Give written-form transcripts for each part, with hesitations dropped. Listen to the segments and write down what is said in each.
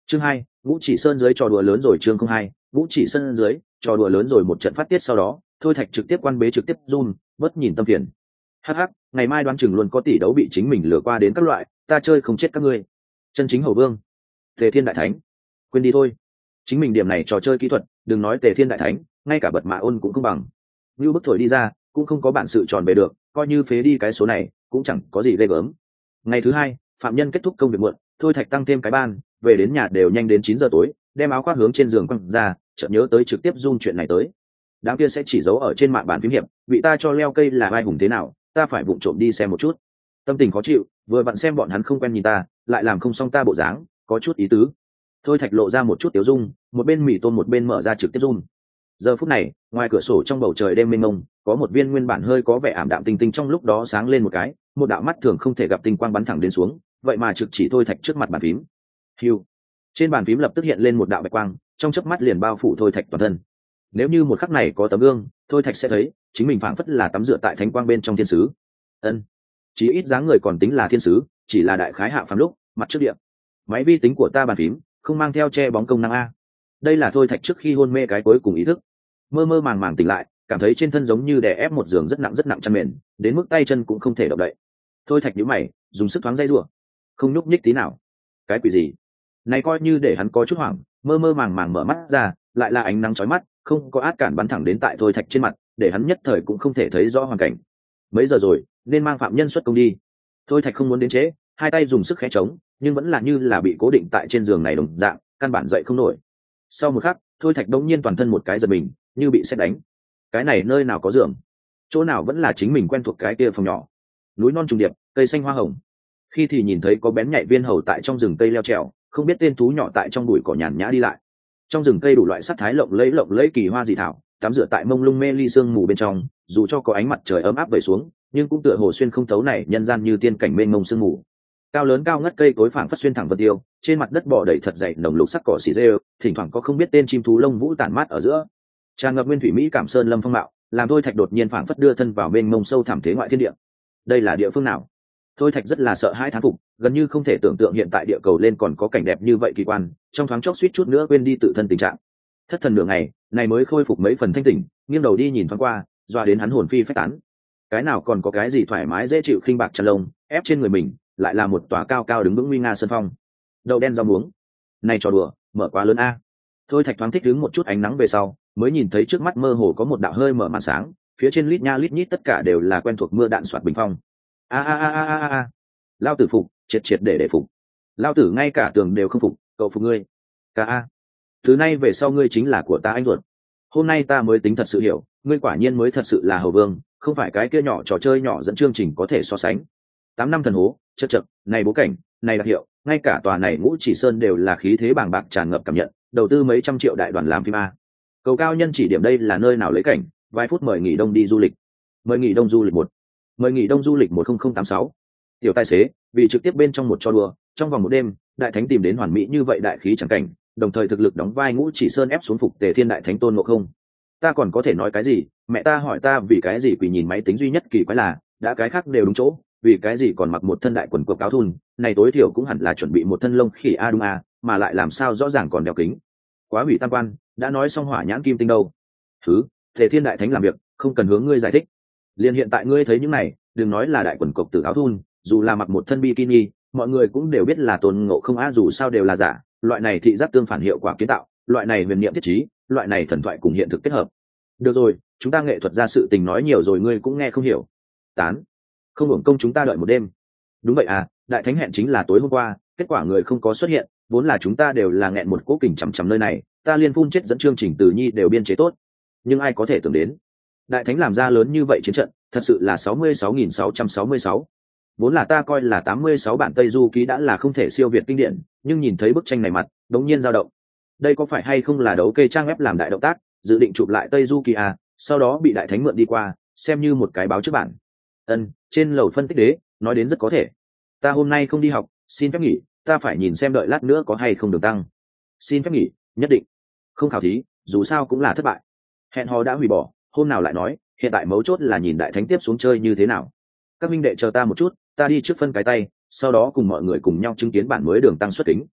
Chương 2, Ngũ Chỉ Sơn dưới trò đùa lớn rồi. Chương 02, Ngũ Chỉ Sơn dưới trò đùa lớn rồi. Một trận phát tiết sau đó, Thôi Thạch trực tiếp quan bế trực tiếp zoom, bớt nhìn tâm phiền. Hắc hắc, ngày mai đoán chừng luôn có tỷ đấu bị chính mình lừa qua đến các loại, ta chơi không chết các ngươi. Chân chính hầu vương, Tề Thiên Đại Thánh, quên đi thôi. Chính mình điểm này trò chơi kỹ thuật, đừng nói Tề Thiên Đại Thánh, ngay cả bật mã ôn cũng không bằng. Như bức thổi đi ra, cũng không có bản sự tròn về được, coi như phế đi cái số này, cũng chẳng có gì ghê gớm. Ngày thứ hai, phạm nhân kết thúc công việc muộn, Thôi Thạch tăng thêm cái ban, về đến nhà đều nhanh đến 9 giờ tối, đem áo khoác hướng trên giường quăng ra, chợt nhớ tới trực tiếp zoom chuyện này tới. Đám kia sẽ chỉ giấu ở trên mạng bàn phím hiệp, bị ta cho leo cây là ai hùng thế nào, ta phải vụng trộm đi xem một chút. Tâm tình khó chịu, vừa vặn xem bọn hắn không quen nhìn ta, lại làm không xong ta bộ dáng, có chút ý tứ. Thôi Thạch lộ ra một chút tiểu dung, một bên mỉ tôm một bên mở ra trực tiếp zoom. Giờ phút này, ngoài cửa sổ trong bầu trời đêm mênh mông, có một viên nguyên bản hơi có vẻ ảm đạm tinh tinh trong lúc đó sáng lên một cái, một đạo mắt thường không thể gặp tinh quang bắn thẳng đến xuống, vậy mà trực chỉ Thôi Thạch trước mặt bàn phím. Hưu. Trên bàn phím lập tức hiện lên một đạo bạch quang, trong chớp mắt liền bao phủ Thôi Thạch toàn thân. Nếu như một khắc này có tấm gương, Thôi Thạch sẽ thấy chính mình phảng phất là tắm rửa tại thánh quang bên trong thiên sứ. Ân, chí ít dáng người còn tính là thiên sứ, chỉ là đại khái hạ phàm lúc, mặt trước điện. Máy vi tính của ta bàn phím không mang theo che bóng công năng a. Đây là Thôi Thạch trước khi hôn mê cái cuối cùng ý thức. Mơ mơ màng màng tỉnh lại, cảm thấy trên thân giống như đè ép một giường rất nặng chăn mền, đến mức tay chân cũng không thể động đậy. Thôi Thạch nhíu mày, dùng sức thoáng dây rủa, không nhúc nhích tí nào. Cái quỷ gì? Này coi như để hắn có chút hoảng, mơ mơ màng màng mở mắt ra, lại là ánh nắng chói mắt, không có át cản bắn thẳng đến tại Thôi Thạch trên mặt, để hắn nhất thời cũng không thể thấy rõ hoàn cảnh. Mấy giờ rồi, nên mang phạm nhân xuất công đi. Thôi Thạch không muốn đến trễ, hai tay dùng sức khẽ chống, nhưng vẫn là như là bị cố định tại trên giường này đồng dạng, căn bản dậy không nổi. Sau một khắc, Thôi Thạch đống nhiên toàn thân một cái giật mình, như bị sét đánh. Cái này nơi nào có giường? Chỗ nào vẫn là chính mình quen thuộc cái kia phòng nhỏ. Núi non trùng điệp, cây xanh hoa hồng. Khi thì nhìn thấy có bén nhạy viên hầu tại trong rừng cây leo trèo, không biết tên thú nhỏ tại trong bụi cỏ nhàn nhã đi lại. Trong rừng cây đủ loại sắc thái lộng lẫy kỳ hoa dị thảo, tắm rửa tại mông lung mê ly sương mù bên trong, dù cho có ánh mặt trời ấm áp vẩy xuống, nhưng cũng tựa hồ xuyên không thấu này nhân gian như tiên cảnh mênh mông sương mù. Cao lớn cao ngất cây cối phảng phất xuyên thẳng vân tiêu, trên mặt đất bò đầy thật dày nồng lục sắc cỏ xì rêu, thỉnh thoảng có không biết tên chim thú lông vũ tản mát ở giữa. Tràn ngập nguyên thủy mỹ cảm sơn lâm phong mạo, làm Thôi Thạch đột nhiên phảng phất đưa thân vào mênh mông sâu thẳm thế ngoại thiên địa. Đây là địa phương nào? Thôi Thạch rất là sợ hãi thán phục, gần như không thể tưởng tượng hiện tại địa cầu lên còn có cảnh đẹp như vậy kỳ quan, trong thoáng chốc suýt chút nữa quên đi tự thân tình trạng. Thất thần nửa ngày, này mới khôi phục mấy phần thanh tỉnh, nghiêng đầu đi nhìn thoáng qua, doa đến hắn hồn phi phách tán. Cái nào còn có cái gì thoải mái dễ chịu khinh bạc chăn lông, ép trên người mình, lại là một tòa cao cao đứng vững nguy nga sơn phong. Đậu đen rau muống. Này trò đùa, mở quá lớn a. Thôi Thạch thoáng thích đứng một chút ánh nắng về sau, mới nhìn thấy trước mắt mơ hồ có một đạo hơi mở màn sáng, phía trên lít nha lít nhít tất cả đều là quen thuộc mưa đạn soạt bình phong. A. Lao tử phục, triệt để phục. Lao tử ngay cả tường đều không phục, cậu phục ngươi. A. Thứ nay về sau ngươi chính là của ta anh ruột. Hôm nay ta mới tính thật sự hiểu, ngươi quả nhiên mới thật sự là hầu vương, không phải cái kia nhỏ trò chơi nhỏ dẫn chương trình có thể so sánh. 8 năm thần hố, chật, này bố cảnh, này đặc hiệu, ngay cả tòa này Ngũ Chỉ Sơn đều là khí thế bàng bạc tràn ngập cảm nhận, đầu tư mấy trăm triệu đại đoàn làm phim a. Cầu cao nhân chỉ điểm đây là nơi nào lấy cảnh, vài phút mời nghỉ đông đi du lịch. Mời nghỉ đông du lịch 1. Mời nghỉ đông du lịch 10086. Tiểu tài xế, vì trực tiếp bên trong một trò đùa, trong vòng một đêm, đại thánh tìm đến hoàn mỹ như vậy đại khí chẳng cảnh, đồng thời thực lực đóng vai Ngũ Chỉ Sơn ép xuống phục Tề Thiên Đại Thánh Tôn Ngộ Không. Ta còn có thể nói cái gì? Mẹ ta hỏi ta vì cái gì quỳ nhìn máy tính duy nhất kỳ quái là, đã cái khác đều đúng chỗ, vì cái gì còn mặc một thân đại quần cộc áo thun, này tối thiểu cũng hẳn là chuẩn bị một thân lông khỉ a đúng a, mà lại làm sao rõ ràng còn đeo kính. Quá hủy tam quan, đã nói xong hỏa nhãn kim tinh đâu. Thứ, Tề Thiên Đại Thánh làm việc, không cần hướng ngươi giải thích. Liên hiện tại ngươi thấy những này, đừng nói là đại quần cộc tử áo thun, dù là mặc một thân bikini, mọi người cũng đều biết là Tôn Ngộ Không a, dù sao đều là giả, loại này thị giác tương phản hiệu quả kiến tạo, loại này huyền niệm thiết trí, loại này thần thoại cùng hiện thực kết hợp. Được rồi, chúng ta nghệ thuật ra sự tình nói nhiều rồi ngươi cũng nghe không hiểu. Tán. Không hưởng công chúng ta đợi một đêm. Đúng vậy à, đại thánh hẹn chính là tối hôm qua, kết quả người không có xuất hiện, vốn là chúng ta đều là nghẹn một cố kình chằm nơi này, ta liên phun chết dẫn chương trình Từ Nhi đều biên chế tốt. Nhưng ai có thể tưởng đến, đại thánh làm ra lớn như vậy chiến trận, thật sự là 66.666. Vốn là ta coi là 86 bản Tây Du ký đã là không thể siêu việt kinh điển, nhưng nhìn thấy bức tranh này mặt, đống nhiên dao động. Đây có phải hay không là đấu kê trang web làm đại động tác, dự định chụp lại Tây Du ký à, sau đó bị đại thánh mượn đi qua, xem như một cái báo trước bản. Trên lầu phân tích đế, nói đến rất có thể. Ta hôm nay không đi học, xin phép nghỉ, ta phải nhìn xem đợi lát nữa có hay không đường tăng. Xin phép nghỉ, nhất định. Không khảo thí, dù sao cũng là thất bại. Hẹn hò đã hủy bỏ, hôm nào lại nói, hiện tại mấu chốt là nhìn đại thánh tiếp xuống chơi như thế nào. Các minh đệ chờ ta một chút, ta đi trước phân cái tay, sau đó cùng mọi người cùng nhau chứng kiến bản mới đường tăng xuất kính.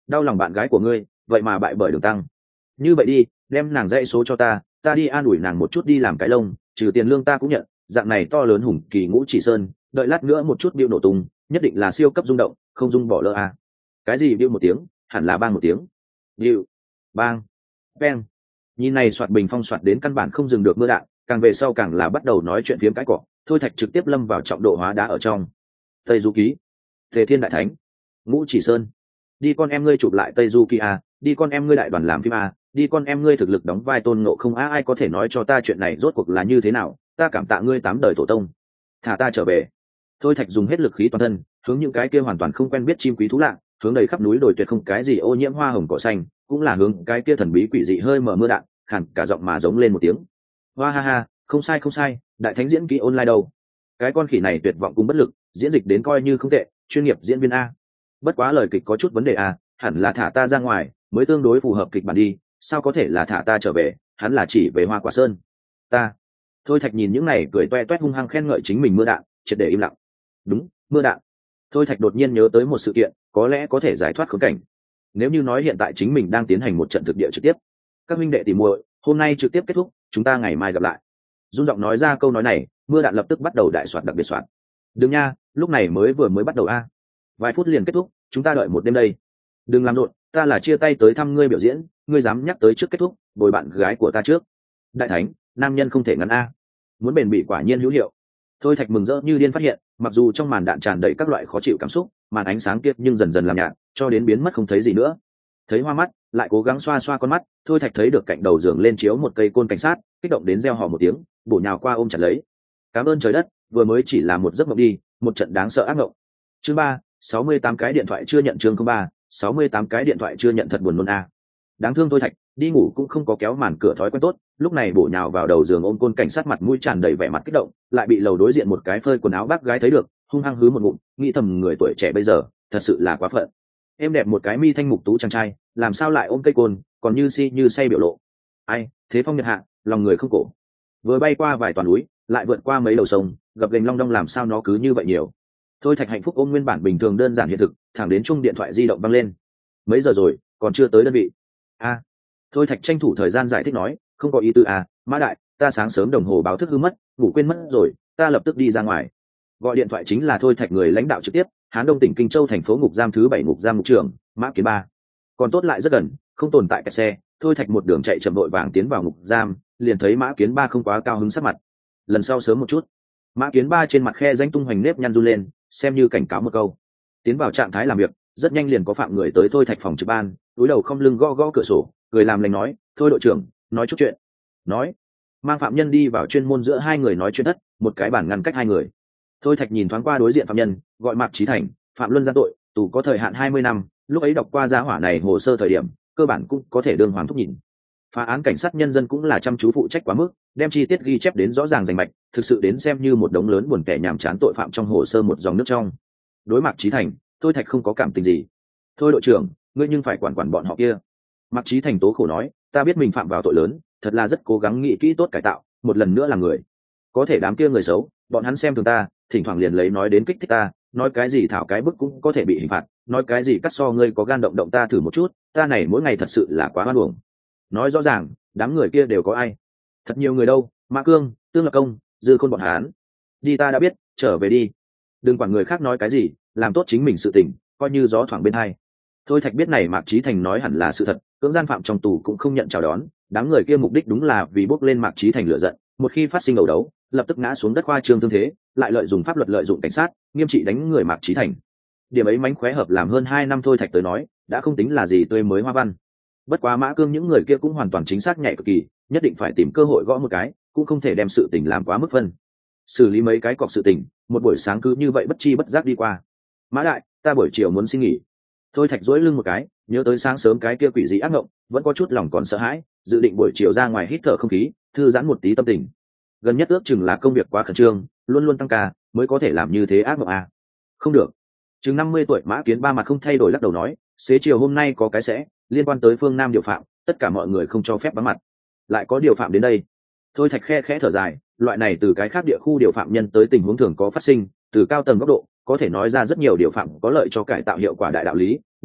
đau lòng bạn gái của ngươi vậy mà bại bởi đường tăng. Như vậy đi, đem nàng dãy số cho ta đi an ủi nàng một chút đi làm cái lông, trừ tiền lương ta cũng nhận. Dạng này to lớn hùng kỳ Ngũ Chỉ Sơn, đợi lát nữa một chút bưu nổ tung, nhất định là siêu cấp rung động, không dung bỏ lỡ à. Cái gì bưu một tiếng, hẳn là bang một tiếng. Bưu, bang, bang. Nhìn này soạt bình phong soạt đến căn bản không dừng được mưa đạn, càng về sau càng là bắt đầu nói chuyện phiếm cái cỏ. Thôi Thạch trực tiếp lâm vào trọng độ hóa đá ở trong. Tây Du Ký, Tề Thiên Đại Thánh, Ngũ Chỉ Sơn. Đi con em ngươi chụp lại Tây Du Ký à, đi con em ngươi đại đoàn làm phim à, đi con em ngươi thực lực đóng vai Tôn Ngộ Không á, ai có thể nói cho ta chuyện này rốt cuộc là như thế nào, ta cảm tạ ngươi 8 đời tổ tông, thả ta trở về. Thôi Thạch dùng hết lực khí toàn thân, hướng những cái kia hoàn toàn không quen biết chim quý thú lạ, hướng đầy khắp núi đồi tuyệt không cái gì ô nhiễm hoa hồng cỏ xanh, cũng là hướng cái kia thần bí quỷ dị hơi mở mưa đạn, khàn cả giọng mà giống lên một tiếng. Hoa ha ha, không sai, đại thánh diễn kỹ online đâu. Cái con khỉ này tuyệt vọng cũng bất lực, diễn dịch đến coi như không tệ, chuyên nghiệp diễn viên a. Bất quá lời kịch có chút vấn đề a, hẳn là thả ta ra ngoài mới tương đối phù hợp kịch bản đi, sao có thể là thả ta trở về, hắn là chỉ về Hoa Quả Sơn. Ta. Thôi Thạch nhìn những này cười toe toét hung hăng khen ngợi chính mình mưa đạn, triệt để im lặng. Đúng, mưa đạn. Thôi Thạch đột nhiên nhớ tới một sự kiện, có lẽ có thể giải thoát khốn cảnh. Nếu như nói hiện tại chính mình đang tiến hành một trận thực địa trực tiếp, các huynh đệ tỉ muội, hôm nay trực tiếp kết thúc, chúng ta ngày mai gặp lại. Run giọng nói ra câu nói này, mưa đạn lập tức bắt đầu đại soạt đặc biệt soạt. Đừng nha, lúc này vừa mới bắt đầu a. Vài phút liền kết thúc, chúng ta đợi một đêm đây. Đừng làm rộn, ta là chia tay tới thăm ngươi biểu diễn, ngươi dám nhắc tới trước kết thúc, bồi bạn gái của ta trước. Đại thánh, nam nhân không thể ngắn a. Muốn bền bỉ quả nhiên hữu hiệu. Thôi Thạch mừng rỡ như điên phát hiện, mặc dù trong màn đạn tràn đầy các loại khó chịu cảm xúc, màn ánh sáng kiệt nhưng dần dần làm nhạt, cho đến biến mất không thấy gì nữa. Thấy hoa mắt, lại cố gắng xoa xoa con mắt, Thôi Thạch thấy được cạnh đầu giường lên chiếu một cây côn cảnh sát, kích động đến reo hò một tiếng, bổ nhào qua ôm chặt lấy. Cảm ơn trời đất, vừa mới chỉ là một giấc mộng đi, một trận đáng sợ ác mộng. Chương 3, 68 cái điện thoại chưa nhận. Chương 3, 68 cái điện thoại chưa nhận, thật buồn nôn a. Đáng thương Thôi Thạch, đi ngủ cũng không có kéo màn cửa thói quen tốt, lúc này bổ nhào vào đầu giường ôm côn cảnh sát, mặt mũi tràn đầy vẻ mặt kích động, lại bị lầu đối diện một cái phơi quần áo bác gái thấy được, hung hăng hứ một ngụm, nghĩ thầm người tuổi trẻ bây giờ thật sự là quá phận. Em đẹp một cái mi thanh mục tú chàng trai, làm sao lại ôm cây côn, còn như si như say biểu lộ. Ai, thế phong nhật hạ, lòng người không cổ. Vừa bay qua vài toàn núi, lại vượt qua mấy đầu sông, gặp gành long đong, làm sao nó cứ như vậy nhiều. Thôi Thạch hạnh phúc ôm nguyên bản bình thường đơn giản hiện thực, thẳng đến chung điện thoại di động văng lên. Mấy giờ rồi, còn chưa tới đơn vị. A. Thôi Thạch tranh thủ thời gian giải thích nói, không có ý tư à, Mã đại, ta sáng sớm đồng hồ báo thức hư mất, ngủ quên mất rồi, ta lập tức đi ra ngoài. Gọi điện thoại chính là Thôi Thạch người lãnh đạo trực tiếp, Hán Đông tỉnh Kinh Châu thành phố ngục giam thứ 7 ngục giam ngục trưởng Mã Kiến Ba. Còn tốt lại rất gần, không tồn tại kẹt xe. Thôi Thạch một đường chạy chậm đội vàng tiến vào ngục giam, liền thấy Mã Kiến Ba không quá cao hứng sắc mặt. Lần sau sớm một chút. Mã Kiến Ba trên mặt khe danh tung hoành nếp nhăn run lên, xem như cảnh cáo một câu. Tiến vào trạng thái làm việc, rất nhanh liền có phạm người tới Thôi Thạch phòng trực ban, túi đầu không lưng gõ gõ cửa sổ, cười làm lành nói, thôi đội trưởng, nói chút chuyện. Nói. Mang phạm nhân đi vào chuyên môn giữa hai người nói chuyện thất, một cái bàn ngăn cách hai người. Thôi Thạch nhìn thoáng qua đối diện phạm nhân, gọi Mạc Chí Thành, phạm luân gian tội, tù có thời hạn 20 năm, lúc ấy đọc qua gia hỏa này hồ sơ thời điểm, cơ bản cũng có thể đương hoàng thúc nhìn. Phá án cảnh sát nhân dân cũng là chăm chú phụ trách quá mức, đem chi tiết ghi chép đến rõ ràng rành mạch, thực sự đến xem như một đống lớn buồn tẻ nhàm chán tội phạm trong hồ sơ một dòng nước trong. Đối Mạc Chí Thành, Thôi Thạch không có cảm tình gì. Thôi đội trưởng, ngươi nhưng phải quản bọn họ kia. Mạc Chí Thành tố khổ nói, ta biết mình phạm vào tội lớn, thật là rất cố gắng nghĩ kỹ tốt cải tạo, một lần nữa là người. Có thể đám kia người xấu, bọn hắn xem thường ta, thỉnh thoảng liền lấy nói đến kích thích ta, nói cái gì thảo cái bức cũng có thể bị hình phạt, nói cái gì cắt so ngươi có gan động động ta thử một chút, ta này mỗi ngày thật sự là quá hoan uổng. Nói rõ ràng, đám người kia đều có ai? Thật nhiều người đâu, Mã Cương, Tương Lập Công, Dư Khôn bọn hắn. Đi ta đã biết, trở về đi. Đừng quản người khác nói cái gì, làm tốt chính mình sự tình, coi như gió thoảng bên hai. Thôi Thạch biết này Mạc Chí Thành nói hẳn là sự thật, cưỡng gian phạm trong tù cũng không nhận chào đón, đám người kia mục đích đúng là vì bốc lên Mạc Chí Thành lửa giận, một khi phát sinh ẩu đấu, lập tức ngã xuống đất khoa trương thương thế, lại lợi dụng pháp luật lợi dụng cảnh sát, nghiêm trị đánh người Mạc Chí Thành. Điểm ấy mánh khóe hợp làm hơn 2 năm Thôi Thạch tới nói, đã không tính là gì tươi mới hoa văn. Bất quá Mã Cương những người kia cũng hoàn toàn chính xác nhạy cực kỳ, nhất định phải tìm cơ hội gõ một cái, cũng không thể đem sự tình làm quá mức phân. Xử lý mấy cái cọc sự tình, một buổi sáng cứ như vậy bất chi bất giác đi qua. Mã đại, ta buổi chiều muốn xin nghỉ. Thôi Thạch duỗi lưng một cái, nhớ tới sáng sớm cái kia quỷ dị ác mộng, vẫn có chút lòng còn sợ hãi, dự định buổi chiều ra ngoài hít thở không khí, thư giãn một tí tâm tình. Gần nhất ước chừng là công việc quá khẩn trương, luôn luôn tăng ca, mới có thể làm như thế ác mộng à. Không được. Chừng 50 tuổi Mã Kiến Ba mặt không thay đổi lắc đầu nói, xế chiều hôm nay có cái sẽ liên quan tới phương Nam điều phạm, tất cả mọi người không cho phép vắng mặt. Lại có điều phạm đến đây. Thôi Thạch khe khẽ thở dài, loại này từ cái khác địa khu điều phạm nhân tới tình huống thường có phát sinh, từ cao tầng góc độ, có thể nói ra rất nhiều điều phạm có lợi cho cải tạo hiệu quả đại đạo lý,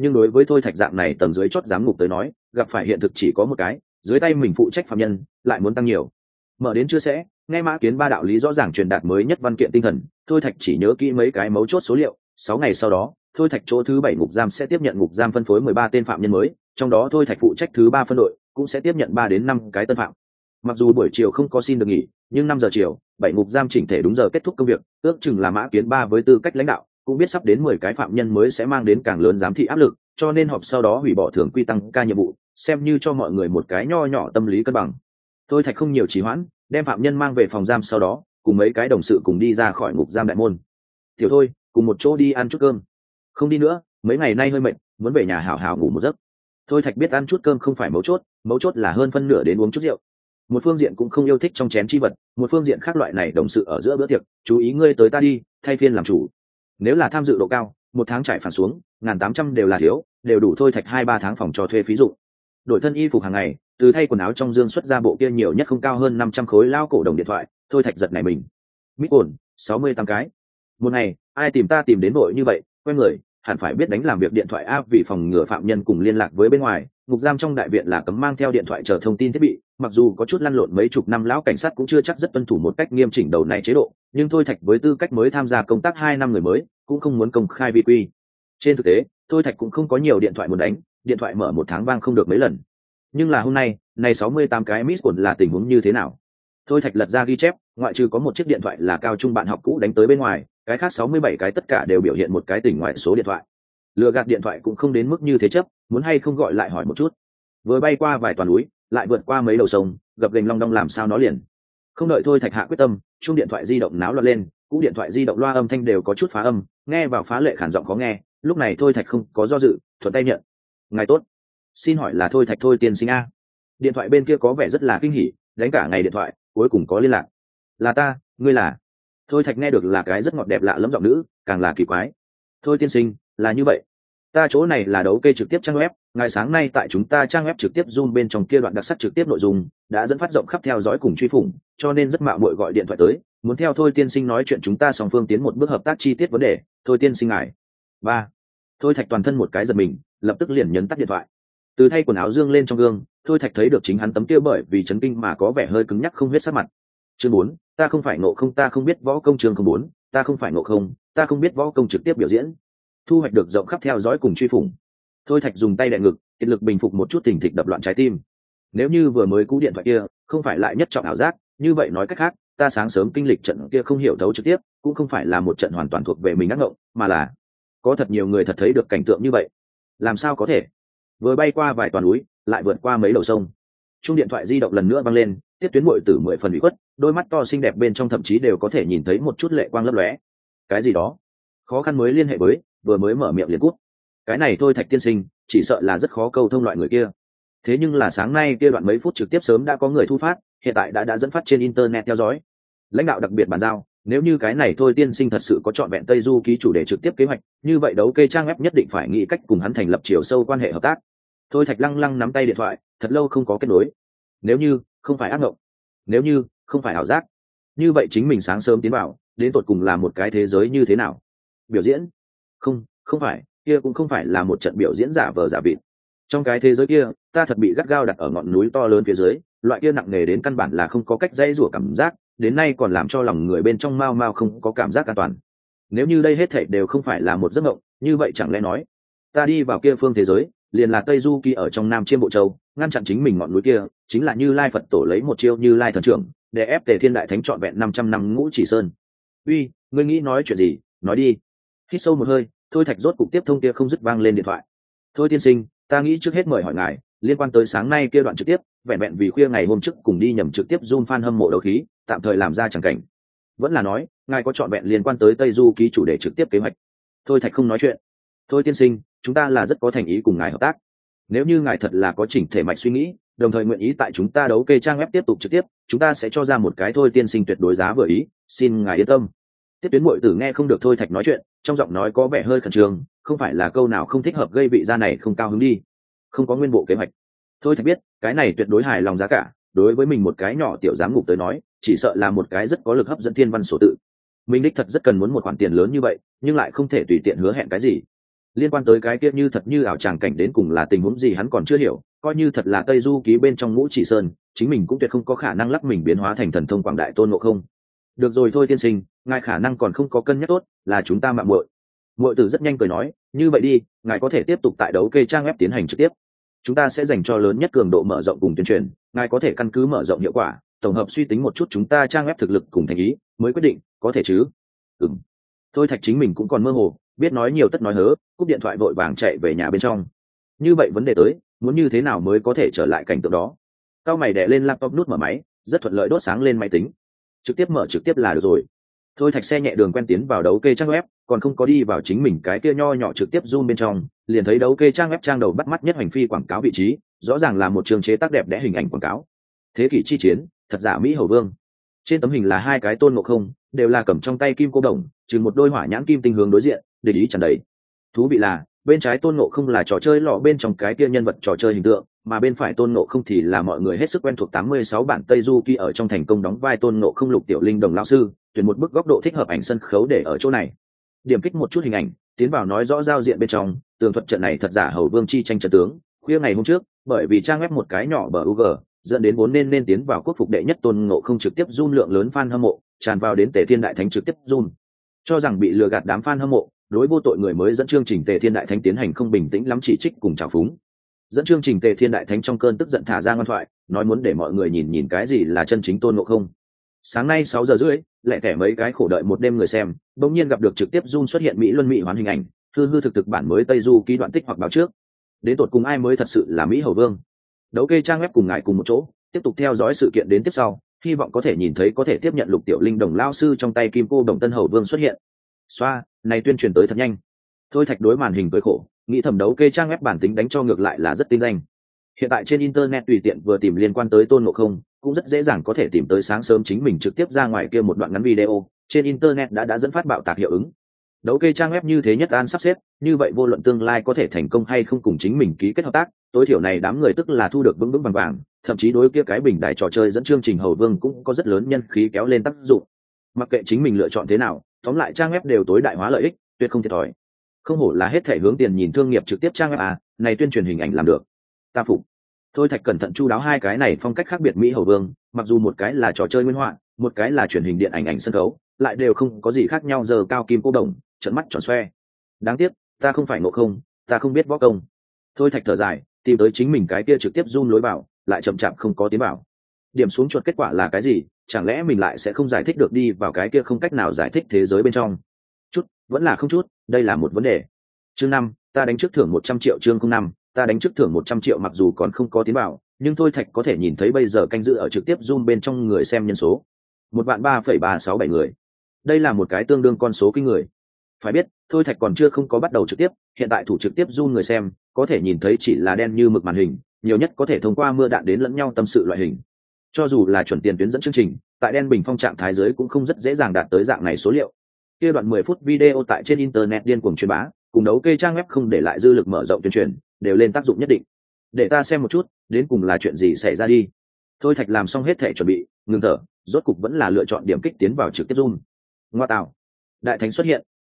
nhưng đối với thôi thạch dạng này tầng dưới chót giám ngục tới nói, gặp phải hiện thực chỉ có một cái, dưới tay mình phụ trách phạm nhân lại muốn tăng nhiều. Mở đến chưa sẽ nghe Mã Kiến ba đạo lý rõ ràng truyền đạt mới nhất văn kiện tinh thần, thôi thạch chỉ nhớ kỹ mấy cái mấu chốt số liệu. 6 ngày sau đó, thôi thạch chỗ thứ 7 ngục giam sẽ tiếp nhận ngục giam phân phối 13 tên phạm nhân mới, trong đó thôi thạch phụ trách thứ 3 phân đội cũng sẽ tiếp nhận 3 đến 5 cái tân phạm. Mặc dù buổi chiều không có xin được nghỉ, nhưng 5 giờ chiều 7 ngục giam chỉnh thể đúng giờ kết thúc công việc, ước chừng là Mã Kiến ba với tư cách lãnh đạo cũng biết sắp đến 10 cái phạm nhân mới sẽ mang đến càng lớn giám thị áp lực, cho nên họp sau đó hủy bỏ thường quy tăng ca nhiệm vụ, xem như cho mọi người một cái nho nhỏ tâm lý cân bằng. Thôi thạch không nhiều trì hoãn, đem phạm nhân mang về phòng giam, sau đó cùng mấy cái đồng sự cùng đi ra khỏi ngục giam đại môn. Tiểu Thôi, cùng một chỗ đi ăn chút cơm. Không đi nữa, mấy ngày nay hơi mệt, muốn về nhà hào hào ngủ một giấc. Thôi thạch biết ăn chút cơm không phải mấu chốt là hơn phân nửa đến uống chút rượu. Một phương diện cũng không yêu thích trong chén chi vật, một phương diện khác loại này đồng sự ở giữa bữa tiệc, chú ý ngươi tới ta đi, thay phiên làm chủ. Nếu là tham dự độ cao, một tháng trải phản xuống 1.800 đều là thiếu, đều đủ thôi thạch 2-3 tháng phòng cho thuê phí dụ. Đổi thân y phục hàng ngày, từ thay quần áo trong dương xuất ra bộ kia nhiều nhất không cao hơn 500 khối lao cổ đồng điện thoại, thôi thạch giật này mình. Mít ổn 68 cái. Một ngày ai tìm ta tìm đến đội như vậy, quen người hẳn phải biết đánh làm việc điện thoại áp, vì phòng ngừa phạm nhân cùng liên lạc với bên ngoài, ngục giam trong đại viện là cấm mang theo điện thoại chờ thông tin thiết bị. Mặc dù có chút lăn lộn mấy chục năm, lão cảnh sát cũng chưa chắc rất tuân thủ một cách nghiêm chỉnh đầu này chế độ, nhưng thôi thạch với tư cách mới tham gia công tác 2 năm người mới cũng không muốn công khai vi quy. Trên thực tế thôi thạch cũng không có nhiều điện thoại muốn đánh, điện thoại mở một tháng vang không được mấy lần. Nhưng là hôm nay này 68 cái miss call là tình huống như thế nào? Thôi thạch lật ra ghi chép, ngoại trừ có một chiếc điện thoại là cao trung bạn học cũ đánh tới bên ngoài, cái khác 67 cái tất cả đều biểu hiện một cái tỉnh ngoại số điện thoại. Lừa gạt điện thoại cũng không đến mức như thế chấp, muốn hay không gọi lại hỏi một chút. Vừa bay qua vài toàn núi, lại vượt qua mấy đầu sông, gập ghềnh long đong làm sao nó liền. Không đợi thôi thạch hạ quyết tâm, chuông điện thoại di động náo loạn lên, cú điện thoại di động loa âm thanh đều có chút phá âm, nghe vào phá lệ khản giọng khó nghe. Lúc này thôi thạch không có do dự, thuận tay nhận. Ngài tốt, xin hỏi là thôi thạch thôi tiên sinh a? Điện thoại bên kia có vẻ rất là kinh hỉ, đánh cả ngày điện thoại cuối cùng có liên lạc. Là ta, ngươi là? Thôi thạch nghe được là cái rất ngọt đẹp lạ lẫm giọng nữ, càng là kỳ quái. Thôi tiên sinh, là như vậy, ta chỗ này là đấu kê trực tiếp trang web, ngày sáng nay tại chúng ta trang web trực tiếp zoom bên trong kia đoạn đặc sắc trực tiếp nội dung đã dẫn phát rộng khắp theo dõi cùng truy phủng, cho nên rất mạo muội gọi điện thoại tới, muốn theo thôi tiên sinh nói chuyện chúng ta song phương tiến một bước hợp tác chi tiết vấn đề. Thôi tiên sinh ngài. Ba. Thôi thạch toàn thân một cái giật mình, lập tức liền nhấn tắt điện thoại. Từ thay quần áo dương lên trong gương, thôi thạch thấy được chính hắn tấm kia bởi vì chấn kinh mà có vẻ hơi cứng nhắc không huyết sắc mặt. Chương 4, ta không phải ngộ không, ta không biết võ công. Chương 4, ta không phải ngộ không, ta không biết võ công trực tiếp biểu diễn. Thu hoạch được rộng khắp theo dõi cùng truy phủng. Thôi thạch dùng tay đè ngực, kiệt lực bình phục một chút thình thịch đập loạn trái tim. Nếu như vừa mới cú điện thoại kia không phải lại nhất trọng ảo giác, như vậy nói cách khác, ta sáng sớm kinh lịch trận kia không hiểu thấu trực tiếp, cũng không phải là một trận hoàn toàn thuộc về mình ác ngộng, mà là có thật nhiều người thật thấy được cảnh tượng như vậy. Làm sao có thể? Vừa bay qua vài toàn núi, lại vượt qua mấy đầu sông. Chuông điện thoại di động lần nữa vang lên, tiếp tuyến muội tử 10 phần ủy khuất, đôi mắt to xinh đẹp bên trong thậm chí đều có thể nhìn thấy một chút lệ quang lấp lóe. Cái gì đó? Khó khăn mới liên hệ với, vừa mới mở miệng liền cút. Cái này thôi thạch tiên sinh, chỉ sợ là rất khó câu thông loại người kia. Thế nhưng là sáng nay kia đoạn mấy phút trực tiếp sớm đã có người thu phát, hiện tại đã dẫn phát trên internet theo dõi. Lãnh đạo đặc biệt bàn giao, nếu như cái này thôi tiên sinh thật sự có trọn vẹn Tây Du ký chủ đề trực tiếp kế hoạch, như vậy đấu kê trang web nhất định phải nghĩ cách cùng hắn thành lập chiều sâu quan hệ hợp tác. Thôi thạch lăng lăng nắm tay điện thoại, thật lâu không có kết nối. Nếu như không phải ác mộng, nếu như không phải ảo giác, như vậy chính mình sáng sớm tiến vào, đến tột cùng là một cái thế giới như thế nào? Biểu diễn? Không phải, kia cũng không phải là một trận biểu diễn giả vờ giả vịt. Trong cái thế giới kia, ta thật bị gắt gao đặt ở ngọn núi to lớn phía dưới, loại kia nặng nề đến căn bản là không có cách dây rủa cảm giác, đến nay còn làm cho lòng người bên trong mau mau không có cảm giác an toàn. Nếu như đây hết thảy đều không phải là một giấc mộng, như vậy chẳng lẽ nói ta đi vào kia phương thế giới, liền là Tây Du Kỳ ở trong Nam Chiêm Bộ Châu, ngăn chặn chính mình ngọn núi kia, chính là Như Lai Phật tổ lấy một chiêu Như Lai thần trưởng, để ép Tề Thiên Đại Thánh trọn vẹn 500 năm Ngũ Chỉ Sơn. Uy, ngươi nghĩ nói chuyện gì, nói đi. Hít sâu một hơi, thôi thạch rốt cục tiếp thông kia không dứt vang lên điện thoại. Thôi tiên sinh, ta nghĩ trước hết mời hỏi ngài liên quan tới sáng nay kia đoạn trực tiếp, vẹn vẹn vì khuya ngày hôm trước cùng đi nhầm trực tiếp zoom fan hâm mộ đấu khí, tạm thời làm ra chẳng cảnh, vẫn là nói ngài có trọn vẹn liên quan tới Tây Du ký chủ đề trực tiếp kế hoạch? Thôi thạch không nói chuyện. Thôi tiên sinh, chúng ta là rất có thành ý cùng ngài hợp tác. Nếu như ngài thật là có chỉnh thể mạch suy nghĩ, đồng thời nguyện ý tại chúng ta đấu kê trang web tiếp tục trực tiếp, chúng ta sẽ cho ra một cái thôi tiên sinh tuyệt đối giá vừa ý, xin ngài yên tâm. Tiếp tuyến muội tử nghe không được thôi thạch nói chuyện, trong giọng nói có vẻ hơi khẩn trương, không phải là câu nào không thích hợp gây vị gia này không cao hứng đi. Không có nguyên bộ kế hoạch. Thôi thạch biết cái này tuyệt đối hài lòng giá cả, đối với mình một cái nhỏ tiểu giám ngục tới nói, chỉ sợ là một cái rất có lực hấp dẫn thiên văn sổ tự. Mình đích thật rất cần muốn một khoản tiền lớn như vậy, nhưng lại không thể tùy tiện hứa hẹn cái gì. Liên quan tới cái kia như thật như ảo tràng cảnh đến cùng là tình huống gì hắn còn chưa hiểu, coi như thật là Tây Du ký bên trong Ngũ Chỉ Sơn, chính mình cũng tuyệt không có khả năng lắc mình biến hóa thành thần thông quảng đại tôn ngộ không. Được rồi thôi tiên sinh, ngài khả năng còn không có cân nhắc tốt, là chúng ta mạo muội. Muội tử rất nhanh cười nói, như vậy đi, ngài có thể tiếp tục tại đấu kê trang web tiến hành trực tiếp. Chúng ta sẽ dành cho lớn nhất cường độ mở rộng cùng tuyên truyền, ngài có thể căn cứ mở rộng hiệu quả, tổng hợp suy tính một chút chúng ta trang web thực lực cùng thành ý, mới quyết định, có thể chứ? Ừm. Thôi Thạch chính mình cũng còn mơ hồ, biết nói nhiều tất nói hớ, cúp điện thoại vội vàng chạy về nhà bên trong. Như vậy vấn đề tới, muốn như thế nào mới có thể trở lại cảnh tượng đó? Cao mày đè lên laptop nút mở máy, rất thuận lợi đốt sáng lên máy tính. Trực tiếp mở trực tiếp là được rồi. Thôi Thạch xe nhẹ đường quen tiến vào đấu kê trang web, còn không có đi vào chính mình cái kia nho nhỏ trực tiếp zoom bên trong, liền thấy đấu kê trang web trang đầu bắt mắt nhất hành phi quảng cáo vị trí, rõ ràng là một trường chế tác đẹp đẽ hình ảnh quảng cáo. Thế kỷ chi chiến, thật giả Mỹ Hầu Vương. Trên tấm hình là hai cái tôn ngộ không, đều là cầm trong tay kim cô đồng, trừ một đôi hỏa nhãn kim tinh hướng đối diện, để ý tràn đầy. Thú vị là, bên trái tôn ngộ không là trò chơi lọ bên trong cái kia nhân vật trò chơi hình tượng, mà bên phải tôn ngộ không thì là mọi người hết sức quen thuộc 86 bản Tây Du Ký ở trong thành công đóng vai tôn ngộ không Lục Tiểu Linh đồng lão sư, tuyển một bức góc độ thích hợp ảnh sân khấu để ở chỗ này. Điểm kích một chút hình ảnh, tiến vào nói rõ giao diện bên trong, tường thuật trận này thật giả Hầu Vương chi tranh trận tướng, khuya ngày hôm trước, bởi vì trang web một cái nhỏ bờ UG, dẫn đến vốn nên tiến vào quốc phục đệ nhất tôn ngộ không trực tiếp zoom lượng lớn fan hâm mộ, tràn vào đến Tề Thiên Đại Thánh trực tiếp zoom. Cho rằng bị lừa gạt đám fan hâm mộ, đối vô tội người mới dẫn chương trình Tề Thiên Đại Thánh tiến hành không bình tĩnh lắm chỉ trích cùng trào phúng. Dẫn chương trình Tề Thiên Đại Thánh trong cơn tức giận thả ra ngoan thoại, nói muốn để mọi người nhìn nhìn cái gì là chân chính tôn ngộ không. Sáng nay 6 giờ rưỡi, lẹ tẻ mấy cái khổ đợi một đêm người xem, bỗng nhiên gặp được trực tiếp zoom xuất hiện Mỹ Luân Mỹ hoán hình ảnh, hư hư thực thực bản mới Tây Du Ký đoạn tích hoặc báo trước. Đến tột cùng ai mới thật sự là Mỹ Hầu Vương? Đấu kê trang web cùng ngài cùng một chỗ, tiếp tục theo dõi sự kiện đến tiếp sau, hy vọng có thể nhìn thấy có thể tiếp nhận Lục Tiểu Linh đồng lao sư trong tay kim cô đồng tân Hầu Vương xuất hiện. Xoa, này tuyên truyền tới thật nhanh. Thôi Thạch đối màn hình cười khổ, nghĩ thầm đấu kê trang web bản tính đánh cho ngược lại là rất tinh danh. Hiện tại trên internet tùy tiện vừa tìm liên quan tới tôn ngộ không, cũng rất dễ dàng có thể tìm tới sáng sớm chính mình trực tiếp ra ngoài kia một đoạn ngắn video, trên internet đã dẫn phát bạo tạc hiệu ứng. Đấu kê trang web như thế nhất an sắp xếp, như vậy vô luận tương lai có thể thành công hay không cùng chính mình ký kết hợp tác, tối thiểu này đám người tức là thu được vững vững vàng vàng, thậm chí đối kia cái bình đài trò chơi dẫn chương trình Hầu Vương cũng có rất lớn nhân khí kéo lên tác dụng. Mặc kệ chính mình lựa chọn thế nào, tóm lại trang web đều tối đại hóa lợi ích, tuyệt không thiệt thòi. Không hổ là hết thể hướng tiền nhìn thương nghiệp trực tiếp trang web à, này tuyên truyền hình ảnh làm được. Ta phục. Thôi Thạch cẩn thận chu đáo hai cái này phong cách khác biệt Mỹ Hầu Vương, mặc dù một cái là trò chơi nguyên họa, một cái là truyền hình điện ảnh ảnh sân khấu, lại đều không có gì khác nhau giờ cao kim cô đồng, trận mắt tròn xoe. Đáng tiếc, ta không phải ngộ không, ta không biết võ công. Thôi Thạch thở dài, tìm tới chính mình cái kia trực tiếp zoom lối vào, lại chậm chạp không có tiến vào. Điểm xuống chuột kết quả là cái gì? Chẳng lẽ mình lại sẽ không giải thích được đi vào cái kia không cách nào giải thích thế giới bên trong? Chút, vẫn là không chút, đây là một vấn đề. Chương 5, ta đánh trước thưởng 100 triệu. Chương 05, ta đánh trước thưởng 100 triệu. Mặc dù còn không có tiến vào, nhưng Thôi Thạch có thể nhìn thấy bây giờ canh dự ở trực tiếp zoom bên trong người xem nhân số 1.337 người. Đây là một cái tương đương con số kinh người. Phải biết, Thôi Thạch còn chưa không có bắt đầu trực tiếp, hiện tại thủ trực tiếp zoom người xem, có thể nhìn thấy chỉ là đen như mực màn hình, nhiều nhất có thể thông qua mưa đạn đến lẫn nhau tâm sự loại hình. Cho dù là chuẩn tiền tuyến dẫn chương trình, tại đen bình phong trạng thái dưới cũng không rất dễ dàng đạt tới dạng này số liệu. Kia đoạn 10 phút video tại trên internet điên cuồng truyền bá, cùng đấu kê trang web không để lại dư lực mở rộng tuyên truyền, đều lên tác dụng nhất định. Để ta xem một chút, đến cùng là chuyện gì xảy ra đi. Thôi Thạch làm xong hết thể chuẩn bị, ngừng thở, rốt cục vẫn là lựa chọn điểm kích tiến vào trực tiếp zoom. Ngoa tạo, Đại Thánh xuất hiện.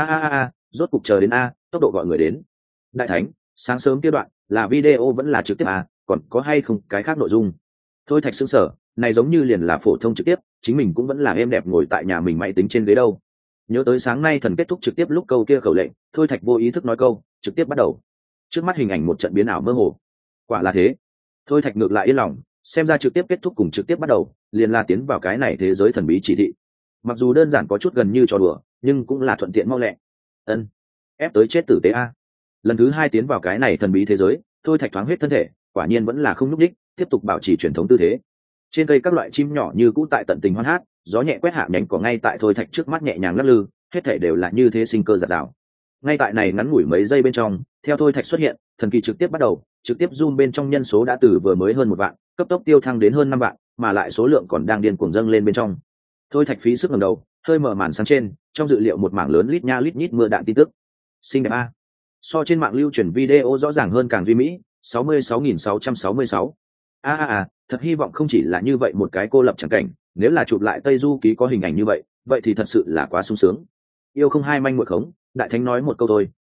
Rốt cục chờ đến a, tốc độ gọi người đến. Đại Thánh, sáng sớm kia đoạn, là video vẫn là trực tiếp à, còn có hay không cái khác nội dung? Thôi Thạch sững sờ, này giống như liền là phổ thông trực tiếp, chính mình cũng vẫn là êm đẹp ngồi tại nhà mình máy tính trên ghế đâu. Nhớ tới sáng nay thần kết thúc trực tiếp lúc câu kia khẩu lệnh, Thôi Thạch vô ý thức nói câu, trực tiếp bắt đầu. Trước mắt hình ảnh một trận biến ảo mơ hồ. Quả là thế. Thôi Thạch ngược lại yên lòng, xem ra trực tiếp kết thúc cùng trực tiếp bắt đầu, liền là tiến vào cái này thế giới thần bí chỉ thị. Mặc dù đơn giản có chút gần như trò đùa, nhưng cũng là thuận tiện mau lẹ. Ân, ép tới chết tử tế a. Lần thứ 2 tiến vào cái này thần bí thế giới, Thôi Thạch thoáng hết thân thể, quả nhiên vẫn là không nhúc nhích, tiếp tục bảo trì truyền thống tư thế. Trên cây các loại chim nhỏ như cũ tại tận tình hoan hát, gió nhẹ quét hạ nhánh cỏ ngay tại Thôi Thạch trước mắt nhẹ nhàng lắc lư, hết thảy đều là như thế sinh cơ dạt dào. Ngay tại này ngắn ngủi mấy giây bên trong, theo Thôi Thạch xuất hiện, thần kỳ trực tiếp bắt đầu, trực tiếp zoom bên trong nhân số đã từ vừa mới hơn 1 vạn, cấp tốc tiêu thăng đến hơn 5 vạn, mà lại số lượng còn đang điên cuồng dâng lên bên trong. Thôi Thạch phí sức ngẩng đầu, hơi mở màn sáng trên, trong dự liệu một mảng lớn lít nha lít nhít mưa đạn tin tức. Xinh đẹp a. So trên mạng lưu truyền video rõ ràng hơn càng duy mỹ, 66.666. Thật hy vọng không chỉ là như vậy một cái cô lập chẳng cảnh, nếu là chụp lại Tây Du Ký có hình ảnh như vậy, vậy thì thật sự là quá sung sướng. Yêu không hai manh muội khống, Đại Thánh nói một câu thôi,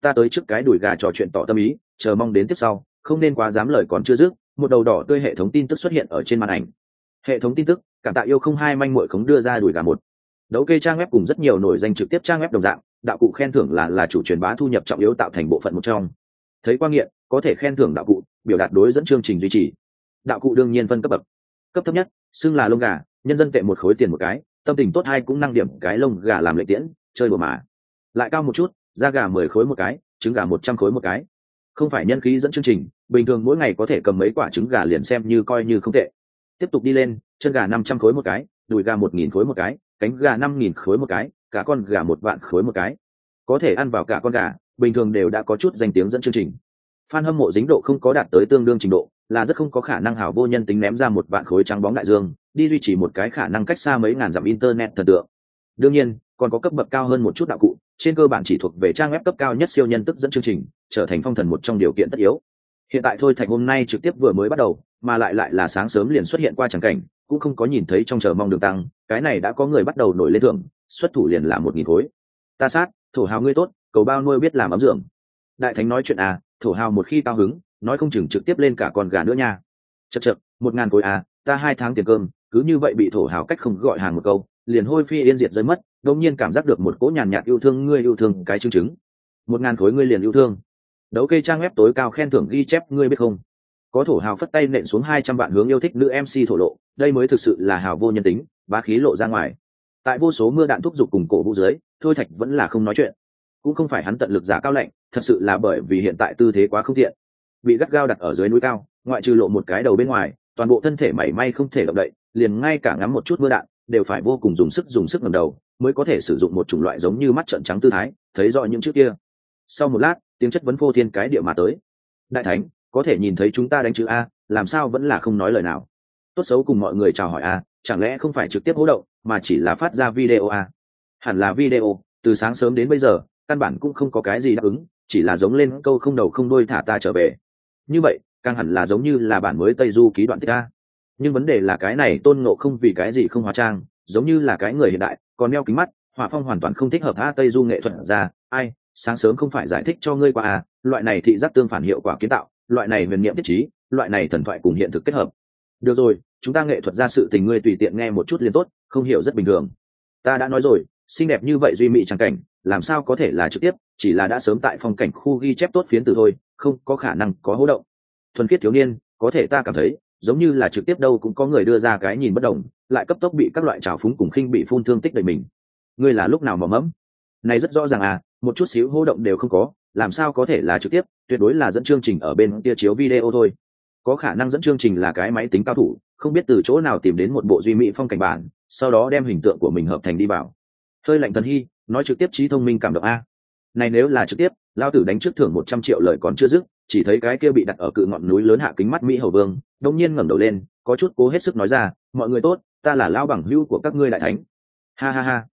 ta tới trước cái đùi gà trò chuyện tỏ tâm ý, chờ mong đến tiếp sau, không nên quá dám lời còn chưa dứt, một đầu đỏ tươi hệ thống tin tức xuất hiện ở trên màn ảnh. Hệ thống tin tức, cảm tạ yêu không hai manh muội khống đưa ra đùi gà một. Đấu kê trang web cùng rất nhiều nổi danh trực tiếp trang web đồng dạng, đạo cụ khen thưởng là chủ truyền bá thu nhập trọng yếu tạo thành bộ phận một trong. Thấy qua nghiện, có thể khen thưởng đạo cụ, biểu đạt đối dẫn chương trình duy trì. Đạo cụ đương nhiên phân cấp bậc. Cấp thấp nhất, xưng là lông gà, nhân dân tệ 1 khối tiền một cái, tâm tình tốt hay cũng năng điểm cái lông gà làm lệ tiễn, chơi đùa mà. Lại cao một chút, da gà 10 khối một cái, trứng gà 100 khối một cái. Không phải nhân khí dẫn chương trình, bình thường mỗi ngày có thể cầm mấy quả trứng gà liền xem như coi như không tệ. Tiếp tục đi lên, chân gà 500 khối một cái, đùi gà 1000 khối một cái, cánh gà 5000 khối một cái, cả con gà 1 vạn khối một cái. Có thể ăn vào cả con gà, bình thường đều đã có chút danh tiếng dẫn chương trình. Fan hâm mộ dính độ không có đạt tới tương đương trình độ, là rất không có khả năng hảo vô nhân tính ném ra 1 vạn khối trắng bóng đại dương, đi duy trì một cái khả năng cách xa mấy ngàn dặm internet thần tượng. Đương nhiên, còn có cấp bậc cao hơn một chút đạo cụ, trên cơ bản chỉ thuộc về trang web cấp cao nhất siêu nhân tức dẫn chương trình, trở thành phong thần một trong điều kiện tất yếu. Hiện tại thôi Thạch hôm nay trực tiếp vừa mới bắt đầu, mà lại là sáng sớm liền xuất hiện qua chẳng cảnh, cũng không có nhìn thấy trong chờ mong đường tăng, cái này đã có người bắt đầu nổi lên thưởng, xuất thủ liền là 1000 khối. Ta sát, thổ hào ngươi tốt, cầu bao nuôi biết làm ấm dưỡng. Đại thánh nói chuyện à, thổ hào một khi cao hứng, nói không chừng trực tiếp lên cả con gà nữa nha. Chậc 1000 khối à, ta 2 tháng tiền cơm, cứ như vậy bị thổ hào cách không gọi hàng một câu, liền hôi phi yên diệt rơi mất, đột nhiên cảm giác được một cỗ nhàn nhạt yêu thương, ngươi yêu thương cái chứng. 1000 khối ngươi liền yêu thương. Đấu kê trang web tối cao khen thưởng ghi chép ngươi biết không? Có thổ hào phất tay nện xuống 200 vạn hướng yêu thích nữ MC thổ lộ, đây mới thực sự là hào vô nhân tính, bá khí lộ ra ngoài. Tại vô số mưa đạn thúc giục cùng cổ vũ dưới, thôi Thạch vẫn là không nói chuyện. Cũng không phải hắn tận lực giả cao lạnh, thật sự là bởi vì hiện tại tư thế quá không thiện, bị gắt gao đặt ở dưới núi cao, ngoại trừ lộ một cái đầu bên ngoài, toàn bộ thân thể mảy may không thể động đậy, liền ngay cả ngắm một chút mưa đạn đều phải vô cùng dùng sức ngẩng đầu mới có thể sử dụng một chủng loại giống như mắt trợn trắng tư thái thấy rõ những trước kia. Sau một lát, tiếng chất vấn phô thiên cái địa mà tới. Đại thánh, có thể nhìn thấy chúng ta đánh chữ a, làm sao vẫn là không nói lời nào? Tốt xấu cùng mọi người chào hỏi a, chẳng lẽ không phải trực tiếp hỗ động mà chỉ là phát ra video a? Hẳn là video, từ sáng sớm đến bây giờ căn bản cũng không có cái gì đáp ứng, chỉ là giống lên câu không đầu không đuôi thả ta trở về. Như vậy càng hẳn là giống như là bản mới Tây Du ký đoạn tích a. Nhưng vấn đề là cái này Tôn Ngộ Không vì cái gì không hóa trang, giống như là cái người hiện đại, còn đeo kính mắt, họa phong hoàn toàn không thích hợp a. Tây Du nghệ thuật ra, ai sáng sớm không phải giải thích cho ngươi qua à, loại này thị giác tương phản hiệu quả kiến tạo, loại này huyền niệm thiết trí, loại này thần thoại cùng hiện thực kết hợp. Được rồi, chúng ta nghệ thuật ra sự tình ngươi tùy tiện nghe một chút liền tốt, không hiểu rất bình thường. Ta đã nói rồi, xinh đẹp như vậy duy mỹ trang cảnh, làm sao có thể là trực tiếp, chỉ là đã sớm tại phong cảnh khu ghi chép tốt phiến từ thôi, không có khả năng có hố động. Thuần khiết thiếu niên, có thể ta cảm thấy giống như là trực tiếp đâu cũng có người đưa ra cái nhìn bất đồng, lại cấp tốc bị các loại trào phúng cùng khinh bị phun thương tích đầy mình. Ngươi là lúc nào mà mẫm? Này rất rõ ràng à, một chút xíu hô động đều không có, làm sao có thể là trực tiếp, tuyệt đối là dẫn chương trình ở bên kia chiếu video thôi. Có khả năng dẫn chương trình là cái máy tính cao thủ, không biết từ chỗ nào tìm đến một bộ duy mỹ phong cảnh bản, sau đó đem hình tượng của mình hợp thành đi vào. Hơi lạnh thần hy, nói trực tiếp trí thông minh cảm động a. Này nếu là trực tiếp, lao tử đánh trước thưởng 100 triệu lời còn chưa dứt, chỉ thấy cái kia bị đặt ở cự ngọn núi lớn hạ kính mắt Mỹ Hầu Vương, đột nhiên ngẩng đầu lên, có chút cố hết sức nói ra, mọi người tốt, ta là lão bằng hữu của các ngươi đại thánh. Ha ha ha.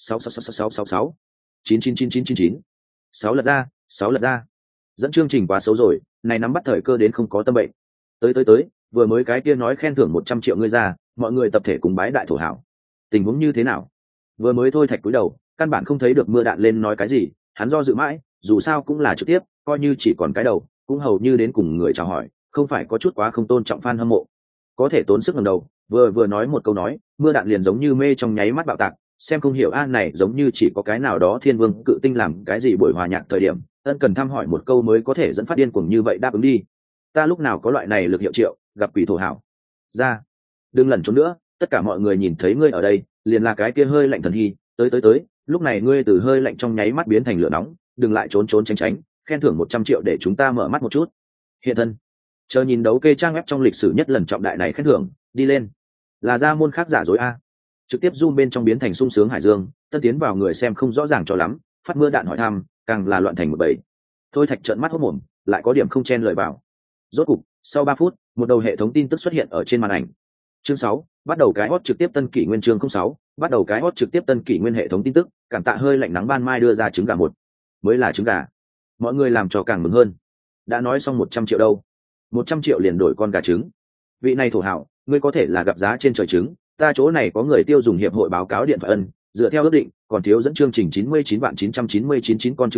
6 9 6 lật ra. Dẫn chương trình quá xấu rồi, này nắm bắt thời cơ đến không có tâm bệnh. Tới, vừa mới cái kia nói khen thưởng 100 triệu ngươi ra, mọi người tập thể cùng bái đại thổ hảo. Tình huống như thế nào? Vừa mới thôi Thạch cúi đầu, căn bản không thấy được mưa đạn lên nói cái gì, hắn do dự mãi, dù sao cũng là trực tiếp, coi như chỉ còn cái đầu, cũng hầu như đến cùng người chào hỏi, không phải có chút quá không tôn trọng fan hâm mộ. Có thể tốn sức ngẩng đầu, vừa nói một câu nói, mưa đạn liền giống như mê trong nháy mắt bạo tạc, xem không hiểu a này giống như chỉ có cái nào đó thiên vương cự tinh làm cái gì buổi hòa nhạc thời điểm, ân cần thăm hỏi một câu mới có thể dẫn phát điên cuồng như vậy đáp ứng đi. Ta lúc nào có loại này lực hiệu triệu, gặp quỷ thổ hảo. Ra, đừng lẩn trốn nữa, tất cả mọi người nhìn thấy ngươi ở đây, liền là cái kia hơi lạnh thần hy, tới, lúc này ngươi từ hơi lạnh trong nháy mắt biến thành lửa nóng, đừng lại trốn tránh, khen thưởng 100 triệu để chúng ta mở mắt một chút. Hiện thân, chờ nhìn đấu kê trang web trong lịch sử nhất lần trọng đại này khen thưởng, đi lên. Là ra môn khác giả dối a. Trực tiếp zoom bên trong biến thành sung sướng hải dương, tân tiến vào người xem không rõ ràng cho lắm, phát mưa đạn hỏi thăm, càng là loạn thành một bầy. Thôi Thạch trợn mắt hốt mồm, lại có điểm không chen lời vào. Rốt cục, sau 3 phút, một đầu hệ thống tin tức xuất hiện ở trên màn ảnh. Chương 6, bắt đầu cái hot trực tiếp tân kỷ nguyên chương 06, bắt đầu cái hot trực tiếp tân kỷ nguyên hệ thống tin tức, cảm tạ hơi lạnh nắng ban mai đưa ra trứng gà một. Mới là trứng gà. Mọi người làm cho càng mừng hơn. Đã nói xong 100 triệu đâu. 100 triệu liền đổi con gà trứng. Vị này thổ hảo, ngươi có thể là gặp giá trên trời trứng, ta chỗ này có người tiêu dùng hiệp hội báo cáo điện thoại ân, dựa theo ước định, còn thiếu dẫn chương trình 99.999 con trứng gà,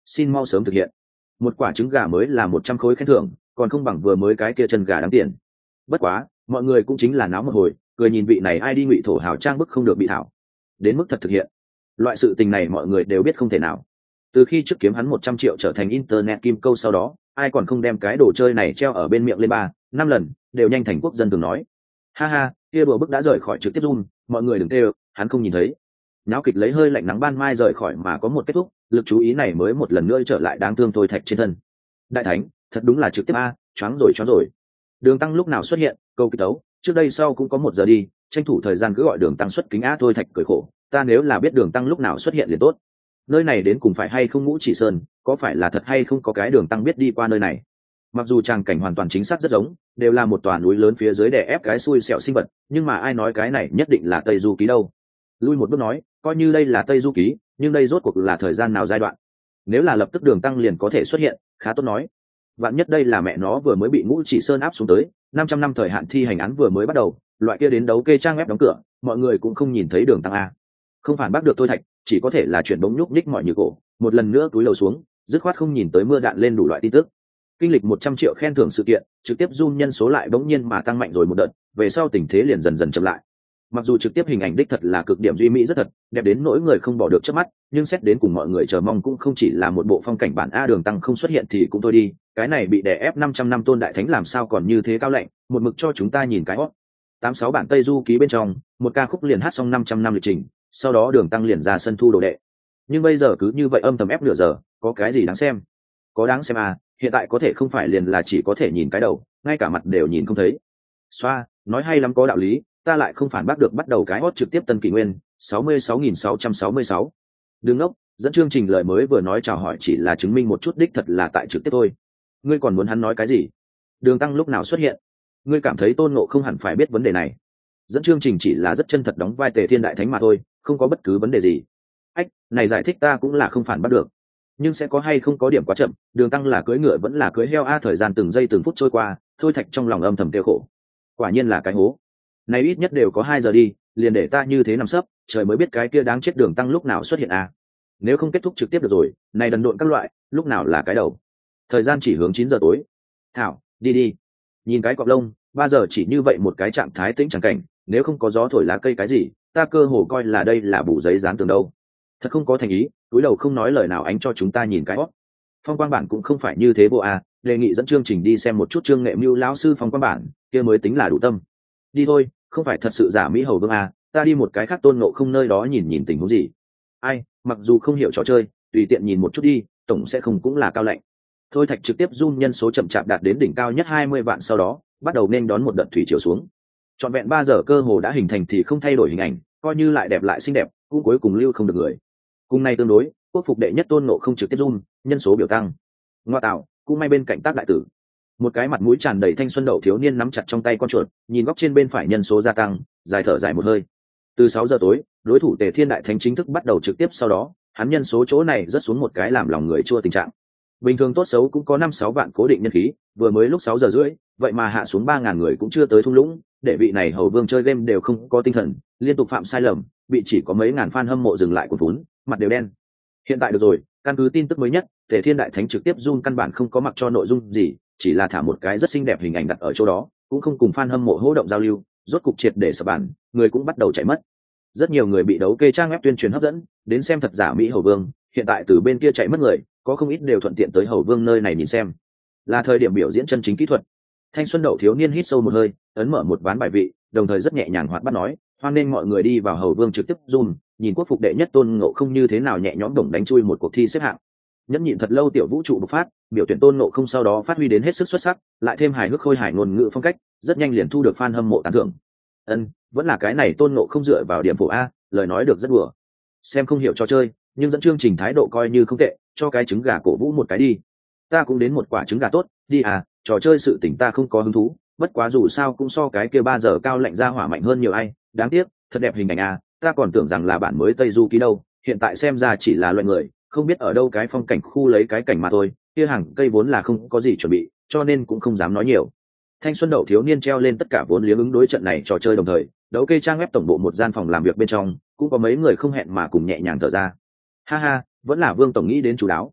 xin mau sớm thực hiện. Một quả trứng gà mới là 100 khối khen thưởng, còn không bằng vừa mới cái kia chân gà đáng tiền. Bất quá mọi người cũng chính là náo một hồi, cười nhìn vị này ai đi ngụy thổ hào trang bức không được bị thảo, đến mức thật thực hiện loại sự tình này mọi người đều biết không thể nào. Từ khi trước kiếm hắn 100 triệu trở thành internet kim câu sau đó, ai còn không đem cái đồ chơi này treo ở bên miệng lên 3-5 lần, đều nhanh thành quốc dân thường nói. Ha ha, kia đùa bức đã rời khỏi trực tiếp run, mọi người đừng tê, hắn không nhìn thấy. Náo kịch lấy hơi lạnh nắng ban mai rời khỏi mà có một kết thúc, lực chú ý này mới một lần nữa trở lại đáng thương Thôi Thạch trên thân. Đại thánh, thật đúng là trực tiếp a, choáng rồi. Đường Tăng lúc nào xuất hiện, câu kịch đấu, trước đây sau cũng có 1 giờ đi, tranh thủ thời gian cứ gọi Đường Tăng xuất kính á. Thôi Thạch cười khổ, ta nếu là biết Đường Tăng lúc nào xuất hiện liền tốt. Nơi này đến cùng phải hay không Ngũ Chỉ Sơn, có phải là thật hay không có cái Đường Tăng biết đi qua nơi này. Mặc dù tràng cảnh hoàn toàn chính xác rất giống, đều là một tòa núi lớn phía dưới đè ép cái xui xẻo sinh vật, nhưng mà ai nói cái này nhất định là Tây Du Ký đâu. Lui một bước nói, coi như đây là Tây Du Ký, nhưng đây rốt cuộc là thời gian nào giai đoạn? Nếu là lập tức Đường Tăng liền có thể xuất hiện, khá tốt nói. Vạn nhất đây là mẹ nó vừa mới bị Ngũ Chỉ Sơn áp xuống tới, 500 năm thời hạn thi hành án vừa mới bắt đầu, loại kia đến đấu kê trang web đóng cửa, mọi người cũng không nhìn thấy Đường Tăng a. Không phản bác được Thôi Thạch, chỉ có thể là chuyển bóng nhúc nhích mọi như cổ, một lần nữa túi lầu xuống, dứt khoát không nhìn tới mưa đạn lên đủ loại tin tức. Kinh lịch 100 triệu khen thưởng sự kiện, trực tiếp zoom nhân số lại bỗng nhiên mà tăng mạnh rồi một đợt, về sau tình thế liền dần dần chậm lại. Mặc dù trực tiếp hình ảnh đích thật là cực điểm duy mỹ rất thật, đẹp đến nỗi người không bỏ được trước mắt, nhưng xét đến cùng mọi người chờ mong cũng không chỉ là một bộ phong cảnh bản a. Đường Tăng không xuất hiện thì cũng thôi đi, cái này bị đè ép 500 năm tôn đại thánh làm sao còn như thế cao lạnh, một mực cho chúng ta nhìn cái hót. 86 bản Tây Du Ký bên trong, một ca khúc liền hát xong 500 năm lịch trình, sau đó Đường Tăng liền ra sân thu đồ đệ. Nhưng bây giờ cứ như vậy âm thầm ép nửa giờ, có cái gì đáng xem? Có đáng xem à, hiện tại có thể không phải liền là chỉ có thể nhìn cái đầu, ngay cả mặt đều nhìn không thấy. Xoa, nói hay lắm có đạo lý, ta lại không phản bác được. Bắt đầu cái hot trực tiếp Tân Kỷ Nguyên 66.666. Đừng ngốc, dẫn chương trình lời mới vừa nói chào hỏi chỉ là chứng minh một chút đích thật là tại trực tiếp thôi. Ngươi còn muốn hắn nói cái gì? Đường Tăng lúc nào xuất hiện? Ngươi cảm thấy Tôn Ngộ không hẳn phải biết vấn đề này. Dẫn chương trình chỉ là rất chân thật đóng vai Tề Thiên Đại Thánh mà thôi, không có bất cứ vấn đề gì. Ách, này giải thích ta cũng là không phản bác được. Nhưng sẽ có hay không có điểm quá chậm, Đường Tăng là cưỡi ngựa vẫn là cưỡi heo a. Thời gian từng giây từng phút trôi qua, Thôi Thạch trong lòng âm thầm tiêu khổ. Quả nhiên là cái hố. Này ít nhất đều có 2 giờ đi, liền để ta như thế nằm sấp, trời mới biết cái kia đáng chết Đường Tăng lúc nào xuất hiện a. Nếu không kết thúc trực tiếp được rồi, này đần độn các loại, lúc nào là cái đầu. Thời gian chỉ hướng 9 giờ tối. Thảo, đi. Nhìn cái cọp lông, 3 giờ chỉ như vậy một cái trạng thái tĩnh chẳng cảnh, nếu không có gió thổi lá cây cái gì, ta cơ hồ coi là đây là bù giấy dán tường đâu. Thật không có thành ý, túi đầu không nói lời nào ánh cho chúng ta nhìn cái hót. Phong quang bản cũng không phải như thế bộ a, đề nghị dẫn chương trình đi xem một chút Trương Nghệ Mưu lão sư phong quang bản, kia mới tính là đủ tâm. Đi thôi, không phải thật sự giả Mỹ Hầu Vương a, ta đi một cái khác Tôn Ngộ không nơi đó nhìn tình huống gì. Ai, mặc dù không hiểu trò chơi, tùy tiện nhìn một chút đi, tổng sẽ không cũng là cao lạnh. Thôi Thạch trực tiếp zoom nhân số chậm chạp đạt đến đỉnh cao nhất 20 vạn sau đó, bắt đầu nên đón một đợt thủy chiều xuống. Trọn vẹn 3 giờ cơ hồ đã hình thành thì không thay đổi hình ảnh, coi như lại đẹp lại xinh đẹp, cũng cuối cùng lưu không được người. Cùng này tương đối, quốc phục đệ nhất Tôn Ngộ không trực tiếp zoom, nhân số biểu tăng. Ngoa tạo, cũng may bên cạnh tác đại tử. Một cái mặt mũi tràn đầy thanh xuân đậu thiếu niên nắm chặt trong tay con chuột, nhìn góc trên bên phải nhân số gia tăng, dài thở dài một hơi. Từ 6 giờ tối, đối thủ Tề Thiên Đại Thánh chính thức bắt đầu trực tiếp, sau đó, hắn nhân số chỗ này rất xuống một cái làm lòng người chua tình trạng. Bình thường tốt xấu cũng có 5-6 vạn cố định nhân khí, vừa mới lúc 6 giờ rưỡi, vậy mà hạ xuống 3.000 người cũng chưa tới thung lũng, để vị này Hầu Vương chơi game đều không có tinh thần, liên tục phạm sai lầm, bị chỉ có mấy ngàn fan hâm mộ dừng lại của vốn, mặt đều đen. Hiện tại được rồi, căn cứ tin tức mới nhất, Tề Thiên Đại Thánh trực tiếp zoom căn bản không có mặc cho nội dung gì, chỉ là thả một cái rất xinh đẹp hình ảnh đặt ở chỗ đó, cũng không cùng fan hâm mộ hô động giao lưu, rốt cục triệt để sập bản, người cũng bắt đầu chạy mất. Rất nhiều người bị đấu kê trang web tuyên truyền hấp dẫn, đến xem thật giả Mỹ Hầu Vương, hiện tại từ bên kia chạy mất người, có không ít đều thuận tiện tới Hầu Vương nơi này nhìn xem. Là thời điểm biểu diễn chân chính kỹ thuật. Thanh xuân đậu thiếu niên hít sâu một hơi, ấn mở một ván bài vị, đồng thời rất nhẹ nhàng hoạt bát nói, hoan nên mọi người đi vào Hầu Vương trực tiếp zoom, nhìn quốc phục đệ nhất Tôn Ngộ không như thế nào nhẹ nhõm đồng đánh chui một cuộc thi xếp hạng. Nhẫn nhịn thật lâu tiểu vũ trụ bộc phát, biểu tuyển Tôn Ngộ không sau đó phát huy đến hết sức xuất sắc, lại thêm hài hước khôi hài ngôn ngữ phong cách, rất nhanh liền thu được fan hâm mộ tán thưởng. Vẫn là cái này Tôn Ngộ không dựa vào điểm phổ a, lời nói được rất đùa. Xem không hiểu trò chơi, nhưng dẫn chương trình thái độ coi như không tệ, cho cái trứng gà cổ vũ một cái đi. Ta cũng đến một quả trứng gà tốt, đi à, trò chơi sự tỉnh ta không có hứng thú, bất quá dù sao cũng so cái kia 3 giờ cao lạnh ra hỏa mạnh hơn nhiều ai, đáng tiếc, thật đẹp hình ảnh à, ta còn tưởng rằng là bản mới Tây Du Ký đâu, hiện tại xem ra chỉ là loại người, không biết ở đâu cái phong cảnh khu lấy cái cảnh mà thôi, kia hàng cây vốn là không có gì chuẩn bị, cho nên cũng không dám nói nhiều. Thanh xuân đậu thiếu niên treo lên tất cả vốn liếng ứng đối trận này trò chơi đồng thời, đấu kê trang web tổng bộ một gian phòng làm việc bên trong, cũng có mấy người không hẹn mà cùng nhẹ nhàng thở ra. Ha ha, vẫn là Vương tổng nghĩ đến chú đáo.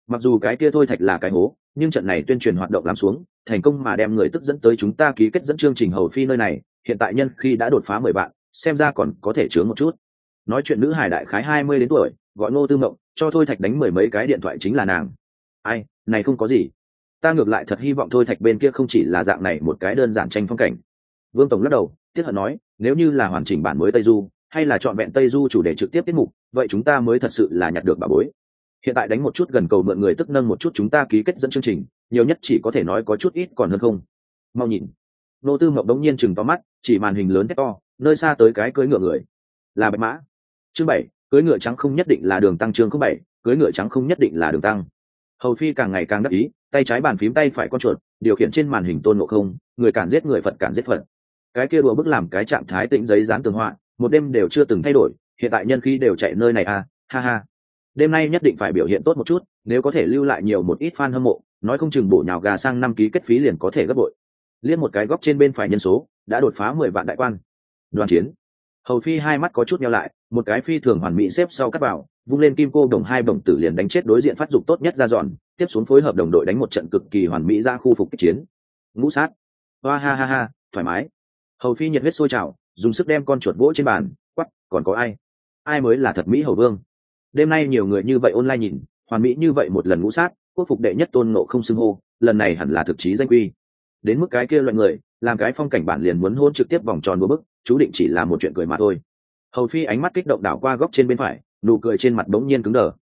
Mặc dù cái kia thôi thạch là cái hố, nhưng trận này tuyên truyền hoạt động làm xuống thành công mà đem người tức dẫn tới chúng ta ký kết dẫn chương trình hầu phi nơi này, hiện tại nhân khi đã đột phá 10 vạn, xem ra còn có thể chướng một chút. Nói chuyện nữ hài đại khái 20 đến tuổi, gọi Ngô Tư Mộng, cho thôi thạch đánh 10 mấy cái điện thoại chính là nàng. Ai, này không có gì, ta ngược lại thật hy vọng thôi thạch bên kia không chỉ là dạng này một cái đơn giản tranh phong cảnh. Vương tổng lắc đầu tiếc hận nói, nếu như là hoàn chỉnh bản mới Tây Du hay là trọn vẹn Tây Du chủ đề trực tiếp tiết mục, vậy chúng ta mới thật sự là nhặt được bà bối. Hiện tại đánh một chút gần cầu mượn người tức nâng một chút chúng ta ký kết dẫn chương trình, nhiều nhất chỉ có thể nói có chút ít còn hơn không. Mau nhìn. Nô Tư Mộng đống nhiên chừng to mắt, chỉ màn hình lớn thét to, nơi xa tới cái cưỡi ngựa người, là Bạch Mã. Chương 7, cưỡi ngựa trắng không nhất định là Đường Tăng. Chương 07, cưỡi ngựa trắng không nhất định là Đường Tăng. Hầu Phi càng ngày càng đắc ý, tay trái bàn phím tay phải con chuột, điều khiển trên màn hình Tôn Ngộ Không, người cản giết người, Phật cản giết Phật. Cái kia đùa bức làm cái trạng thái tĩnh giấy dán tường họa, một đêm đều chưa từng thay đổi, hiện tại nhân khí đều chạy nơi này à, ha ha. Đêm nay nhất định phải biểu hiện tốt một chút, nếu có thể lưu lại nhiều một ít fan hâm mộ, nói không chừng bổ nhào gà sang năm ký kết phí liền có thể gấp bội. Liên một cái góc trên bên phải nhân số đã đột phá 10 vạn đại quan. Đoàn chiến. Hầu Phi hai mắt có chút nheo lại, một cái phi thường hoàn mỹ xếp sau cắt vào, vung lên kim cô đồng hai bổng tử liền đánh chết đối diện phát dục tốt nhất ra dọn, tiếp xuống phối hợp đồng đội đánh một trận cực kỳ hoàn mỹ ra khu phục kích chiến. Ngũ sát. Hoa ha ha ha, thoải mái. Hầu Phi nhiệt huyết sôi trào, dùng sức đem con chuột vỗ trên bàn, quắc, còn có ai? Ai mới là thật mỹ hầu vương? Đêm nay nhiều người như vậy online nhìn, hoàn mỹ như vậy một lần ngũ sát, quốc phục đệ nhất Tôn Ngộ Không xưng hô, lần này hẳn là thực chí danh quy. Đến mức cái kia loại người, làm cái phong cảnh bản liền muốn hôn trực tiếp vòng tròn búa bức, chú định chỉ là một chuyện cười mà thôi. Hầu Phi ánh mắt kích động đảo qua góc trên bên phải, nụ cười trên mặt bỗng nhiên cứng đờ.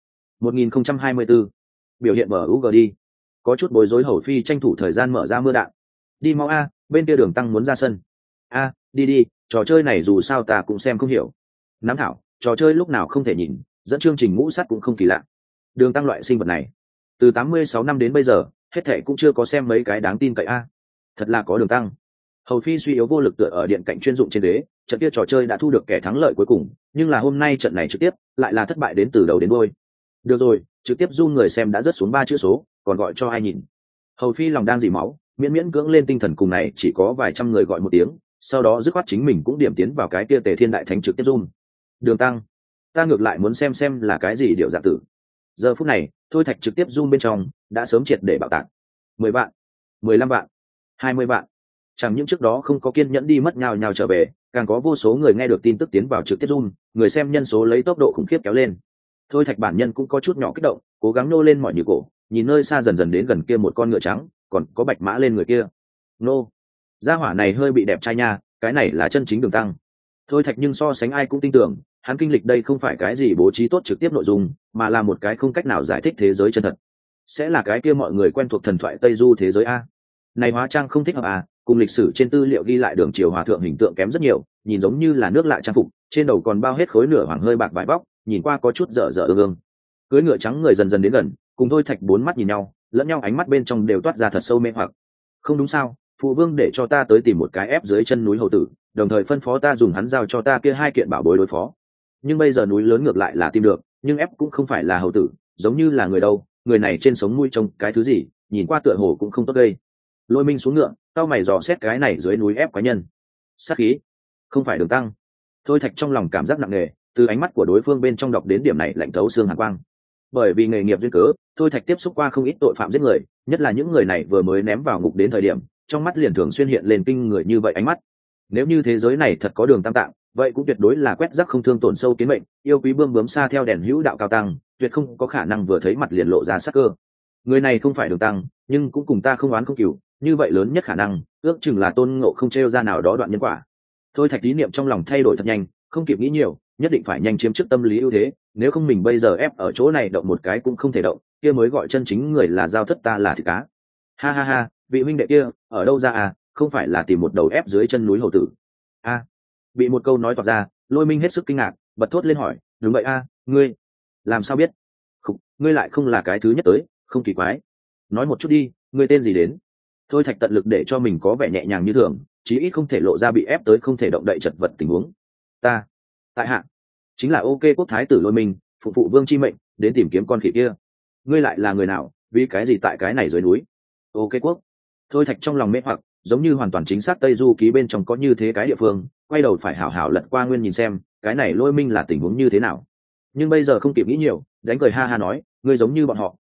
1024, biểu hiện mở UG đi. Có chút bối rối Hầu Phi tranh thủ thời gian mở ra mưa đạn. Đi mau a, bên kia Đường Tăng muốn ra sân. A, đi đi, trò chơi này dù sao ta cũng xem không hiểu. Nắm thảo, trò chơi lúc nào không thể nhìn, dẫn chương trình ngũ sát cũng không kỳ lạ. Đường Tăng loại sinh vật này, từ 86 năm đến bây giờ, hết thảy cũng chưa có xem mấy cái đáng tin cậy a. Thật là có Đường Tăng. Hầu Phi suy yếu vô lực tựa ở điện cạnh chuyên dụng trên đế, trận kia trò chơi đã thu được kẻ thắng lợi cuối cùng, nhưng là hôm nay trận này trực tiếp lại là thất bại đến từ đầu đến đuôi. Được rồi, trực tiếp run người xem đã rớt xuống 3 chữ số, còn gọi cho ai nhìn. Hầu Phi lòng đang dỉ máu, miễn miễn cưỡng lên tinh thần, cùng này chỉ có vài trăm người gọi một tiếng, sau đó dứt khoát chính mình cũng điểm tiến vào cái kia Tề Thiên Đại Thánh trực tiếp run. Đường Tăng, ta ngược lại muốn xem là cái gì điệu dạng tử. Giờ phút này, thôi thạch trực tiếp run bên trong đã sớm triệt để bạo tạc. 10 vạn, 15 vạn, 20 vạn. Chẳng những trước đó không có kiên nhẫn đi mất nhào nhào trở về, càng có vô số người nghe được tin tức tiến vào trực tiếp run, người xem nhân số lấy tốc độ khủng khiếp kéo lên. Thôi thạch bản nhân cũng có chút nhỏ kích động, cố gắng nô lên mọi như cổ, nhìn nơi xa dần dần đến gần kia một con ngựa trắng, còn có Bạch Mã lên người kia. Nô, gia hỏa này hơi bị đẹp trai nha, cái này là chân chính Đường Tăng. Thôi thạch nhưng so sánh ai cũng tin tưởng, hắn kinh lịch đây không phải cái gì bố trí tốt trực tiếp nội dung, mà là một cái không cách nào giải thích thế giới chân thật. Sẽ là cái kia mọi người quen thuộc thần thoại Tây Du thế giới a. Này hóa trang không thích hợp à, cùng lịch sử trên tư liệu ghi lại Đường triều hòa thượng hình tượng kém rất nhiều, nhìn giống như là nước lạ trang phục, trên đầu còn bao hết khối nửa hoàng hơi bạc vải bóc, nhìn qua có chút dở dở ương ương. Cưới ngựa trắng người dần dần đến gần, cùng thôi thạch bốn mắt nhìn nhau, lẫn nhau ánh mắt bên trong đều toát ra thật sâu mê hoặc. Không đúng sao, phụ vương để cho ta tới tìm một cái ép dưới chân núi hầu tử, đồng thời phân phó ta dùng hắn giao cho ta kia 2 kiện bảo bối đối phó. Nhưng bây giờ núi lớn ngược lại là tìm được, nhưng ép cũng không phải là hầu tử, giống như là người đâu, người này trên sống mũi trông cái thứ gì, nhìn qua tựa hồ cũng không tốt gây. Lôi Minh xuống ngựa, tao mày dò xét cái này dưới núi ép quái nhân. Sát khí, không phải Đường Tăng. Thôi thạch trong lòng cảm giác nặng nề, từ ánh mắt của đối phương bên trong đọc đến điểm này lạnh thấu xương hàn quang. Bởi vì nghề nghiệp duyên cớ, thôi thạch tiếp xúc qua không ít tội phạm giết người, nhất là những người này vừa mới ném vào ngục đến thời điểm, trong mắt liền thường xuyên hiện lên kinh người như vậy ánh mắt. Nếu như thế giới này thật có Đường Tam Tạng, vậy cũng tuyệt đối là quét rác không thương tổn sâu kiến mệnh, yêu quý bươm bướm xa theo đèn hữu đạo cao tăng, tuyệt không có khả năng vừa thấy mặt liền lộ ra sắc cơ. Người này không phải Đường Tăng, nhưng cũng cùng ta không oán không cừu, như vậy lớn nhất khả năng, ước chừng là Tôn Ngộ Không trêu ra nào đó đoạn nhân quả. Thôi thạch ý niệm trong lòng thay đổi thật nhanh, không kịp nghĩ nhiều, nhất định phải nhanh chiếm trước tâm lý ưu thế, nếu không mình bây giờ ép ở chỗ này động một cái cũng không thể động, kia mới gọi chân chính người là giao thất ta là thịt cá. Ha ha ha, vị huynh đệ kia ở đâu ra à, không phải là tìm một đầu ép dưới chân núi hầu tử a. Bị một câu nói toạc ra, Lôi Minh hết sức kinh ngạc, bật thốt lên hỏi, đúng vậy a, ngươi làm sao biết? Không, ngươi lại không là cái thứ nhất tới, không kỳ quái. Nói một chút đi, ngươi tên gì đến? Thôi thạch tận lực để cho mình có vẻ nhẹ nhàng như thường, chí ít không thể lộ ra bị ép tới không thể động đậy chật vật tình huống. Ta, tại hạ, chính là OK quốc thái tử Lôi Minh, phụ phụ vương chi mệnh, đến tìm kiếm con khỉ kia. Ngươi lại là người nào, vì cái gì tại cái này dưới núi? OK quốc. Thôi thạch trong lòng mê hoặc, giống như hoàn toàn chính xác Tây Du ký bên trong có như thế cái địa phương, quay đầu phải hảo hảo lật qua nguyên nhìn xem, cái này Lôi Minh là tình huống như thế nào. Nhưng bây giờ không kịp nghĩ nhiều, đánh cười ha ha nói, ngươi giống như bọn họ,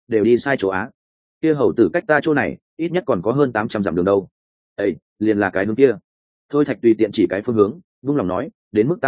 đều đi sai chỗ á. Kia hầu tử cách ta chỗ này ít nhất còn có hơn 800 dặm đường đâu. Ê, liền là cái hướng kia. Thôi Thạch tùy tiện chỉ cái phương hướng, vung lòng nói, đến mức ta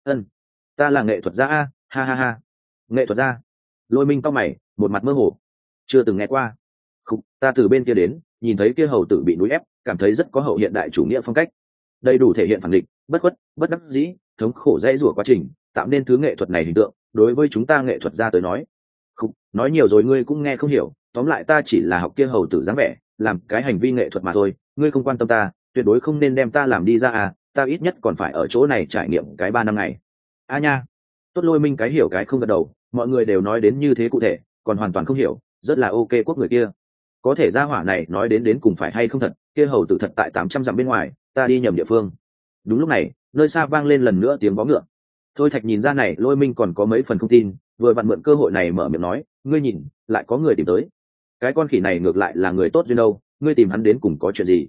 ta là nghệ thuật gia ha ha ha. Nghệ thuật gia? Lôi Minh cau mày, một mặt mơ hồ. Chưa từng nghe qua. Khúc, ta từ bên kia đến, nhìn thấy kia hầu tử bị núi ép, cảm thấy rất có hậu hiện đại chủ nghĩa phong cách. Đầy đủ thể hiện phản định, bất khuất, bất đắc dĩ, thống khổ dễ rủa quá trình, tạo nên thứ nghệ thuật này hình tượng, đối với chúng ta nghệ thuật gia tới nói. Khúc, nói nhiều rồi ngươi cũng nghe không hiểu, tóm lại ta chỉ là học kia hầu tử dáng vẻ, làm cái hành vi nghệ thuật mà thôi, ngươi không quan tâm ta, tuyệt đối không nên đem ta làm đi ra ta ít nhất còn phải ở chỗ này trải nghiệm cái 3 năm ngày. Nha. Tốt. Lôi Minh cái hiểu cái không gật đầu, mọi người đều nói đến như thế cụ thể, còn hoàn toàn không hiểu, rất là ok quốc người kia. Có thể gia hỏa này nói đến cùng phải hay không thật, kia hầu tử thật tại 800 dặm bên ngoài, ta đi nhầm địa phương. Đúng lúc này, nơi xa vang lên lần nữa tiếng vó ngựa. Thôi Thạch nhìn ra này Lôi Minh còn có mấy phần không tin, vừa vặn mượn cơ hội này mở miệng nói, ngươi nhìn, lại có người tìm tới. Cái con khỉ này ngược lại là người tốt duyên đâu, ngươi tìm hắn đến cùng có chuyện gì?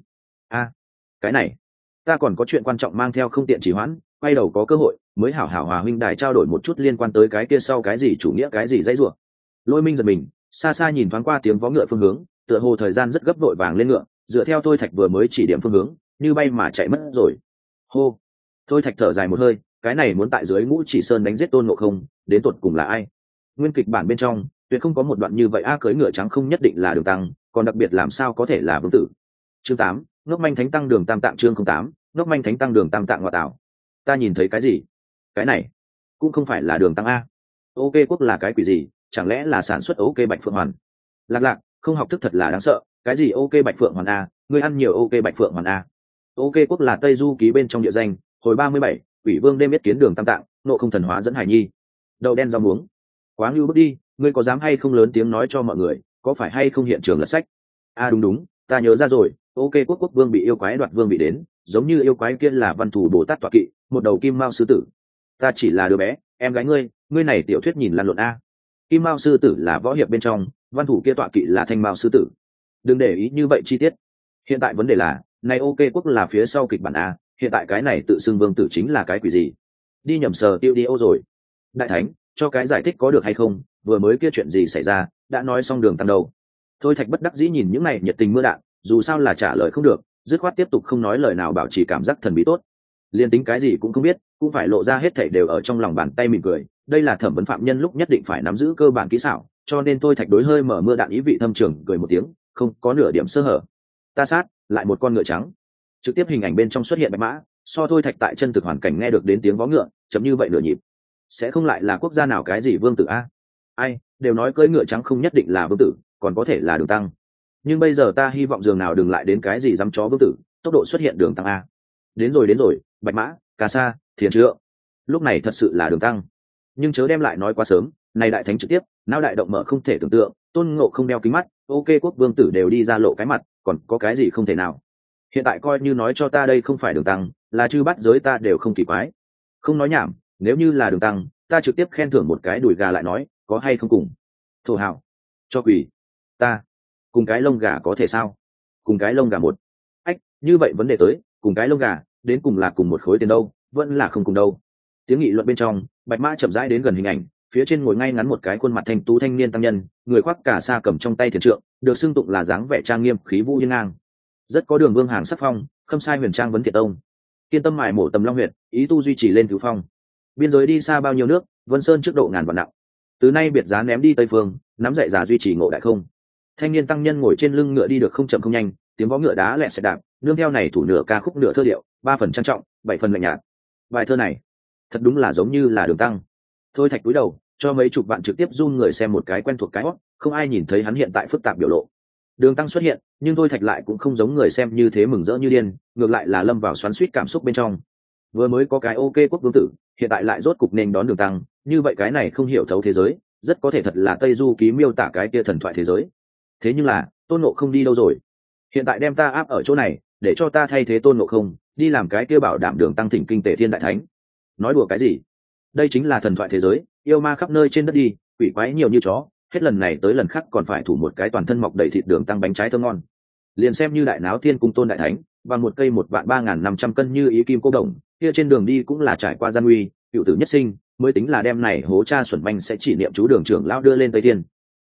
Cái này, ta còn có chuyện quan trọng mang theo, không tiện trì hoãn, quay đầu có cơ hội mới hảo hảo hòa huynh đài trao đổi một chút liên quan tới cái kia sau cái gì chủ nghĩa cái gì dãy rủa. Lôi Minh giật mình, xa xa nhìn thoáng qua tiếng vó ngựa phương hướng, tựa hồ thời gian rất gấp vội vàng lên ngựa, dựa theo Thôi Thạch vừa mới chỉ điểm phương hướng, như bay mà chạy mất rồi. Hô. Thôi Thạch thở dài một hơi, cái này muốn tại dưới Ngũ Chỉ Sơn đánh giết Tôn Ngộ Không, đến tột cùng là ai? Nguyên kịch bản bên trong tuyệt không có một đoạn như vậy cưỡi ngựa trắng không nhất định là Đường Tăng, còn đặc biệt làm sao có thể là Vương Tử. Chương 8, ngốc manh thánh tăng Đường Tam Tạng. Chương 08, ngốc manh thánh tăng Đường Tam Tạng ngoại tảo. Ta nhìn thấy cái gì? Cái này cũng không phải là Đường Tăng a. Ok quốc là cái quỷ gì? Chẳng lẽ là sản xuất ok Bạch Phượng Hoàn? Lạc, không học thức thật là đáng sợ. Cái gì ok Bạch Phượng Hoàn a? Ngươi ăn nhiều ok Bạch Phượng Hoàn a. Ok quốc là Tây Du ký bên trong địa danh, hồi 37, Quỷ Vương đêm biết kiến Đường Tam Tạng, nộ không thần hóa dẫn Hải Nhi. Đậu đen rau muống. Quá ngưu bước đi, ngươi có dám hay không lớn tiếng nói cho mọi người, có phải hay không hiện trường lật sách? Đúng, ta nhớ ra rồi, ok quốc vương bị yêu quái đoạt vương bị đến, giống như yêu quái kia là Văn Thù Bồ Tát tọa kỵ, một đầu kim mao sư tử. Ta chỉ là đứa bé, em gái ngươi này tiểu thuyết nhìn lan lộn a. Kim mao sư tử là võ hiệp bên trong, Văn Thủ kia tọa kỵ là thanh mao sư tử. Đừng để ý như vậy chi tiết. Hiện tại vấn đề là, này ok quốc là phía sau kịch bản a, hiện tại cái này tự xưng vương tử chính là cái quỷ gì? Đi nhầm sờ tiêu đi ô rồi. Đại thánh, cho cái giải thích có được hay không? Vừa mới kia chuyện gì xảy ra, đã nói xong Đường Tăng đâu. Thôi Thạch bất đắc dĩ nhìn những này nhiệt tình mưa đạn, dù sao là trả lời không được, dứt khoát tiếp tục không nói lời nào, bảo trì cảm giác thần bí tốt. Liên tính cái gì cũng không biết, cũng phải lộ ra hết thảy đều ở trong lòng bàn tay mỉm cười. Đây là thẩm vấn phạm nhân lúc nhất định phải nắm giữ cơ bản kỹ xảo, cho nên Thôi Thạch đối hơi mở mưa đạn ý vị thâm trường cười một tiếng, không có nửa điểm sơ hở. Ta sát lại một con ngựa trắng. Trực tiếp hình ảnh bên trong xuất hiện bạch mã, so Thôi Thạch tại chân thực hoàn cảnh nghe được đến tiếng vó ngựa, chấm như vậy nửa nhịp. Sẽ không lại là quốc gia nào cái gì vương tử a? Ai, đều nói cưỡi ngựa trắng không nhất định là vương tử, còn có thể là Đường Tăng. Nhưng bây giờ ta hy vọng dường nào đừng lại đến cái gì dám chó vương tử, tốc độ xuất hiện Đường Tăng a. Đến rồi, bạch mã, cà sa, thiền trượng. Lúc này thật sự là Đường Tăng. Nhưng chớ đem lại nói quá sớm, này đại thánh trực tiếp, não đại động mở không thể tưởng tượng, Tôn Ngộ không đeo kính mắt, ok quốc vương tử đều đi ra lộ cái mặt, còn có cái gì không thể nào. Hiện tại coi như nói cho ta đây không phải Đường Tăng, là chư bắt giới ta đều không kỳ quái. Không nói nhảm, nếu như là Đường Tăng, ta trực tiếp khen thưởng một cái đùi gà lại nói, có hay không cùng. Thổ hảo, cho quỷ, ta cùng cái lông gà có thể sao? Cùng cái lông gà một. Như vậy vấn đề tới, cùng cái lông gà, đến cùng là cùng một khối tiền đâu, vẫn là không cùng đâu. Tiếng nghị luận bên trong, bạch mã chậm rãi đến gần hình ảnh, phía trên ngồi ngay ngắn một cái khuôn mặt thanh tú thanh niên tăng nhân, người khoác cả sa cầm trong tay thiền trượng, được xưng tụng là dáng vẻ trang nghiêm khí vũ hiên ngang. Rất có đường vương hàng sắc phong, khâm sai huyền trang vấn thiệt tông. Kiên tâm mài mổ tầm long huyệt, ý tu duy trì lên cứu phong. Biên giới đi xa bao nhiêu nước, Vân Sơn trước độ ngàn vạn nặng. Từ nay biệt giá ném đi Tây phương, nắm dạy giả duy trì ngộ đại không. Thanh niên tăng nhân ngồi trên lưng ngựa đi được không chậm không nhanh, tiếng vó ngựa đá lẹ sẽ đạp, nương theo này thủ nửa ca khúc nửa thơ điệu, 3 phần trang trọng, 7 phần lạnh nhạt. Bài thơ này thật đúng là giống như là Đường Tăng. Thôi Thạch cúi đầu cho mấy chục vạn trực tiếp zoom người xem một cái quen thuộc cái hót, không ai nhìn thấy hắn hiện tại phức tạp biểu lộ. Đường Tăng xuất hiện, nhưng Thôi Thạch lại cũng không giống người xem như thế mừng rỡ như điên, ngược lại là lâm vào xoắn xuýt cảm xúc bên trong. Vừa mới có cái ok quốc vương tử, hiện tại lại rốt cục nên đón Đường Tăng, như vậy cái này không hiểu thấu thế giới, rất có thể thật là Tây Du ký miêu tả cái kia thần thoại thế giới. Thế nhưng là Tôn Ngộ không đi đâu rồi? Hiện tại đem ta áp ở chỗ này, để cho ta thay thế Tôn Ngộ không đi làm cái kia bảo đảm Đường Tăng thỉnh kinh tề thiên đại thánh. Nói đùa cái gì? Đây chính là thần thoại thế giới, yêu ma khắp nơi trên đất đi, quỷ quái nhiều như chó, hết lần này tới lần khác còn phải thủ một cái toàn thân mọc đầy thịt Đường Tăng bánh trái thơm ngon. Liền xem như đại náo thiên cung Tôn đại thánh và một cây 1.3.500 cân như ý kim cô đồng, kia trên đường đi cũng là trải qua gian nguy, cựu tử nhất sinh, mới tính là đem này hố cha xuẩn manh sẽ chỉ niệm chú Đường trưởng lão đưa lên Tây Thiên.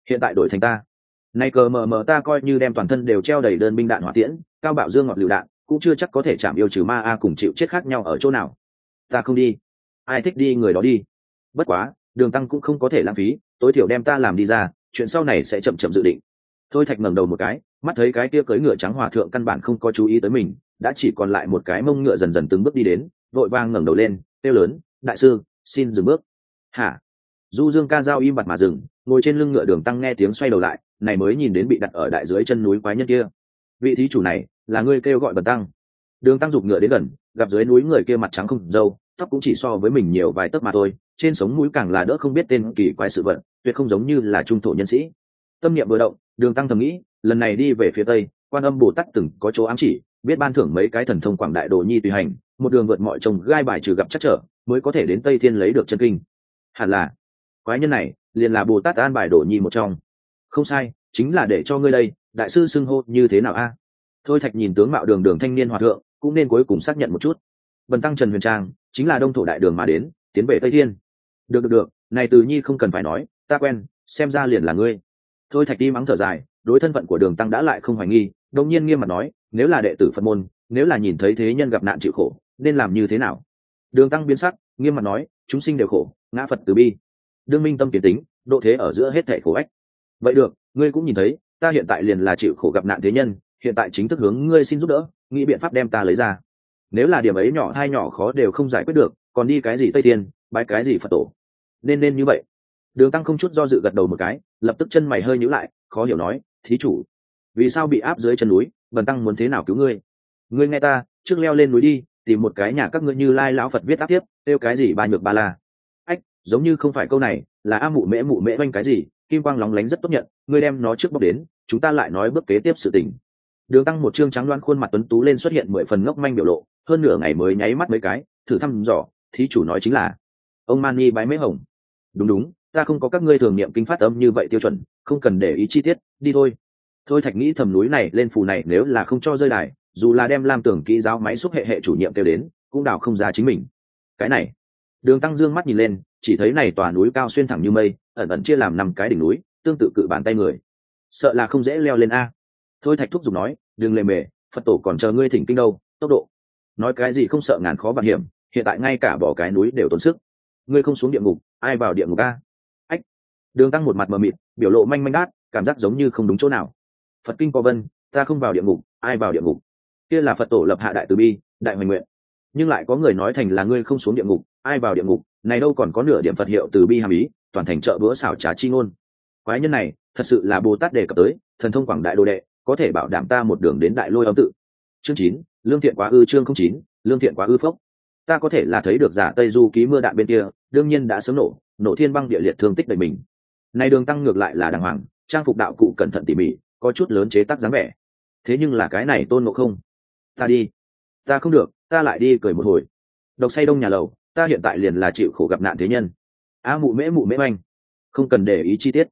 hiện tại đổi thành ta. Nay cờ mờ mờ ta coi như đem toàn thân đều treo đầy đơn binh đạn hỏa tiễn, cao bạo dương ngọt lựu đạn, cũng chưa chắc có thể chạm yêu trừ ma a cùng chịu chết khác nhau ở chỗ nào. Ta không đi, ai thích đi người đó đi. Bất quá, Đường Tăng cũng không có thể lãng phí, tối thiểu đem ta làm đi ra, chuyện sau này sẽ chậm chậm dự định. Thôi Thạch ngẩng đầu một cái, mắt thấy cái kia cưỡi ngựa trắng hòa thượng căn bản không có chú ý tới mình, đã chỉ còn lại một cái mông ngựa dần dần từng bước đi đến, vội vàng ngẩng đầu lên, kêu lớn, đại sư, xin dừng bước. Hả? Du Dương Ca Dao im bặt mà dừng, ngồi trên lưng ngựa Đường Tăng nghe tiếng xoay đầu lại, này mới nhìn đến bị đặt ở đại dưới chân núi quái nhân kia. Vị thí chủ này, là ngươi kêu gọi Bần Tăng. Đường Tăng giục ngựa đến gần, gặp dưới núi người kia mặt trắng không râu, tóc cũng chỉ so với mình nhiều vài tấc mà thôi, trên sống mũi càng là đỡ không biết tên kỳ quái sự vật, tuyệt không giống như là trung thổ nhân sĩ. Tâm niệm vừa động, Đường Tăng thầm nghĩ, lần này đi về phía tây, Quan Âm Bồ Tát từng có chỗ ám chỉ, biết ban thưởng mấy cái thần thông quảng đại đồ nhi tùy hành, một đường vượt mọi trông gai bài trừ gặp chắc trở, mới có thể đến Tây Thiên lấy được chân kinh. Hẳn là quái nhân này liền là Bồ Tát an bài đồ nhi một trong. Không sai, chính là để cho ngươi đây, đại sư xưng hô như thế nào a? Thôi Thạch nhìn tướng mạo đường đường thanh niên hòa thượng, cũng nên cuối cùng xác nhận một chút. Bần Tăng Trần Huyền Trang chính là đông thổ đại đường mà đến, tiến về Tây Thiên. Được, này từ nhi không cần phải nói, ta quen, xem ra liền là ngươi. Thôi Thạch đi mắng thở dài, đối thân phận của Đường Tăng đã lại không hoài nghi, đột nhiên nghiêm mặt nói, nếu là đệ tử Phật môn, nếu là nhìn thấy thế nhân gặp nạn chịu khổ, nên làm như thế nào? Đường Tăng biến sắc, nghiêm mặt nói, chúng sinh đều khổ, ngã Phật từ bi, đương minh tâm kiến tính, độ thế ở giữa hết thảy khổ ách. Vậy được, ngươi cũng nhìn thấy, ta hiện tại liền là chịu khổ gặp nạn thế nhân, hiện tại chính thức hướng ngươi xin giúp đỡ, nghĩ biện pháp đem ta lấy ra. Nếu là điểm ấy nhỏ hay nhỏ khó đều không giải quyết được, còn đi cái gì Tây Thiên, bái cái gì Phật tổ, nên như vậy. Đường Tăng không chút do dự gật đầu một cái, lập tức chân mày hơi nhíu lại, khó hiểu nói, thí chủ, vì sao bị áp dưới chân núi, Bần Tăng muốn thế nào cứu ngươi? Ngươi nghe ta, trước leo lên núi đi, tìm một cái nhà các ngươi Như Lai lão Phật viết áp tiếp, kêu cái gì ba nhược ba la. Ách, giống như không phải câu này, là a mụ mễ oanh cái gì, kim quang lóng lánh rất tốt nhận, ngươi đem nó trước bóc đến, chúng ta lại nói bước kế tiếp sự tình. Đường Tăng một trương trắng loan khuôn mặt tuấn tú lên xuất hiện 10 phần ngốc manh biểu lộ, hơn nửa ngày mới nháy mắt mấy cái, thử thăm dò, thí chủ nói chính là ông Mani bái mễ hồng. Đúng, ta không có các ngươi thường niệm kinh phát âm như vậy tiêu chuẩn, không cần để ý chi tiết, đi thôi. Thôi Thạch nghĩ thầm núi này lên phù này nếu là không cho rơi đài, dù là đem Lam Tưởng kỹ giáo máy xúc hệ chủ nhiệm kêu đến, cũng đào không ra chính mình. Cái này, Đường Tăng dương mắt nhìn lên, chỉ thấy này tòa núi cao xuyên thẳng như mây, ẩn chia làm 5 cái đỉnh núi, tương tự cự bàn tay người, sợ là không dễ leo lên a. Thôi Thạch thúc giục nói, đừng lề mề, Phật tổ còn chờ ngươi thỉnh kinh đâu, tốc độ. Nói cái gì không sợ ngàn khó vạn hiểm, hiện tại ngay cả bỏ cái núi đều tốn sức. Ngươi không xuống địa ngục, ai vào địa ngục a? Ách. Đường Tăng một mặt mờ mịt, biểu lộ manh đát, cảm giác giống như không đúng chỗ nào. Phật kinh có vân, ta không vào địa ngục, ai vào địa ngục? Kia là Phật tổ lập hạ đại từ bi, đại hoành nguyện. Nhưng lại có người nói thành là ngươi không xuống địa ngục, ai vào địa ngục, này đâu còn có nửa điểm Phật hiệu từ bi hàm ý, toàn thành trợ bữa xảo trá chi ngôn. Quái nhân này, thật sự là Bồ Tát đề cập tới, thần thông quảng đại đồ đệ, có thể bảo đảm ta một đường đến Đại Lôi Âm tự. Chương 9, lương thiện quá ư. Chương 09, lương thiện quá ư phốc. Ta có thể là thấy được giả Tây Du ký mưa đạn bên kia, đương nhiên đã sớm nổ thiên băng địa liệt thương tích đầy mình. Này Đường Tăng ngược lại là đàng hoàng, trang phục đạo cụ cẩn thận tỉ mỉ, có chút lớn chế tác dáng vẻ. Thế nhưng là cái này Tôn Ngộ Không, ta đi, ta không được, ta lại đi cười một hồi. Độc say đông nhà lầu, ta hiện tại liền là chịu khổ gặp nạn thế nhân. A mụ mễ oanh, không cần để ý chi tiết.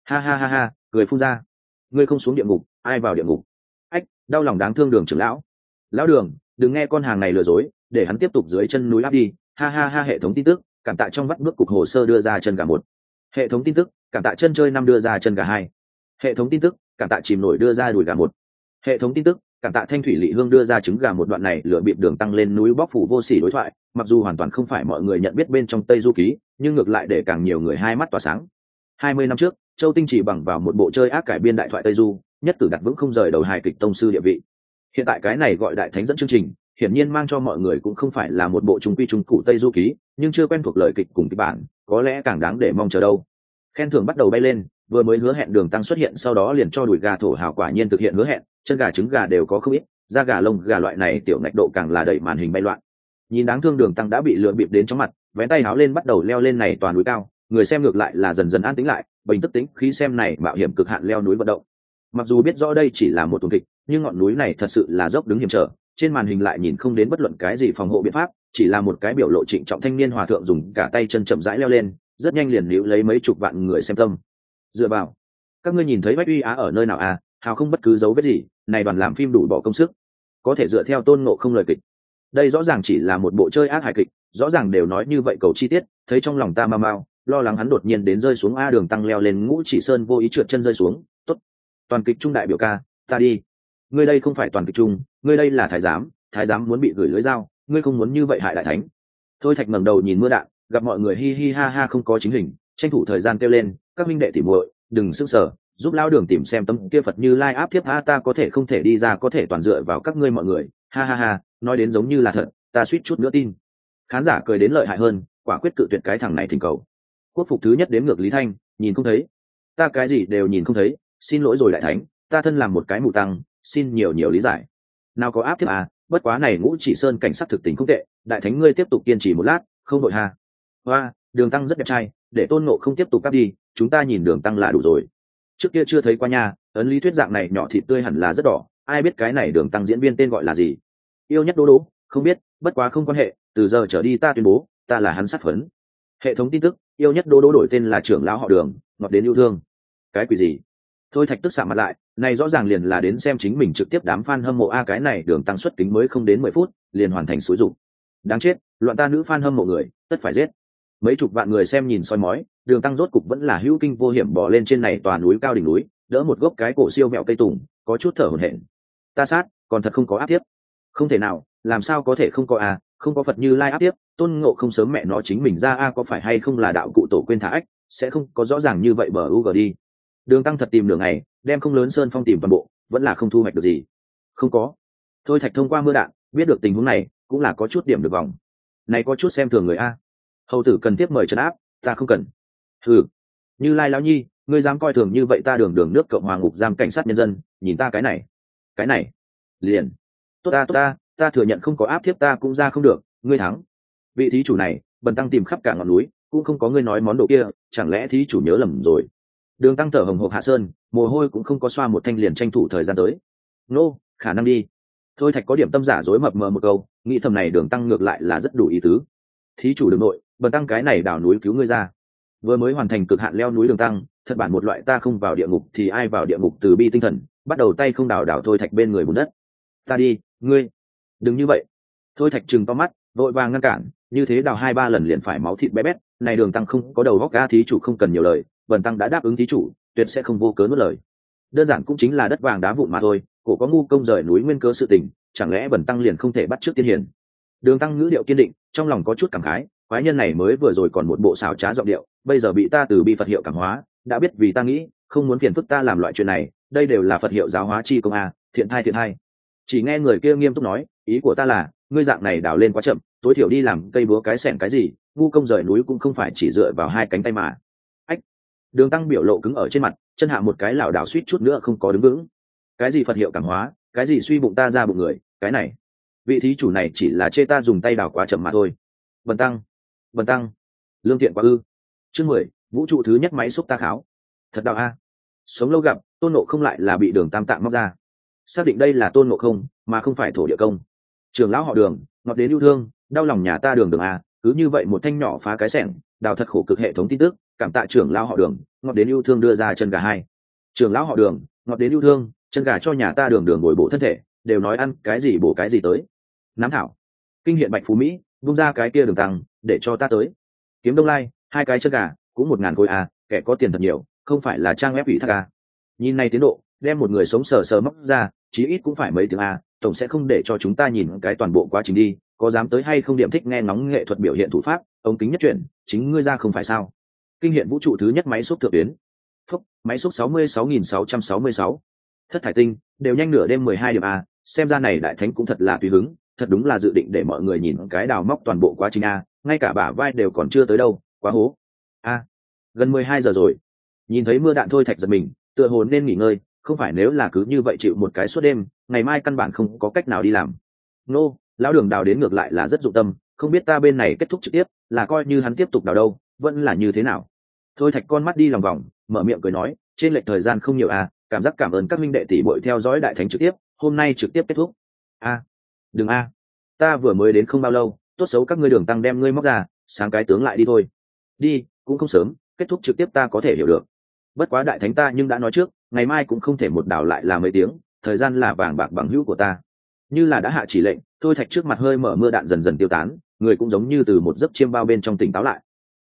Ha, cười phun ra. Ngươi không xuống địa ngục, ai vào địa ngục? Ách, đau lòng đáng thương Đường trưởng lão. Lão Đường, đừng nghe con hàng này lừa dối, để hắn tiếp tục dưới chân núi áp đi. Ha, hệ thống tin tức, cảm tạ trong vắt bước cục hồ sơ đưa ra chân gà 1. Hệ thống tin tức, cảm tạ chân chơi 5 đưa ra chân gà 2. Hệ thống tin tức, cảm tạ chìm nổi đưa ra đùi gà 1. Hệ thống tin tức, cảm tạ thanh thủy lị hương đưa ra trứng gà 1. Đoạn này lựa bịp Đường Tăng lên núi bóc phủ vô sỉ đối thoại, mặc dù hoàn toàn không phải mọi người nhận biết bên trong Tây Du ký, nhưng ngược lại để càng nhiều người hai mắt tỏa sáng. 20 năm trước, Châu Tinh chỉ bằng vào một bộ chơi ác cải biên đại thoại Tây Du, nhất cử đặt vững không rời đầu hài kịch tông sư địa vị. Hiện tại cái này gọi đại thánh dẫn chương trình, hiển nhiên mang cho mọi người cũng không phải là một bộ trung quy trung cụ Tây Du ký, nhưng chưa quen thuộc lời kịch cùng kịch bản, có lẽ càng đáng để mong chờ đâu. Khen thưởng bắt đầu bay lên, vừa mới hứa hẹn Đường Tăng xuất hiện, sau đó liền cho đùi gà thổ hào quả nhiên thực hiện hứa hẹn, chân gà trứng gà đều có không ít, da gà lông gà loại này tiểu ngạch độ càng là đẩy màn hình bay loạn. Nhìn đáng thương Đường Tăng đã bị lừa bịp đến chóng mặt, vén tay háo lên bắt đầu leo lên này toàn núi cao, người xem ngược lại là dần dần an tĩnh lại, bình tức tĩnh khí xem này mạo hiểm cực hạn leo núi vận động. Mặc dù biết rõ đây chỉ là một tuần kịch, nhưng ngọn núi này thật sự là dốc đứng hiểm trở, trên màn hình lại nhìn không đến bất luận cái gì phòng hộ biện pháp, chỉ là một cái biểu lộ trịnh trọng thanh niên hòa thượng dùng cả tay chân chậm rãi leo lên, rất nhanh liền níu lấy mấy chục vạn người xem tâm. Dựa vào, các ngươi nhìn thấy Bách Uy Á ở nơi nào à? Hào không bất cứ dấu vết gì, này đoàn làm phim đủ bỏ công sức, có thể dựa theo Tôn Ngộ Không lời kịch. Đây rõ ràng chỉ là một bộ chơi ác hài kịch, rõ ràng đều nói như vậy cầu chi tiết, thấy trong lòng ta mau mau, lo lắng hắn đột nhiên đến rơi xuống a. Đường Tăng leo lên Ngũ Chỉ Sơn vô ý trượt chân rơi xuống. Tốt, toàn kịch trung đại biểu ca, ta đi. Ngươi đây không phải toàn kịch trung, ngươi đây là thái giám muốn bị gửi lưỡi dao, ngươi không muốn như vậy hại đại thánh. Thôi Thạch ngẩng đầu nhìn mưa đạn, gặp mọi người hi hi ha ha không có chính hình, tranh thủ thời gian kêu lên, các minh đệ tỉ muội đừng sững sờ, giúp lao Đường tìm xem tấm kia Phật Như Lai áp thiếp a, ta có thể không thể đi ra, có thể toàn dựa vào các ngươi mọi người. Ha ha ha, nói đến giống như là thật, ta suýt chút nữa tin. Khán giả cười đến lợi hại hơn, quả quyết cự tuyệt cái thằng này thỉnh cầu. Quốc phục thứ nhất đếm ngược Lý Thanh, nhìn không thấy, ta cái gì đều nhìn không thấy, xin lỗi rồi đại thánh, ta thân làm một cái mù tăng, xin nhiều nhiều lý giải. Nào có áp thiếp à, bất quá này Ngũ Chỉ Sơn cảnh sát thực tình không tệ, đại thánh ngươi tiếp tục kiên trì một lát, không đội ha. Hoa, Đường Tăng rất đẹp trai, để Tôn Ngộ không tiếp tục cắp đi, chúng ta nhìn Đường Tăng là đủ rồi. Trước kia chưa thấy qua nha, ấn lý thuyết dạng này nhỏ thịt tươi hẳn là rất đỏ, ai biết cái này Đường Tăng diễn viên tên gọi là gì? Yêu nhất đố đố, không biết, bất quá không quan hệ, từ giờ trở đi ta tuyên bố, ta là hắn sát phấn. Hệ thống tin tức, yêu nhất đố đố đổi tên là trưởng lão họ Đường, ngọt đến yêu thương. Cái quỷ gì? Thôi Thạch tức sạm mặt lại, này rõ ràng liền là đến xem chính mình trực tiếp đám fan hâm mộ a, cái này Đường Tăng xuất kính mới không đến 10 phút, liền hoàn thành xúi dục. Đáng chết, loạn ta nữ fan hâm mộ người, tất phải giết. Mấy chục vạn người xem nhìn soi mói, Đường Tăng rốt cục vẫn là hữu kinh vô hiểm bò lên trên này tòa núi cao đỉnh núi, đỡ một gốc cái cổ siêu mẹo cây tùng, có chút thở hổn hển. Ta sát, còn thật không có áp tiếp. Không thể nào, làm sao có thể không có a, không có Phật Như Lai áp tiếp, Tôn Ngộ không sớm mẹ nó chính mình ra a, có phải hay không là đạo cụ tổ quên thả ách, sẽ không có rõ ràng như vậy bờ UG đi. Đường Tăng thật tìm nửa ngày, đem không lớn sơn phong tìm toàn bộ, vẫn là không thu hoạch được gì. Không có. Thôi Thạch thông qua mưa đạn, biết được tình huống này, cũng là có chút điểm được vòng. Này có chút xem thường người a. Hầu tử cần tiếp mời trấn áp, ta không cần. Hừ, Như Lai lão nhi, ngươi dám coi thường như vậy ta Đường nước Cộng hòa ngục giam cảnh sát nhân dân, nhìn ta cái này, liền. Tốt ta, ta thừa nhận không có áp thiếp ta cũng ra không được, ngươi thắng. Vị thí chủ này, Bần Tăng tìm khắp cả ngọn núi, cũng không có ngươi nói món đồ kia, chẳng lẽ thí chủ nhớ lầm rồi? Đường Tăng thở hồng hộc hạ sơn, mồ hôi cũng không có xoa một thanh liền tranh thủ thời gian tới. Nô, khả năng đi. Thôi Thạch có điểm tâm giả dối mập mờ một câu, nghĩ thầm này Đường Tăng ngược lại là rất đủ ý tứ. Thí chủ đường nội, Bần Tăng cái này đào núi cứu ngươi ra. Vừa mới hoàn thành cực hạn leo núi Đường Tăng, thật bản một loại ta không vào địa ngục thì ai vào địa ngục từ bi tinh thần, bắt đầu tay không đào Thôi Thạch bên người bùn đất. Ta đi, ngươi, đừng như vậy. Thôi Thạch trừng to mắt, vội vàng ngăn cản, như thế đào 2-3 lần liền phải máu thịt bé bét, này Đường Tăng không có đầu óc ga, thí chủ không cần nhiều lời, Bần Tăng đã đáp ứng thí chủ, tuyệt sẽ không vô cớ nuốt lời. Đơn giản cũng chính là đất vàng đá vụn mà thôi, cổ có ngu công rời núi nguyên cớ sự tình, chẳng lẽ Bần Tăng liền không thể bắt trước tiên hiền? Đường Tăng ngữ điệu kiên định, trong lòng có chút cảm khái, quái nhân này mới vừa rồi còn một bộ xảo trá giọng điệu, bây giờ bị ta từ bi Phật hiệu cảm hóa, đã biết vì ta nghĩ, không muốn phiền phức ta làm loại chuyện này, đây đều là Phật hiệu giáo hóa chi công a, thiện thai. Chỉ nghe người kia nghiêm túc nói, ý của ta là, ngươi dạng này đào lên quá chậm, tối thiểu đi làm cây búa cái xẻng cái gì, ngu công rời núi cũng không phải chỉ dựa vào 2 cánh tay mà. Ách. Đường Tăng biểu lộ cứng ở trên mặt, chân hạ một cái lảo đảo suýt chút nữa không có đứng vững. Cái gì Phật hiệu cảm hóa, cái gì suy bụng ta ra bụng người, cái này, vị thí chủ này chỉ là chê ta dùng tay đào quá chậm mà thôi. Bần Tăng, lương thiện quá ư? Chương 10, vũ trụ thứ nhất máy xúc ta kháo. Thật đạo a. Sống lâu gặp, Tôn Ngộ không lại là bị Đường Tam Tạng móc ra. Xác định đây là Tôn Ngộ không, mà không phải thổ địa công. Trưởng lão họ Đường, ngọt đến yêu thương, đau lòng nhà ta Đường a, cứ như vậy một thanh nhỏ phá cái xẻng, đào thật khổ cực hệ thống tin tức, cảm tạ trưởng lão họ Đường, ngọt đến yêu thương đưa ra chân gà 2. Trưởng lão họ Đường, ngọt đến yêu thương, chân gà cho nhà ta Đường bồi bổ thân thể, đều nói ăn cái gì bổ cái gì tới. Nắm thảo. Kinh hiện Bạch Phú Mỹ, vung ra cái kia Đường Tăng, để cho ta tới. Kiếm Đông Lai, 2 cái chân gà, cũng 1000 khối a, kẻ có tiền thật nhiều, không phải là trang web ủy thác a. Nhìn này tiến độ, đem một người sống sờ sờ móc ra, chí ít cũng phải mấy tiếng a, tổng sẽ không để cho chúng ta nhìn cái toàn bộ quá trình đi, có dám tới hay không điểm thích nghe ngóng nghệ thuật biểu hiện thủ pháp, ống kính nhất chuyển, chính ngươi ra không phải sao? Kinh hiện vũ trụ thứ nhất máy xúc thượng tuyến. Phúc, máy xúc 66666. Thất thải tinh, đều nhanh nửa đêm 12 điểm a, xem ra này đại thánh cũng thật là tùy hứng, thật đúng là dự định để mọi người nhìn cái đào móc toàn bộ quá trình a, ngay cả bả vai đều còn chưa tới đâu, quá hố. A, gần 12 giờ rồi. Nhìn thấy mưa đạn Thôi Thạch giật mình, tựa hồ nên nghỉ ngơi, không phải nếu là cứ như vậy chịu một cái suốt đêm, ngày mai căn bản không có cách nào đi làm. Nô, lão Đường đào đến ngược lại là rất dụng tâm, không biết ta bên này kết thúc trực tiếp, là coi như hắn tiếp tục đào đâu, vẫn là như thế nào. Thôi Thạch con mắt đi lòng vòng, mở miệng cười nói, trên lệch thời gian không nhiều à, cảm giác cảm ơn các minh đệ tỷ bội theo dõi đại thánh trực tiếp, hôm nay trực tiếp kết thúc. A, đừng a, ta vừa mới đến không bao lâu, tốt xấu các ngươi Đường Tăng đem ngươi móc ra, sáng cái tướng lại đi thôi. Đi, cũng không sớm, kết thúc trực tiếp ta có thể hiểu được. Bất quá đại thánh ta nhưng đã nói trước, ngày mai cũng không thể một đảo lại là mấy tiếng, thời gian là vàng bạc bằng hữu của ta. Như là đã hạ chỉ lệnh, Thôi Thạch trước mặt hơi mở mưa đạn dần dần tiêu tán, người cũng giống như từ một giấc chiêm bao bên trong tỉnh táo lại.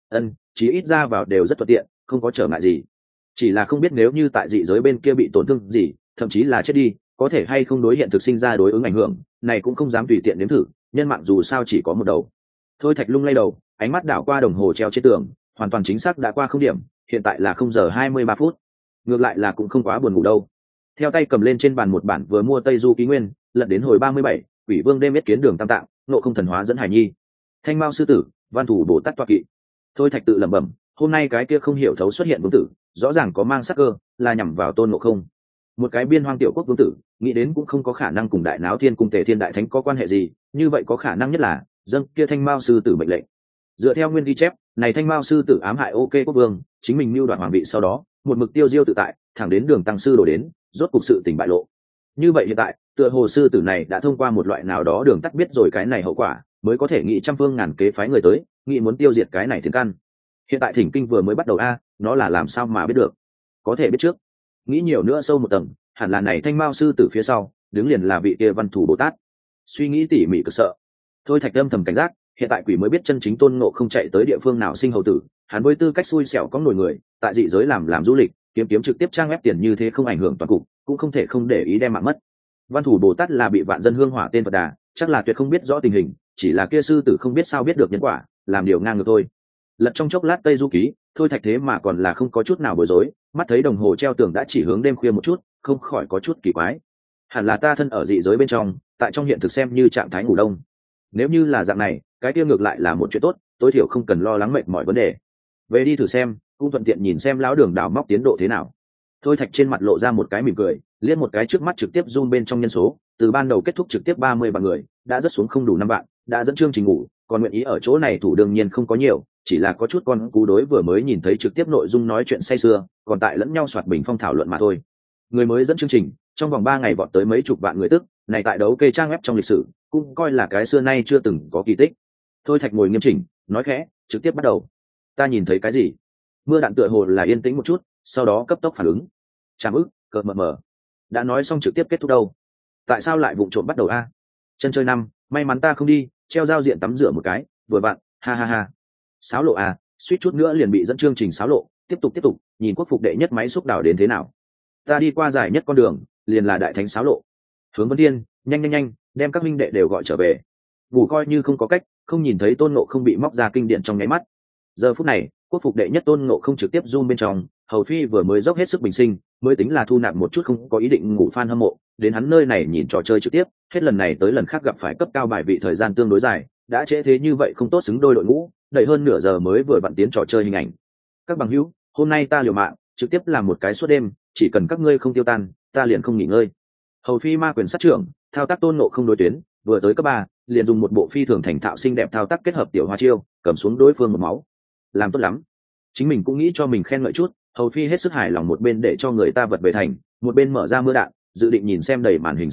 Chỉ ít ra vào đều rất thuận tiện, không có trở ngại gì. Chỉ là không biết nếu như tại dị giới bên kia bị tổn thương gì, thậm chí là chết đi, có thể hay không đối hiện thực sinh ra đối ứng ảnh hưởng, này cũng không dám tùy tiện nếm thử, nhân mạng dù sao chỉ có một đầu. Thôi Thạch lung lay đầu, ánh mắt đảo qua đồng hồ treo trên tường, hoàn toàn chính xác đã qua không điểm, hiện tại là 0:23. Ngược lại là cũng không quá buồn ngủ đâu. Theo tay cầm lên trên bàn một bản vừa mua Tây Du ký nguyên, lật đến hồi 37, Quỷ Vương đêm biết kiến đường tam tạng, nộ không thần hóa dẫn hải nhi. Thanh Mao sư tử, văn thủ Bồ Tát tọa kỵ. Thôi Thạch tự lẩm bẩm, hôm nay cái kia không hiểu thấu xuất hiện vương tử, rõ ràng có mang sắc cơ, là nhằm vào Tôn Ngộ Không. Một cái biên hoang tiểu quốc vương tử, nghĩ đến cũng không có khả năng cùng Đại Náo Thiên cùng Tề Thiên đại thánh có quan hệ gì, như vậy có khả năng nhất là dâng kia Thanh Mao sư tử mệnh lệnh. Dựa theo nguyên ghi chép, này Thanh Mao sư tử ám hại OK quốc vương, chính mình mưu đoạt hoàng vị sau đó, một mực tiêu diêu tự tại, thẳng đến Đường tăng sư đổ đến, rốt cục sự tình bại lộ. Như vậy hiện tại, tựa hồ sư tử này đã thông qua một loại nào đó đường tắt biết rồi cái này hậu quả, mới có thể nghĩ trăm phương ngàn kế phái người tới, nghĩ muốn tiêu diệt cái này thiên căn. Hiện tại thỉnh kinh vừa mới bắt đầu nó là làm sao mà biết được? Có thể biết trước. Nghĩ nhiều nữa sâu một tầng, hẳn là này Thanh Mao sư tử phía sau, đứng liền là vị kia Văn Thủ Bồ Tát. Suy nghĩ tỉ mỉ cực sợ. Thôi Thạch âm thầm cảnh giác, hiện tại quỷ mới biết chân chính Tôn Ngộ không chạy tới địa phương nào sinh hầu tử, hắn với tư cách xui xẻo có nổi người, tại dị giới làm du lịch, kiếm trực tiếp trang web tiền như thế không ảnh hưởng toàn cục, cũng không thể không để ý đem mạng mất. Văn Thủ Bồ Tát là bị vạn dân hương hỏa tên Phật Đà, chắc là tuyệt không biết rõ tình hình, chỉ là kia sư tử không biết sao biết được nhân quả, làm điều ngang ngược thôi. Lật trong chốc lát Tây Du ký, Thôi Thạch thế mà còn là không có chút nào bối rối, mắt thấy đồng hồ treo tường đã chỉ hướng đêm khuya một chút, không khỏi có chút kỳ quái. Hẳn là ta thân ở dị giới bên trong, tại trong hiện thực xem như trạng thái ngủ đông. Nếu như là dạng này, cái kia ngược lại là một chuyện tốt, tối thiểu không cần lo lắng mệt mỏi vấn đề. Về đi thử xem, cũng thuận tiện nhìn xem lão Đường đào móc tiến độ thế nào. Thôi Thạch trên mặt lộ ra một cái mỉm cười, liếc một cái trước mắt trực tiếp zoom bên trong nhân số, từ ban đầu kết thúc trực tiếp 30 bạn người, đã rất xuống không đủ 5 bạn, đã dẫn chương trình ngủ, còn nguyện ý ở chỗ này thủ đương nhiên không có nhiều, chỉ là có chút con cú đối vừa mới nhìn thấy trực tiếp nội dung nói chuyện say sưa, còn tại lẫn nhau soạt bình phong thảo luận mà thôi. Người mới dẫn chương trình, trong vòng 3 ngày vọt tới mấy chục vạn người tức, này tại đấu kê trang web trong lịch sử, cũng coi là cái xưa nay chưa từng có kỳ tích. Thôi Thạch ngồi nghiêm chỉnh, nói khẽ, trực tiếp bắt đầu. Ta nhìn thấy cái gì? Mưa đạn tựa hồ là yên tĩnh một chút, sau đó cấp tốc phản ứng. Chạm ức, cợt mờ. Đã nói xong trực tiếp kết thúc đâu? Tại sao lại vụng trộm bắt đầu Chân chơi năm, may mắn ta không đi, treo giao diện tắm rửa một cái, vừa vặn, ha ha ha. Sáo lộ suýt chút nữa liền bị dẫn chương trình sáo lộ, tiếp tục, nhìn quốc phục đệ nhất máy xúc đảo đến thế nào. Ta đi qua dài nhất con đường, liền là đại thánh sáo lộ. Hướng Vân Thiên, nhanh, đem các minh đệ đều gọi trở về. Ngủ coi như không có cách, không nhìn thấy Tôn Ngộ không bị móc ra kinh điển trong nháy mắt. Giờ phút này, quốc phục đệ nhất Tôn Ngộ không trực tiếp zoom bên trong, hầu phi vừa mới dốc hết sức bình sinh, mới tính là thu nạp một chút không có ý định ngủ fan hâm mộ, đến hắn nơi này nhìn trò chơi trực tiếp, hết lần này tới lần khác gặp phải cấp cao bài vị thời gian tương đối dài, đã trễ thế như vậy không tốt xứng đôi đội ngũ, đợi hơn nửa giờ mới vừa vặn tiến trò chơi hình ảnh. Các bằng hữu, hôm nay ta liều mạng, trực tiếp làm một cái suốt đêm, chỉ cần các ngươi không tiêu tan, ta liền không nghỉ ngơi. Hầu phi ma quyền sát trưởng, thao tác Tôn Ngộ không đối tuyến, vừa tới cấp 3, liền dùng một bộ phi thường thành thạo xinh đẹp thao tác kết hợp tiểu hoa chiêu, cầm xuống đối phương một máu. Làm tốt lắm. Chính mình cũng nghĩ cho mình khen ngợi chút, hầu phi hết sức hài lòng, một bên để cho người ta vật về thành, một bên mở ra mưa đạn, dự định nhìn xem đầy màn hình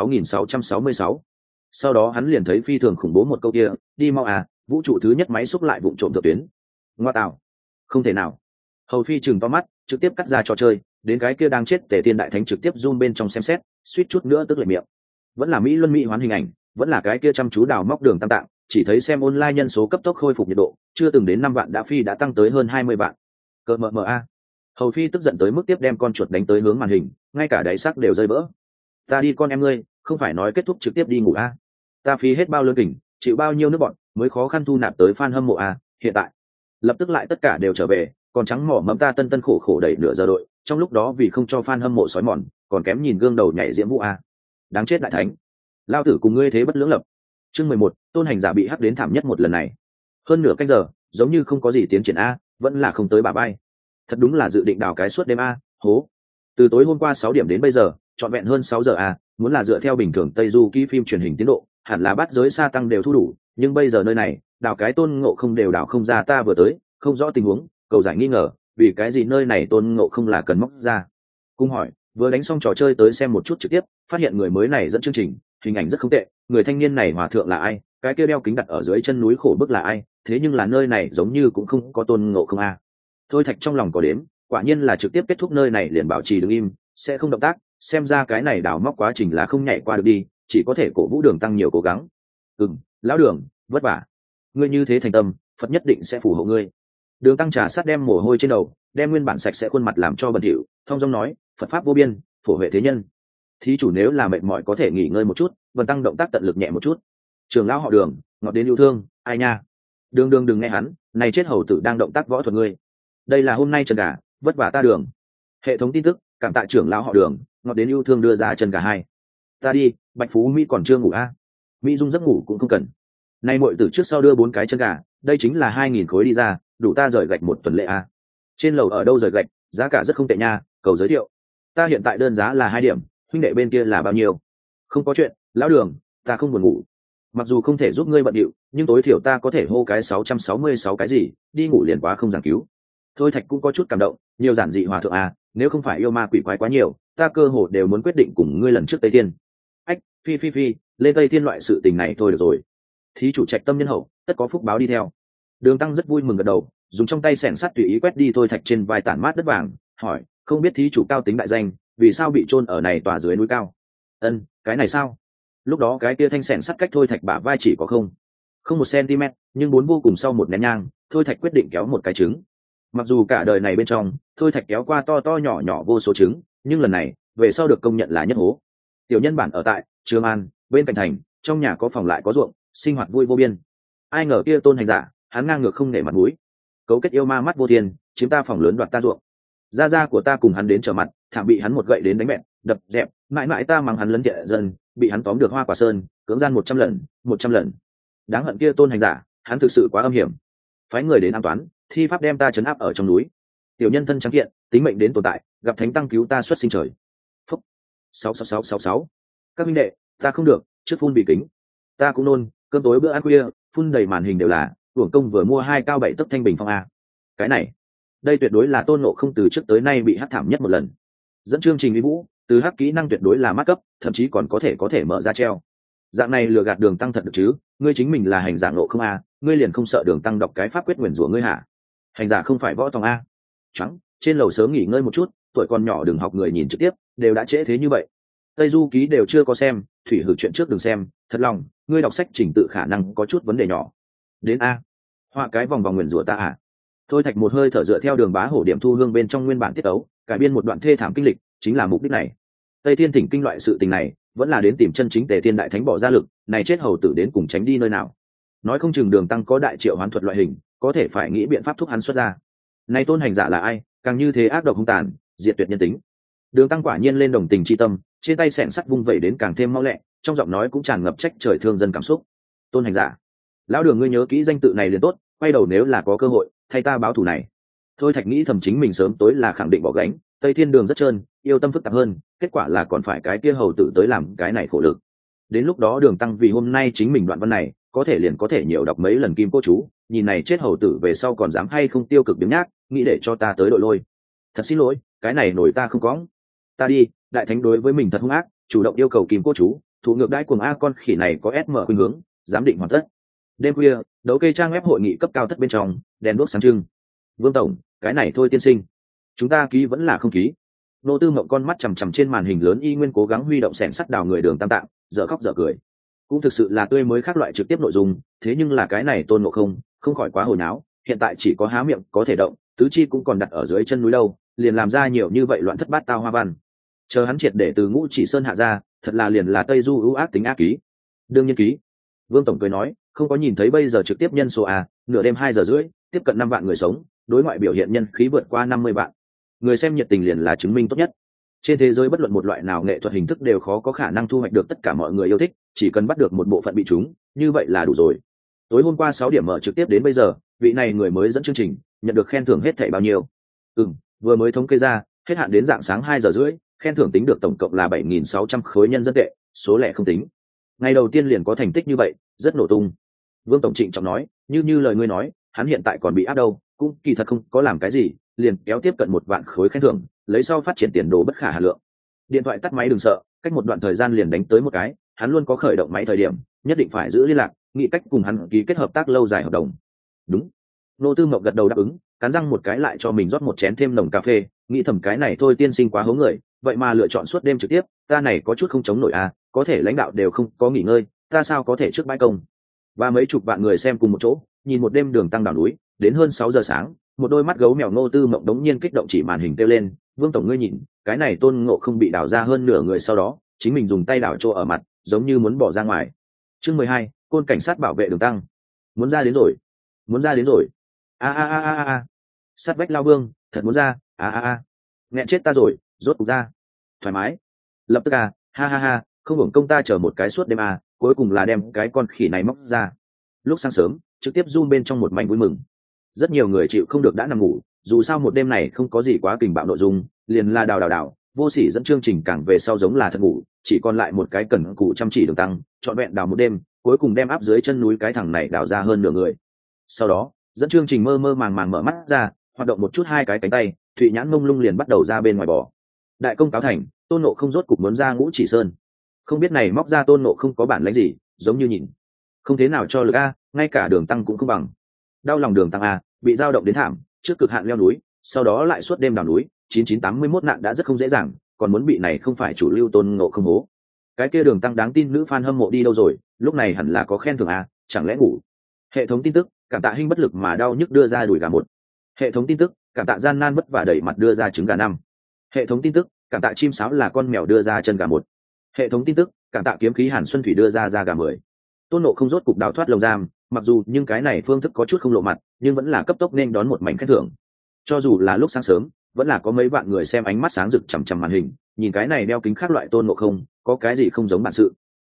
66.666. Sau đó hắn liền thấy phi thường khủng bố một câu kia, đi mau vũ trụ thứ nhất máy xúc lại vụng trộm thượng tuyến. Ngoa tạo, không thể nào. Hầu phi chừng to mắt, trực tiếp cắt ra trò chơi, đến cái kia đang chết Tề Thiên đại thánh trực tiếp zoom bên trong xem xét, suýt chút nữa tức lại miệng. Vẫn là mỹ luân mỹ hoán hình ảnh, vẫn là cái kia chăm chú đào móc đường tam tạng, chỉ thấy xem online nhân số cấp tốc khôi phục nhiệt độ, chưa từng đến 5 vạn đã tăng tới hơn 20 vạn. Cờ mờ Hầu phi tức giận tới mức tiếp đem con chuột đánh tới hướng màn hình, ngay cả đáy sắc đều rơi vỡ. Ta đi con em ngươi, không phải nói kết thúc trực tiếp đi ngủ ta phí hết bao lớn kình, chịu bao nhiêu nước bọn, mới khó khăn thu nạp tới fan hâm mộ hiện tại lập tức lại tất cả đều trở về, còn trắng mỏ mẫm ta tân khổ đẩy nửa giờ đội, trong lúc đó vì không cho fan hâm mộ sói mòn, còn kém nhìn gương đầu nhảy diễm vũ đáng chết đại thánh, lao tử cùng ngươi thế bất lưỡng lập. Chương 11, tôn hành giả bị hắc đến thảm nhất một lần này. Hơn nửa canh giờ, giống như không có gì tiến triển vẫn là không tới bà bay. Thật đúng là dự định đào cái suốt đêm hố. Từ tối hôm qua 6 điểm đến bây giờ, trọn vẹn hơn 6 giờ muốn là dựa theo bình thường Tây Du ký phim truyền hình tiến độ, hẳn là bắt giới sa tăng đều thu đủ, nhưng bây giờ nơi này, đào cái Tôn Ngộ không đều đào không ra, ta vừa tới, không rõ tình huống, cầu giải nghi ngờ, vì cái gì nơi này Tôn Ngộ không là cần móc ra. Cung hỏi, vừa đánh xong trò chơi tới xem một chút trực tiếp, phát hiện người mới này dẫn chương trình, hình ảnh rất không tệ, người thanh niên này hòa thượng là ai, cái kia đeo kính đặt ở dưới chân núi khổ bức là ai, thế nhưng là nơi này giống như cũng không có Tôn Ngộ không Thôi Thạch trong lòng có đếm, quả nhiên là trực tiếp kết thúc nơi này liền bảo trì đứng im, sẽ không động tác, xem ra cái này đào móc quá trình là không nhảy qua được đi, chỉ có thể cổ vũ Đường tăng nhiều cố gắng. Lão Đường, vất vả, ngươi như thế thành tâm, Phật nhất định sẽ phù hộ ngươi. Đường Tăng trà sát đem mồ hôi trên đầu, đem nguyên bản sạch sẽ khuôn mặt làm cho bẩn thỉu, thông dong nói, Phật pháp vô biên, phổ huệ thế nhân. Thí chủ nếu là mệt mỏi có thể nghỉ ngơi một chút, Vân Tăng động tác tận lực nhẹ một chút. Trường lão họ Đường, ngọt đến yêu thương, ai nha. Đường Đường đừng nghe hắn, này chết hầu tử đang động tác võ thuật ngươi. Đây là hôm nay chân gà, vất vả ta Đường. Hệ thống tin tức, cảm tạ trưởng lão họ Đường, ngọt đến yêu thương đưa ra chân gà hai. Ta đi, Bạch Phú Mỹ còn chưa ngủ a. Mỹ Dung giấc ngủ cũng không cần. Nay muội tử trước sau đưa 4 cái chân gà, đây chính là 2000 khối đi ra, đủ ta rời gạch một tuần lễ a. Trên lầu ở đâu rời gạch, giá cả rất không tệ nha, cầu giới thiệu. Ta hiện tại đơn giá là 2 điểm, huynh đệ bên kia là bao nhiêu? Không có chuyện, lão Đường, ta không buồn ngủ. Mặc dù không thể giúp ngươi bận điệu, nhưng tối thiểu ta có thể hô cái 666 cái gì, đi ngủ liền quá không giảng cứu. Thôi Thạch cũng có chút cảm động, nhiều giản dị hòa thượng à, nếu không phải yêu ma quỷ quái quá nhiều, ta cơ hồ đều muốn quyết định cùng ngươi lần trước Tây Thiên. Ách, phi, lên Tây Thiên loại sự tình này thôi được rồi. Thí chủ trạch tâm nhân hậu, tất có phúc báo đi theo. Đường Tăng rất vui mừng gật đầu, dùng trong tay xẻng sắt tùy ý quét đi Thôi Thạch trên vai tản mát đất vàng, hỏi, không biết thí chủ cao tính đại danh, vì sao bị chôn ở này tòa dưới núi cao? Ân, cái này sao? Lúc đó cái kia thanh xẻng sắt cách Thôi Thạch bả vai chỉ có không 1 cm, nhưng bốn vô cùng sau một nén nhang, Thôi Thạch quyết định kéo một cái trứng. Mặc dù cả đời này bên trong, Thôi Thạch kéo qua to nhỏ vô số trứng, nhưng lần này, về sau được công nhận là nhất hố. Tiểu nhân bản ở tại Trường An, bên cạnh thành, trong nhà có phòng lại có ruộng, sinh hoạt vui vô biên. Ai ngờ kia tôn hành giả, hắn ngang ngược không nể mặt mũi, cấu kết yêu ma mắt vô thiên, chiếm ta phòng lớn đoạt ta ruộng. Gia của ta cùng hắn đến trở mặt, thảm bị hắn một gậy đến đánh bẹt, đập dẹp, mãi ta mắng hắn lấn thiện dân, bị hắn tóm được Hoa Quả Sơn, cưỡng gian 100 lần. Đáng hận kia tôn hành giả, hắn thực sự quá âm hiểm. Phái người đến an toán, thi pháp đem ta trấn áp ở trong núi. Tiểu nhân thân trắng kiện, tính mệnh đến tồn tại, gặp thánh tăng cứu ta xuất sinh trời. Phúc 66666. Các minh đệ, ta không được, trước phun bị kính. Ta cũng nôn, cơm tối bữa ăn khuya, phun đầy màn hình đều là, uổng công vừa mua 2 cao 7 tấc thanh bình phong a. Cái này, đây tuyệt đối là Tôn Ngộ Không từ trước tới nay bị hắc thảm nhất một lần. Dẫn chương trình Lý Vũ, từ hắc kỹ năng tuyệt đối là mát cấp, thậm chí còn có thể mở ra treo. Dạng này lừa gạt Đường Tăng thật được chứ? Ngươi chính mình là hành giả Ngộ Không a, ngươi liền không sợ Đường Tăng đọc cái pháp quyết nguyền rủa ngươi hả? Hành giả không phải võ tòng a. Trắng, trên lầu sớm nghỉ ngơi một chút, tuổi còn nhỏ đừng học người nhìn trực tiếp, đều đã trễ thế như vậy. Tây Du ký đều chưa có xem, thủy hử chuyện trước đừng xem, thật lòng, ngươi đọc sách trình tự khả năng có chút vấn đề nhỏ. Đến a, họa cái vòng vòng nguyền rủa ta à? Thôi Thạch một hơi thở dựa theo Đường Bá Hổ điểm thu hương bên trong nguyên bản tiết ấu, cải biên một đoạn thê thảm kinh lịch, chính là mục đích này. Tây Thiên Thỉnh kinh loại sự tình này, vẫn là đến tìm chân chính Tề Thiên đại thánh bỏ ra lực, này chết hầu tử đến cùng tránh đi nơi nào. Nói không chừng Đường Tăng có đại triệu hoán thuật loại hình, có thể phải nghĩ biện pháp thúc hắn xuất ra. Này tôn hành giả là ai, càng như thế ác độc hung tàn, diệt tuyệt nhân tính. Đường Tăng quả nhiên lên đồng tình chi tâm, trên tay xẻng sắt vung vẩy đến càng thêm mau lẹ, trong giọng nói cũng tràn ngập trách trời thương dân cảm xúc. Tôn hành giả, lão Đường ngươi nhớ kỹ danh tự này liền tốt, quay đầu nếu là có cơ hội, thay ta báo thù này. Thôi Thạch nghĩ thầm chính mình sớm tối là khẳng định bỏ gánh, Tây Thiên đường rất trơn, yêu tâm phức tạp hơn, kết quả là còn phải cái kia hầu tử tới làm cái này khổ lực. Đến lúc đó Đường Tăng vì hôm nay chính mình đoạn văn này, có thể liền có thể nhiều đọc mấy lần kim cô chú, nhìn này chết hầu tử về sau còn dám hay không tiêu cực biếng nhác, nghĩ để cho ta tới đội lôi. Thật xin lỗi, cái này nổi ta không có. Ta đi, đại thánh đối với mình thật hung ác, chủ động yêu cầu kim cô chú, thủ ngược đãi cuồng a con khỉ này có SM khuynh hướng, giám định hoàn tất. Đêm khuya, đấu kê trang web hội nghị cấp cao thất bên trong, đèn đuốc sáng trưng. Vương tổng, cái này thôi tiên sinh, chúng ta ký vẫn là không ký. Nô Tư Mộng con mắt chằm chằm trên màn hình lớn y nguyên cố gắng huy động xẻng sắt đào người Đường Tam Tạng, dở khóc dở cười. Cũng thực sự là tươi mới khác loại trực tiếp nội dung, thế nhưng là cái này Tôn Ngộ không khỏi quá hồi náo, hiện tại chỉ có há miệng có thể động, tứ chi cũng còn đặt ở dưới chân núi đâu, liền làm ra nhiều như vậy loạn thất bát tao hoa văn. Chờ hắn triệt để từ Ngũ Chỉ Sơn hạ ra, thật là liền là Tây Du ưu ác tính ác ký. Đương nhiên ký. Vương tổng cười nói, không có nhìn thấy bây giờ trực tiếp nhân số nửa đêm 2 giờ rưỡi, tiếp cận 5 vạn người sống, đối ngoại biểu hiện nhân khí vượt qua 50 vạn. Người xem nhiệt tình liền là chứng minh tốt nhất. Trên thế giới bất luận một loại nào nghệ thuật hình thức đều khó có khả năng thu hoạch được tất cả mọi người yêu thích, chỉ cần bắt được một bộ phận bị chúng, như vậy là đủ rồi. Tối hôm qua 6 điểm mở trực tiếp đến bây giờ, vị này người mới dẫn chương trình, nhận được khen thưởng hết thảy bao nhiêu? Vừa mới thống kê ra, hết hạn đến rạng sáng 2 giờ rưỡi, khen thưởng tính được tổng cộng là 7.600 khối nhân dân tệ, số lẻ không tính. Ngày đầu tiên liền có thành tích như vậy, rất nổ tung. Vương tổng trịnh trọng nói, như lời ngươi nói, hắn hiện tại còn bị áp đâu, cũng kỳ thật không có làm cái gì, liền kéo tiếp cận 1 vạn khối khen thưởng, lấy sau phát triển tiền đồ bất khả hà lượng. Điện thoại tắt máy đừng sợ, cách một đoạn thời gian liền đánh tới một cái, hắn luôn có khởi động máy thời điểm, nhất định phải giữ liên lạc, nghĩ cách cùng hắn ký kết hợp tác lâu dài hợp đồng. Đúng. Nô Tư Mộng gật đầu đáp ứng, cắn răng một cái lại cho mình rót một chén thêm nồng cà phê, nghĩ thầm cái này thôi tiên sinh quá hố người, vậy mà lựa chọn suốt đêm trực tiếp, ta này có chút không chống nổi có thể lãnh đạo đều không có nghỉ ngơi, ta sao có thể trước bãi công. Và mấy chục vạn người xem cùng một chỗ, nhìn một đêm Đường Tăng đảo núi, đến hơn 6 giờ sáng, một đôi mắt gấu mèo Ngô Tư Mộng đống nhiên kích động chỉ màn hình kêu lên, Vương tổng ngươi nhìn, cái này Tôn Ngộ Không bị đào ra hơn nửa người, sau đó chính mình dùng tay đảo chỗ ở mặt, giống như muốn bỏ ra ngoài. Chương 12, côn cảnh sát bảo vệ đường tăng. Muốn ra đến rồi, muốn ra đến rồi. A a a a a. Sát vách lao Vương, thật muốn ra, a a a. Nghẹn chết ta rồi, rốt cục ra. Thoải mái. Lập tức ha ha ha, không hưởng công ta chờ một cái suốt đêm cuối cùng là đem cái con khỉ này móc ra. Lúc sáng sớm, trực tiếp zoom bên trong một mảnh vui mừng. Rất nhiều người chịu không được đã nằm ngủ, dù sao một đêm này không có gì quá kình bạo nội dung, liền là đào, vô sỉ dẫn chương trình càng về sau giống là thật ngủ, chỉ còn lại một cái cần cù chăm chỉ đường tăng, trọn vẹn đào một đêm, cuối cùng đem áp dưới chân núi cái thằng này đào ra hơn nửa người. Sau đó, dẫn chương trình mơ mơ màng màng mở mắt ra, hoạt động một chút hai cái cánh tay, thụy nhãn mông lung liền bắt đầu ra bên ngoài bò. Đại công cáo thành, Tôn Ngộ Không rốt cục muốn ra Ngũ Chỉ Sơn. Không biết này móc ra Tôn Ngộ Không có bản lĩnh gì, giống như nhìn không thế nào cho lực ngay cả đường tăng cũng không bằng. Đau lòng đường tăng bị dao động đến thảm, trước cực hạn leo núi, sau đó lại suốt đêm đào núi, 9981 nạn đã rất không dễ dàng, còn muốn bị này không phải chủ lưu Tôn Ngộ Không hố. Cái kia đường tăng đáng tin nữ fan hâm mộ đi đâu rồi, lúc này hẳn là có khen thưởng chẳng lẽ ngủ. Hệ thống tin tức, cảm tạ Hinh bất lực mà đau nhức đưa ra đùi gà 1. Hệ thống tin tức, cảm tạ gian nan vất vả đẩy mặt đưa ra trứng gà 5. Hệ thống tin tức, cảm tạ chim sáo là con mèo đưa ra chân gà 1. Hệ thống tin tức, cảm tạ kiếm khí Hàn Xuân Thủy đưa ra gà 10. Tôn Ngộ Không rốt cục đào thoát lồng giam, mặc dù nhưng cái này phương thức có chút không lộ mặt, nhưng vẫn là cấp tốc nên đón một mảnh khen thưởng. Cho dù là lúc sáng sớm, vẫn là có mấy vạn người xem ánh mắt sáng rực chằm chằm màn hình, nhìn cái này đeo kính khác loại Tôn Ngộ Không, có cái gì không giống bản sự.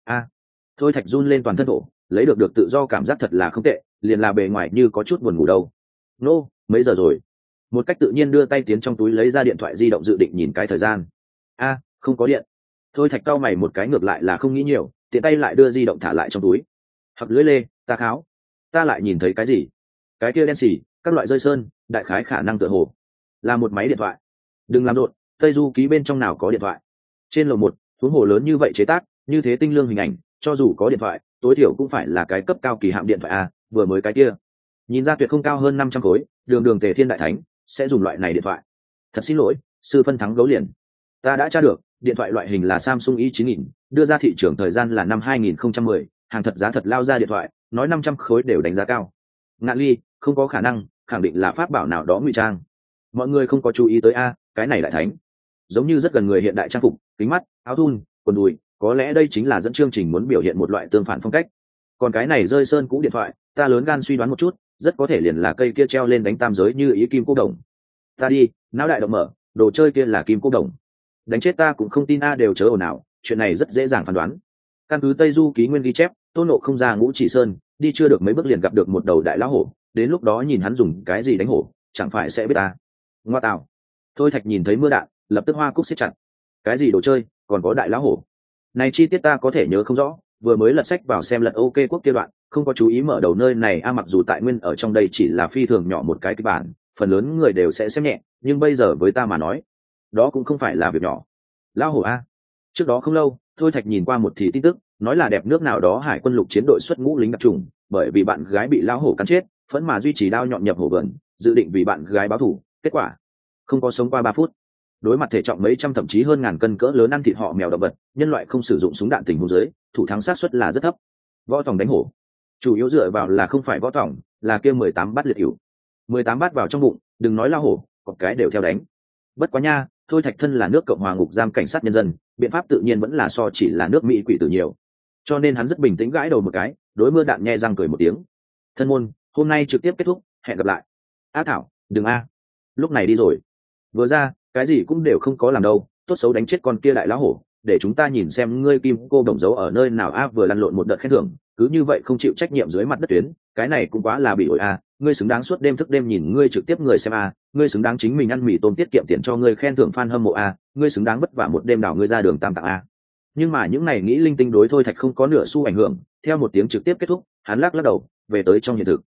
Thôi Thạch run lên toàn thân thổ, lấy được tự do cảm giác thật là không tệ, liền là bề ngoài như có chút buồn ngủ đâu. Nô, mấy giờ rồi? Một cách tự nhiên đưa tay tiến trong túi lấy ra điện thoại di động dự định nhìn cái thời gian. Không có điện. Thôi Thạch cau mày một cái, ngược lại là không nghĩ nhiều, tiện tay lại đưa di động thả lại trong túi. Hoặc lưỡi lê, ta kháo. Ta lại nhìn thấy cái gì? Cái kia đen xì, các loại rơi sơn, đại khái khả năng tựa hồ là một máy điện thoại. Đừng làm rộn, Tây Du ký bên trong nào có điện thoại. Trên lầu 1, huống hồ lớn như vậy chế tác, như thế tinh lương hình ảnh, cho dù có điện thoại, tối thiểu cũng phải là cái cấp cao kỳ hạm điện thoại vừa mới cái kia. Nhìn ra tuyệt không cao hơn 500 khối, đường Tề Thiên đại thánh sẽ dùng loại này điện thoại. Thật xin lỗi, sư phân thắng gấu liền. Ta đã tra được, điện thoại loại hình là Samsung i9000, đưa ra thị trường thời gian là năm 2010, hàng thật giá thật lao ra điện thoại, nói 500 khối đều đánh giá cao. Ngạn ly, không có khả năng, khẳng định là pháp bảo nào đó ngụy trang. Mọi người không có chú ý tới cái này đại thánh giống như rất gần người hiện đại, trang phục, kính mắt, áo thun, quần đùi, có lẽ đây chính là dẫn chương trình muốn biểu hiện một loại tương phản phong cách. Còn cái này rơi sơn cũ điện thoại, ta lớn gan suy đoán một chút, rất có thể liền là cây kia treo lên đánh tam giới như ý kim cô đồng. Ta đi, não đại động mở, đồ chơi kia là kim cô đồng. Đánh chết ta cũng không tin đều chớ ồn ào, chuyện này rất dễ dàng phán đoán. Căn cứ Tây Du ký nguyên ghi chép, Tôn Ngộ Không ra Ngũ Chỉ Sơn, đi chưa được mấy bước liền gặp được một đầu đại lão hổ, đến lúc đó nhìn hắn dùng cái gì đánh hổ, chẳng phải sẽ biết Ngoa tạo. Thôi Thạch nhìn thấy mưa đạn, lập tức hoa cúc siết chặt. Cái gì đồ chơi, còn có đại lão hổ? Này chi tiết ta có thể nhớ không rõ, vừa mới lật sách vào xem lật OK quốc kia đoạn, không có chú ý mở đầu nơi này mặc dù tại nguyên ở trong đây chỉ là phi thường nhỏ một cái kịch bản, phần lớn người đều sẽ xem nhẹ, nhưng bây giờ với ta mà nói, đó cũng không phải là việc nhỏ. Lão hổ Trước đó không lâu, Thôi Thạch nhìn qua một thì tin tức, nói là đẹp nước nào đó hải quân lục chiến đội xuất ngũ lính đặc trùng, bởi vì bạn gái bị lão hổ cắn chết, phẫn mà duy trì đao nhọn nhập hổ vườn, dự định vì bạn gái báo thù, kết quả không có sống qua 3 phút. Đối mặt thể trọng mấy trăm thậm chí hơn ngàn cân cỡ lớn ăn thịt họ mèo động vật, nhân loại không sử dụng súng đạn tình huống dưới, thủ thắng xác suất là rất thấp. Võ tòng đánh hổ, chủ yếu dựa vào là không phải võ tòng, là kia 18 bát liệt hữu. 18 bát vào trong bụng, đừng nói lao hổ, có cái đều theo đánh. Bất quá nha, Thôi Thạch thân là nước Cộng hòa ngục giam cảnh sát nhân dân, biện pháp tự nhiên vẫn là so chỉ là nước Mỹ quỷ tử nhiều. Cho nên hắn rất bình tĩnh gãi đầu một cái, đối mưa đạn nhe răng cười một tiếng. Thân môn, hôm nay trực tiếp kết thúc, hẹn gặp lại. Thảo, đừng lúc này đi rồi. Vừa ra, cái gì cũng đều không có làm đâu, tốt xấu đánh chết con kia đại lão hổ, để chúng ta nhìn xem ngươi kim cô đồng dấu ở nơi nào vừa lăn lộn một đợt khen thưởng, cứ như vậy không chịu trách nhiệm dưới mặt đất tuyến, cái này cũng quá là bị ổi ngươi xứng đáng suốt đêm thức đêm nhìn ngươi trực tiếp người xem ngươi xứng đáng chính mình ăn mì tôm tiết kiệm tiền cho ngươi khen thưởng fan hâm mộ ngươi xứng đáng vất vả một đêm đảo ngươi ra đường tam tạng Nhưng mà những này nghĩ linh tinh đối Thôi Thạch không có nửa xu ảnh hưởng, theo một tiếng trực tiếp kết thúc, hắn lắc đầu, về tới trong hiện thực.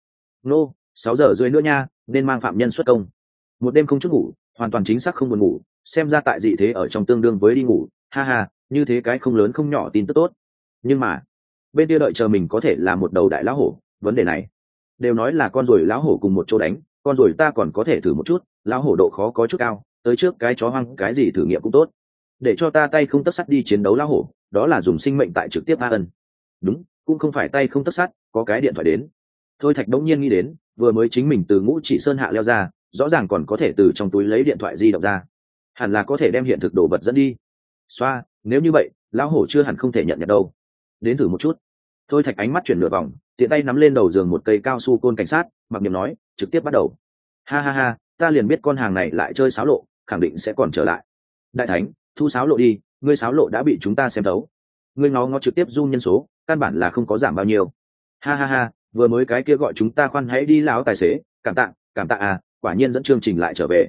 6 giờ rưỡi nữa nha, nên mang phạm nhân xuất công. Một đêm không chút ngủ, hoàn toàn chính xác không buồn ngủ, xem ra tại dị thế ở trong tương đương với đi ngủ, như thế cái không lớn không nhỏ tin tức tốt. Nhưng mà bên kia đợi chờ mình có thể là một đầu đại lão hổ, vấn đề này đều nói là con ruồi lão hổ cùng một chỗ đánh, con ruồi ta còn có thể thử một chút, lão hổ độ khó có chút cao, tới trước cái chó hoang cái gì thử nghiệm cũng tốt. Để cho ta tay không tấc sắt đi chiến đấu lão hổ, đó là dùng sinh mệnh tại trực tiếp ân. Đúng, cũng không phải tay không tấc sắt, có cái điện thoại đến. Thôi Thạch đống nhiên nghĩ đến, vừa mới chính mình từ Ngũ Chỉ Sơn hạ leo ra, rõ ràng còn có thể từ trong túi lấy điện thoại di động ra, hẳn là có thể đem hiện thực đồ vật dẫn đi. Xoa, nếu như vậy lão hổ chưa hẳn không thể nhận đâu. Đến thử một chút. Thôi Thạch ánh mắt chuyển nửa vòng, tiện tay nắm lên đầu giường một cây cao su côn cảnh sát, mặc niệm nói, trực tiếp bắt đầu. Ha ha ha, ta liền biết con hàng này lại chơi sáo lộ, khẳng định sẽ còn trở lại. Đại thánh, thu sáo lộ đi, ngươi sáo lộ đã bị chúng ta xem thấu. Ngươi ngó trực tiếp zoom nhân số, căn bản là không có giảm bao nhiêu. Ha ha ha, vừa mới cái kia gọi chúng ta khoan hãy đi lão tài xế, cảm tạ à, quả nhiên dẫn chương trình lại trở về.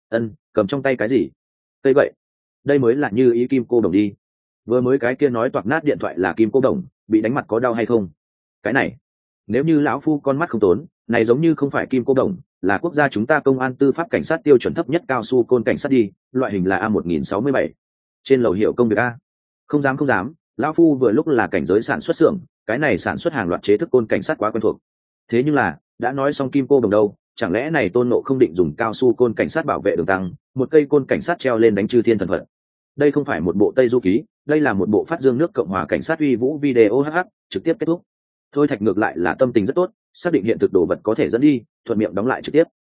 Cầm trong tay cái gì? Cây vậy. Đây mới là như ý kim cô đồng đi. Vừa mới cái kia nói toạc nát điện thoại là kim cô đồng, bị đánh mặt có đau hay không? Cái này, nếu như lão phu con mắt không tốn, này giống như không phải kim cô đồng, là quốc gia chúng ta công an tư pháp cảnh sát tiêu chuẩn thấp nhất cao su côn cảnh sát đi, loại hình là A1067. Trên lầu hiệu công việc a. Không dám, lão phu vừa lúc là cảnh giới sản xuất xưởng, cái này sản xuất hàng loạt chế thức côn cảnh sát quá quen thuộc. Thế nhưng là, đã nói xong kim cô đồng đâu, chẳng lẽ này Tôn Nộ không định dùng cao su côn cảnh sát bảo vệ đường tăng, một cây côn cảnh sát treo lên đánh chư thiên thần phật. Đây không phải một bộ Tây Du ký, đây là một bộ phát dương nước Cộng hòa cảnh sát uy vũ video hh, trực tiếp kết thúc. Thôi Thạch ngược lại là tâm tình rất tốt, xác định hiện thực đồ vật có thể dẫn đi, thuận miệng đóng lại trực tiếp.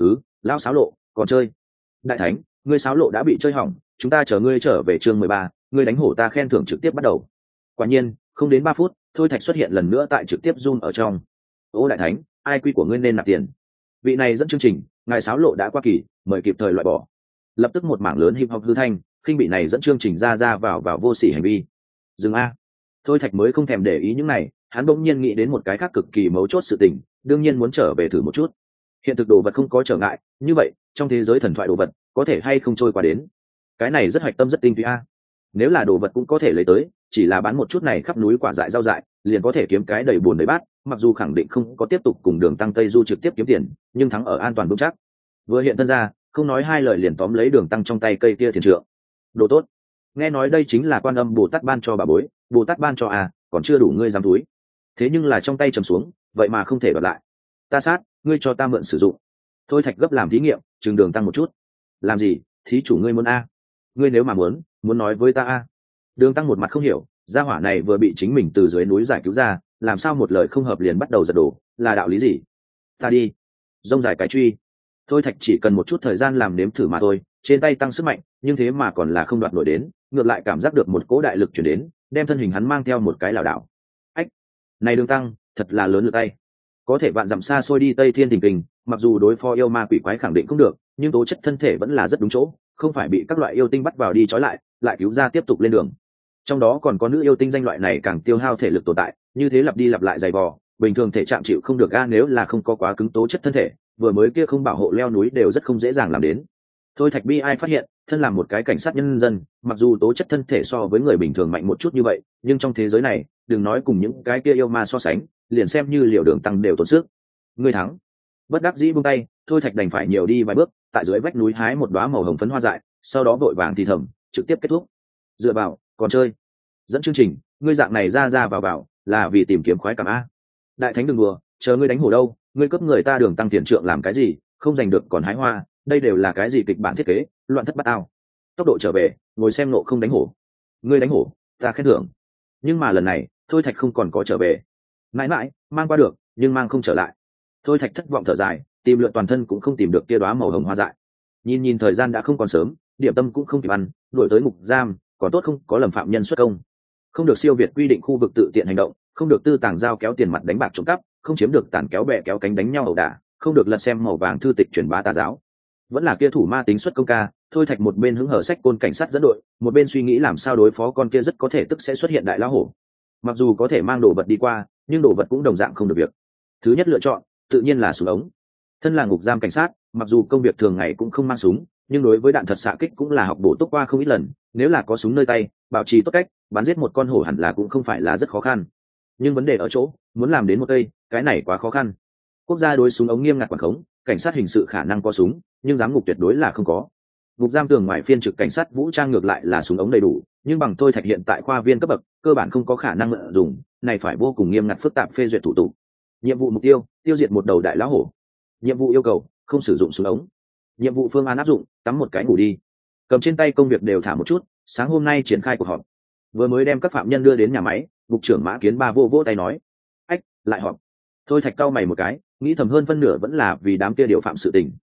Lao sáo lộ, còn chơi. Đại thánh, ngươi sáo lộ đã bị chơi hỏng, chúng ta chờ ngươi trở về chương 13, ngươi đánh hổ ta khen thưởng trực tiếp bắt đầu. Quả nhiên, không đến 3 phút, Thôi Thạch xuất hiện lần nữa tại trực tiếp Zoom ở trong. Ô đại thánh, ai quy của ngươi nên nạp tiền. Vị này dẫn chương trình, ngài sáo lộ đã qua kỳ, mời kịp thời loại bỏ. Lập tức một mảng lớn hip hop hư thanh, khinh bị này dẫn chương trình ra vào vô sỉ hành vi. Dừng a. Thôi Thạch mới không thèm để ý những này, hắn bỗng nhiên nghĩ đến một cái khác cực kỳ mấu chốt sự tình, đương nhiên muốn trở về thử một chút. Hiện thực đồ vật không có trở ngại, như vậy, trong thế giới thần thoại đồ vật, có thể hay không trôi qua đến. Cái này rất hoạch tâm rất tinh túy a. Nếu là đồ vật cũng có thể lấy tới, chỉ là bán một chút này khắp núi quả dại rau dại, liền có thể kiếm cái đầy buồn đầy bát, mặc dù khẳng định không có tiếp tục cùng Đường Tăng Tây Du trực tiếp kiếm tiền, nhưng thắng ở an toàn vững chắc. Vừa hiện thân ra, không nói hai lời liền tóm lấy Đường Tăng trong tay cây kia thiền trượng. Đồ tốt. Nghe nói đây chính là Quan Âm Bồ Tát ban cho bà bối, Bồ Tát ban cho à, còn chưa đủ ngươi dám túi. Thế nhưng là trong tay trầm xuống, vậy mà không thể đoạt lại. Ta sát, ngươi cho ta mượn sử dụng. Thôi Thạch gấp làm thí nghiệm, chừng Đường Tăng một chút. Làm gì? Thí chủ ngươi muốn a? Ngươi nếu mà muốn nói với ta a? Đường Tăng một mặt không hiểu, gia hỏa này vừa bị chính mình từ dưới núi giải cứu ra, làm sao một lời không hợp liền bắt đầu giật đổ, là đạo lý gì? Ta đi. Rông dài cái truy. Thôi Thạch chỉ cần một chút thời gian làm nếm thử mà thôi, trên tay tăng sức mạnh, nhưng thế mà còn là không đoạt nổi đến, ngược lại cảm giác được một cỗ đại lực chuyển đến, đem thân hình hắn mang theo một cái lảo đảo. Ách, này Đường Tăng, thật là lớn lực tay. Có thể vạn dặm xa xôi đi Tây Thiên Thình Kình, mặc dù đối phó yêu ma quỷ quái khẳng định không được, nhưng tố chất thân thể vẫn là rất đúng chỗ, không phải bị các loại yêu tinh bắt vào đi trói lại cứu ra tiếp tục lên đường. Trong đó còn có nữ yêu tinh danh loại này càng tiêu hao thể lực tồn tại, như thế lặp đi lặp lại dày vò, bình thường thể trạng chịu không được ga, nếu là không có quá cứng tố chất thân thể, vừa mới kia không bảo hộ leo núi đều rất không dễ dàng làm đến. Thôi Thạch bi ai phát hiện, thân làm một cái cảnh sát nhân dân, mặc dù tố chất thân thể so với người bình thường mạnh một chút như vậy, nhưng trong thế giới này, đừng nói cùng những cái kia yêu ma so sánh, liền xem như Liều Đường Tăng đều tốn sức. Ngươi thắng. Bất đắc dĩ buông tay, Thôi Thạch đành phải nhiều đi vài bước, tại dưới vách núi hái một đóa màu hồng phấn hoa dại, sau đó vội vàng thì thầm, trực tiếp kết thúc. Dựa vào, còn chơi. Dẫn chương trình, ngươi dạng này ra vào, là vì tìm kiếm khoái cảm a. Đại thánh đừng đùa, chờ ngươi đánh hổ đâu, ngươi cướp người ta Đường Tăng tiền trượng làm cái gì, không giành được còn hái hoa, đây đều là cái gì kịch bản thiết kế, loạn thất bát ao. Tốc độ trở về, ngồi xem nộ không đánh hổ. Ngươi đánh hổ, ta khen thưởng. Nhưng mà lần này, Thôi Thạch không còn có trở về. Mãi mãi, mang qua được, nhưng mang không trở lại. Thôi Thạch thất vọng thở dài, tìm lượn toàn thân cũng không tìm được kia đóa màu hồng hoa dại. Nhìn thời gian đã không còn sớm, điểm tâm cũng không kịp ăn, đuổi tới ngục giam, còn tốt không có lầm phạm nhân xuất công. Không được siêu việt quy định khu vực tự tiện hành động, không được tư tàng dao kéo tiền mặt đánh bạc trộm cắp, không chiếm được tàn kéo bè kéo cánh đánh nhau ẩu đả, không được lật xem màu vàng thư tịch truyền bá tà giáo. Vẫn là kia thủ ma tính xuất công ca. Thôi Thạch một bên hứng hở sách côn cảnh sát dẫn đội, một bên suy nghĩ làm sao đối phó con kia rất có thể tức sẽ xuất hiện đại lão hổ. Mặc dù có thể mang đồ vật đi qua, nhưng đồ vật cũng đồng dạng không được việc. Thứ nhất lựa chọn tự nhiên là súng ống. Thân là ngục giam cảnh sát, mặc dù công việc thường ngày cũng không mang súng, nhưng đối với đạn thật xạ kích cũng là học bổ túc qua không ít lần. Nếu là có súng nơi tay, bảo trì tốt cách, bắn giết một con hổ hẳn là cũng không phải là rất khó khăn. Nhưng vấn đề ở chỗ, muốn làm đến một cây, cái này quá khó khăn. Quốc gia đối súng ống nghiêm ngặt quản khống, cảnh sát hình sự khả năng có súng, nhưng giám ngục tuyệt đối là không có. Ngục giam tường ngoài phiên trực cảnh sát vũ trang ngược lại là súng ống đầy đủ, nhưng bằng Thôi Thạch hiện tại khoa viên cấp bậc, cơ bản không có khả năng mượn dùng, này phải vô cùng nghiêm ngặt phức tạp phê duyệt thủ tục. Nhiệm vụ mục tiêu, tiêu diệt một đầu đại lão hổ. Nhiệm vụ yêu cầu, không sử dụng súng ống. Nhiệm vụ phương án áp dụng, tắm một cái ngủ đi. Cầm trên tay công việc đều thả một chút, sáng hôm nay triển khai cuộc họp. Vừa mới đem các phạm nhân đưa đến nhà máy, Cục trưởng Mã Kiến Ba vỗ tay nói: "Ách, lại họp." Thôi Thạch cau mày một cái, nghĩ thầm hơn phân nửa vẫn là vì đám kia điều phạm sự tình.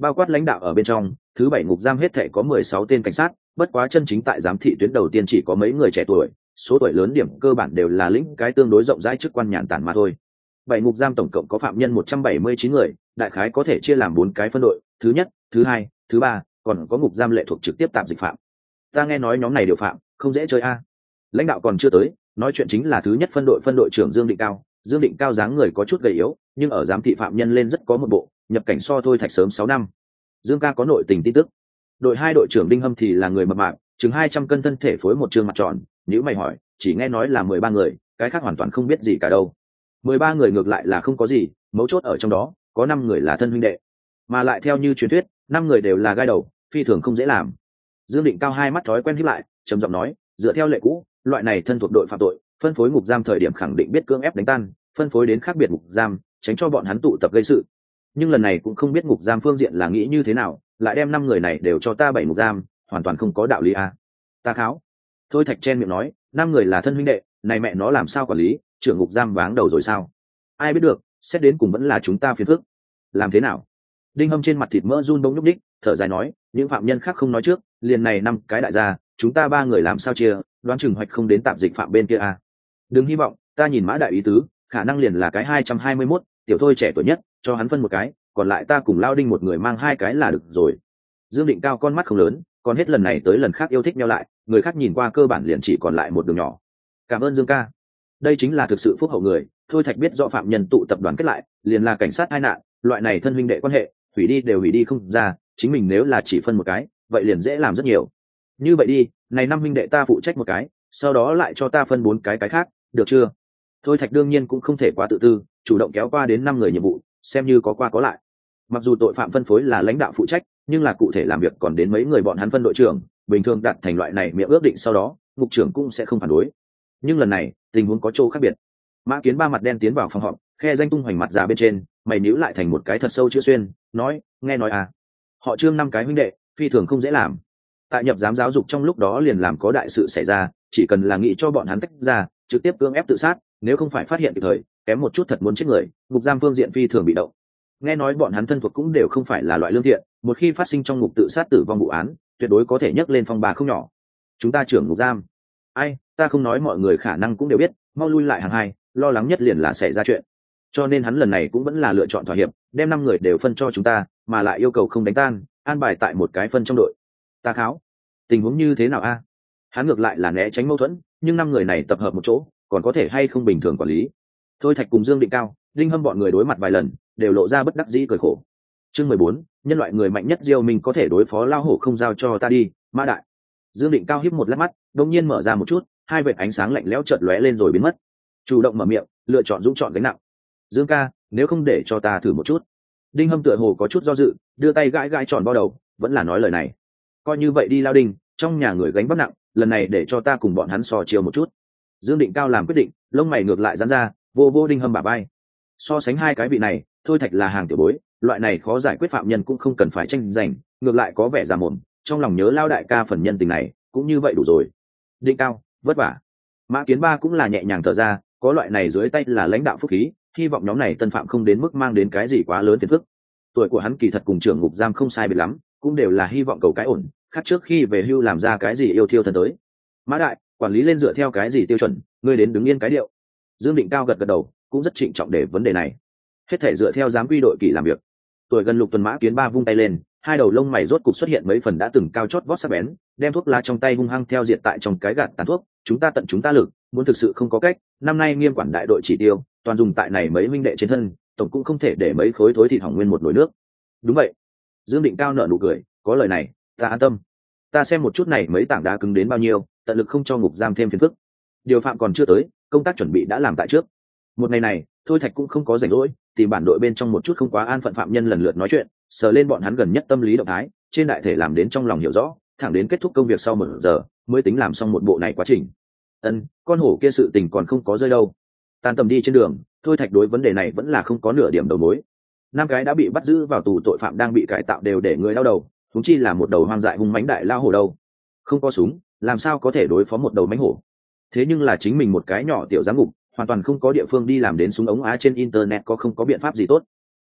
bao quát lãnh đạo ở bên trong. Thứ 7 ngục giam hết thể có 16 tên cảnh sát, bất quá chân chính tại giám thị tuyến đầu tiên chỉ có mấy người trẻ tuổi, số tuổi lớn điểm cơ bản đều là lĩnh cái tương đối rộng rãi chức quan nhàn tản mà thôi. 7 ngục giam tổng cộng có phạm nhân 179 người, đại khái có thể chia làm 4 cái phân đội, thứ nhất, thứ hai, thứ ba, còn có ngục giam lệ thuộc trực tiếp tạm dịch phạm. Ta nghe nói nhóm này điều phạm không dễ chơi a. Lãnh đạo còn chưa tới, nói chuyện chính là thứ nhất phân đội trưởng Dương Định Cao. Dương Định Cao dáng người có chút gầy yếu, nhưng ở giám thị phạm nhân lên rất có một bộ, nhập cảnh so Thôi Thạch sớm 6 năm. Dương ca có nội tình tin tức. Đội 2 đội trưởng Đinh Hâm thì là người mập mạp, chừng 200 cân thân thể phối một trương mặt tròn, nếu mày hỏi, chỉ nghe nói là 13 người, cái khác hoàn toàn không biết gì cả đâu. 13 người ngược lại là không có gì, mấu chốt ở trong đó, có 5 người là thân huynh đệ, mà lại theo như truyền thuyết, 5 người đều là gai đầu, phi thường không dễ làm. Dương Định Cao hai mắt thói quen híp lại, trầm giọng nói, dựa theo lệ cũ, loại này thân thuộc đội phạm tội, phân phối ngục giam thời điểm khẳng định biết cưỡng ép đánh tan, phân phối đến khác biệt ngục giam, tránh cho bọn hắn tụ tập gây sự. Nhưng lần này cũng không biết ngục giam phương diện là nghĩ như thế nào, lại đem 5 người này đều cho ta 7 ngục giam, hoàn toàn không có đạo lý a. Ta kháo. Thôi Thạch chen miệng nói, 5 người là thân huynh đệ, này mẹ nó làm sao quản lý, trưởng ngục giam váng đầu rồi sao? Ai biết được, xét đến cùng vẫn là chúng ta phiền phức. Làm thế nào? Đinh Hâm trên mặt thịt mỡ run bỗng nhúc nhích, thở dài nói, những phạm nhân khác không nói trước, liền này 5 cái đại gia, chúng ta 3 người làm sao chia, đoán chừng hoạch không đến tạm dịch phạm bên kia a. Đừng hy vọng, ta nhìn Mã đại ý tứ, khả năng liền là cái 221, tiểu Thôi trẻ tuổi nhất, cho hắn phân một cái, còn lại ta cùng Lao Đinh một người mang 2 cái là được rồi. Dương Định Cao con mắt không lớn, còn hết lần này tới lần khác yêu thích nhau lại, người khác nhìn qua cơ bản liền chỉ còn lại một đường nhỏ. Cảm ơn Dương ca. Đây chính là thực sự phúc hậu người. Thôi Thạch biết rõ phạm nhân tụ tập đoàn kết lại, liền là cảnh sát hai nạn, loại này thân huynh đệ quan hệ, hủy đi đều hủy đi không ra, chính mình nếu là chỉ phân một cái, vậy liền dễ làm rất nhiều. Như vậy đi, này 5 huynh đệ ta phụ trách một cái, sau đó lại cho ta phân 4 cái khác, được chưa? Thôi Thạch đương nhiên cũng không thể quá tự tư, chủ động kéo qua đến 5 người nhiệm vụ, xem như có qua có lại. Mặc dù tội phạm phân phối là lãnh đạo phụ trách, nhưng là cụ thể làm việc còn đến mấy người bọn hắn phân đội trưởng, bình thường đặt thành loại này miệng ước định sau đó, ngục trưởng cũng sẽ không phản đối. Nhưng lần này, tình huống có chỗ khác biệt. Mã Kiến ba mặt đen tiến vào phòng họp, khe danh tung hoành mặt già bên trên, mày níu lại thành một cái thật sâu chữ xuyên, nói, nghe nói à, họ Trương 5 cái huynh đệ, phi thường không dễ làm. Tại nhập giám giáo dục trong lúc đó liền làm có đại sự xảy ra, chỉ cần là nghĩ cho bọn hắn tách ra, trực tiếp cưỡng ép tự sát, nếu không phải phát hiện kịp thời, kém một chút thật muốn chết người, ngục giam phương diện phi thường bị động. Nghe nói bọn hắn thân thuộc cũng đều không phải là loại lương thiện, một khi phát sinh trong ngục tự sát tử vong vụ án, tuyệt đối có thể nhấc lên phong ba không nhỏ. Chúng ta trưởng ngục giam, ai, ta không nói mọi người khả năng cũng đều biết, mau lui lại hàng hai, lo lắng nhất liền là xảy ra chuyện. Cho nên hắn lần này cũng vẫn là lựa chọn thỏa hiệp, đem 5 người đều phân cho chúng ta, mà lại yêu cầu không đánh tan, an bài tại một cái phân trong đội. Ta kháo, tình huống như thế nào a? Hắn ngược lại là né tránh mâu thuẫn, nhưng 5 người này tập hợp một chỗ, còn có thể hay không bình thường quản lý. Thôi Thạch cùng Dương Định Cao, Đinh Hâm bọn người đối mặt vài lần, đều lộ ra bất đắc dĩ cười khổ. Chương 14, nhân loại người mạnh nhất Diêu mình có thể đối phó lao hổ không giao cho ta đi, Mã đại. Dương Định Cao híp một lát mắt, đột nhiên mở ra một chút, hai vệt ánh sáng lạnh lẽo chợt lóe lên rồi biến mất. Chủ động mở miệng, lựa chọn dũng chọn gánh nặng. Dương ca, nếu không để cho ta thử một chút. Đinh Hâm tựa hồ có chút do dự, đưa tay gãi gãi tròn bao đầu, vẫn là nói lời này. Coi như vậy đi Lao Đinh, trong nhà người gánh vác nặng, lần này để cho ta cùng bọn hắn so chiều một chút. Dương Định Cao làm quyết định, lông mày ngược lại giãn ra, vô Đinh Hâm bả vai. So sánh hai cái vị này, Thôi Thạch là hàng tiểu bối, loại này khó giải quyết phạm nhân cũng không cần phải tranh giành, ngược lại có vẻ già mồm, trong lòng nhớ Lao đại ca phần nhân tình này, cũng như vậy đủ rồi. Định Cao, vất vả. Mã Kiến ba cũng là nhẹ nhàng thở ra, có loại này dưới tay là lãnh đạo phúc khí, hy vọng nhóm này tân phạm không đến mức mang đến cái gì quá lớn phiền phức. Tuổi của hắn kỳ thật cùng trưởng ngục giam không sai biệt lắm, cũng đều là hy vọng cầu cái ổn, khác trước khi về hưu làm ra cái gì yêu thiêu thần tới. Mã đại, quản lý lên dựa theo cái gì tiêu chuẩn, ngươi đến đứng yên cái điệu. Dương Định Cao gật gật đầu, cũng rất trịnh trọng để vấn đề này. Hết thể dựa theo giám quy đội kỷ làm việc. Tuổi gần lục tuần Mã Kiến ba vung tay lên, hai đầu lông mày rốt cục xuất hiện mấy phần đã từng cao chót vót sắc bén, đem thuốc lá trong tay hung hăng theo diệt tại trong cái gạt tàn thuốc. Chúng ta tận chúng ta lực, muốn thực sự không có cách, năm nay nghiêm quản đại đội chỉ tiêu, toàn dùng tại này mấy minh đệ trên thân, tổng cũng không thể để mấy khối thối thịt hỏng nguyên một nồi nước. Đúng vậy. Dương Định Cao nở nụ cười, có lời này, ta an tâm. Ta xem một chút này mấy tảng đá cứng đến bao nhiêu, tận lực không cho ngục giam thêm phiền phức. Điều phạm còn chưa tới, công tác chuẩn bị đã làm tại trước. Một ngày này, Thôi Thạch cũng không có rảnh rỗi, tìm bản đội bên trong một chút không quá an phận phạm nhân lần lượt nói chuyện, sờ lên bọn hắn gần nhất tâm lý động thái, trên đại thể làm đến trong lòng hiểu rõ, thẳng đến kết thúc công việc sau 1 giờ, mới tính làm xong một bộ này quá trình. Con hổ kia sự tình còn không có rơi đâu. Tan tầm đi trên đường, Thôi Thạch đối vấn đề này vẫn là không có nửa điểm đầu mối. 5 cái đã bị bắt giữ vào tù tội phạm đang bị cải tạo đều để người đau đầu, huống chi là một đầu hoang dại hung mãnh đại lao hổ đâu. Không có súng, làm sao có thể đối phó một đầu mãnh hổ? Thế nhưng là chính mình một cái nhỏ tiểu giám ngục, hoàn toàn không có địa phương đi làm đến súng ống á, trên internet có không có biện pháp gì tốt.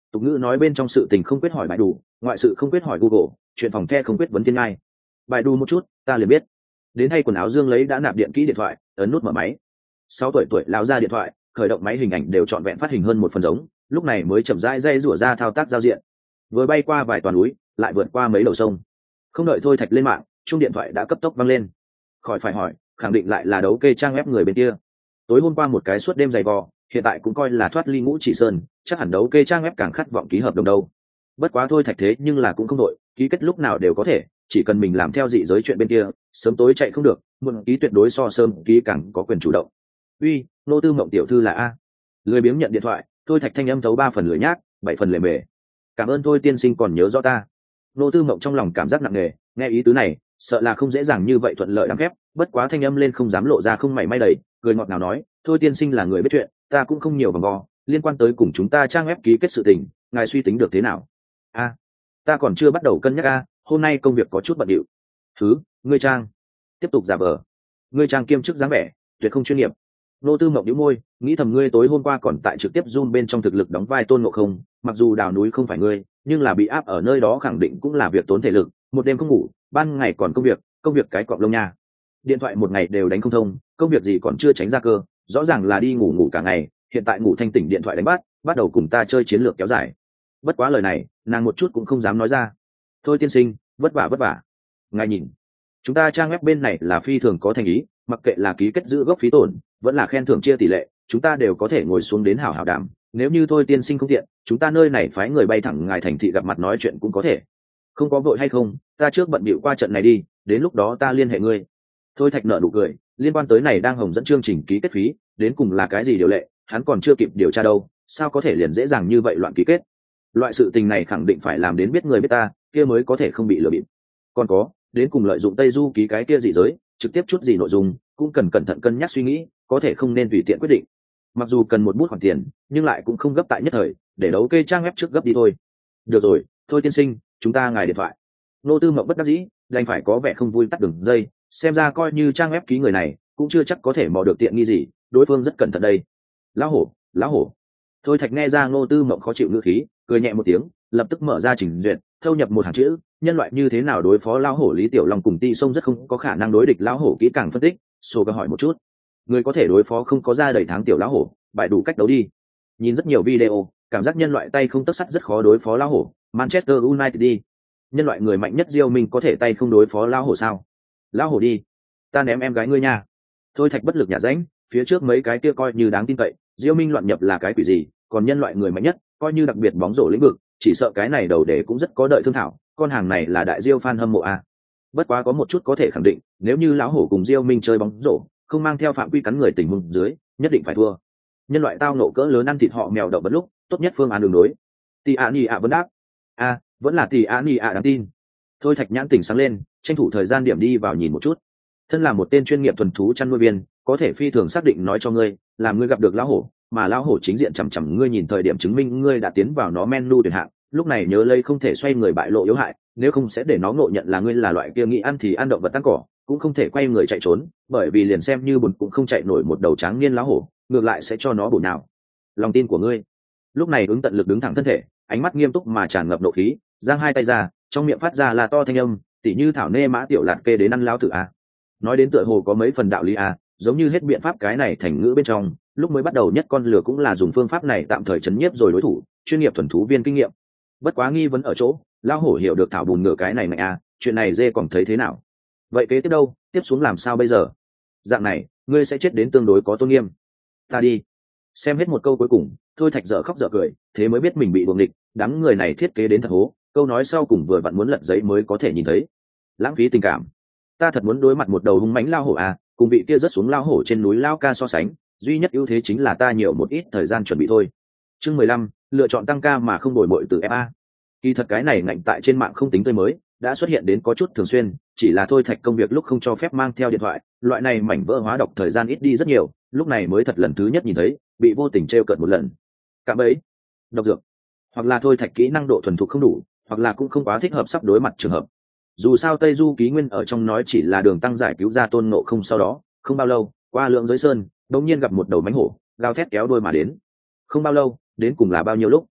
Tục ngữ nói bên trong sự tình không quyết hỏi bài đủ, ngoại sự không quyết hỏi Google, chuyện phòng the không quyết vấn thiên ngai. Bài đủ một chút ta liền biết. Đến hay quần áo Dương lấy đã nạp điện kỹ điện thoại, ấn nút mở máy. 6 tuổi lão ra điện thoại, khởi động máy, hình ảnh đều trọn vẹn phát hình hơn một phần giống, lúc này mới chậm rãi dây rủa ra thao tác giao diện. Vừa bay qua vài toàn núi, lại vượt qua mấy đầu sông. Không đợi Thôi Thạch lên mạng, chuông điện thoại đã cấp tốc vang lên. Khỏi phải hỏi, khẳng định lại là đấu kê trang ép người bên kia. Tối hôm qua một cái suốt đêm dày vò, hiện tại cũng coi là thoát ly Ngũ Chỉ Sơn, chắc hẳn đấu kê trang ép càng khát vọng ký hợp đồng đâu. Bất quá Thôi Thạch thế nhưng là cũng không đội, ký kết lúc nào đều có thể, chỉ cần mình làm theo dị giới chuyện bên kia, sớm tối chạy không được, muộn ký tuyệt đối so sớm ký càng có quyền chủ động. Uy, nô tư mộng tiểu thư là a. Lười biếng nhận điện thoại, Thôi Thạch thanh âm thấu 3 phần lười nhác, 7 phần lề mề. Cảm ơn Thôi tiên sinh còn nhớ rõ ta. Nô tư mộng trong lòng cảm giác nặng nề, nghe ý tứ này, sợ là không dễ dàng như vậy thuận lợi đáng phép, bất quá thanh âm lên không dám lộ ra không mảy may đầy, cười ngọt ngào nói, Thôi tiên sinh là người biết chuyện, ta cũng không nhiều vòng vo, liên quan tới cùng chúng ta trang ép ký kết sự tình, ngài suy tính được thế nào? A, ta còn chưa bắt đầu cân nhắc a, hôm nay công việc có chút bận rộn. Thứ, ngươi trang, tiếp tục giả vờ. Ngươi trang kiêm chức dáng vẻ, tuyệt không chuyên nghiệp. Nô tư mộng nhíu môi, nghĩ thầm ngươi tối hôm qua còn tại trực tiếp zoom bên trong thực lực đóng vai Tôn Ngộ Không, mặc dù đào núi không phải ngươi, nhưng là bị áp ở nơi đó khẳng định cũng là việc tốn thể lực, một đêm không ngủ, ban ngày còn công việc cái cọp lông nha. Điện thoại một ngày đều đánh không thông, công việc gì còn chưa tránh ra cơ, rõ ràng là đi ngủ cả ngày, hiện tại ngủ thanh tỉnh điện thoại đánh bắt đầu cùng ta chơi chiến lược kéo dài. Bất quá lời này, nàng một chút cũng không dám nói ra. Thôi tiên sinh, vất vả. Ngài nhìn, chúng ta trang web bên này là phi thường có thành ý, mặc kệ là ký kết giữ gốc phí tổn, vẫn là khen thưởng chia tỷ lệ, chúng ta đều có thể ngồi xuống đến hảo đàm. Nếu như Thôi tiên sinh không tiện, chúng ta nơi này phái người bay thẳng ngài thành thị gặp mặt nói chuyện cũng có thể. Không có vội hay không, ta trước bận bịu qua trận này đi, đến lúc đó ta liên hệ ngươi. Thôi Thạch nở nụ cười, liên quan tới này đang hồng dẫn chương trình ký kết phí, đến cùng là cái gì điều lệ, hắn còn chưa kịp điều tra đâu, sao có thể liền dễ dàng như vậy loạn ký kết. Loại sự tình này khẳng định phải làm đến biết người biết ta, kia mới có thể không bị lừa bịp. Còn có, đến cùng lợi dụng Tây Du ký cái kia dị giới, trực tiếp chút gì nội dung, cũng cần cẩn thận cân nhắc suy nghĩ, có thể không nên tùy tiện quyết định. Mặc dù cần một bút khoản tiền, nhưng lại cũng không gấp tại nhất thời, để đấu kê trang web trước gấp đi thôi. Được rồi, Thôi tiên sinh, chúng ta ngài điện thoại. Nô tư mộng bất đắc dĩ, đành phải có vẻ không vui tắt đường dây, xem ra coi như trang web ký người này cũng chưa chắc có thể mò được tiện nghi gì, đối phương rất cẩn thận đây. Lão hổ. Thôi Thạch nghe ra Ngô tư mộng khó chịu ngữ khí, cười nhẹ một tiếng, lập tức mở ra trình duyệt, thâu nhập một hàng chữ, nhân loại như thế nào đối phó lão hổ. Lý Tiểu Long cùng Ti Sông rất không có khả năng đối địch lão hổ, kỹ càng phân tích, sô cơ hỏi một chút. Người có thể đối phó không có ra đầy tháng tiểu lão hổ, bài đủ cách đấu đi. Nhìn rất nhiều video, cảm giác nhân loại tay không tấc sắt rất khó đối phó lão hổ. Manchester United đi. Nhân loại người mạnh nhất Diêu Minh có thể tay không đối phó lão hổ sao? Lão hổ đi, ta ném em gái ngươi nha. Thôi Thạch bất lực nhả rãnh, phía trước mấy cái kia coi như đáng tin cậy, Diêu Minh loạn nhập là cái quỷ gì, còn nhân loại người mạnh nhất, coi như đặc biệt bóng rổ lĩnh vực, chỉ sợ cái này đầu để cũng rất có đợi thương thảo, con hàng này là đại Diêu fan hâm mộ à. Bất quá có một chút có thể khẳng định, nếu như lão hổ cùng Diêu Minh chơi bóng rổ, không mang theo phạm quy cắn người tình huống dưới, nhất định phải thua. Nhân loại tao nộ cỡ lớn ăn thịt họ mèo động bất lúc, tốt nhất phương án đường đối. Tỷ Ani ạ vẫn đáp. A, vẫn là Tỷ Ani ạ đáng tin. Thôi Thạch nhãn tỉnh sáng lên, tranh thủ thời gian điểm đi vào nhìn một chút. Thân là một tên chuyên nghiệp thuần thú chăn nuôi viên, có thể phi thường xác định nói cho ngươi, làm ngươi gặp được lão hổ, mà lão hổ chính diện chằm chằm ngươi nhìn thời điểm chứng minh ngươi đã tiến vào nó menu tuyển hạng, lúc này nhớ lấy không thể xoay người bại lộ yếu hại, nếu không sẽ để nó ngộ nhận là ngươi là loại kia nghĩ ăn thì ăn động vật tăng cỏ, cũng không thể quay người chạy trốn, bởi vì liền xem như bùn cũng không chạy nổi một đầu tráng niên lão hổ, ngược lại sẽ cho nó bổ nào. Lòng tin của ngươi. Lúc này ứng tận lực đứng thẳng thân thể, ánh mắt nghiêm túc mà tràn ngập nộ khí, giang hai tay ra, trong miệng phát ra là to thanh âm, tỉ như thảo nê mã tiểu lạt kê đến ăn lao tử a. Nói đến tựa hồ có mấy phần đạo lý a, giống như hết biện pháp cái này thành ngữ bên trong, lúc mới bắt đầu nhất con lừa cũng là dùng phương pháp này tạm thời chấn nhiếp rồi đối thủ, chuyên nghiệp thuần thú viên kinh nghiệm. Bất quá nghi vấn ở chỗ, lao hổ hiểu được thảo bùn ngựa cái này mạnh a, chuyện này dê còn thấy thế nào? Vậy kế tiếp đâu, tiếp xuống làm sao bây giờ? Dạng này, ngươi sẽ chết đến tương đối có tôn nghiêm. Ta đi. Xem hết một câu cuối cùng, Thôi Thạch dở khóc dở cười, thế mới biết mình bị buồng địch, đám người này thiết kế đến thật hố, câu nói sau cùng vừa vặn muốn lật giấy mới có thể nhìn thấy. Lãng phí tình cảm. Ta thật muốn đối mặt một đầu hung mãnh lao hổ à, cùng vị kia rớt xuống lao hổ trên núi lao ca so sánh, duy nhất ưu thế chính là ta nhiều một ít thời gian chuẩn bị thôi. Chương 15, lựa chọn tăng ca mà không đổi bội từ FA. Kỳ thật cái này ngạnh tại trên mạng không tính tươi mới, đã xuất hiện đến có chút thường xuyên, chỉ là Thôi Thạch công việc lúc không cho phép mang theo điện thoại, loại này mảnh vỡ hóa độc thời gian ít đi rất nhiều, lúc này mới thật lần thứ nhất nhìn thấy, bị vô tình trêu cợt một lần. Cạm bẫy, độc dược, hoặc là Thôi Thạch kỹ năng độ thuần thục không đủ, hoặc là cũng không quá thích hợp sắp đối mặt trường hợp. Dù sao Tây Du Ký Nguyên ở trong nói chỉ là đường tăng giải cứu ra Tôn Ngộ Không, sau đó không bao lâu qua lượng giới sơn đột nhiên gặp một đầu mãnh hổ gào thét kéo đuôi mà đến. Không bao lâu, đến cùng là bao nhiêu lúc?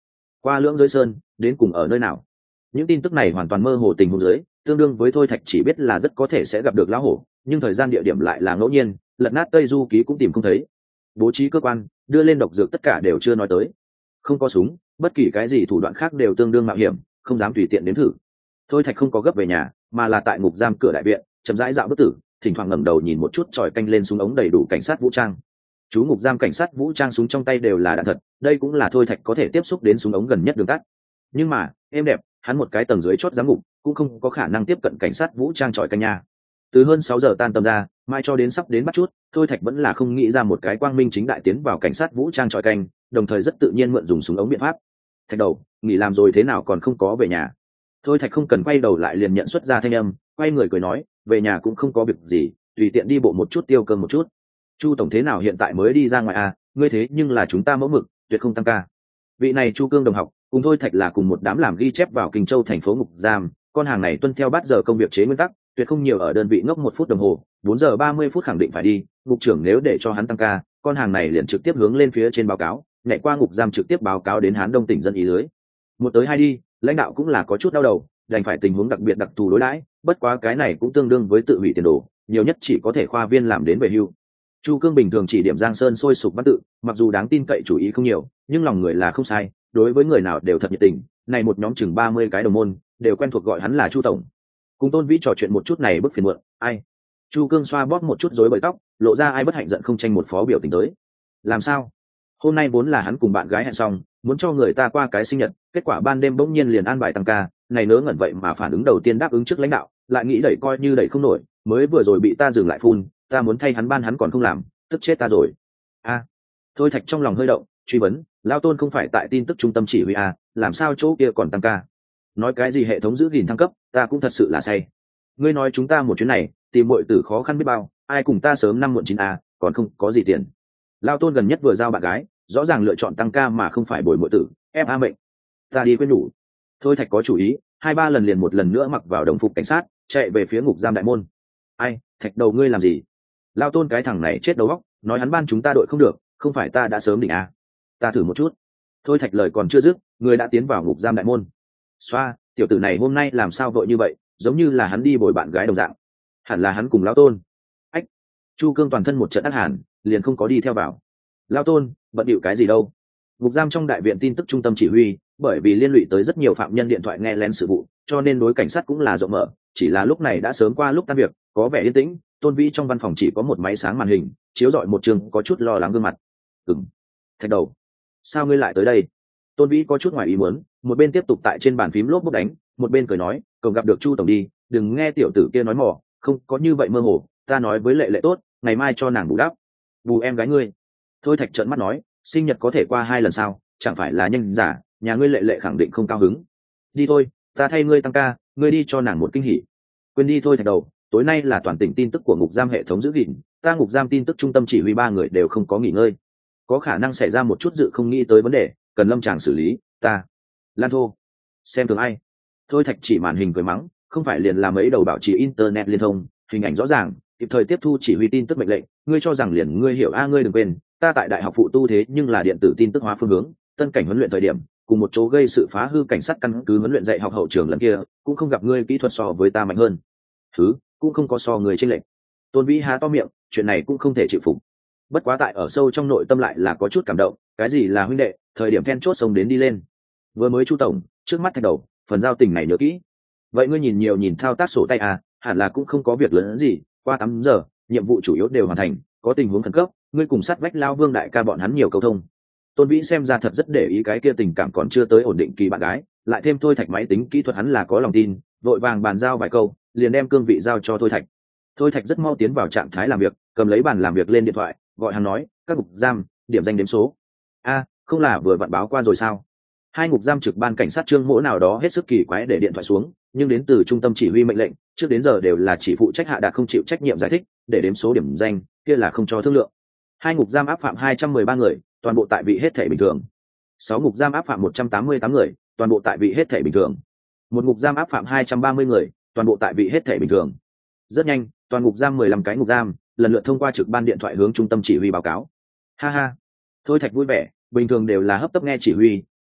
qua lưỡng giới sơn đến cùng ở nơi nào? Những tin tức này hoàn toàn mơ hồ tình huống dưới, tương đương với thôi thạch chỉ biết là rất có thể sẽ gặp được lão hổ, nhưng thời gian địa điểm lại là ngẫu nhiên, lật nát tây du ký cũng tìm không thấy. Bố trí cơ quan đưa lên độc dược tất cả đều chưa nói tới, không có súng, bất kỳ cái gì thủ đoạn khác đều tương đương mạo hiểm, không dám tùy tiện đến thử. Thôi thạch không có gấp về nhà, mà là tại ngục giam cửa đại viện chậm rãi dạo bất tử, thỉnh thoảng ngẩng đầu nhìn một chút tròi canh lên súng ống đầy đủ cảnh sát vũ trang. Chú ngục giam cảnh sát vũ trang súng trong tay đều là đạn thật, đây cũng là thôi thạch có thể tiếp xúc đến súng ống gần nhất đường tắt. Nhưng mà êm đẹp, hắn một cái tầng dưới chót giám ngục cũng không có khả năng tiếp cận cảnh sát vũ trang tròi canh nhà. Từ hơn 6 giờ tan tầm ra, mai cho đến sắp đến bắt chút, thôi thạch vẫn là không nghĩ ra một cái quang minh chính đại tiến vào cảnh sát vũ trang tròi canh, đồng thời rất tự nhiên mượn dùng súng ống biện pháp. Thạch đầu, nghỉ làm rồi thế nào còn không có về nhà? Thôi thạch không cần quay đầu lại liền nhận xuất ra thanh âm, quay người cười nói, về nhà cũng không có việc gì, tùy tiện đi bộ một chút tiêu cơm một chút. Chu tổng thế nào hiện tại mới đi ra ngoài à? Ngươi thế nhưng là chúng ta mẫu mực, tuyệt không tăng ca. Vị này Chu Cương đồng học cùng thôi thạch là cùng một đám làm ghi chép vào Kinh Châu thành phố ngục giam, con hàng này tuân theo bát giờ công việc chế nguyên tắc, tuyệt không nhiều ở đơn vị ngốc 1 phút đồng hồ, 4 giờ 30 phút khẳng định phải đi. Ngục trưởng nếu để cho hắn tăng ca, con hàng này liền trực tiếp hướng lên phía trên báo cáo, nhảy qua ngục giam trực tiếp báo cáo đến Hán Đông tỉnh dân ý lưới. Một tới hai đi, lãnh đạo cũng là có chút đau đầu, đành phải tình huống đặc biệt đặc thù đối đãi, bất quá cái này cũng tương đương với tự hủy tiền đồ, nhiều nhất chỉ có thể khoa viên làm đến về hưu. Chu Cương bình thường chỉ điểm Giang Sơn sôi sục bắt tự, mặc dù đáng tin cậy chủ ý không nhiều, nhưng lòng người là không sai, đối với người nào đều thật nhiệt tình. Này một nhóm chừng 30 cái đồng môn, đều quen thuộc gọi hắn là Chu tổng. Cùng Tôn Vĩ trò chuyện một chút này bức phiền muộn, ai? Chu Cương xoa bóp một chút rối bời tóc, lộ ra ai bất hạnh giận không tranh một phó biểu tình tới. Làm sao? Hôm nay vốn là hắn cùng bạn gái hẹn xong, muốn cho người ta qua cái sinh nhật, kết quả ban đêm bỗng nhiên liền an bài tăng ca, này nỡ ngẩn vậy mà phản ứng đầu tiên đáp ứng trước lãnh đạo, lại nghĩ đẩy coi như đẩy không nổi, mới vừa rồi bị ta dừng lại phun, ta muốn thay hắn ban hắn còn không làm, tức chết ta rồi. A, thôi thạch trong lòng hơi động, truy vấn, Lao Tôn không phải tại tin tức trung tâm chỉ huy à, làm sao chỗ kia còn tăng ca? Nói cái gì hệ thống giữ gìn thăng cấp, ta cũng thật sự là say. Ngươi nói chúng ta một chuyến này, tìm muội tử khó khăn biết bao, ai cùng ta sớm 5 muộn 9 à, còn không có gì tiền. Lao Tôn gần nhất vừa giao bạn gái, rõ ràng lựa chọn tăng ca mà không phải bồi muội tử, em a mệnh. Ta đi quên nhủ. Thôi thạch có chủ ý, 2-3 lần liền một lần nữa mặc vào đồng phục cảnh sát, chạy về phía ngục giam đại môn. Ai, thạch đầu ngươi làm gì? Lao Tôn cái thằng này chết đầu óc, nói hắn ban chúng ta đội không được, không phải ta đã sớm định à? Ta thử một chút. Thôi thạch lời còn chưa dứt, người đã tiến vào ngục giam đại môn. Xoa, tiểu tử này hôm nay làm sao vội như vậy, giống như là hắn đi bồi bạn gái đồng dạng. Hẳn là hắn cùng Lao Tôn. Ách. Chu Cương toàn thân một trận ác hàn, liền không có đi theo vào. Lao Tôn, bận điệu cái gì đâu? Ngục giam trong đại viện tin tức trung tâm chỉ huy, bởi vì liên lụy tới rất nhiều phạm nhân điện thoại nghe lén sự vụ, cho nên đối cảnh sát cũng là rộng mở, chỉ là lúc này đã sớm qua lúc tan việc, có vẻ yên tĩnh. Tôn Vĩ trong văn phòng chỉ có một máy sáng màn hình, chiếu rọi một trường có chút lo lắng gương mặt. Thạch đầu, sao ngươi lại tới đây? Tôn Vĩ có chút ngoài ý muốn, một bên tiếp tục tại trên bàn phím lốp bút đánh, một bên cười nói, cậu gặp được Chu tổng đi, đừng nghe tiểu tử kia nói mỏ, không có như vậy mơ hồ, ta nói với lệ lệ tốt, ngày mai cho nàng bù đắp. Bù em gái ngươi. Thôi thạch trợn mắt nói, sinh nhật có thể qua 2 lần sao, chẳng phải là nhanh giả, nhà ngươi lệ lệ khẳng định không cao hứng. Đi thôi, ta thay ngươi tăng ca, ngươi đi cho nàng một kinh hỉ. Quên đi thôi thạch đầu, tối nay là toàn tỉnh tin tức của ngục giam hệ thống giữ gìn, ta ngục giam tin tức trung tâm chỉ huy 3 người đều không có nghỉ ngơi, có khả năng xảy ra một chút dự không nghĩ tới vấn đề, cần lâm tràng xử lý. Ta lan thô xem thường ai? Thôi thạch chỉ màn hình cười mắng, không phải liền làm mấy đầu bảo trì internet liên thông, hình ảnh rõ ràng, kịp thời tiếp thu chỉ huy tin tức mệnh lệnh, ngươi cho rằng liền ngươi hiểu a? Ngươi đừng quên, ta tại đại học phụ tu thế nhưng là điện tử tin tức hóa phương hướng, tân cảnh huấn luyện thời điểm cùng một chỗ gây sự phá hư cảnh sát căn cứ huấn luyện dạy học hậu trường lần kia, cũng không gặp ngươi kỹ thuật so với ta mạnh hơn, thứ cũng không có so người chênh lệch. Tôn Vĩ há to miệng, chuyện này cũng không thể chịu phục, bất quá tại ở sâu trong nội tâm lại là có chút cảm động, cái gì là huynh đệ, thời điểm then chốt sống đến đi lên. Vừa mới Chu tổng, trước mắt thạch đầu, phần giao tình này nhớ kỹ. Vậy ngươi nhìn nhiều nhìn thao tác sổ tay à, hẳn là cũng không có việc lớn gì, qua 8 giờ, nhiệm vụ chủ yếu đều hoàn thành, có tình huống khẩn cấp, ngươi cùng sát vách Lao Vương đại ca bọn hắn nhiều câu thông. Tôn Vĩ xem ra thật rất để ý cái kia tình cảm còn chưa tới ổn định kỳ bạn gái, lại thêm Thôi Thạch máy tính kỹ thuật hắn là có lòng tin, vội vàng bàn giao vài câu, liền đem cương vị giao cho Thôi Thạch. Thôi Thạch rất mau tiến vào trạng thái làm việc, cầm lấy bàn làm việc lên điện thoại, gọi hắn nói, các ngục giam, điểm danh đếm số. A, không là vừa vặn báo qua rồi sao? 2 ngục giam trực ban cảnh sát trương mỗ nào đó hết sức kỳ quái để điện thoại xuống, nhưng đến từ trung tâm chỉ huy mệnh lệnh, trước đến giờ đều là chỉ phụ trách hạ đạt không chịu trách nhiệm giải thích, để đếm số điểm danh, kia là không cho thương lượng. 2 ngục giam áp phạm 213 người, toàn bộ tại vị hết thể bình thường. 6 ngục giam áp phạm 188 người, toàn bộ tại vị hết thể bình thường. 1 ngục giam áp phạm 230 người, toàn bộ tại vị hết thể bình thường. Rất nhanh, toàn ngục giam 15 cái ngục giam lần lượt thông qua trực ban điện thoại hướng trung tâm chỉ huy báo cáo. Ha ha, Thôi Thạch vui vẻ, bình thường đều là hấp tấp nghe chỉ huy,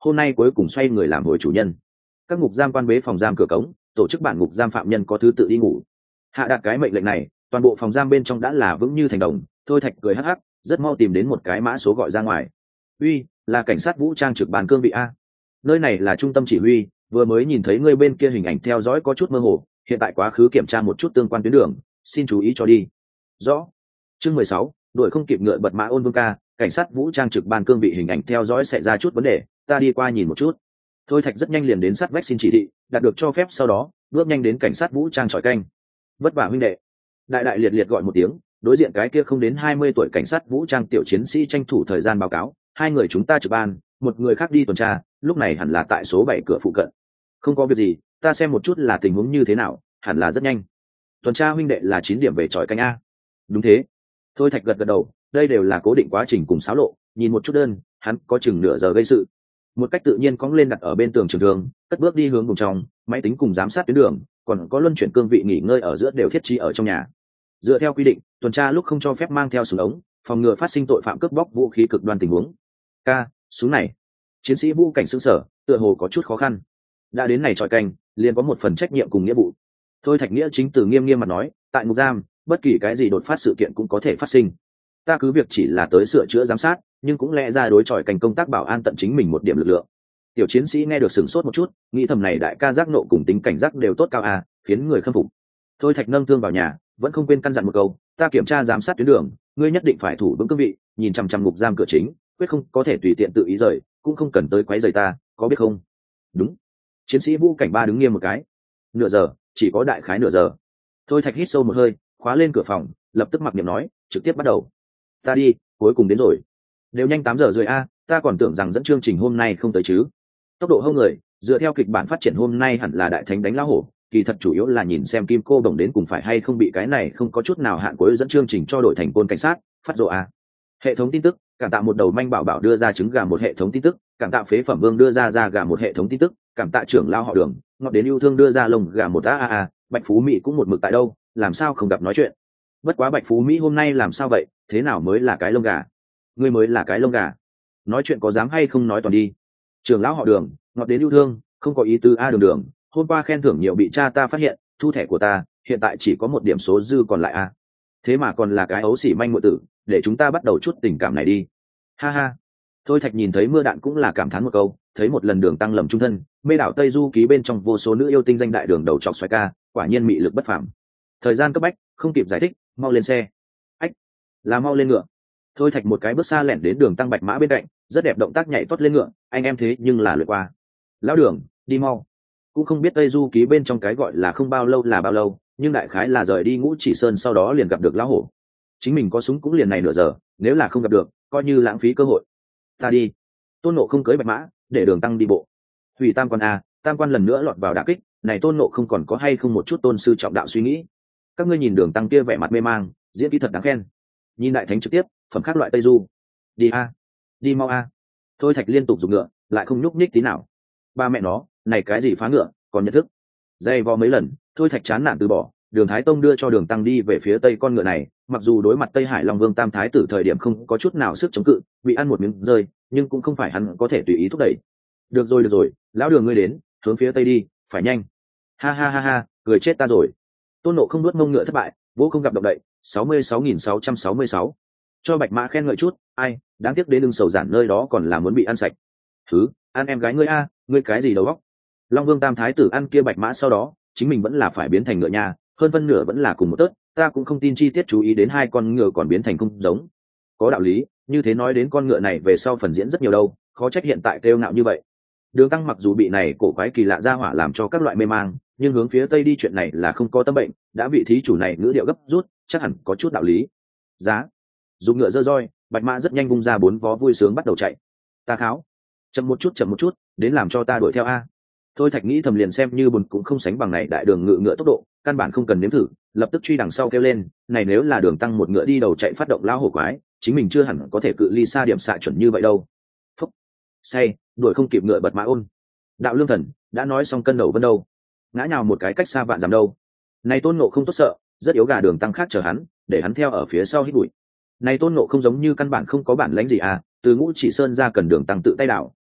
hôm nay cuối cùng xoay người làm hồi chủ nhân. Các ngục giam quan bế phòng giam cửa cống, tổ chức bản ngục giam phạm nhân có thứ tự đi ngủ. Hạ đạt cái mệnh lệnh này, toàn bộ phòng giam bên trong đã là vững như thành đồng. Thôi Thạch cười hắc hắc, rất mau tìm đến một cái mã số gọi ra ngoài. Uy, là cảnh sát vũ trang trực ban cương vị a. Nơi này là trung tâm chỉ huy, vừa mới nhìn thấy ngươi bên kia hình ảnh theo dõi có chút mơ hồ, hiện tại quá khứ kiểm tra một chút tương quan tuyến đường, xin chú ý cho đi. Rõ. Chương 16, đuổi không kịp ngựa bật mã ôn vương ca, cảnh sát vũ trang trực ban cương vị hình ảnh theo dõi sẽ ra chút vấn đề, ta đi qua nhìn một chút. Thôi Thạch rất nhanh liền đến sát vách xin chỉ thị, đạt được cho phép sau đó, bước nhanh đến cảnh sát vũ trang chọi canh. Vất vả huynh đệ. Đại đại liệt liệt gọi một tiếng, đối diện cái kia không đến 20 tuổi cảnh sát vũ trang tiểu chiến sĩ tranh thủ thời gian báo cáo, hai người chúng ta trực ban, một người khác đi tuần tra, lúc này hẳn là tại số 7 cửa phụ cận. Không có việc gì, ta xem một chút là tình huống như thế nào, hẳn là rất nhanh. Tuần tra huynh đệ là 9 điểm về chọi canh a. Đúng thế. Thôi Thạch gật gật đầu, đây đều là cố định quá trình cùng xáo lộ, nhìn một chút đơn, hắn có chừng nửa giờ gây sự. Một cách tự nhiên cõng lên đặt ở bên tường trường thường, cất bước đi hướng vùng trong, máy tính cùng giám sát tuyến đường, còn có luân chuyển cương vị nghỉ ngơi ở giữa đều thiết trí ở trong nhà. Dựa theo quy định, tuần tra lúc không cho phép mang theo súng ống, phòng ngừa phát sinh tội phạm cướp bóc vũ khí cực đoan tình huống. Súng này. Chiến sĩ vũ cảnh xứng sở, tựa hồ có chút khó khăn. Đã đến này chọi canh, liền có một phần trách nhiệm cùng nghĩa vụ. Thôi Thạch nghĩa chính từ nghiêm nghiêm mặt nói, tại ngục giam, bất kỳ cái gì đột phát sự kiện cũng có thể phát sinh. Ta cứ việc chỉ là tới sửa chữa giám sát, nhưng cũng lẽ ra đối chọi cảnh công tác bảo an tận chính mình một điểm lực lượng. Tiểu chiến sĩ nghe được sửng sốt một chút, nghĩ thầm này đại ca giác nộ cùng tính cảnh giác đều tốt cao à, khiến người khâm phục. Thôi Thạch nâng thương vào nhà, vẫn không quên căn dặn một câu, ta kiểm tra giám sát tuyến đường, ngươi nhất định phải thủ vững cương vị, nhìn chằm chằm ngục giam cửa chính, quyết không có thể tùy tiện tự ý rời, cũng không cần tới quấy rầy ta, có biết không? Đúng. Chiến sĩ vũ cảnh ba đứng nghiêm một cái. Nửa giờ, chỉ có đại khái nửa giờ. Thôi Thạch hít sâu một hơi, khóa lên cửa phòng, lập tức mặc niệm nói, trực tiếp bắt đầu. Ta đi, cuối cùng đến rồi. Đều nhanh 8 giờ rồi a, ta còn tưởng rằng dẫn chương trình hôm nay không tới chứ. Tốc độ hơn người, dựa theo kịch bản phát triển hôm nay hẳn là đại thánh đánh lão hổ, kỳ thật chủ yếu là nhìn xem Kim Cô Đồng đến cùng phải hay không bị cái này không có chút nào hạn cuối dẫn chương trình cho đổi thành côn cảnh sát, phát rồ a. Hệ thống tin tức, cảm tạ một đầu manh bảo bảo đưa ra trứng gà một hệ thống tin tức, cảm tạ phế phẩm vương đưa ra da gà một hệ thống tin tức, cảm tạ trưởng lao họ Đường, ngọt đến yêu thương đưa ra lồng gà một a. Bạch Phú Mỹ cũng một mực tại đâu, làm sao không gặp nói chuyện. Bất quá Bạch Phú Mỹ hôm nay làm sao vậy, thế nào mới là cái lông gà? Ngươi mới là cái lông gà. Nói chuyện có dám hay không nói toàn đi. Trưởng lão họ Đường, ngọt đến yêu thương, không có ý tứ a. Đường, hôm qua khen thưởng nhiều bị cha ta phát hiện, thu thẻ của ta, hiện tại chỉ có một điểm số dư còn lại a. Thế mà còn là cái ấu xỉ manh muội tử, để chúng ta bắt đầu chút tình cảm này đi. Ha ha. Thôi Thạch nhìn thấy mưa đạn cũng là cảm thán một câu, thấy một lần Đường tăng lầm trung thân, mê đảo Tây Du ký bên trong vô số nữ yêu tinh danh đại đường đầu trọc xoay ca, quả nhiên mị lực bất phàm. Thời gian cấp bách, không kịp giải thích, mau lên xe. Ách, là mau lên ngựa. Thôi Thạch một cái bước xa lẻn đến Đường tăng bạch mã bên cạnh, rất đẹp động tác nhảy tuốt lên ngựa, anh em thế nhưng là lượt qua. Lão Đường, đi mau. Cũng không biết Tây Du ký bên trong cái gọi là không bao lâu là bao lâu, nhưng đại khái là rời đi Ngũ Chỉ Sơn sau đó liền gặp được lão hổ. Chính mình có súng cũng liền này nửa giờ, nếu là không gặp được, coi như lãng phí cơ hội. Ta đi. Tôn Ngộ không cưới bạch mã, để Đường tăng đi bộ. Hủy tam quan a, tam quan lần nữa lọt vào đả kích, này Tôn Ngộ không còn có hay không một chút tôn sư trọng đạo suy nghĩ. Các ngươi nhìn Đường tăng kia vẻ mặt mê mang, diễn kỹ thật đáng khen. Nhìn đại thánh trực tiếp, phẩm khác loại Tây Du. Đi a, đi mau a. Thôi Thạch liên tục dùng ngựa, lại không nhúc nhích tí nào. Ba mẹ nó, này cái gì phá ngựa, còn nhận thức. Dây vò mấy lần, Thôi Thạch chán nản từ bỏ. Đường Thái Tông đưa cho Đường tăng đi về phía tây con ngựa này, mặc dù đối mặt Tây Hải Long Vương Tam Thái tử thời điểm không có chút nào sức chống cự, bị ăn một miếng rơi, nhưng cũng không phải hắn có thể tùy ý thúc đẩy. Được rồi, lão Đường ngươi đến, hướng phía tây đi, phải nhanh. Ha ha ha ha, cười chết ta rồi. Tôn Nộ không nuốt mông ngựa thất bại, vô không gặp động đậy. 66.666. Cho bạch mã khen ngợi chút, ai, đáng tiếc đến lưng sầu giản nơi đó còn là muốn bị ăn sạch. Thứ, ăn em gái ngươi a, ngươi cái gì đầu óc? Long Vương Tam Thái tử ăn kia bạch mã sau đó, chính mình vẫn là phải biến thành ngựa nhà, hơn phân nửa vẫn là cùng một tớt, ta cũng không tin chi tiết chú ý đến hai con ngựa còn biến thành không giống. Có đạo lý, như thế nói đến con ngựa này về sau phần diễn rất nhiều đâu, khó trách hiện tại kêu ngạo như vậy. Đường tăng mặc dù bị này cổ quái kỳ lạ ra hỏa làm cho các loại mê mang, nhưng hướng phía tây đi chuyện này là không có tâm bệnh, đã vị thí chủ này ngữ điệu gấp rút, chắc hẳn có chút đạo lý. Giá, dùng ngựa dơ roi, bạch mã rất nhanh vung ra 4 vó vui sướng bắt đầu chạy. Ta kháo, chậm một chút, đến làm cho ta đuổi theo a. Thôi Thạch nghĩ thầm liền xem như bùn cũng không sánh bằng này đại đường ngựa ngựa tốc độ, căn bản không cần nếm thử, lập tức truy đằng sau kêu lên, này nếu là Đường tăng một ngựa đi đầu chạy phát động lao hổ quái, chính mình chưa hẳn có thể cự ly xa điểm xạ chuẩn như vậy đâu. Phúc, say, đuổi không kịp ngựa bật mã ôn. Đạo Lương Thần đã nói xong cân đầu vân đâu, ngã nhào một cái cách xa vạn dặm đâu. Này Tôn Ngộ không tốt sợ, rất yếu gà Đường tăng khác chờ hắn, để hắn theo ở phía sau hít bụi. Này Tôn Ngộ không giống như căn bản không có bản lãnh gì à, từ Ngũ Chỉ Sơn ra cần Đường tăng tự tay đảo,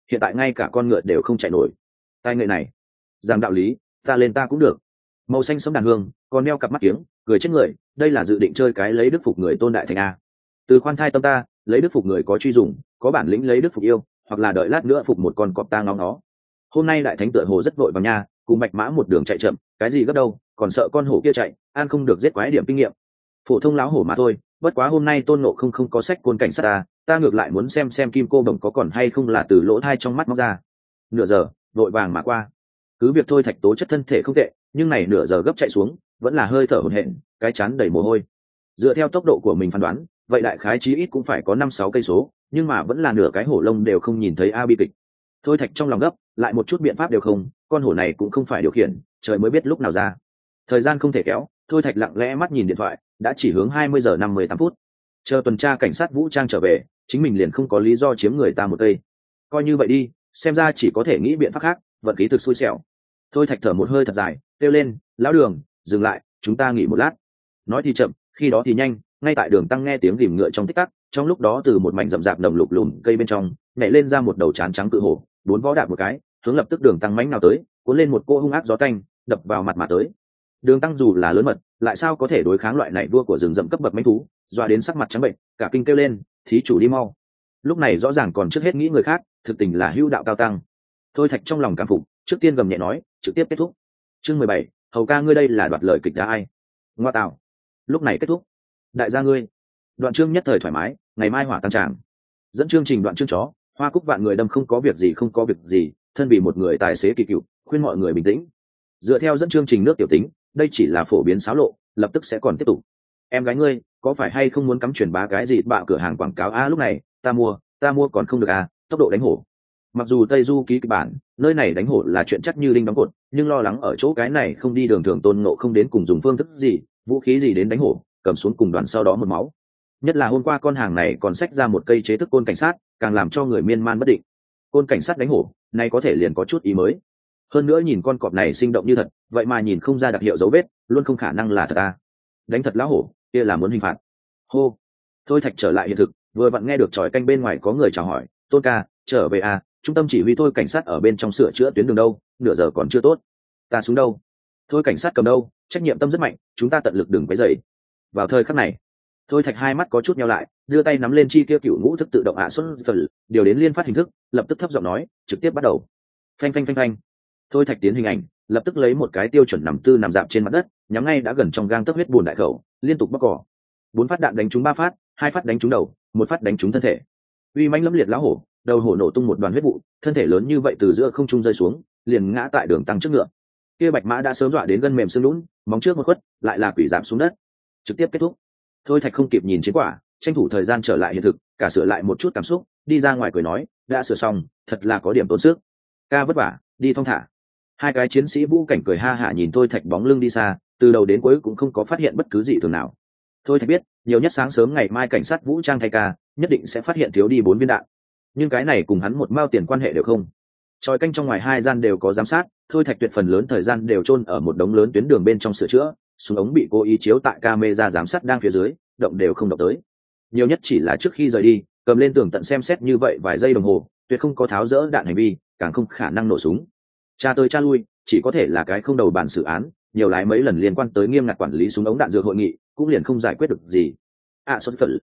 hiện tại ngay cả con ngựa đều không chạy nổi. Tai nghệ này rằng đạo lý, ta lên ta cũng được. Màu xanh sẫm đàn hương còn đeo cặp mắt kiếng, cười chết người, đây là dự định chơi cái lấy đức phục người Tôn Đại Thành a. Từ khoan thai tâm ta, lấy đức phục người có truy dùng, có bản lĩnh lấy đức phục yêu, hoặc là đợi lát nữa phục một con cọp ta ngóng nó. Hôm nay đại thánh tựa hồ rất vội vàng nha, cùng bạch mã một đường chạy chậm, cái gì gấp đâu, còn sợ con hổ kia chạy, an không được giết quái điểm kinh nghiệm. Phổ thông láo hổ mà thôi, bất quá hôm nay Tôn Ngộ không có sách côn cảnh sát ta ngược lại muốn xem kim cô đồng có còn hay không là từ lỗ thai trong mắt móc ra. Nửa giờ vội vàng mà qua, cứ việc thôi thạch tố chất thân thể không tệ, nhưng này nửa giờ gấp chạy xuống vẫn là hơi thở hổn hển, cái chán đầy mồ hôi. Dựa theo tốc độ của mình phán đoán, vậy đại khái chí ít cũng phải có 5-6 cây số, nhưng mà vẫn là nửa cái hổ lông đều không nhìn thấy bi kịch. Thôi thạch trong lòng gấp, lại một chút biện pháp đều không, con hổ này cũng không phải điều khiển, trời mới biết lúc nào ra. Thời gian không thể kéo, thôi thạch lặng lẽ mắt nhìn điện thoại, đã chỉ hướng 20 giờ 58 phút. Chờ tuần tra cảnh sát vũ trang trở về, chính mình liền không có lý do chiếm người ta một cây. Coi như vậy đi, xem ra chỉ có thể nghĩ biện pháp khác, vận khí thực xui xẻo. Thôi thạch thở một hơi thật dài, kêu lên, lão Đường, dừng lại, chúng ta nghỉ một lát. Nói thì chậm, khi đó thì nhanh, ngay tại đường tăng nghe tiếng rìm ngựa trong tích tắc, trong lúc đó từ một mảnh rậm rạp nồng lục lùm cây bên trong nhảy lên ra một đầu trán trắng cự hổ, bốn vó đạp một cái, hướng lập tức đường tăng mánh nào tới, cuốn lên một cô hung ác gió tanh, đập vào mặt mà tới. Đường tăng dù là lớn mật, lại sao có thể đối kháng loại này vua của rừng rậm cấp bậc mãnh thú, dọa đến sắc mặt trắng bệnh, cả kinh kêu lên, thí chủ đi mau. Lúc này rõ ràng còn trước hết nghĩ người khác, thực tình là hữu đạo cao tăng. Thôi thạch trong lòng cảm phục, trước tiên gầm nhẹ nói, trực tiếp kết thúc. Chương 17, hầu ca ngươi đây là đoạt lời kịch đã ai? Ngoa tạo. Lúc này kết thúc. Đại gia ngươi. Đoạn chương nhất thời thoải mái, ngày mai hỏa tăng tràng. Dẫn chương trình đoạn chương chó, hoa cúc vạn người đâm không có việc gì không có việc gì, thân vì một người tài xế kỳ cựu, khuyên mọi người bình tĩnh. Dựa theo dẫn chương trình nước tiểu tính, đây chỉ là phổ biến xáo lộ, lập tức sẽ còn tiếp tục. Em gái ngươi, có phải hay không muốn cắm truyền bá cái gì bạ cửa hàng quảng cáo lúc này, ta mua còn không được tốc độ đánh hổ. Mặc dù Tây Du ký kịch bản, nơi này đánh hổ là chuyện chắc như đinh đóng cột, nhưng lo lắng ở chỗ cái này không đi đường thường Tôn Ngộ không đến cùng dùng phương thức gì, vũ khí gì đến đánh hổ, cầm xuống cùng đoàn sau đó một máu. Nhất là hôm qua con hàng này còn xách ra một cây chế thức côn cảnh sát, càng làm cho người miên man bất định. Côn cảnh sát đánh hổ, nay có thể liền có chút ý mới. Hơn nữa nhìn con cọp này sinh động như thật, vậy mà nhìn không ra đặc hiệu dấu vết, luôn không khả năng là thật đánh thật lão hổ, kia là muốn hình phạt. Hô. Thôi thạch trở lại hiện thực, vừa vặn nghe được tròi canh bên ngoài có người chào hỏi, Tôn ca, trở về trung tâm chỉ huy thôi cảnh sát ở bên trong sửa chữa tuyến đường đâu, nửa giờ còn chưa tốt. Ta xuống đâu? Thôi cảnh sát cầm đâu, trách nhiệm tâm rất mạnh, chúng ta tận lực đừng quấy rầy. Vào thời khắc này, thôi thạch hai mắt có chút nheo lại, đưa tay nắm lên chi kia cựu ngũ thức tự động xuất phần, điều đến liên phát hình thức, lập tức thấp giọng nói, trực tiếp bắt đầu. Phanh phanh phanh phanh. Thôi thạch tiến hình ảnh, lập tức lấy một cái tiêu chuẩn nằm dạp trên mặt đất, nhắm ngay đã gần trong gang tấc huyết bùn đại khẩu, liên tục bóc cỏ. 4 phát đạn đánh trúng 3 phát, 2 phát đánh trúng đầu, 1 phát đánh trúng thân thể. Uy mãnh lẫm liệt lão hổ, đầu hổ nổ tung một đoàn huyết vụ, thân thể lớn như vậy từ giữa không trung rơi xuống, liền ngã tại đường tăng trước ngựa. Kia bạch mã đã sớm dọa đến gân mềm xương lún, móng trước một khuất, lại là quỷ giảm xuống đất. Trực tiếp kết thúc. Thôi thạch không kịp nhìn chiến quả, tranh thủ thời gian trở lại hiện thực, cả sửa lại một chút cảm xúc, đi ra ngoài cười nói, đã sửa xong, thật là có điểm tốn sức. Ca vất vả, đi thong thả. Hai cái chiến sĩ vũ cảnh cười ha hả nhìn thôi thạch bóng lưng đi xa, từ đầu đến cuối cũng không có phát hiện bất cứ gì thường nào. Thôi thạch biết, nhiều nhất sáng sớm ngày mai cảnh sát vũ trang thay ca, nhất định sẽ phát hiện thiếu đi 4 viên đạn. Nhưng cái này cùng hắn một mao tiền quan hệ đều không. Tròi canh trong ngoài hai gian đều có giám sát, thôi thạch tuyệt phần lớn thời gian đều chôn ở một đống lớn tuyến đường bên trong sửa chữa, súng ống bị cố ý chiếu tại camera giám sát đang phía dưới, động đều không động tới. Nhiều nhất chỉ là trước khi rời đi, cầm lên tường tận xem xét như vậy vài giây đồng hồ, tuyệt không có tháo dỡ đạn hành vi, càng không khả năng nổ súng. Cha tới cha lui, chỉ có thể là cái không đầu bàn xử án, nhiều lái mấy lần liên quan tới nghiêm ngặt quản lý súng ống đạn dược hội nghị, cũng liền không giải quyết được gì. Xuất phận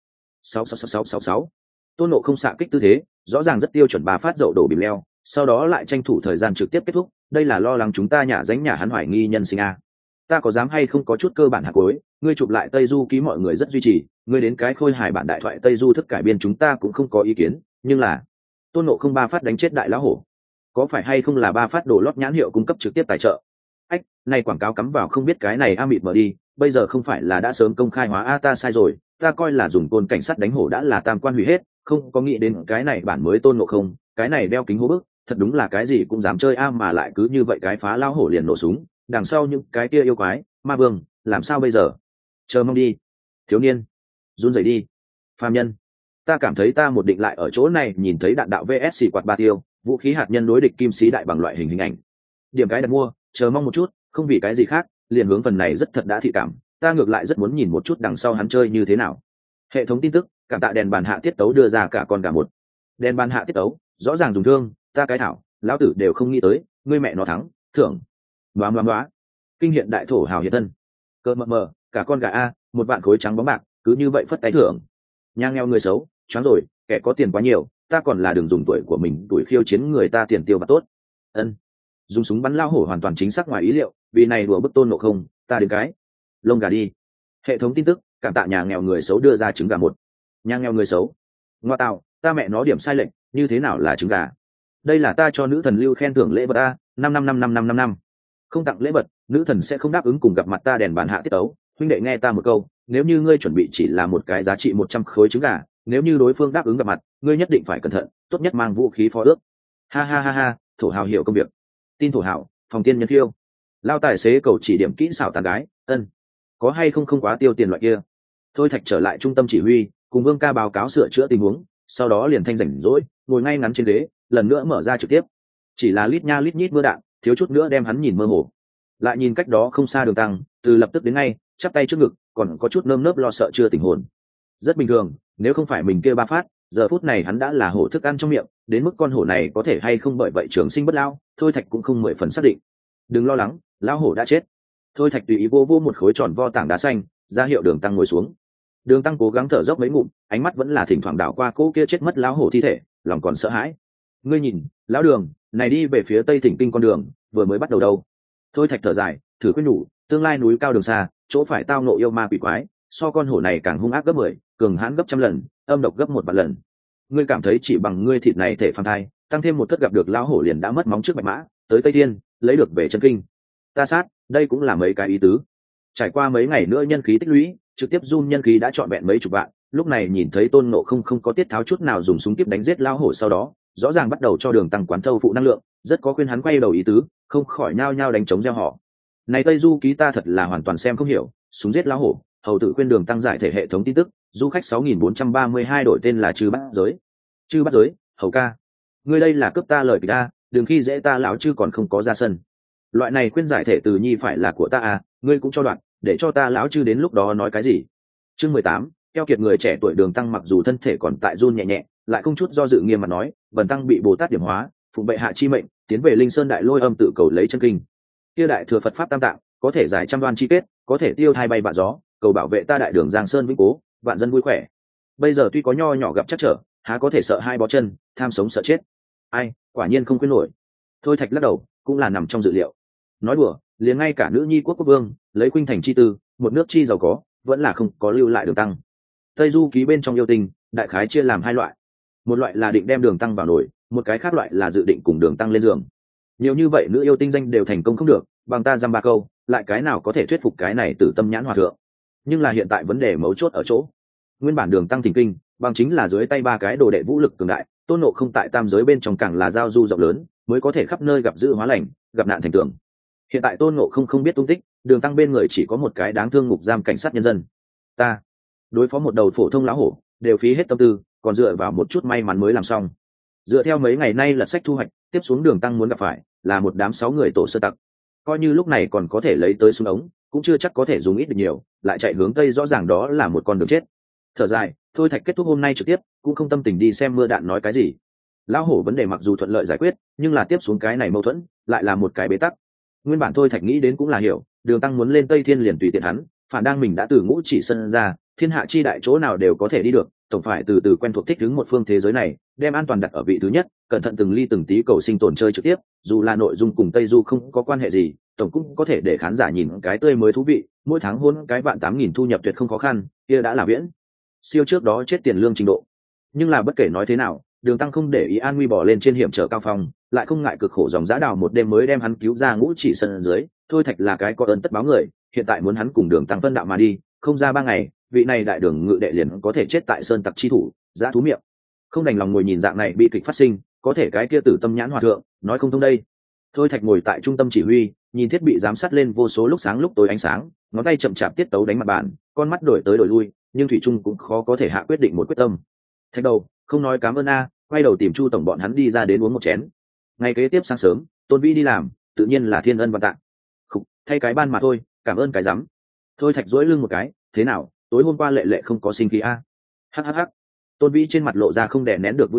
66666. Tôn Ngộ không xạ kích tư thế, rõ ràng rất tiêu chuẩn 3 phát dậu đổ bìm leo, sau đó lại tranh thủ thời gian trực tiếp kết thúc, đây là lo lắng chúng ta nhả dánh nhả hắn hoài nghi nhân sinh Ta có dám hay không có chút cơ bản hạt cuối, ngươi chụp lại Tây Du ký mọi người rất duy trì, ngươi đến cái khôi hài bản đại thoại Tây Du thức cải biên chúng ta cũng không có ý kiến, nhưng là Tôn Ngộ không 3 phát đánh chết đại lão hổ, có phải hay không là 3 phát đồ lót nhãn hiệu cung cấp trực tiếp tài trợ? Này quảng cáo cắm vào không biết cái này mịt mờ đi, bây giờ không phải là đã sớm công khai hóa ta sai rồi, ta coi là dùng côn cảnh sát đánh hổ đã là tam quan hủy hết, không có nghĩ đến cái này bản mới Tôn Ngộ không, cái này đeo kính hố bức, thật đúng là cái gì cũng dám chơi mà lại cứ như vậy cái phá lao hổ liền nổ súng, đằng sau những cái kia yêu quái, ma vương, làm sao bây giờ? Chờ mong đi, thiếu niên, run rẩy đi, phàm nhân, ta cảm thấy ta một định lại ở chỗ này nhìn thấy đạn đạo vs quạt ba tiêu, vũ khí hạt nhân đối địch kim sĩ đại bằng loại hình ảnh. Điểm cái đặt mua, chờ mong một chút, không vì cái gì khác, liền hướng phần này rất thật đã thị cảm, ta ngược lại rất muốn nhìn một chút đằng sau hắn chơi như thế nào. Hệ thống tin tức, cảm tạ đèn bàn hạ tiết tấu đưa ra cả con cả một. Đèn bàn hạ tiết tấu, rõ ràng dùng thương, ta cái thảo lão tử đều không nghĩ tới ngươi mẹ nó thắng thưởng đoá kinh hiện đại thổ hào hiện thân cờ mờ mờ cả con gà a một vạn khối trắng bóng bạc cứ như vậy phất tay thưởng. Nhà nghèo người xấu choáng rồi, kẻ có tiền quá nhiều, ta còn là đừng dùng tuổi của mình đuổi khiêu chiến người ta tiền tiêu và tốt. Ân, dùng súng bắn lao hổ hoàn toàn chính xác ngoài ý liệu, vì này đùa bức Tôn Ngộ Không, ta đến cái lông gà đi. Hệ thống tin tức, cảm tạ nhà nghèo người xấu đưa ra trứng gà một. Nhà nghèo người xấu, ngoa tạo, ta mẹ nó điểm sai lệch, như thế nào là trứng gà? Đây là ta cho nữ thần lưu khen thưởng lễ vật a, 5 không tặng lễ vật, nữ thần sẽ không đáp ứng cùng gặp mặt ta đèn bàn hạ tiết ấu. Huynh đệ nghe ta một câu, nếu như ngươi chuẩn bị chỉ là một cái giá trị 100 khối trứng gà, nếu như đối phương đáp ứng gặp mặt, ngươi nhất định phải cẩn thận, tốt nhất mang vũ khí phó ước. Ha ha ha ha, thổ hào hiểu công việc. Tin thổ hào, phòng tiên nhân khiêu. Lao tài xế cầu chỉ điểm kỹ xảo tàn gái, ân. Có hay không không quá tiêu tiền loại kia. Thôi Thạch trở lại trung tâm chỉ huy, cùng Vương Ca báo cáo sửa chữa tình huống, sau đó liền thanh rảnh rỗi, ngồi ngay ngắn trên ghế, lần nữa mở ra trực tiếp. Chỉ là lít nha lít nhít mưa đạn, thiếu chút nữa đem hắn nhìn mơ hồ. Lại nhìn cách đó không xa Đường Tăng, từ lập tức đến ngay, chắp tay trước ngực, còn có chút nơm nớp lo sợ chưa tỉnh hồn. Rất bình thường, nếu không phải mình kia ba phát, giờ phút này hắn đã là hổ thức ăn trong miệng, đến mức con hổ này có thể hay không bởi vậy trường sinh bất lao, Thôi Thạch cũng không 10 phần xác định. Đừng lo lắng, lão hổ đã chết. Thôi Thạch tùy ý vô vô một khối tròn vo tảng đá xanh, ra hiệu Đường Tăng ngồi xuống. Đường Tăng cố gắng thở dốc mấy ngụm, ánh mắt vẫn là thỉnh thoảng đảo qua cỗ kia chết mất lão hổ thi thể, lòng còn sợ hãi. Ngươi nhìn, lão Đường, này đi về phía tây thỉnh kinh con đường, vừa mới bắt đầu đâu. Thôi Thạch thở dài, thử khuyên nhủ, tương lai núi cao đường xa, chỗ phải tao nộ yêu ma quỷ quái, so con hổ này càng hung ác gấp 10, cường hãn gấp trăm lần, âm độc gấp 1 vạn lần. Ngươi cảm thấy chỉ bằng ngươi thịt này thể phàm thai, tăng thêm một thất gặp được lão hổ liền đã mất móng trước bạch mã, tới Tây Thiên, lấy được về chân kinh. Ta sát, đây cũng là mấy cái ý tứ. Trải qua mấy ngày nữa nhân khí tích lũy, trực tiếp run nhân khí đã trọn vẹn mấy chục vạn, lúc này nhìn thấy Tôn Ngộ không có tiết tháo chút nào dùng súng tiếp đánh giết lão hổ sau đó, rõ ràng bắt đầu cho Đường Tăng quán thâu phụ năng lượng, rất có khuyên hắn quay đầu ý tứ, không khỏi nhao nhao đánh trống gieo họ. Này Tây Du ký ta thật là hoàn toàn xem không hiểu, súng giết lão hổ, hầu tự khuyên Đường Tăng giải thể hệ thống tin tức, du khách 6432 đổi tên là Chư Bát Giới. Chư Bát Giới, hầu ca, ngươi đây là cướp ta lời kịch ta, đừng khi dễ ta lão chư còn không có ra sân. Loại này khuyên giải thể từ nhi phải là của ta à, ngươi cũng cho đoạn, để cho ta lão chư đến lúc đó nói cái gì. Chương 18, keo kiệt người trẻ tuổi Đường Tăng mặc dù thân thể còn tại run nhẹ nhẹ, lại không chút do dự nghiêm mặt nói, Bần Tăng bị Bồ Tát điểm hóa, phụng bệ hạ chi mệnh, tiến về Linh Sơn Đại Lôi Âm tự cầu lấy chân kinh. Kia đại thừa Phật pháp tam tạng, có thể giải trăm đoan chi kết, có thể tiêu thai bay vạn gió, cầu bảo vệ ta đại đường Giang Sơn vĩnh cố, vạn dân vui khỏe. Bây giờ tuy có nho nhỏ gặp chắc trở, há có thể sợ hai bó chân, tham sống sợ chết. Ai, quả nhiên không khuyên nổi. Thôi Thạch lắc đầu, cũng là nằm trong dự liệu. Nói đùa, liền ngay cả nữ nhi quốc vương, lấy khuynh thành chi tư, một nước chi giàu có, vẫn là không có lưu lại Đường Tăng. Tây Du ký bên trong yêu tinh, đại khái chia làm hai loại. Một loại là định đem Đường Tăng vào nổi, một cái khác loại là dự định cùng Đường Tăng lên giường. Nhiều như vậy nữ yêu tinh danh đều thành công không được, bằng ta dăm ba câu, lại cái nào có thể thuyết phục cái này Tử Tâm Nhãn Hòa thượng. Nhưng là hiện tại vấn đề mấu chốt ở chỗ, nguyên bản Đường Tăng thỉnh kinh, bằng chính là dưới tay ba cái đồ đệ vũ lực cường đại, Tôn Ngộ không tại tam giới bên trong càng là giao du rộng lớn, mới có thể khắp nơi gặp dữ hóa lành, gặp nạn thành tường. Hiện tại Tôn Ngộ không biết tung tích, Đường Tăng bên người chỉ có một cái đáng thương ngục giam cảnh sát nhân dân. Ta đối phó một đầu phổ thông lão hổ, đều phí hết tâm tư, còn dựa vào một chút may mắn mới làm xong. Dựa theo mấy ngày nay lật sách thu hoạch, tiếp xuống Đường Tăng muốn gặp phải là một đám 6 người tổ sơ tặc. Coi như lúc này còn có thể lấy tới súng ống, cũng chưa chắc có thể dùng ít được nhiều, lại chạy hướng tây rõ ràng đó là một con đường chết. Thở dài, Thôi Thạch kết thúc hôm nay trực tiếp, cũng không tâm tình đi xem mưa đạn nói cái gì. Lão hổ vấn đề mặc dù thuận lợi giải quyết, nhưng là tiếp xuống cái này mâu thuẫn, lại là một cái bế tắc. Nguyên bản Thôi Thạch nghĩ đến cũng là hiểu, Đường Tăng muốn lên Tây Thiên liền tùy tiện hắn, phản đang mình đã từ Ngũ Chỉ Sơn ra, thiên hạ chi đại chỗ nào đều có thể đi được, tổng phải từ từ quen thuộc thích ứng một phương thế giới này, đem an toàn đặt ở vị thứ nhất, cẩn thận từng ly từng tí cầu sinh tồn chơi trực tiếp, dù là nội dung cùng Tây Du không có quan hệ gì, tổng cũng có thể để khán giả nhìn cái tươi mới thú vị, mỗi tháng hôn cái vạn 8.000 thu nhập tuyệt không khó khăn, kia đã là viễn siêu trước đó chết tiền lương trình độ. Nhưng là bất kể nói thế nào, Đường Tăng không để ý an nguy bỏ lên trên hiểm trở cao phong, lại không ngại cực khổ dòng dã đào một đêm mới đem hắn cứu ra Ngũ Chỉ Sơn dưới. Thôi Thạch là cái có ơn tất báo người, hiện tại muốn hắn cùng Đường Tăng phân đạo mà đi, không ra 3 ngày, vị này đại đường ngự đệ liền có thể chết tại sơn tặc chi thủ, dã thú miệng. Không đành lòng ngồi nhìn dạng này bi kịch phát sinh, có thể cái kia Tử Tâm Nhãn Hòa thượng nói không thông đây. Thôi Thạch ngồi tại trung tâm chỉ huy, nhìn thiết bị giám sát lên vô số lúc sáng lúc tối ánh sáng, ngón tay chậm chạp tiết tấu đánh mặt bàn, con mắt đổi tới đổi lui, nhưng thủy trung cũng khó có thể hạ quyết định một quyết tâm. Thạch đầu, không nói cảm ơn a, quay đầu tìm Chu tổng bọn hắn đi ra đến uống một chén. Ngày kế tiếp sáng sớm, Tôn Vĩ đi làm, tự nhiên là thiên ân vạn tạ. Khục, thay cái ban mà thôi, cảm ơn cái rắm. Thôi Thạch duỗi lưng một cái, thế nào, tối hôm qua lệ lệ không có sinh khí a? Hắc. Tôn Vĩ trên mặt lộ ra không đè nén được vui mừng,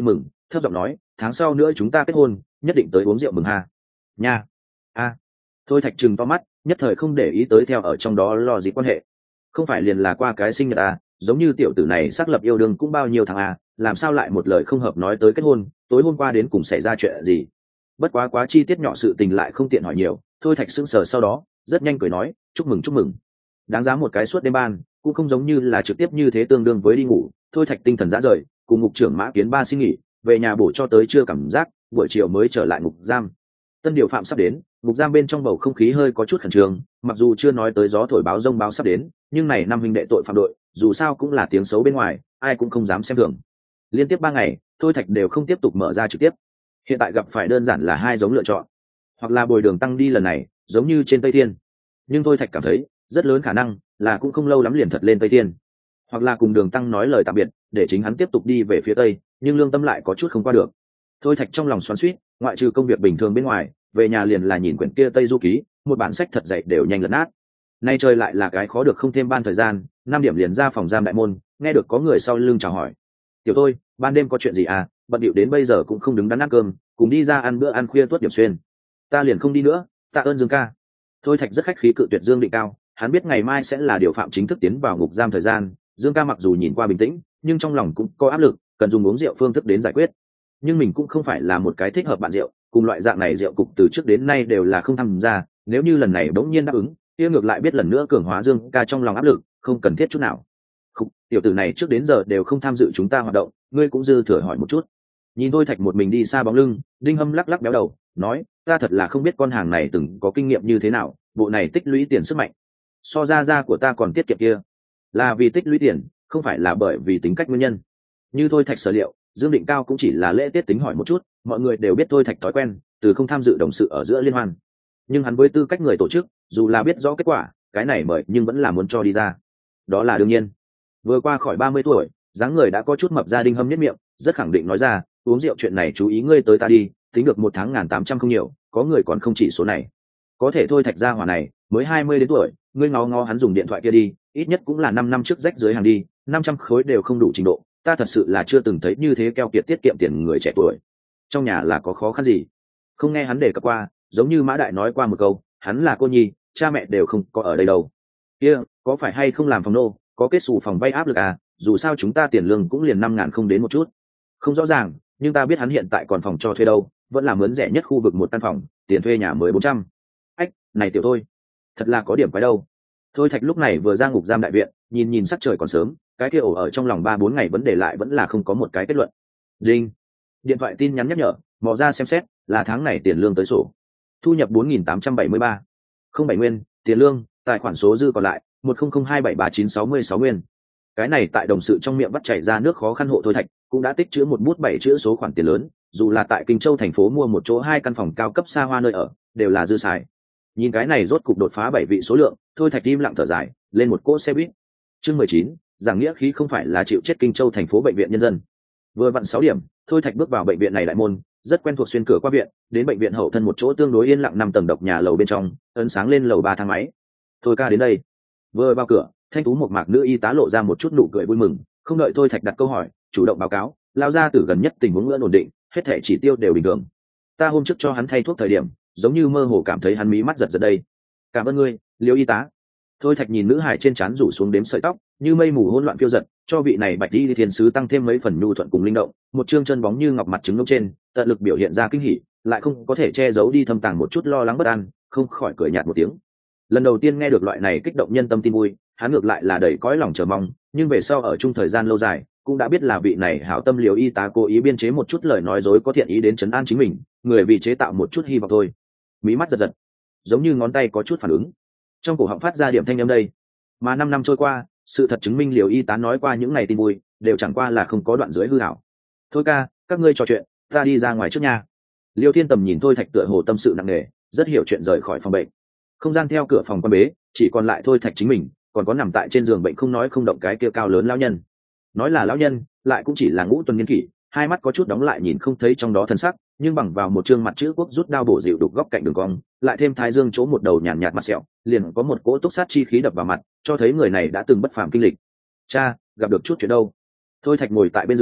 thấp giọng nói, tháng sau nữa chúng ta kết hôn, nhất định tới uống rượu mừng ha. Nha. A. Thôi Thạch trừng to mắt, nhất thời không để ý tới theo ở trong đó lo gì quan hệ. Không phải liền là qua cái sinh nhật à, giống như tiểu tử này xác lập yêu đương cũng bao nhiêu tháng à, làm sao lại một lời không hợp nói tới kết hôn, tối hôm qua đến cùng xảy ra chuyện gì. Bất quá chi tiết nhỏ sự tình lại không tiện hỏi nhiều. Thôi Thạch sững sờ sau đó rất nhanh cười nói, chúc mừng. Đáng giá một cái suốt đêm ban, cũng không giống như là trực tiếp như thế tương đương với đi ngủ. Thôi Thạch tinh thần rã rời, cùng ngục trưởng Mã Kiến Ba xin nghỉ, về nhà bổ cho tới trưa cảm giác, buổi chiều mới trở lại ngục giam. Tân điều phạm sắp đến, ngục giam bên trong bầu không khí hơi có chút khẩn trương, mặc dù chưa nói tới gió thổi báo rông báo sắp đến, nhưng này năm huynh đệ tội phạm đội, dù sao cũng là tiếng xấu bên ngoài, ai cũng không dám xem thường. Liên tiếp 3 ngày, Thôi Thạch đều không tiếp tục mở ra trực tiếp. Hiện tại gặp phải đơn giản là hai giống lựa chọn, hoặc là bồi đường tăng đi lần này, giống như trên Tây Thiên. Nhưng Thôi Thạch cảm thấy, rất lớn khả năng là cũng không lâu lắm liền thật lên Tây Thiên, hoặc là cùng đường tăng nói lời tạm biệt, để chính hắn tiếp tục đi về phía Tây, nhưng lương tâm lại có chút không qua được. Thôi Thạch trong lòng xoắn xuýt, ngoại trừ công việc bình thường bên ngoài, về nhà liền là nhìn quyển kia Tây Du Ký, một bản sách thật dày đều nhanh lật nát. Nay trời lại là cái khó được không thêm ban thời gian, 5 điểm liền ra phòng giam đại môn, nghe được có người sau lưng chào hỏi. Tiểu Thôi, ban đêm có chuyện gì à, bận điệu đến bây giờ cũng không đứng đắn ăn cơm, cùng đi ra ăn bữa ăn khuya tuốt điểm xuyên. Ta liền không đi nữa, tạ ơn Dương ca. Thôi Thạch rất khách khí cự tuyệt Dương Định Cao, hắn biết ngày mai sẽ là điều phạm chính thức tiến vào ngục giam thời gian. Dương ca mặc dù nhìn qua bình tĩnh, nhưng trong lòng cũng có áp lực, cần dùng uống rượu phương thức đến giải quyết. Nhưng mình cũng không phải là một cái thích hợp bạn rượu, cùng loại dạng này rượu cục từ trước đến nay đều là không tham gia, nếu như lần này bỗng nhiên đáp ứng, kia ngược lại biết lần nữa cường hóa Dương ca trong lòng áp lực, không cần thiết chút nào. Tiểu tử này trước đến giờ đều không tham dự chúng ta hoạt động, ngươi cũng dư thừa hỏi một chút. Nhìn Thôi Thạch một mình đi xa bóng lưng, Đinh Hâm lắc lắc béo đầu, nói, ta thật là không biết con hàng này từng có kinh nghiệm như thế nào, bộ này tích lũy tiền sức mạnh so ra của ta còn tiết kiệm kia, là vì tích lũy tiền, không phải là bởi vì tính cách nguyên nhân. Như Thôi Thạch sở liệu, Dương Định Cao cũng chỉ là lễ tiết tính hỏi một chút, mọi người đều biết Thôi Thạch thói quen từ không tham dự đồng sự ở giữa liên hoan, nhưng hắn với tư cách người tổ chức, dù là biết rõ kết quả cái này mời nhưng vẫn là muốn cho đi ra, đó là đương nhiên. Vừa qua khỏi 30 tuổi, dáng người đã có chút mập, gia Đinh Hâm nhất miệng rất khẳng định nói ra, uống rượu chuyện này chú ý ngươi tới ta đi, tính được 1 tháng 1.800 không nhiều, có người còn không chỉ số này. Có thể Thôi Thạch gia hỏa này mới 20 đến tuổi, ngươi ngó hắn dùng điện thoại kia đi, ít nhất cũng là 5 năm trước rách dưới hàng đi, 500 khối đều không đủ trình độ, ta thật sự là chưa từng thấy như thế keo kiệt tiết kiệm tiền người trẻ tuổi. Trong nhà là có khó khăn gì? Không nghe hắn đề cập qua, giống như Mã Đại nói qua một câu, hắn là cô nhi, cha mẹ đều không có ở đây đâu. Kia, có phải hay không làm phòng nô, có kết xù phòng vay áp lực à, dù sao chúng ta tiền lương cũng liền 5.000 không đến một chút. Không rõ ràng, nhưng ta biết hắn hiện tại còn phòng cho thuê đâu, vẫn là mướn rẻ nhất khu vực một căn phòng, tiền thuê nhà mới 400. Ách, này tiểu Thôi, thật là có điểm quái đâu. Thôi Thạch lúc này vừa ra ngục giam đại viện, nhìn sắc trời còn sớm, cái kia ổ ở trong lòng 3-4 ngày vấn đề lại vẫn là không có một cái kết luận. Đinh, điện thoại tin nhắn nhắc nhở, mò ra xem xét, là tháng này tiền lương tới sổ. Thu nhập 4.873, 07 nguyên, tiền lương, tài khoản số dư còn lại 1002739666 nguyên. Cái này tại đồng sự trong miệng bắt chảy ra nước khó khăn hộ Thôi Thạch, cũng đã tích chữ một bút 7 chữ số khoản tiền lớn, dù là tại Kinh Châu thành phố mua một chỗ 2 căn phòng cao cấp xa hoa nơi ở, đều là dư xài. Nhìn cái này rốt cục đột phá 7 vị số lượng, Thôi Thạch im lặng thở dài, lên một cỗ xe buýt. Chương 19, giảng nghĩa khí không phải là chịu chết Kinh Châu thành phố bệnh viện nhân dân. Vừa vặn 6 điểm, Thôi Thạch bước vào bệnh viện này đại môn, rất quen thuộc xuyên cửa qua viện, đến bệnh viện hậu thân một chỗ tương đối yên lặng 5 tầng độc nhà lầu bên trong, ấn sáng lên lầu 3 thang máy. Thôi ca đến đây. Vừa vào cửa, thanh tú một mạc nữ y tá lộ ra một chút nụ cười vui mừng, không đợi Thôi Thạch đặt câu hỏi, chủ động báo cáo, lao ra từ gần nhất tình huống ngưỡng ổn định, hết thể chỉ tiêu đều bình thường. Ta hôm trước cho hắn thay thuốc thời điểm, giống như mơ hồ cảm thấy hắn mí mắt giật giật đây. Cảm ơn ngươi, Liêu y tá. Thôi Thạch nhìn nữ hài trên trán rủ xuống đếm sợi tóc, như mây mù hỗn loạn phiêu giật, cho vị này bạch y thiên sứ tăng thêm mấy phần nhu thuận cùng linh động, một trương chân bóng như ngọc mặt trứng ngông trên, tận lực biểu hiện ra kinh hỉ, lại không có thể che giấu đi thâm tàng một chút lo lắng bất an, không khỏi cười nhạt một tiếng. Lần đầu tiên nghe được loại này kích động nhân tâm tin vui, hắn ngược lại là đầy cõi lòng chờ mong, nhưng về sau ở chung thời gian lâu dài, cũng đã biết là vị này hảo tâm Liêu y tá cố ý biên chế một chút lời nói dối có thiện ý đến trấn an chính mình, người vì chế tạo một chút hy vọng thôi. Mí mắt giật giật, giống như ngón tay có chút phản ứng, trong cổ họng phát ra điểm thanh âm đây. Mà 5 năm trôi qua, sự thật chứng minh Liêu y tá nói qua những ngày tin vui đều chẳng qua là không có đoạn dưới hư hảo. Thôi ca, các ngươi trò chuyện, ta đi ra ngoài trước nha. Liêu Thiên Tầm nhìn Thôi Thạch tựa hồ tâm sự nặng nề, rất hiểu chuyện rời khỏi phòng bệnh. Không gian theo cửa phòng quan bế, chỉ còn lại Thôi Thạch chính mình, còn có nằm tại trên giường bệnh không nói không động cái kia cao lớn lão nhân. Nói là lão nhân, lại cũng chỉ là ngũ tuần niên kỷ, hai mắt có chút đóng lại nhìn không thấy trong đó thân sắc, nhưng bằng vào một trương mặt chữ quốc rút đao bổ dịu đục góc cạnh đường cong, lại thêm thái dương chỗ một đầu nhàn nhạt mặt sẹo, liền có một cỗ túc sát chi khí đập vào mặt, cho thấy người này đã từng bất phàm kinh lịch. Cha, gặp được chút chuyện đâu? Thôi Thạch ngồi tại bên giường,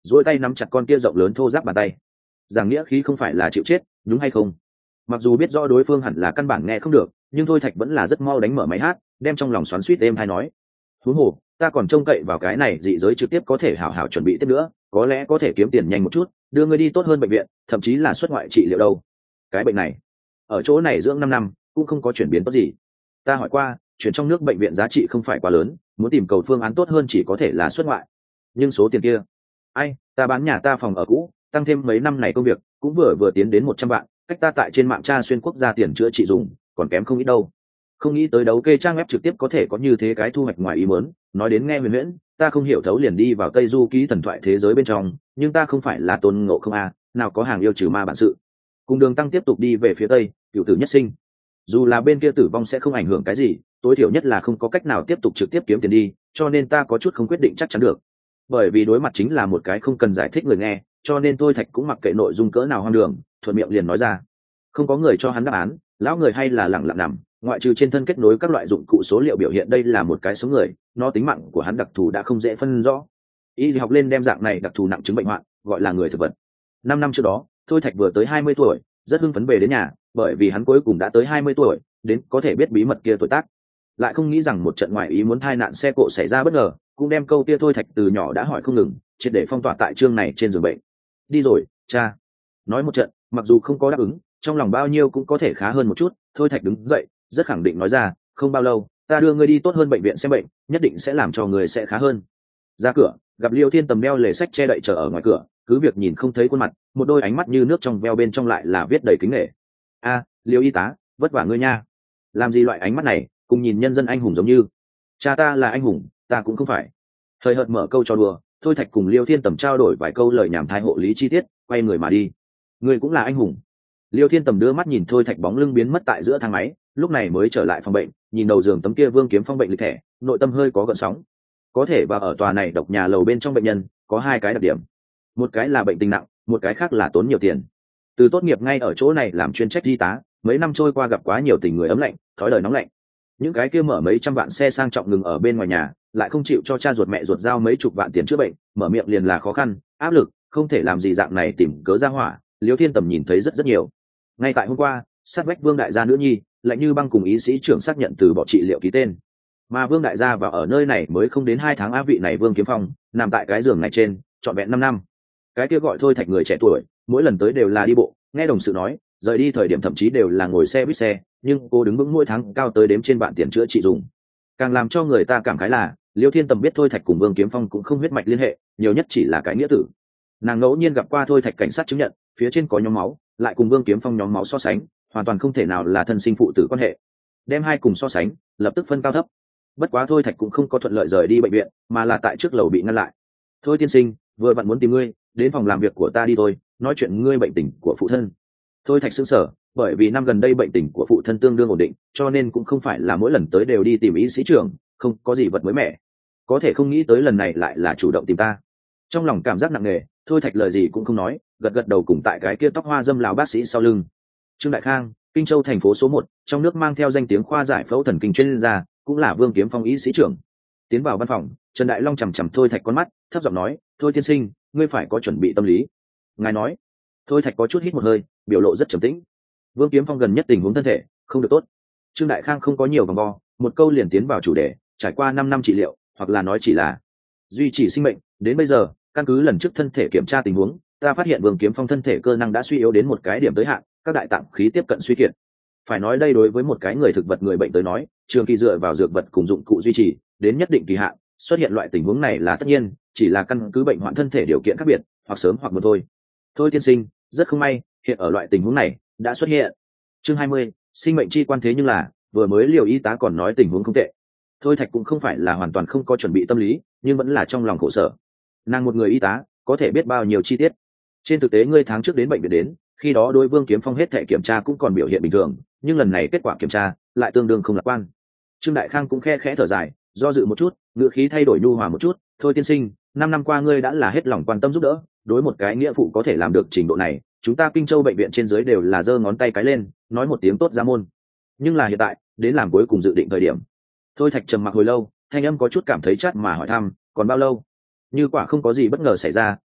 duỗi tay nắm chặt con kia rộng lớn thô ráp bàn tay. Giảng nghĩa khí không phải là chịu chết, đúng hay không? Mặc dù biết rõ đối phương hẳn là căn bản nghe không được, nhưng thôi thạch vẫn là rất mau đánh mở máy hát, đem trong lòng xoắn xuýt êm hay nói: huống hồ ta còn trông cậy vào cái này dị giới trực tiếp có thể hảo hảo chuẩn bị tiếp nữa, có lẽ có thể kiếm tiền nhanh một chút, đưa ngươi đi tốt hơn bệnh viện, thậm chí là xuất ngoại trị liệu đâu. Cái bệnh này ở chỗ này dưỡng 5 năm cũng không có chuyển biến tốt gì. Ta hỏi qua, chuyển trong nước bệnh viện giá trị không phải quá lớn, muốn tìm cầu phương án tốt hơn chỉ có thể là xuất ngoại. Nhưng số tiền kia, ai, ta bán nhà ta phòng ở cũ, tăng thêm mấy năm này công việc cũng vừa tiến đến 100 vạn, cách ta tại trên mạng tra xuyên quốc gia tiền chữa trị dùng còn kém không ít đâu. Không nghĩ tới đấu kê trang web trực tiếp có thể có như thế cái thu hoạch ngoài ý muốn. Nói đến nghe huyền huyễn, ta không hiểu thấu liền đi vào Tây Du ký thần thoại thế giới bên trong, nhưng ta không phải là Tôn Ngộ Không a, nào có hàng yêu trừ ma bản sự. Cùng Đường Tăng tiếp tục đi về phía tây, cửu tử nhất sinh. Dù là bên kia tử vong sẽ không ảnh hưởng cái gì, tối thiểu nhất là không có cách nào tiếp tục trực tiếp kiếm tiền đi, cho nên ta có chút không quyết định chắc chắn được. Bởi vì đối mặt chính là một cái không cần giải thích người nghe, cho nên tôi thạch cũng mặc kệ nội dung cỡ nào hoang đường, thuận miệng liền nói ra. Không có người cho hắn đáp án, lão người hay là lẳng lặng nằm, ngoại trừ trên thân kết nối các loại dụng cụ số liệu biểu hiện đây là một cái sống người, nó tính mạng của hắn đặc thù đã không dễ phân rõ. Y học lên đem dạng này đặc thù nặng chứng bệnh hoạn gọi là người thực vật. 5 năm trước đó, thôi thạch vừa tới 20 tuổi, rất hưng phấn về đến nhà, bởi vì hắn cuối cùng đã tới 20 tuổi, đến có thể biết bí mật kia tuổi tác. Lại không nghĩ rằng một trận ngoại ý muốn tai nạn xe cộ xảy ra bất ngờ, cũng đem câu kia thôi thạch từ nhỏ đã hỏi không ngừng, triệt để phong tỏa tại chương này trên giường bệnh. Đi rồi, cha. Nói một trận, mặc dù không có đáp ứng, trong lòng bao nhiêu cũng có thể khá hơn một chút. Thôi thạch đứng dậy, rất khẳng định nói ra, không bao lâu ta đưa ngươi đi tốt hơn bệnh viện xem bệnh, nhất định sẽ làm cho người sẽ khá hơn. Ra cửa, gặp Liêu Thiên Tầm đeo lề sách che đậy chờ ở ngoài cửa, cứ việc nhìn không thấy khuôn mặt, một đôi ánh mắt như nước trong veo bên trong lại là viết đầy kính nể. A, Liêu y tá, vất vả ngươi nha. Làm gì loại ánh mắt này, cùng nhìn nhân dân anh hùng giống như. Cha ta là anh hùng, ta cũng không phải. Hơi hợt mở câu cho đùa, thôi thạch cùng Liêu Thiên Tầm trao đổi vài câu lời nhảm thai hộ lý chi tiết, quay người mà đi. Ngươi cũng là anh hùng. Liêu Thiên Tầm đưa mắt nhìn thôi thạch bóng lưng biến mất tại giữa thang máy, lúc này mới trở lại phòng bệnh, nhìn đầu giường tấm kia Vương Kiếm Phong bệnh lịch thẻ, nội tâm hơi có gợn sóng. Có thể và ở tòa này độc nhà lầu bên trong bệnh nhân có hai cái đặc điểm, một cái là bệnh tình nặng, một cái khác là tốn nhiều tiền. Từ tốt nghiệp ngay ở chỗ này làm chuyên trách y tá, mấy năm trôi qua gặp quá nhiều tình người ấm lạnh, thói đời nóng lạnh. Những cái kia mở mấy trăm vạn xe sang trọng ngừng ở bên ngoài nhà, lại không chịu cho cha ruột mẹ ruột giao mấy chục vạn tiền chữa bệnh, mở miệng liền là khó khăn, áp lực, không thể làm gì dạng này tìm cớ ra hỏa. Liêu Thiên Tầm nhìn thấy rất nhiều. Ngay tại hôm qua, sát vách Vương đại gia nữ nhi, lại như băng cùng ý sĩ trưởng xác nhận từ bỏ trị liệu ký tên. Mà Vương đại gia vào ở nơi này mới không đến 2 tháng, á vị này Vương Kiếm Phong nằm tại cái giường này trên trọn vẹn 5 năm. Cái kia gọi thôi thạch người trẻ tuổi, mỗi lần tới đều là đi bộ, nghe đồng sự nói, rời đi thời điểm thậm chí đều là ngồi xe buýt xe, nhưng cô đứng vững mỗi tháng cao tới đếm trên vạn tiền chữa trị dùng. Càng làm cho người ta cảm khái là, Liêu Thiên Tầm biết thôi thạch cùng Vương Kiếm Phong cũng không huyết mạch liên hệ, nhiều nhất chỉ là cái nghĩa tử. Nàng ngẫu nhiên gặp qua thôi thạch cảnh sát chứng nhận, phía trên có nhóm máu, lại cùng Vương Kiếm Phong nhóm máu so sánh, hoàn toàn không thể nào là thân sinh phụ tử quan hệ. Đem hai cùng so sánh, lập tức phân cao thấp. Bất quá thôi thạch cũng không có thuận lợi rời đi bệnh viện, mà là tại trước lầu bị ngăn lại. Thôi tiên sinh, vừa vặn muốn tìm ngươi, đến phòng làm việc của ta đi thôi, nói chuyện ngươi bệnh tình của phụ thân. Thôi thạch sững sờ, bởi vì năm gần đây bệnh tình của phụ thân tương đương ổn định, cho nên cũng không phải là mỗi lần tới đều đi tìm y sĩ trưởng, không có gì vật mới mẻ. Có thể không nghĩ tới lần này lại là chủ động tìm ta. Trong lòng cảm giác nặng nề, thôi thạch lời gì cũng không nói, gật gật đầu cùng tại cái kia tóc hoa dâm lão bác sĩ sau lưng. Trương Đại Khang, Kinh Châu thành phố số 1, trong nước mang theo danh tiếng khoa giải phẫu thần kinh chuyên gia, cũng là Vương Kiếm Phong y sĩ trưởng. Tiến vào văn phòng, Trần Đại Long chằm chằm thôi thạch con mắt, thấp giọng nói, thôi tiên sinh, ngươi phải có chuẩn bị tâm lý. Ngài nói. Thôi thạch có chút hít một hơi, biểu lộ rất trầm tĩnh. Vương Kiếm Phong gần nhất tình huống thân thể không được tốt. Trương Đại Khang không có nhiều vòng vo, một câu liền tiến vào chủ đề, trải qua 5 năm trị liệu, hoặc là nói chỉ là duy trì sinh mệnh, đến bây giờ, căn cứ lần trước thân thể kiểm tra tình huống, ta phát hiện Vương Kiếm Phong thân thể cơ năng đã suy yếu đến một cái điểm tới hạn, các đại tạng khí tiếp cận suy kiệt. Phải nói đây đối với một cái người thực vật người bệnh tới nói, trường kỳ dựa vào dược vật cùng dụng cụ duy trì, đến nhất định kỳ hạn, xuất hiện loại tình huống này là tất nhiên, chỉ là căn cứ bệnh hoạn thân thể điều kiện khác biệt, hoặc sớm hoặc muộn thôi. Thôi tiên sinh, rất không may, hiện ở loại tình huống này đã xuất hiện. Chương 20, sinh mệnh chi quan thế nhưng là, vừa mới Liêu y tá còn nói tình huống không tệ. Thôi thạch cũng không phải là hoàn toàn không có chuẩn bị tâm lý, nhưng vẫn là trong lòng khổ sở. Nàng một người y tá, có thể biết bao nhiêu chi tiết. Trên thực tế ngươi tháng trước đến bệnh viện đến, khi đó đối Vương Kiếm Phong hết thể kiểm tra cũng còn biểu hiện bình thường, nhưng lần này kết quả kiểm tra lại tương đương không lạc quan. Trương Đại Khang cũng khe khẽ thở dài, do dự một chút, ngữ khí thay đổi nhu hòa một chút, thôi tiên sinh, 5 năm qua ngươi đã là hết lòng quan tâm giúp đỡ, đối một cái nghĩa phụ có thể làm được trình độ này, chúng ta Kinh Châu bệnh viện trên dưới đều là giơ ngón tay cái lên, nói một tiếng tốt ra môn. Nhưng là hiện tại, đến làm cuối cùng dự định thời điểm. Thôi thạch trầm mặc hồi lâu, thanh âm có chút cảm thấy chát mà hỏi thăm, còn bao lâu? Như quả không có gì bất ngờ xảy ra,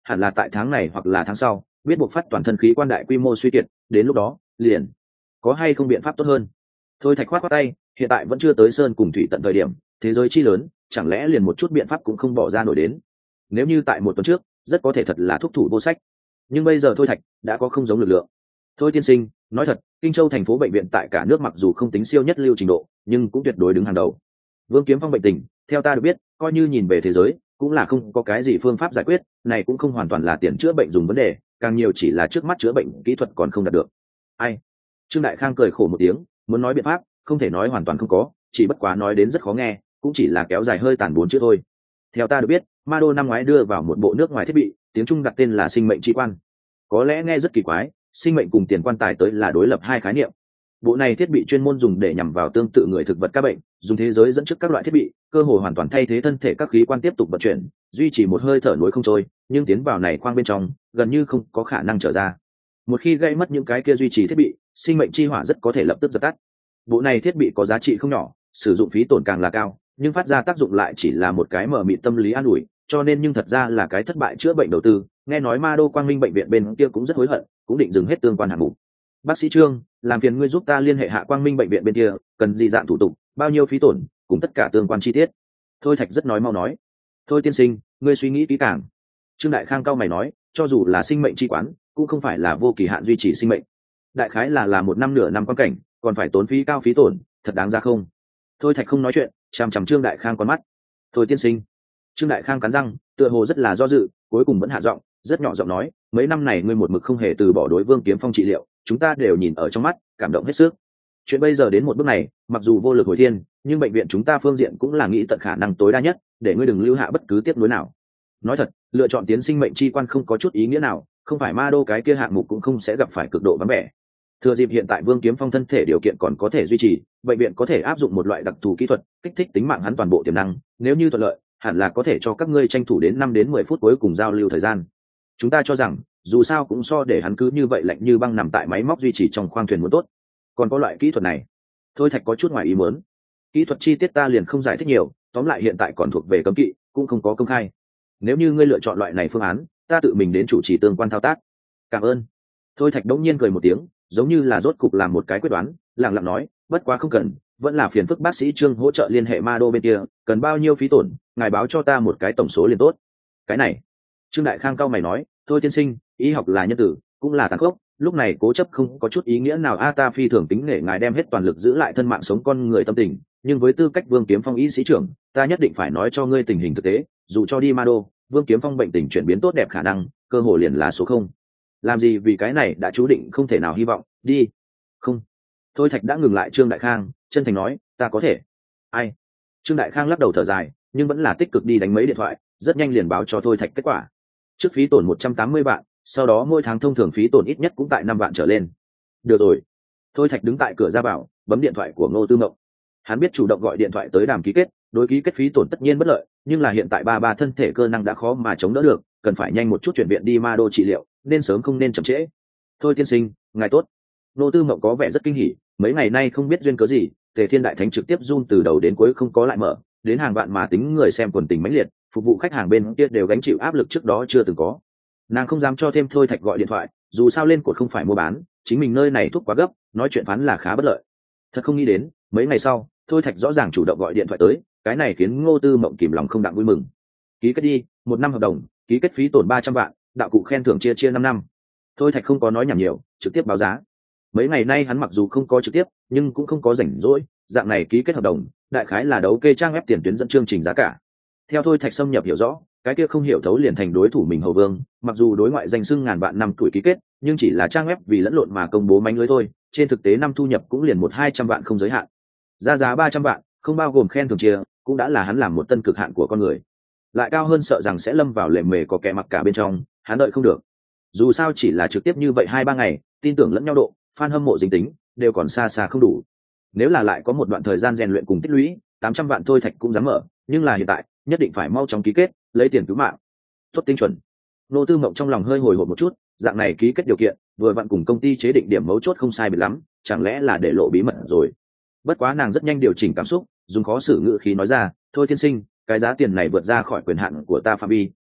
hẳn là tại tháng này hoặc là tháng sau biết buộc phát toàn thân khí quan đại quy mô suy kiệt, đến lúc đó liền có hay không biện pháp tốt hơn. Thôi Thạch khoát khoát tay, hiện tại vẫn chưa tới sơn cùng thủy tận thời điểm, thế giới chi lớn, chẳng lẽ liền một chút biện pháp cũng không bỏ ra nổi đến. Nếu như tại một tuần trước, rất có thể thật là thúc thủ vô sách, nhưng bây giờ Thôi Thạch đã có không giống lực lượng. Thôi tiên sinh, nói thật, Kinh Châu thành phố bệnh viện tại cả nước mặc dù không tính siêu nhất lưu trình độ, nhưng cũng tuyệt đối đứng hàng đầu. Vương Kiếm Phong bệnh tình, theo ta được biết, coi như nhìn về thế giới, cũng là không có cái gì phương pháp giải quyết, này cũng không hoàn toàn là tiền chữa bệnh dùng vấn đề, càng nhiều chỉ là trước mắt chữa bệnh kỹ thuật còn không đạt được. Ai? Trương Đại Khang cười khổ một tiếng, muốn nói biện pháp, không thể nói hoàn toàn không có, chỉ bất quá nói đến rất khó nghe, cũng chỉ là kéo dài hơi tàn 4 chữ thôi. Theo ta được biết, Mado năm ngoái đưa vào một bộ nước ngoài thiết bị, tiếng Trung đặt tên là sinh mệnh chi quan. Có lẽ nghe rất kỳ quái, sinh mệnh cùng tiền quan tài tới là đối lập hai khái niệm. Bộ này thiết bị chuyên môn dùng để nhằm vào tương tự người thực vật các bệnh, dùng thế giới dẫn trước các loại thiết bị, cơ hội hoàn toàn thay thế thân thể các khí quan tiếp tục vận chuyển, duy trì một hơi thở nối không trôi, nhưng tiến vào này khoang bên trong, gần như không có khả năng trở ra. Một khi gây mất những cái kia duy trì thiết bị, sinh mệnh chi hỏa rất có thể lập tức dập tắt. Bộ này thiết bị có giá trị không nhỏ, sử dụng phí tổn càng là cao, nhưng phát ra tác dụng lại chỉ là một cái mờ mịt tâm lý an ủi, cho nên nhưng thật ra là cái thất bại chữa bệnh đầu tư. Nghe nói Ma Đô Quang Minh bệnh viện bên kia cũng rất hối hận, cũng định dừng hết tương quan hạng mục. Bác sĩ Trương, làm phiền ngươi giúp ta liên hệ Hạ Quang Minh bệnh viện bên kia, cần gì dạng thủ tục, bao nhiêu phí tổn, cùng tất cả tương quan chi tiết. Thôi Thạch rất nói mau nói. Thôi tiên sinh, ngươi suy nghĩ kỹ càng. Trương Đại Khang cao mày nói, cho dù là sinh mệnh chi quán, cũng không phải là vô kỳ hạn duy trì sinh mệnh. Đại khái là một năm nửa năm quan cảnh, còn phải tốn phí cao phí tổn, thật đáng ra không? Thôi Thạch không nói chuyện, chằm chằm Trương Đại Khang con mắt. Thôi tiên sinh. Trương Đại Khang cắn răng, tựa hồ rất là do dự, cuối cùng vẫn hạ giọng, rất nhỏ giọng nói, mấy năm này ngươi một mực không hề từ bỏ đối Vương Kiếm Phong trị liệu, chúng ta đều nhìn ở trong mắt, cảm động hết sức. Chuyện bây giờ đến một bước này, mặc dù vô lực hồi thiên, nhưng bệnh viện chúng ta phương diện cũng là nghĩ tận khả năng tối đa nhất, để ngươi đừng lưu hạ bất cứ tiếc nuối nào. Nói thật, lựa chọn tiến sinh mệnh chi quan không có chút ý nghĩa nào, không phải Ma Đô cái kia hạng mục cũng không sẽ gặp phải cực độ vắng vẻ. Thừa dịp hiện tại Vương Kiếm Phong thân thể điều kiện còn có thể duy trì, bệnh viện có thể áp dụng một loại đặc thù kỹ thuật, kích thích tính mạng hắn toàn bộ tiềm năng, nếu như thuận lợi, hẳn là có thể cho các ngươi tranh thủ đến 5 đến 10 phút cuối cùng giao lưu thời gian. Chúng ta cho rằng, dù sao cũng so để hắn cứ như vậy lạnh như băng nằm tại máy móc duy trì trong khoang thuyền muốn tốt. Còn có loại kỹ thuật này. Thôi Thạch có chút ngoài ý muốn. Kỹ thuật chi tiết ta liền không giải thích nhiều, tóm lại hiện tại còn thuộc về cấm kỵ, cũng không có công khai. Nếu như ngươi lựa chọn loại này phương án, ta tự mình đến chủ trì tương quan thao tác. Cảm ơn. Thôi Thạch đống nhiên cười một tiếng, giống như là rốt cục làm một cái quyết đoán, lặng lặng nói, bất quá không cần, vẫn là phiền phức bác sĩ Trương hỗ trợ liên hệ Ma Đô bên kia, cần bao nhiêu phí tổn, ngài báo cho ta một cái tổng số liền tốt. Cái này. Trương Đại Khang cao mày nói, thôi tiên sinh, y học là nhân tử, cũng là tàn khốc, lúc này cố chấp không có chút ý nghĩa nào. Ta phi thường tính nể ngài đem hết toàn lực giữ lại thân mạng sống con người tâm tình, nhưng với tư cách Vương Kiếm Phong y sĩ trưởng, ta nhất định phải nói cho ngươi tình hình thực tế, dù cho đi Ma Đô, Vương Kiếm Phong bệnh tình chuyển biến tốt đẹp khả năng, cơ hội liền là số không. Làm gì vì cái này đã chú định không thể nào hy vọng, đi. Không. Thôi Thạch đã ngừng lại Trương Đại Khang, chân thành nói, ta có thể. Ai? Trương Đại Khang lắc đầu thở dài, nhưng vẫn là tích cực đi đánh mấy điện thoại, rất nhanh liền báo cho Thôi Thạch kết quả. Trước phí tổn 180 vạn, sau đó mỗi tháng thông thường phí tổn ít nhất cũng tại 5 vạn trở lên. Được rồi. Thôi Thạch đứng tại cửa ra vào, bấm điện thoại của Ngô Tư Mộng. Hắn biết chủ động gọi điện thoại tới đàm ký kết, đối ký kết phí tổn tất nhiên bất lợi, nhưng là hiện tại ba thân thể cơ năng đã khó mà chống đỡ được, cần phải nhanh một chút chuyển viện đi Ma Đô trị liệu, nên sớm không nên chậm trễ. Thôi tiên sinh, ngài tốt. Ngô Tư Mộng có vẻ rất kinh hỉ, mấy ngày nay không biết duyên cớ gì, Tề Thiên Đại Thánh trực tiếp zoom từ đầu đến cuối không có lại mở, đến hàng vạn mà tính người xem quần tình mãnh liệt, phục vụ khách hàng bên kia đều gánh chịu áp lực trước đó chưa từng có. Nàng không dám cho thêm Thôi Thạch gọi điện thoại, dù sao lên cột không phải mua bán, chính mình nơi này thuốc quá gấp, nói chuyện phán là khá bất lợi. Thật không nghĩ đến, mấy ngày sau, Thôi Thạch rõ ràng chủ động gọi điện thoại tới, cái này khiến Ngô Tư Mộng kìm lòng không đặng vui mừng. Ký kết đi, 1 năm hợp đồng, ký kết phí tổn 300 vạn, đạo cụ khen thưởng chia 5 năm. Thôi Thạch không có nói nhảm nhiều, trực tiếp báo giá. Mấy ngày nay hắn mặc dù không có trực tiếp, nhưng cũng không có rảnh rỗi, dạng này ký kết hợp đồng, đại khái là đấu kê trang web tiền tuyến dẫn chương trình giá cả. Theo Thôi Thạch xâm nhập hiểu rõ, cái kia không hiểu thấu liền thành đối thủ mình Hầu Vương, mặc dù đối ngoại danh xưng ngàn vạn năm tuổi ký kết, nhưng chỉ là trang web vì lẫn lộn mà công bố mánh lưới thôi, trên thực tế năm thu nhập cũng liền 100-200 vạn không giới hạn. Ra giá 300 vạn, không bao gồm khen thưởng chia, cũng đã là hắn làm một tân cực hạn của con người. Lại cao hơn sợ rằng sẽ lâm vào lề mề có kẻ mặc cả bên trong, hắn đợi không được. Dù sao chỉ là trực tiếp như vậy 2-3 ngày, tin tưởng lẫn nhau độ, fan hâm mộ dính tính, đều còn xa xa không đủ. Nếu là lại có một đoạn thời gian rèn luyện cùng tích lũy, 800 vạn Thôi Thạch cũng dám mở, nhưng là hiện tại, nhất định phải mau chóng ký kết, lấy tiền cứu mạng. Tốt tinh chuẩn. Nô Tư Mộng trong lòng hơi hồi hộp một chút, dạng này ký kết điều kiện, vừa vặn cùng công ty chế định điểm mấu chốt không sai biệt lắm, chẳng lẽ là để lộ bí mật rồi. Bất quá nàng rất nhanh điều chỉnh cảm xúc, dùng khó xử ngữ khí nói ra, thôi tiên sinh, cái giá tiền này vượt ra khỏi quyền hạn của ta phạm vi,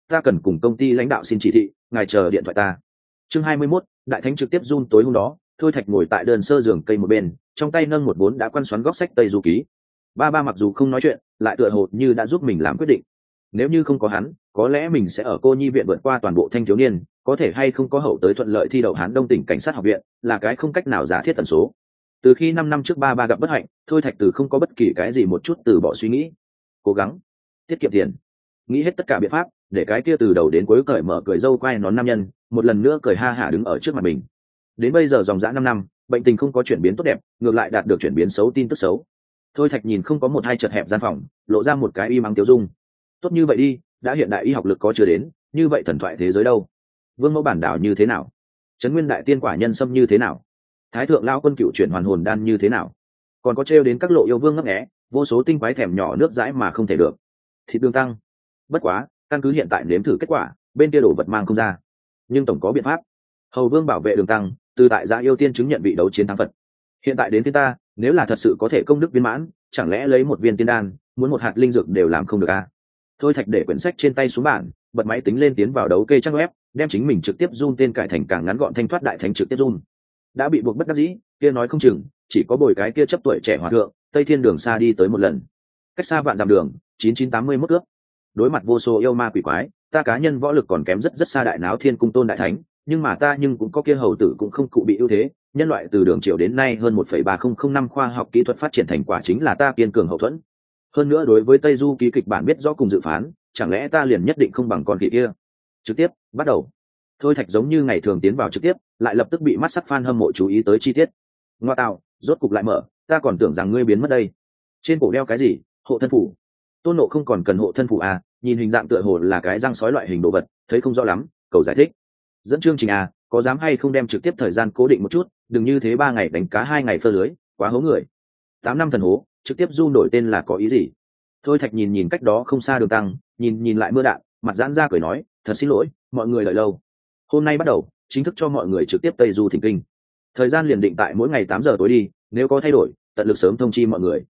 ta cần cùng công ty lãnh đạo xin chỉ thị, ngài chờ điện thoại ta. Chương 21, đại thánh trực tiếp Zoom tối hôm đó, Thôi Thạch ngồi tại đơn sơ giường cây một bên, trong tay nâng một vốn đã quăn xoắn góc sách Tây Du ký. Ba mặc dù không nói chuyện, lại tựa hồ như đã giúp mình làm quyết định. Nếu như không có hắn, có lẽ mình sẽ ở cô nhi viện vượt qua toàn bộ thanh thiếu niên, có thể hay không có hậu tới thuận lợi thi đậu Hán Đông tỉnh cảnh sát học viện, là cái không cách nào giả thiết tần số. Từ khi 5 năm trước ba gặp bất hạnh, Thôi Thạch từ không có bất kỳ cái gì một chút từ bỏ suy nghĩ, cố gắng tiết kiệm tiền, nghĩ hết tất cả biện pháp để cái kia từ đầu đến cuối cởi mở cười râu quai nón nam nhân một lần nữa cười ha hả đứng ở trước mặt mình. Đến bây giờ dòng dã 5 năm, bệnh tình không có chuyển biến tốt đẹp, ngược lại đạt được chuyển biến xấu, tin tức xấu. Thôi Thạch nhìn không có một hai chật hẹp gian phòng, lộ ra một cái y mắng tiêu dung. Tốt như vậy đi, đã hiện đại y học lực có chưa đến, như vậy thần thoại thế giới đâu? Vương mẫu bản đảo như thế nào? Trấn Nguyên đại tiên quả nhân sâm như thế nào? Thái thượng lao quân cựu chuyển hoàn hồn đan như thế nào? Còn có trêu đến các lộ yêu vương ngấp nghé, vô số tinh quái thèm nhỏ nước dãi mà không thể được. Thịt đường tăng. Bất quá, căn cứ hiện tại nếm thử kết quả, bên kia đổ vật mang không ra. Nhưng tổng có biện pháp. Hầu vương bảo vệ đường tăng, từ tại gia yêu tiên chứng nhận vị đấu chiến thắng Phật. Hiện tại đến phía ta, nếu là thật sự có thể công đức viên mãn, chẳng lẽ lấy một viên tiên đan, muốn một hạt linh dược đều làm không được à? Thôi Thạch để quyển sách trên tay xuống bàn, bật máy tính lên tiến vào đấu kê trang web, đem chính mình trực tiếp zoom tên cải thành càng ngắn gọn thanh thoát đại thánh trực tiếp zoom. Đã bị buộc bất đắc dĩ, kia nói không chừng chỉ có bồi cái kia chấp tuổi trẻ hòa thượng Tây Thiên đường xa đi tới một lần, cách xa vạn dặm đường 9981 ước. Đối mặt vô số yêu ma quỷ quái, ta cá nhân võ lực còn kém rất xa đại náo Thiên cung tôn đại thánh, nhưng mà ta cũng có kia hầu tử cũng không cụ bị ưu thế. Nhân loại từ đường triều đến nay hơn 1,3005 năm khoa học kỹ thuật phát triển thành quả chính là ta kiên cường hậu thuẫn. Hơn nữa đối với Tây Du ký kịch bản biết rõ cùng dự phán, chẳng lẽ ta liền nhất định không bằng con khỉ kia? Trực tiếp bắt đầu. Thôi Thạch giống như ngày thường tiến vào trực tiếp, lại lập tức bị mắt sắc fan hâm mộ chú ý tới chi tiết. Ngoa tạo, rốt cục lại mở, ta còn tưởng rằng ngươi biến mất đây. Trên cổ đeo cái gì? Hộ thân phủ. Tôn Nộ không còn cần hộ thân phủ à? Nhìn hình dạng tựa hồ là cái răng sói loại hình đồ vật, thấy không rõ lắm, cầu giải thích. Dẫn chương trình à, có dám hay không đem trực tiếp thời gian cố định một chút, đừng như thế 3 ngày đánh cá 2 ngày phơ lưới, quá hố người. 8 năm thần hố, trực tiếp du đổi tên là có ý gì? Thôi Thạch nhìn cách đó không xa đường tăng, nhìn lại mưa đạn, mặt giãn ra cười nói, thật xin lỗi, mọi người đợi lâu. Hôm nay bắt đầu, chính thức cho mọi người trực tiếp Tây Du thỉnh kinh. Thời gian liền định tại mỗi ngày 8 giờ tối đi, nếu có thay đổi, tận lực sớm thông chi mọi người.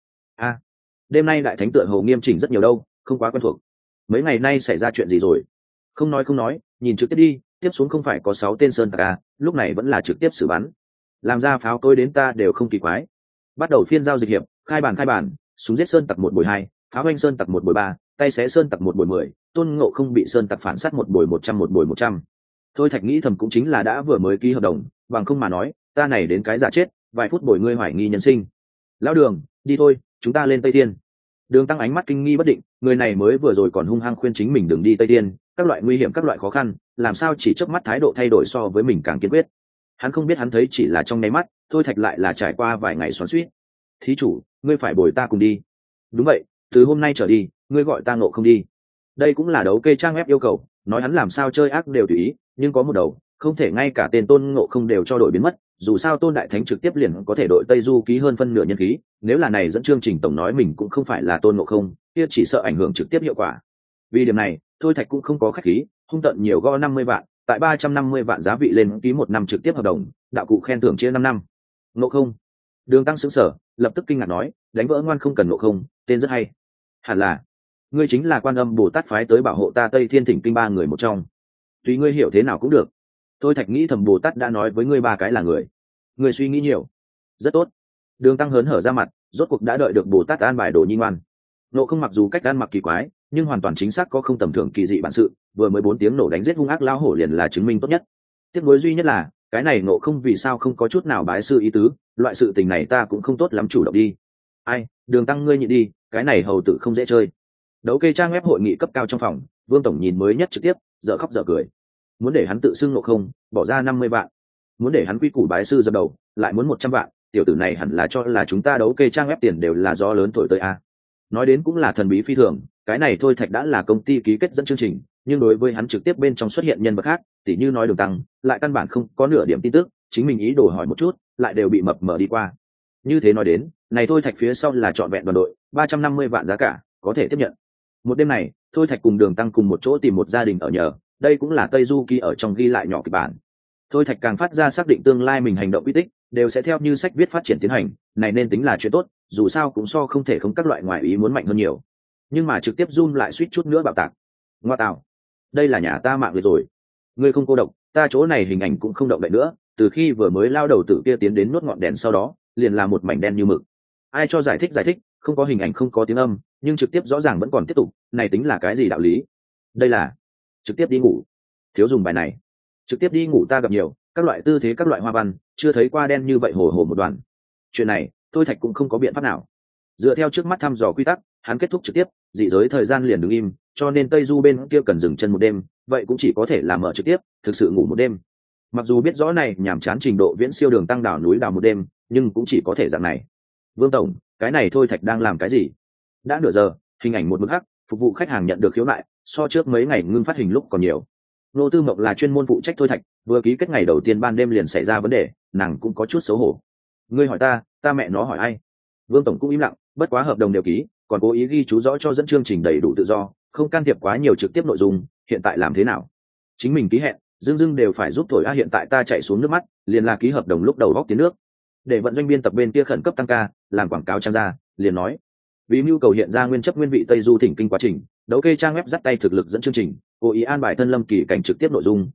Đêm nay đại thánh tựa hồ nghiêm chỉnh rất nhiều đâu, không quá quen thuộc. Mấy ngày nay xảy ra chuyện gì rồi? Không nói, nhìn trực tiếp đi, tiếp xuống không phải có 6 tên sơn tặc à, lúc này vẫn là trực tiếp xử bắn. Làm ra pháo tôi đến ta đều không kỳ quái. Bắt đầu phiên giao dịch hiệp, khai bản, súng giết sơn tặc 1 bồi 2, pháo anh sơn tặc 1 bồi 3, tay xé sơn tặc 1 bồi 10, Tôn Ngộ không bị sơn tặc phản sát 1 bồi 100 1 bồi 100. Thôi Thạch nghĩ thầm cũng chính là đã vừa mới ký hợp đồng, bằng không mà nói, ta này đến cái giả chết, vài phút bồi ngươi hoài nghi nhân sinh. Lão Đường, đi thôi, chúng ta lên Tây Thiên. Đường Tăng ánh mắt kinh nghi bất định, người này mới vừa rồi còn hung hăng khuyên chính mình đừng đi Tây Thiên, các loại nguy hiểm các loại khó khăn, làm sao chỉ chớp mắt thái độ thay đổi so với mình càng kiên quyết. Hắn không biết hắn thấy chỉ là trong nháy mắt, Thôi Thạch lại là trải qua vài ngày xoắn xuýt. Thí chủ, ngươi phải bồi ta cùng đi. Đúng vậy, từ hôm nay trở đi, ngươi gọi ta Ngộ không đi. Đây cũng là đấu kê trang web yêu cầu, nói hắn làm sao chơi ác đều tùy ý, nhưng có một đầu, không thể ngay cả tên Tôn Ngộ không đều cho đổi biến mất, dù sao Tôn đại thánh trực tiếp liền có thể đội Tây Du ký hơn phân nửa nhân khí, nếu là này dẫn chương trình tổng nói mình cũng không phải là Tôn Ngộ không, kia chỉ sợ ảnh hưởng trực tiếp hiệu quả. Vì điểm này, Thôi Thạch cũng không có khách khí, hung tận nhiều gõ 50 vạn, tại 350 vạn giá vị lên ký 1 năm trực tiếp hợp đồng, đạo cụ khen thưởng chia 5 năm. Ngộ không? Đường Tăng sững sờ, lập tức kinh ngạc nói, đánh vỡ ngoan không cần Ngộ không, tên rất hay. Hẳn là ngươi chính là Quan Âm Bồ Tát phái tới bảo hộ ta Tây Thiên thỉnh kinh 3 người một trong. Tùy ngươi hiểu thế nào cũng được. Thôi Thạch nghĩ thầm Bồ Tát đã nói với ngươi 3 cái là người. Ngươi suy nghĩ nhiều. Rất tốt. Đường Tăng hớn hở ra mặt, rốt cuộc đã đợi được Bồ Tát an bài đồ nhi ngoan. Nộ không mặc dù cách ăn mặc kỳ quái, nhưng hoàn toàn chính xác có không tầm thường kỳ dị bản sự, vừa mới 4 tiếng nổ đánh giết hung ác lao hổ liền là chứng minh tốt nhất. Tiếc nuối duy nhất là, cái này Nộ không vì sao không có chút nào bái sư ý tứ, loại sự tình này ta cũng không tốt lắm chủ động đi. Ai, Đường Tăng ngươi nhịn đi, cái này hầu tử không dễ chơi. Đấu kê trang web hội nghị cấp cao trong phòng, Vương tổng nhìn mới nhất trực tiếp, dở khóc dở cười. Muốn để hắn tự xưng Ngộ không, bỏ ra 50 vạn. Muốn để hắn quy củ bái sư dập đầu, lại muốn 100 vạn, tiểu tử này hẳn là cho là chúng ta đấu kê trang web tiền đều là do lớn thổi tới a. Nói đến cũng là thần bí phi thường, cái này Thôi Thạch đã là công ty ký kết dẫn chương trình, nhưng đối với hắn trực tiếp bên trong xuất hiện nhân vật khác, tỉ như nói Đường Tăng, lại căn bản không có nửa điểm tin tức, chính mình ý đồ hỏi một chút, lại đều bị mập mờ đi qua. Như thế nói đến, này Thôi Thạch phía sau là trọn vẹn đoàn đội, 350 vạn giá cả, có thể tiếp nhận. Một đêm này, Thôi Thạch cùng Đường Tăng cùng một chỗ tìm một gia đình ở nhờ, đây cũng là Tây Du Ký ở trong ghi lại nhỏ kịch bản. Thôi Thạch càng phát ra xác định tương lai mình hành động uy tích đều sẽ theo như sách viết phát triển tiến hành, này nên tính là chuyện tốt, dù sao cũng so không thể không các loại ngoại ý muốn mạnh hơn nhiều. Nhưng mà trực tiếp zoom lại suýt chút nữa bạo tạc. Ngoa tạo, đây là nhà ta mạng liệt rồi. Ngươi không cô độc, ta chỗ này hình ảnh cũng không động đậy nữa, từ khi vừa mới lao đầu tử kia tiến đến nuốt ngọn đèn sau đó liền là một mảnh đen như mực. Ai cho giải thích, không có hình ảnh không có tiếng âm nhưng trực tiếp rõ ràng vẫn còn tiếp tục, này tính là cái gì đạo lý? Đây là trực tiếp đi ngủ. Thiếu dùng bài này. Trực tiếp đi ngủ ta gặp nhiều, các loại tư thế các loại hoa văn, chưa thấy qua đen như vậy hồ hồ một đoàn. Chuyện này Thôi Thạch cũng không có biện pháp nào. Dựa theo trước mắt thăm dò quy tắc, hắn kết thúc trực tiếp, dị giới thời gian liền đứng im, cho nên Tây Du bên kia cần dừng chân một đêm, vậy cũng chỉ có thể là mở trực tiếp, thực sự ngủ một đêm. Mặc dù biết rõ này nhàm chán trình độ viễn siêu đường tăng đảo núi đào một đêm, nhưng cũng chỉ có thể dạng này. Vương tổng, cái này Thôi Thạch đang làm cái gì? Đã nửa giờ, hình ảnh một mực hắc, phục vụ khách hàng nhận được khiếu nại, so trước mấy ngày ngưng phát hình lúc còn nhiều. Nô Tư Mộc là chuyên môn phụ trách Thôi Thạch, vừa ký kết ngày đầu tiên ban đêm liền xảy ra vấn đề, nàng cũng có chút xấu hổ. Ngươi hỏi ta mẹ nó hỏi ai? Vương tổng cũng im lặng, bất quá hợp đồng đều ký, còn cố ý ghi chú rõ cho dẫn chương trình đầy đủ tự do, không can thiệp quá nhiều trực tiếp nội dung, hiện tại làm thế nào? Chính mình ký hẹn, dưng đều phải giúp thổi hiện tại ta chạy xuống nước mắt, liền là ký hợp đồng lúc đầu góc tiến nước. Để vận doanh biên tập bên kia khẩn cấp tăng ca, làm quảng cáo trang ra, liền nói. Vì nhu cầu hiện ra nguyên chấp nguyên vị Tây Du thỉnh kinh quá trình, đấu kê trang web dắt tay thực lực dẫn chương trình, cố ý an bài thân lâm kỳ cảnh trực tiếp nội dung,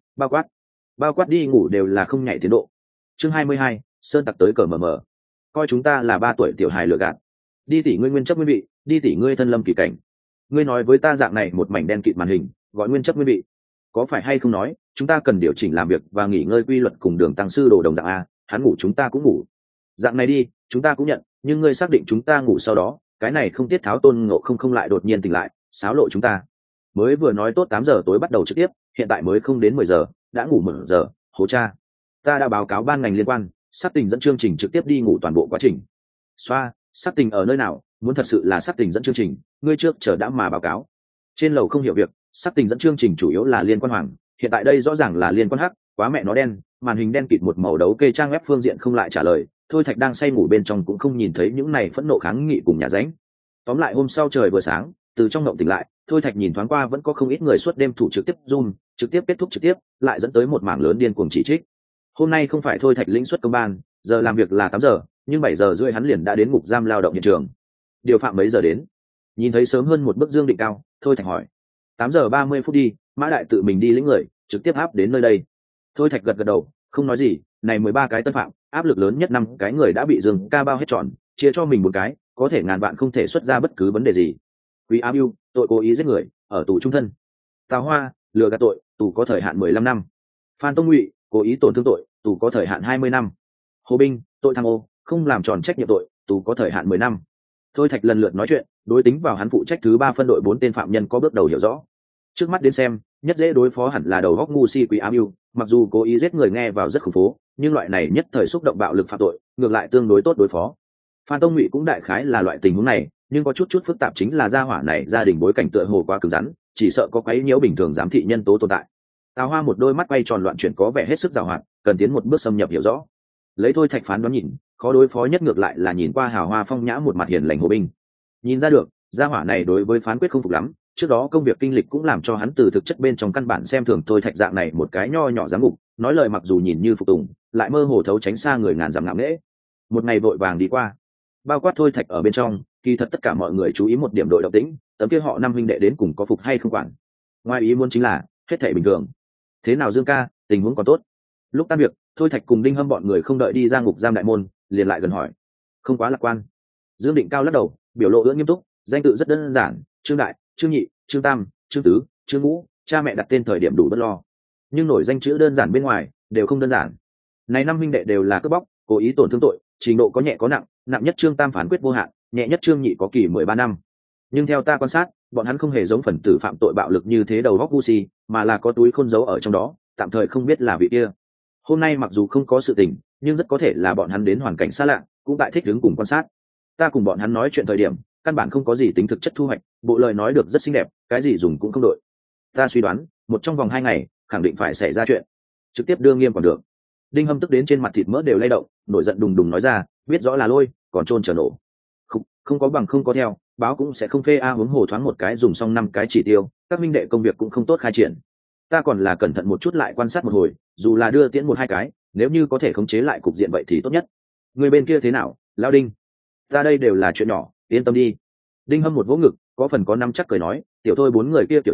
bao quát đi ngủ đều là không nhảy tiến độ. Chương 22, sơn tặc tới cờ mờ mờ. Coi chúng ta là 3 tuổi tiểu hài lừa gạt. Đi tỷ ngươi nguyên chấp nguyên vị, đi tỷ ngươi thân lâm kỳ cảnh. Ngươi nói với ta dạng này một mảnh đen kịt màn hình, gọi nguyên chấp nguyên vị. Có phải hay không nói, chúng ta cần điều chỉnh làm việc và nghỉ ngơi quy luật cùng Đường tăng sư đồ đồng dạng a, hắn ngủ chúng ta cũng ngủ. Dạng này đi, chúng ta cũng nhận, nhưng ngươi xác định chúng ta ngủ sau đó, cái này không tiết tháo Tôn Ngộ không lại đột nhiên tỉnh lại, xáo lộ chúng ta. Mới vừa nói tốt 8 giờ tối bắt đầu trực tiếp, hiện tại mới không đến 10 giờ, đã ngủ 1 giờ, hố cha. Ta đã báo cáo ban ngành liên quan, sắp tình dẫn chương trình trực tiếp đi ngủ toàn bộ quá trình. Xoa, sắp tình ở nơi nào, muốn thật sự là sắp tình dẫn chương trình, ngươi trước chờ đã mà báo cáo. Trên lầu không hiểu việc, sắp tình dẫn chương trình chủ yếu là liên quan hoàng, hiện tại đây rõ ràng là liên quan hắc, quá mẹ nó đen, màn hình đen kịt một màu đấu kê trang web phương diện không lại trả lời, Thôi Thạch đang say ngủ bên trong cũng không nhìn thấy những này phẫn nộ kháng nghị cùng nhà ránh. Tóm lại hôm sau trời vừa sáng, từ trong ngộng tỉnh lại, Thôi Thạch nhìn thoáng qua vẫn có không ít người suốt đêm thủ trực tiếp zoom, trực tiếp kết thúc trực tiếp, lại dẫn tới một mảng lớn điên cuồng chỉ trích. Hôm nay không phải Thôi Thạch lĩnh suất công ban, giờ làm việc là 8 giờ, nhưng 7 giờ rưỡi hắn liền đã đến ngục giam lao động hiện trường. Điều phạm mấy giờ đến? Nhìn thấy sớm hơn một bước Dương Định Cao, Thôi Thạch hỏi. 8 giờ 30 phút đi, Mã Đại tự mình đi lĩnh người, trực tiếp áp đến nơi đây. Thôi Thạch gật gật đầu, không nói gì, này 13 cái tân phạm, áp lực lớn nhất 5 cái người đã bị Dương ca bao hết tròn, chia cho mình một cái, có thể ngàn vạn không thể xuất ra bất cứ vấn đề gì. Quý Á Bưu, tội cố ý giết người, ở tù trung thân. Tào Hoa, lừa gạt tội, tù có thời hạn 15 năm. Phan Tông Ngụy, cố ý tổn thương tội, tù có thời hạn 20 năm. Hồ Binh, tội tham ô, không làm tròn trách nhiệm tội, tù có thời hạn 10 năm. Thôi Thạch lần lượt nói chuyện, đối tính vào hắn phụ trách thứ 3 phân đội 4 tên phạm nhân có bước đầu hiểu rõ. Trước mắt đến xem, nhất dễ đối phó hẳn là đầu góc ngu si Quý Á Bưu, mặc dù cố ý giết người nghe vào rất khủng phố, nhưng loại này nhất thời xúc động bạo lực phạm tội, ngược lại tương đối tốt đối phó. Phan Tông Ngụy cũng đại khái là loại tình huống này, nhưng có chút phức tạp chính là gia hỏa này gia đình bối cảnh tựa hồ quá cứng rắn, chỉ sợ có quấy nhiễu bình thường giám thị nhân tố tồn tại. Tào Hoa một đôi mắt quay tròn loạn chuyển có vẻ hết sức giàu hoạt, cần tiến một bước xâm nhập hiểu rõ. Lấy Thôi Thạch phán đoán nhìn, khó đối phó nhất ngược lại là nhìn qua hào hoa phong nhã một mặt hiền lành Hồ Binh. Nhìn ra được, gia hỏa này đối với phán quyết không phục lắm, trước đó công việc kinh lịch cũng làm cho hắn từ thực chất bên trong căn bản xem thường Thôi Thạch dạng này một cái nho nhỏ giám ngục, nói lời mặc dù nhìn như phục tùng, lại mơ hồ thấu tránh xa người ngàn dặm ngạo nghễ. Một ngày vội vàng đi qua, bao quát Thôi Thạch ở bên trong, kỳ thật tất cả mọi người chú ý một điểm đội động tĩnh, tấm kia họ năm huynh đệ đến cùng có phục hay không quản. Ngoài ý muốn chính là hết thảy bình thường. Thế nào Dương ca, tình huống còn tốt? Lúc tan việc, Thôi Thạch cùng Đinh Hâm bọn người không đợi đi ra ngục giam đại môn, liền lại gần hỏi. Không quá lạc quan. Dương Định Cao lắc đầu, biểu lộ ưỡn nghiêm túc, danh tự rất đơn giản, Trương Đại, Trương Nhị, Trương Tam, Trương Tứ, Trương Ngũ, cha mẹ đặt tên thời điểm đủ bất lo. Nhưng nổi danh chữ đơn giản bên ngoài đều không đơn giản. Này năm huynh đệ đều là cướp bóc, cố ý tổn thương tội, trình độ có nhẹ có nặng, nặng nhất Trương Tam phán quyết vô hạn, nhẹ nhất Trương Nhị có kỳ 13 năm. Nhưng theo ta quan sát, bọn hắn không hề giống phần tử phạm tội bạo lực như thế đầu góc ngu si, mà là có túi khôn giấu ở trong đó, tạm thời không biết là vị kia. Hôm nay mặc dù không có sự tình, nhưng rất có thể là bọn hắn đến hoàn cảnh xa lạ, cũng tại thích ứng cùng quan sát. Ta cùng bọn hắn nói chuyện thời điểm, căn bản không có gì tính thực chất thu hoạch, bộ lời nói được rất xinh đẹp, cái gì dùng cũng không đội. Ta suy đoán, một trong vòng 2 ngày, khẳng định phải xảy ra chuyện. Trực tiếp đưa nghiêm còn được. Đinh Hâm tức đến trên mặt thịt mỡ đều lay động, nổi giận đùng đùng nói ra, biết rõ là lôi, còn trôn chờ nổ. Không có bằng không có theo, báo cũng sẽ không phê huống hồ thoáng một cái dùng xong 5 cái chỉ tiêu, các minh đệ công việc cũng không tốt khai triển. Ta còn là cẩn thận một chút lại quan sát một hồi, dù là đưa tiễn 1-2 cái, nếu như có thể khống chế lại cục diện vậy thì tốt nhất. Người bên kia thế nào, Lão Đinh? Ta đây đều là chuyện nhỏ, yên tâm đi. Đinh Hâm một vỗ ngực, có phần có năm chắc cười nói, tiểu thôi 4 người kia kiểu gì,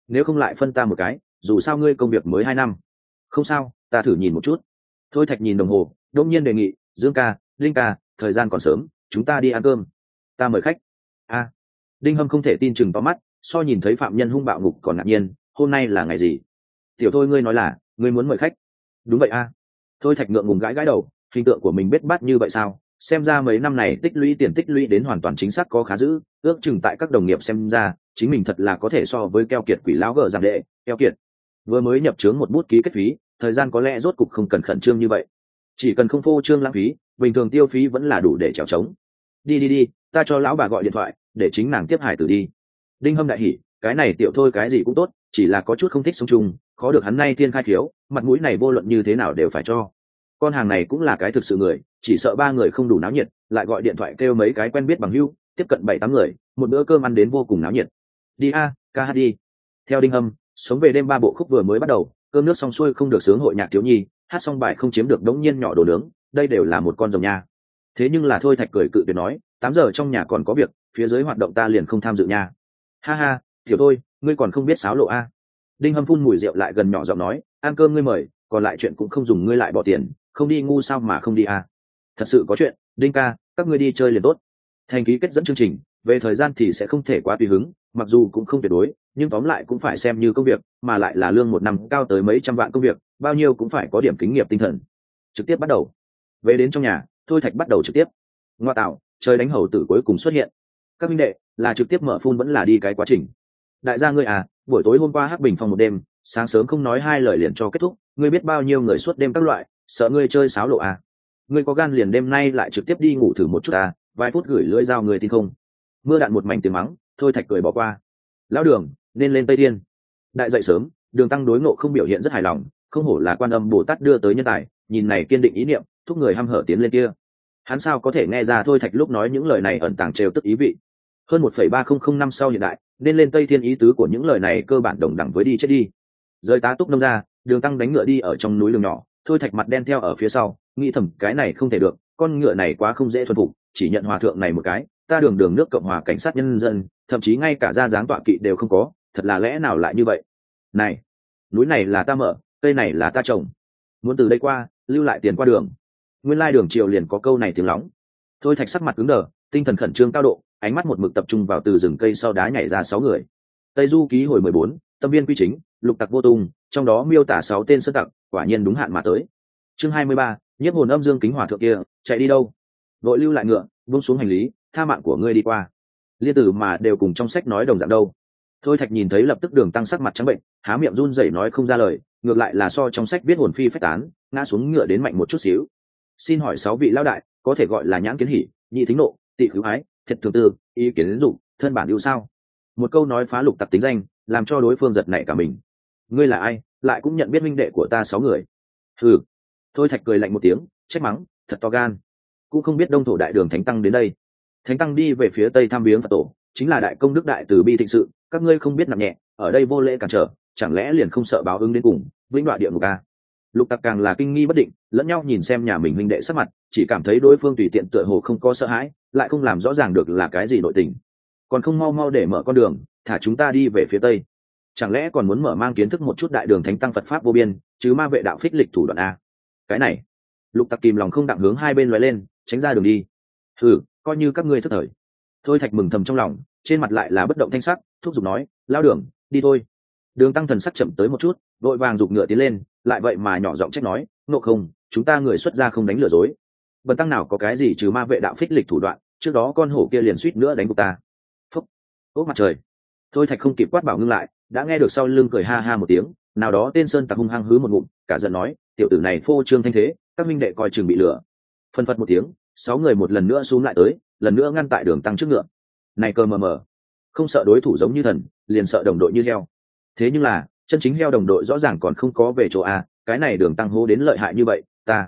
nếu không lại phân ta một cái, dù sao ngươi công việc mới 2 năm. Không sao, ta thử nhìn một chút. Thôi Thạch nhìn đồng hồ, đột nhiên đề nghị, Dương ca, Linh ca, thời gian còn sớm, chúng ta đi ăn cơm. Ta mời khách. A. Đinh Hâm không thể tin chừng to mắt, so nhìn thấy phạm nhân hung bạo ngục còn ngạc nhiên, hôm nay là ngày gì? Tiểu Thôi ngươi nói là, ngươi muốn mời khách. Đúng vậy a. Thôi Thạch ngượng ngùng gãi gãi đầu, hình tượng của mình bết bát như vậy sao? Xem ra mấy năm này tích lũy tiền tích lũy đến hoàn toàn chính xác có khá dữ, ước chừng tại các đồng nghiệp xem ra, chính mình thật là có thể so với keo kiệt quỷ lão gở giảm đệ, keo kiệt. Vừa mới nhập trướng một bút ký kết phí, thời gian có lẽ rốt cục không cần khẩn trương như vậy. Chỉ cần không phô trương lãng phí, bình thường tiêu phí vẫn là đủ để trèo trống. Đi, ta cho lão bà gọi điện thoại, để chính nàng tiếp hải tử đi. Đinh Hâm đại hỉ, cái này Tiểu Thôi cái gì cũng tốt, chỉ là có chút không thích sống chung, khó được hắn nay thiên khai thiếu, mặt mũi này vô luận như thế nào đều phải cho. Con hàng này cũng là cái thực sự người, chỉ sợ 3 người không đủ náo nhiệt, lại gọi điện thoại kêu mấy cái quen biết bằng hữu, tiếp cận 7-8 người, một bữa cơm ăn đến vô cùng náo nhiệt. Đi a, ca hát đi. Theo Đinh Hâm, sống về đêm 3 bộ khúc vừa mới bắt đầu, cơm nước xong xuôi không được sướng hội nhạc thiếu nhi, hát xong bài không chiếm được đống nhiên nhỏ đồ nướng, đây đều là một con rồng nha. Thế nhưng là Thôi Thạch cười cự tuyệt nói, 8 giờ trong nhà còn có việc, phía dưới hoạt động ta liền không tham dự nha. Ha ha, Tiểu Thôi, ngươi còn không biết sáo lộ a. Đinh Hâm phun mùi rượu lại gần nhỏ giọng nói, ăn cơm ngươi mời, còn lại chuyện cũng không dùng ngươi lại bỏ tiền, không đi ngu sao mà không đi a. Thật sự có chuyện, Đinh ca, các ngươi đi chơi liền tốt. Thành ký kết dẫn chương trình, về thời gian thì sẽ không thể quá tùy hứng, mặc dù cũng không tuyệt đối, nhưng tóm lại cũng phải xem như công việc, mà lại là lương một năm cao tới mấy trăm vạn công việc, bao nhiêu cũng phải có điểm kinh nghiệm tinh thần. Trực tiếp bắt đầu. Về đến trong nhà, Thôi Thạch bắt đầu trực tiếp. Ngoa tạo, chơi đánh hầu tử cuối cùng xuất hiện. Các minh đệ, là trực tiếp mở phun vẫn là đi cái quá trình. Đại gia ngươi à, buổi tối hôm qua hắc bình phòng một đêm, sáng sớm không nói 2 lời liền cho kết thúc, ngươi biết bao nhiêu người suốt đêm các loại, sợ ngươi chơi sáo lộ à. Ngươi có gan liền đêm nay lại trực tiếp đi ngủ thử một chút à, vài phút gửi lưỡi dao người tin không. Mưa đạn một mảnh tiếng mắng, Thôi Thạch cười bỏ qua. Lão Đường, nên lên Tây Thiên. Đại dậy sớm, Đường Tăng đối ngộ không biểu hiện rất hài lòng, không hổ là Quan Âm Bồ Tát đưa tới nhân tài, nhìn này kiên định ý niệm, thúc người hăm hở tiến lên kia. Hắn sao có thể nghe ra Thôi Thạch lúc nói những lời này ẩn tàng trêu tức ý vị. Hơn 1,3005 năm sau hiện đại, nên lên Tây Thiên ý tứ của những lời này cơ bản đồng đẳng với đi chết đi. Rời tá túc nông ra, Đường Tăng đánh ngựa đi ở trong núi đường nhỏ, Thôi Thạch mặt đen theo ở phía sau, nghĩ thầm cái này không thể được, con ngựa này quá không dễ thuần phục, chỉ nhận hòa thượng này một cái, ta đường đường nước Cộng hòa cảnh sát nhân dân, thậm chí ngay cả ra dáng tọa kỵ đều không có, thật là lẽ nào lại như vậy? Này, núi này là ta mở, cây này là ta trồng, muốn từ đây qua, lưu lại tiền qua đường. Nguyên lai đường triều liền có câu này tiếng lóng. Thôi Thạch sắc mặt cứng đờ, tinh thần khẩn trương cao độ, ánh mắt một mực tập trung vào từ rừng cây sau đá nhảy ra 6 người. Tây Du ký hồi 14, tâm viên quy chính, lục tặc vô tung, trong đó miêu tả 6 tên sơn tặc, quả nhiên đúng hạn mà tới. Chương 23, nhiếp hồn âm dương kính hòa thượng kia, chạy đi đâu? Vội lưu lại ngựa, buông xuống hành lý, tha mạng của ngươi đi qua. Liên tử mà đều cùng trong sách nói đồng dạng đâu. Thôi Thạch nhìn thấy lập tức Đường Tăng sắc mặt trắng bệnh, há miệng run rẩy nói không ra lời, ngược lại là so trong sách viết hồn phi phách tán, ngã xuống ngựa đến mạnh một chút xíu. Xin hỏi 6 vị lão đại, có thể gọi là nhãn kiến hỉ, nhị thính nộ, tị khứu ái, thiệt thường tư, ý kiến đến dụng, thân bản ưu sao? Một câu nói phá lục tặc tính danh, làm cho đối phương giật nảy cả mình. Ngươi là ai, lại cũng nhận biết minh đệ của ta 6 người? Hừ. Thôi Thạch cười lạnh một tiếng, trách mắng, thật to gan, cũng không biết Đông Thổ đại đường thánh tăng đến đây. Thánh tăng đi về phía tây thăm viếng Phật tổ, chính là đại công đức đại từ bi thịnh sự, các ngươi không biết nặng nhẹ, ở đây vô lễ cản trở, chẳng lẽ liền không sợ báo ứng đến cùng, vĩnh đoạn địa ngục a? Lục tặc càng là kinh nghi bất định, lẫn nhau nhìn xem nhà mình huynh đệ sắc mặt, chỉ cảm thấy đối phương tùy tiện tựa hồ không có sợ hãi, lại không làm rõ ràng được là cái gì nội tình. Còn không mau mau để mở con đường, thả chúng ta đi về phía tây. Chẳng lẽ còn muốn mở mang kiến thức một chút đại đường thánh tăng Phật pháp vô biên, chứ ma vệ đạo phích lịch thủ đoạn a? Cái này, lục tặc kìm lòng không đặng hướng hai bên lóe lên, tránh ra đường đi. Hừ, coi như các ngươi thất thời. Thôi Thạch mừng thầm trong lòng, trên mặt lại là bất động thanh sắc, thúc giục nói, lao đường, đi thôi. Đường Tăng thần sắc chậm tới một chút, vội vàng giục ngựa tiến lên, lại vậy mà nhỏ giọng trách nói, nộ không, chúng ta người xuất gia không đánh lừa dối. Bần tăng nào có cái gì trừ ma vệ đạo phích lịch thủ đoạn, trước đó con hổ kia liền suýt nữa đánh gục ta. Phúc, ốp mặt trời. Thôi Thạch không kịp quát bảo ngưng lại, đã nghe được sau lưng cười ha ha một tiếng, nào đó tên sơn tặc hung hăng hứ một ngụm, cả giận nói, tiểu tử này phô trương thanh thế, các minh đệ coi chừng bị lừa. Phân phật một tiếng, 6 người một lần nữa xuống lại tới, lần nữa ngăn tại Đường Tăng trước ngựa. Này cơ mờ mờ, không sợ đối thủ giống như thần, liền sợ đồng đội như heo. Thế nhưng là, chân chính heo đồng đội rõ ràng còn không có về chỗ a, cái này Đường Tăng hô đến lợi hại như vậy,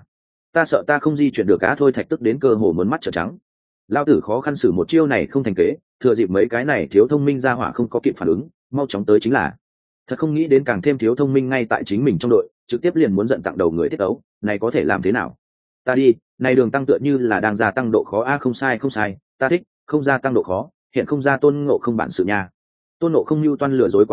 ta sợ ta không di chuyển được á. Thôi Thạch tức đến cơ hồ muốn mắt trợn trắng. Lao tử khó khăn xử một chiêu này không thành kế, thừa dịp mấy cái này thiếu thông minh ra hỏa không có kịp phản ứng, mau chóng tới chính là. Thật không nghĩ đến càng thêm thiếu thông minh ngay tại chính mình trong đội, trực tiếp liền muốn giận tặng đầu người tiết ấu, này có thể làm thế nào? Ta đi, này Đường Tăng tựa như là đang gia tăng độ khó a. Không sai, ta thích, không gia tăng độ khó, hiện không ra Tôn Ngộ không bản sự nha. Tôn Ngộ không lưu toan lừa dối qua cửa,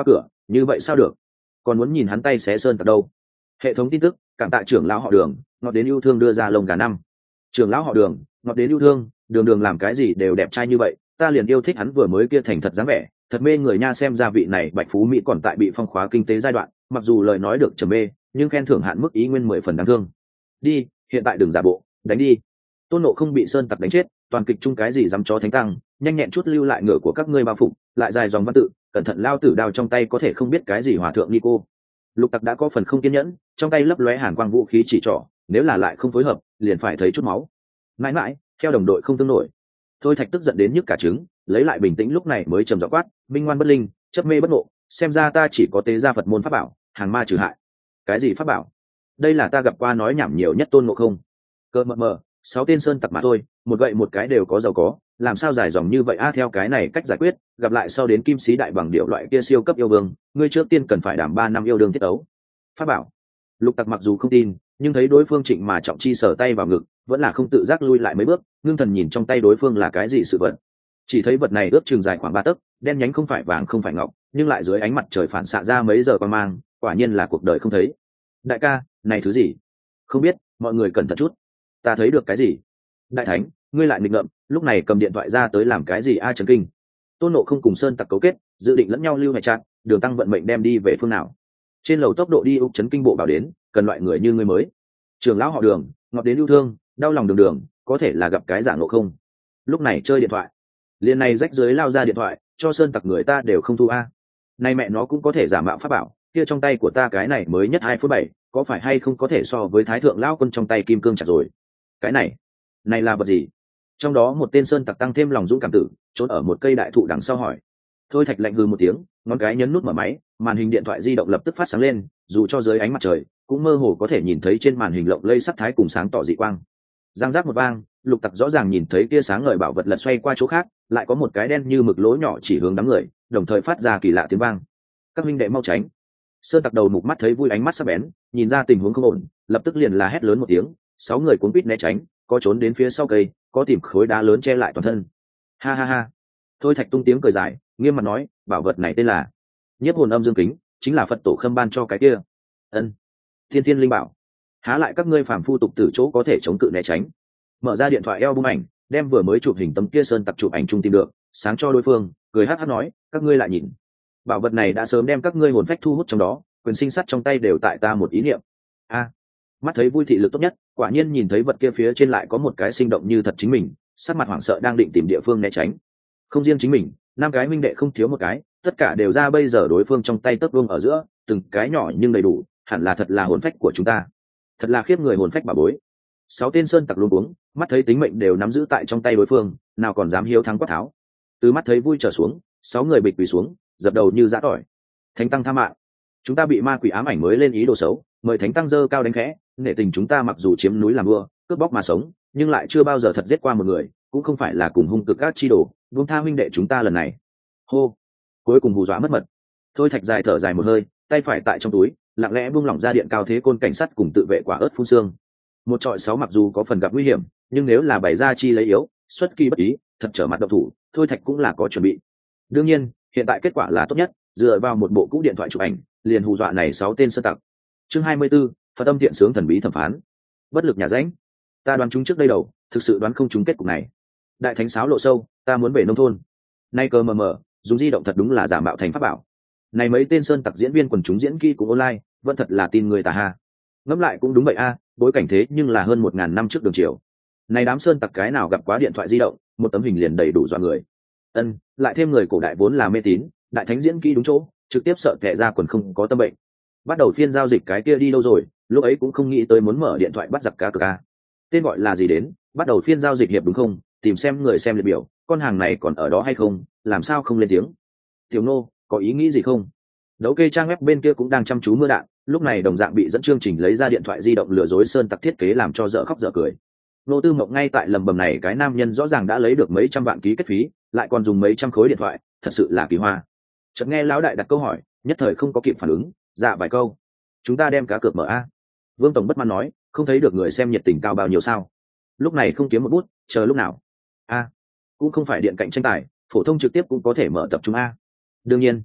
như vậy sao được, còn muốn nhìn hắn tay xé sơn tặc đâu. Hệ thống tin tức, cảm tạ trưởng lão họ Đường ngọt đến yêu thương đưa ra lông gà năm. Trưởng lão họ Đường ngọt đến yêu thương, đường đường làm cái gì đều đẹp trai như vậy, ta liền yêu thích hắn vừa mới kia thành thật dáng vẻ, thật mê người nha. Xem ra vị này Bạch Phú Mỹ còn tại bị phong khóa kinh tế giai đoạn, mặc dù lời nói được trầm mê, nhưng khen thưởng hạn mức ý nguyên 10 phần đáng thương. Đi, hiện tại đừng giả bộ, đánh đi. Tôn Nộ không bị sơn tặc đánh chết, toàn kịch chung cái gì dám chó thánh tăng, nhanh nhẹn chút lưu lại ngựa của các ngươi bao phục, lại dài dòng văn tự, cẩn thận lao tử đao trong tay có thể không biết cái gì hòa thượng Nico. Lục Tặc đã có phần không kiên nhẫn, trong tay lấp lóe hàn quang vũ khí chỉ trỏ, nếu là lại không phối hợp, liền phải thấy chút máu. Mãi mãi, theo đồng đội không tương nổi. Thôi Thạch tức giận đến nhức cả trứng, lấy lại bình tĩnh lúc này mới trầm giọng quát, minh ngoan bất linh, chấp mê bất ngộ, xem ra ta chỉ có tế gia Phật môn pháp bảo, hàng ma trừ hại. Cái gì pháp bảo? Đây là ta gặp qua nói nhảm nhiều nhất Tôn Ngộ Không. Cơ mờ 6 tên sơn tặc mà thôi, một gậy một cái đều có giàu có, làm sao dài dòng như vậy a? Theo cái này cách giải quyết, gặp lại sau đến kim sĩ đại bằng điệu loại kia siêu cấp yêu vương, ngươi trước tiên cần phải đảm 3 năm yêu đương thiết đấu. Pháp bảo. Lục Tặc mặc dù không tin, nhưng thấy đối phương Trịnh mà trọng chi sở tay vào ngực, vẫn là không tự giác lui lại mấy bước, ngưng thần nhìn trong tay đối phương là cái gì sự vật. Chỉ thấy vật này ước chừng dài khoảng 3 tấc, đen nhánh không phải vàng không phải ngọc, nhưng lại dưới ánh mặt trời phản xạ ra mấy giờ qua mang, quả nhiên là cuộc đời không thấy. Đại ca, này thứ gì? Không biết, mọi người cẩn thận chút. Ta thấy được cái gì? Đại thánh, ngươi lại nghịch ngợm, lúc này cầm điện thoại ra tới làm cái gì a? Trần kinh. Tôn Nộ không cùng sơn tặc cấu kết, dự định lẫn nhau lưu hệ chặn, Đường Tăng vận mệnh đem đi về phương nào? Trên lầu tốc độ đi úc chấn kinh bộ bảo đến, cần loại người như ngươi mới. Trưởng lão họ Đường ngọt đến yêu thương, đau lòng đường đường, có thể là gặp cái giả Ngộ không. Lúc này chơi điện thoại, liền này rách dưới lao ra điện thoại, cho sơn tặc người ta đều không thu a. Nay mẹ nó cũng có thể giả mạo pháp bảo, kia trong tay của ta cái này mới nhất 2 phút 7, có phải hay không có thể so với thái thượng lão quân trong tay kim cương chặt rồi. Cái này là vật gì? Trong đó một tên sơn tặc tăng thêm lòng dũng cảm tử, trốn ở một cây đại thụ đằng sau hỏi. Thôi Thạch lạnh hừ một tiếng, ngón cái nhấn nút mở máy, màn hình điện thoại di động lập tức phát sáng lên, dù cho dưới ánh mặt trời cũng mơ hồ có thể nhìn thấy trên màn hình lộng lây sắc thái cùng sáng tỏ dị quang. Giang giác một vang, Lục Tặc rõ ràng nhìn thấy kia sáng ngời bảo vật lật xoay qua chỗ khác, lại có một cái đen như mực lỗ nhỏ chỉ hướng đám người, đồng thời phát ra kỳ lạ tiếng vang. Các minh đệ mau tránh. Sơn tặc đầu mục mắt thấy vui ánh mắt sắc bén, nhìn ra tình huống không ổn, lập tức liền la hét lớn một tiếng, 6 người cuốn quýt né tránh, có trốn đến phía sau cây, có tìm khối đá lớn che lại toàn thân. Ha ha ha. Thôi Thạch tung tiếng cười dài, nghiêm mặt nói, bảo vật này tên là Nhiếp Hồn Âm Dương Kính, chính là Phật tổ Khâm ban cho cái kia. Ân. Thiên Thiên linh bảo. Há lại các ngươi phàm phu tục tử chỗ có thể chống cự né tránh. Mở ra điện thoại album ảnh, đem vừa mới chụp hình tấm kia sơn tặc chụp ảnh chung tìm được, sáng cho đối phương, cười hắc hắc nói, các ngươi lại nhìn. Bảo vật này đã sớm đem các ngươi hồn phách thu hút trong đó, quyền sinh sát trong tay đều tại ta một ý niệm. A. Mắt thấy vui thị lực tốt nhất, quả nhiên nhìn thấy vật kia phía trên lại có một cái sinh động như thật chính mình, sắc mặt hoảng sợ đang định tìm địa phương né tránh. Không riêng chính mình, 5 cái minh đệ không thiếu một cái, tất cả đều ra bây giờ đối phương trong tay tấc vương ở giữa, từng cái nhỏ nhưng đầy đủ, hẳn là thật là hồn phách của chúng ta. Thật là khiếp người hồn phách bà bối. 6 tên sơn tặc luống cuống, mắt thấy tính mệnh đều nắm giữ tại trong tay đối phương, nào còn dám hiếu thắng quát tháo. Từ mắt thấy vui trở xuống, 6 người bịch quỳ xuống, dập đầu như giã tỏi. Thánh tăng tha mạng, chúng ta bị ma quỷ ám ảnh mới lên ý đồ xấu, mời thánh tăng dơ cao đánh khẽ, nể tình chúng ta mặc dù chiếm núi làm vua, cướp bóc mà sống, nhưng lại chưa bao giờ thật giết qua một người, cũng không phải là cùng hung cực các chi đồ, buông tha huynh đệ chúng ta lần này. Hô. Cuối cùng hù dọa mất mật. Thôi Thạch dài thở dài một hơi, tay phải tại trong túi, lặng lẽ buông lỏng ra điện cao thế côn cảnh sắt cùng tự vệ quả ớt phun xương. Một trọi 6 mặc dù có phần gặp nguy hiểm, nhưng nếu là bày ra chi lấy yếu, xuất kỳ bất ý, thật trở mặt độc thủ, Thôi Thạch cũng là có chuẩn bị. Đương nhiên, hiện tại kết quả là tốt nhất, dựa vào một bộ cũ điện thoại chụp ảnh, liền hù dọa này 6 tên sơn tặc. Chương 24, Phật âm thiện sướng thần bí thẩm phán. Bất lực nhà rãnh. Ta đoán chúng trước đây đầu, thực sự đoán không trúng kết cục này. Đại thánh sáo lộ sâu, ta muốn về nông thôn. Nay cơ mờ dùng di động thật đúng là giả mạo thành pháp bảo. Này mấy tên sơn tặc diễn viên quần chúng diễn kỹ cũng online, vẫn thật là tin người tà ha. Ngẫm lại cũng đúng vậy a, bối cảnh thế nhưng là hơn 1000 năm trước đường triều. Này đám sơn tặc cái nào gặp quá điện thoại di động, một tấm hình liền đầy đủ dọa người. Ân, lại thêm người cổ đại vốn là mê tín, đại thánh diễn kỹ đúng chỗ, trực tiếp sợ tệ ra quần không có tâm bệnh. Bắt đầu phiên giao dịch cái kia đi đâu rồi, lúc ấy cũng không nghĩ tới muốn mở điện thoại bắt giặc cá cược a. Tên gọi là gì đến, bắt đầu phiên giao dịch hiệp đúng không, tìm xem người xem liệt biểu, con hàng này còn ở đó hay không, làm sao không lên tiếng. Tiểu Nô, có ý nghĩ gì không? Đấu kê trang web bên kia cũng đang chăm chú mưa đạn, lúc này đồng dạng bị dẫn chương trình lấy ra điện thoại di động lừa dối sơn tặc thiết kế làm cho dở khóc dở cười. Nô Tư Mộng ngay tại lầm bầm này, cái nam nhân rõ ràng đã lấy được mấy trăm vạn ký kết phí, lại còn dùng mấy trăm khối điện thoại, thật sự là kỳ hoa. Chợt nghe lão đại đặt câu hỏi, nhất thời không có kịp phản ứng, dạ vài câu. Chúng ta đem cá cược mở a. Vương tổng bất mãn nói, không thấy được người xem nhiệt tình cao bao nhiêu sao? Lúc này không kiếm một bút, chờ lúc nào? A, cũng không phải điện cạnh tranh tài, phổ thông trực tiếp cũng có thể mở tập trung a. Đương nhiên,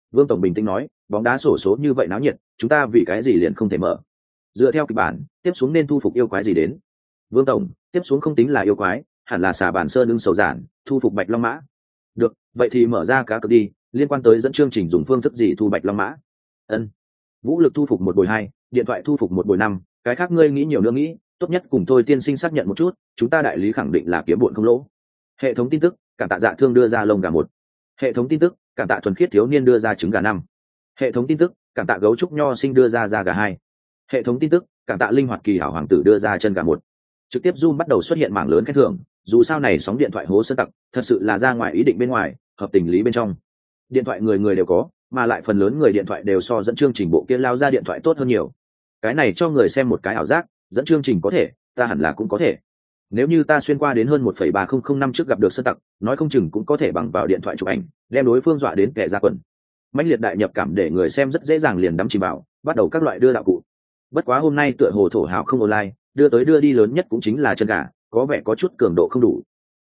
Vương tổng bình tĩnh nói, bóng đá sổ số như vậy náo nhiệt, chúng ta vì cái gì liền không thể mở? Dựa theo kịch bản, tiếp xuống nên thu phục yêu quái gì đến? Vương tổng, tiếp xuống không tính là yêu quái, hẳn là xà bản sơn ưng sầu giản, thu phục bạch long mã. Được, vậy thì mở ra cá cược đi, liên quan tới dẫn chương trình dùng phương thức gì thu bạch long mã? Ân. Vũ lực thu phục một bồi 2, điện thoại thu phục một bồi 5, cái khác ngươi nghĩ nhiều nữa nghĩ, tốt nhất cùng thôi tiên sinh xác nhận một chút, chúng ta đại lý khẳng định là kiếm bộn không lỗ. Hệ thống tin tức, cảm tạ dạ thương đưa ra lông gà 1. Hệ thống tin tức, cảm tạ thuần khiết thiếu niên đưa ra trứng gà 5. Hệ thống tin tức, cảm tạ gấu trúc nho sinh đưa ra da gà 2. Hệ thống tin tức, cảm tạ linh hoạt kỳ hảo hoàng tử đưa ra chân gà 1. Trực tiếp Zoom bắt đầu xuất hiện mảng lớn khen thưởng, dù sao này sóng điện thoại hố sơn tặc, thật sự là ra ngoài ý định bên ngoài, hợp tình lý bên trong. Điện thoại người người đều có, mà lại phần lớn người điện thoại đều so dẫn chương trình bộ kia lao ra điện thoại tốt hơn nhiều. Cái này cho người xem một cái ảo giác, dẫn chương trình có thể, ta hẳn là cũng có thể. Nếu như ta xuyên qua đến hơn 1,3005 năm trước gặp được sơn tặc, nói không chừng cũng có thể bằng vào điện thoại chụp ảnh, đem đối phương dọa đến kẻ ra quần. Mãnh liệt đại nhập cảm để người xem rất dễ dàng liền đắm chìm vào, bắt đầu các loại đưa đạo cụ. Bất quá hôm nay tựa hồ thổ hào không online, đưa tới đưa đi lớn nhất cũng chính là chân gà, có vẻ có chút cường độ không đủ.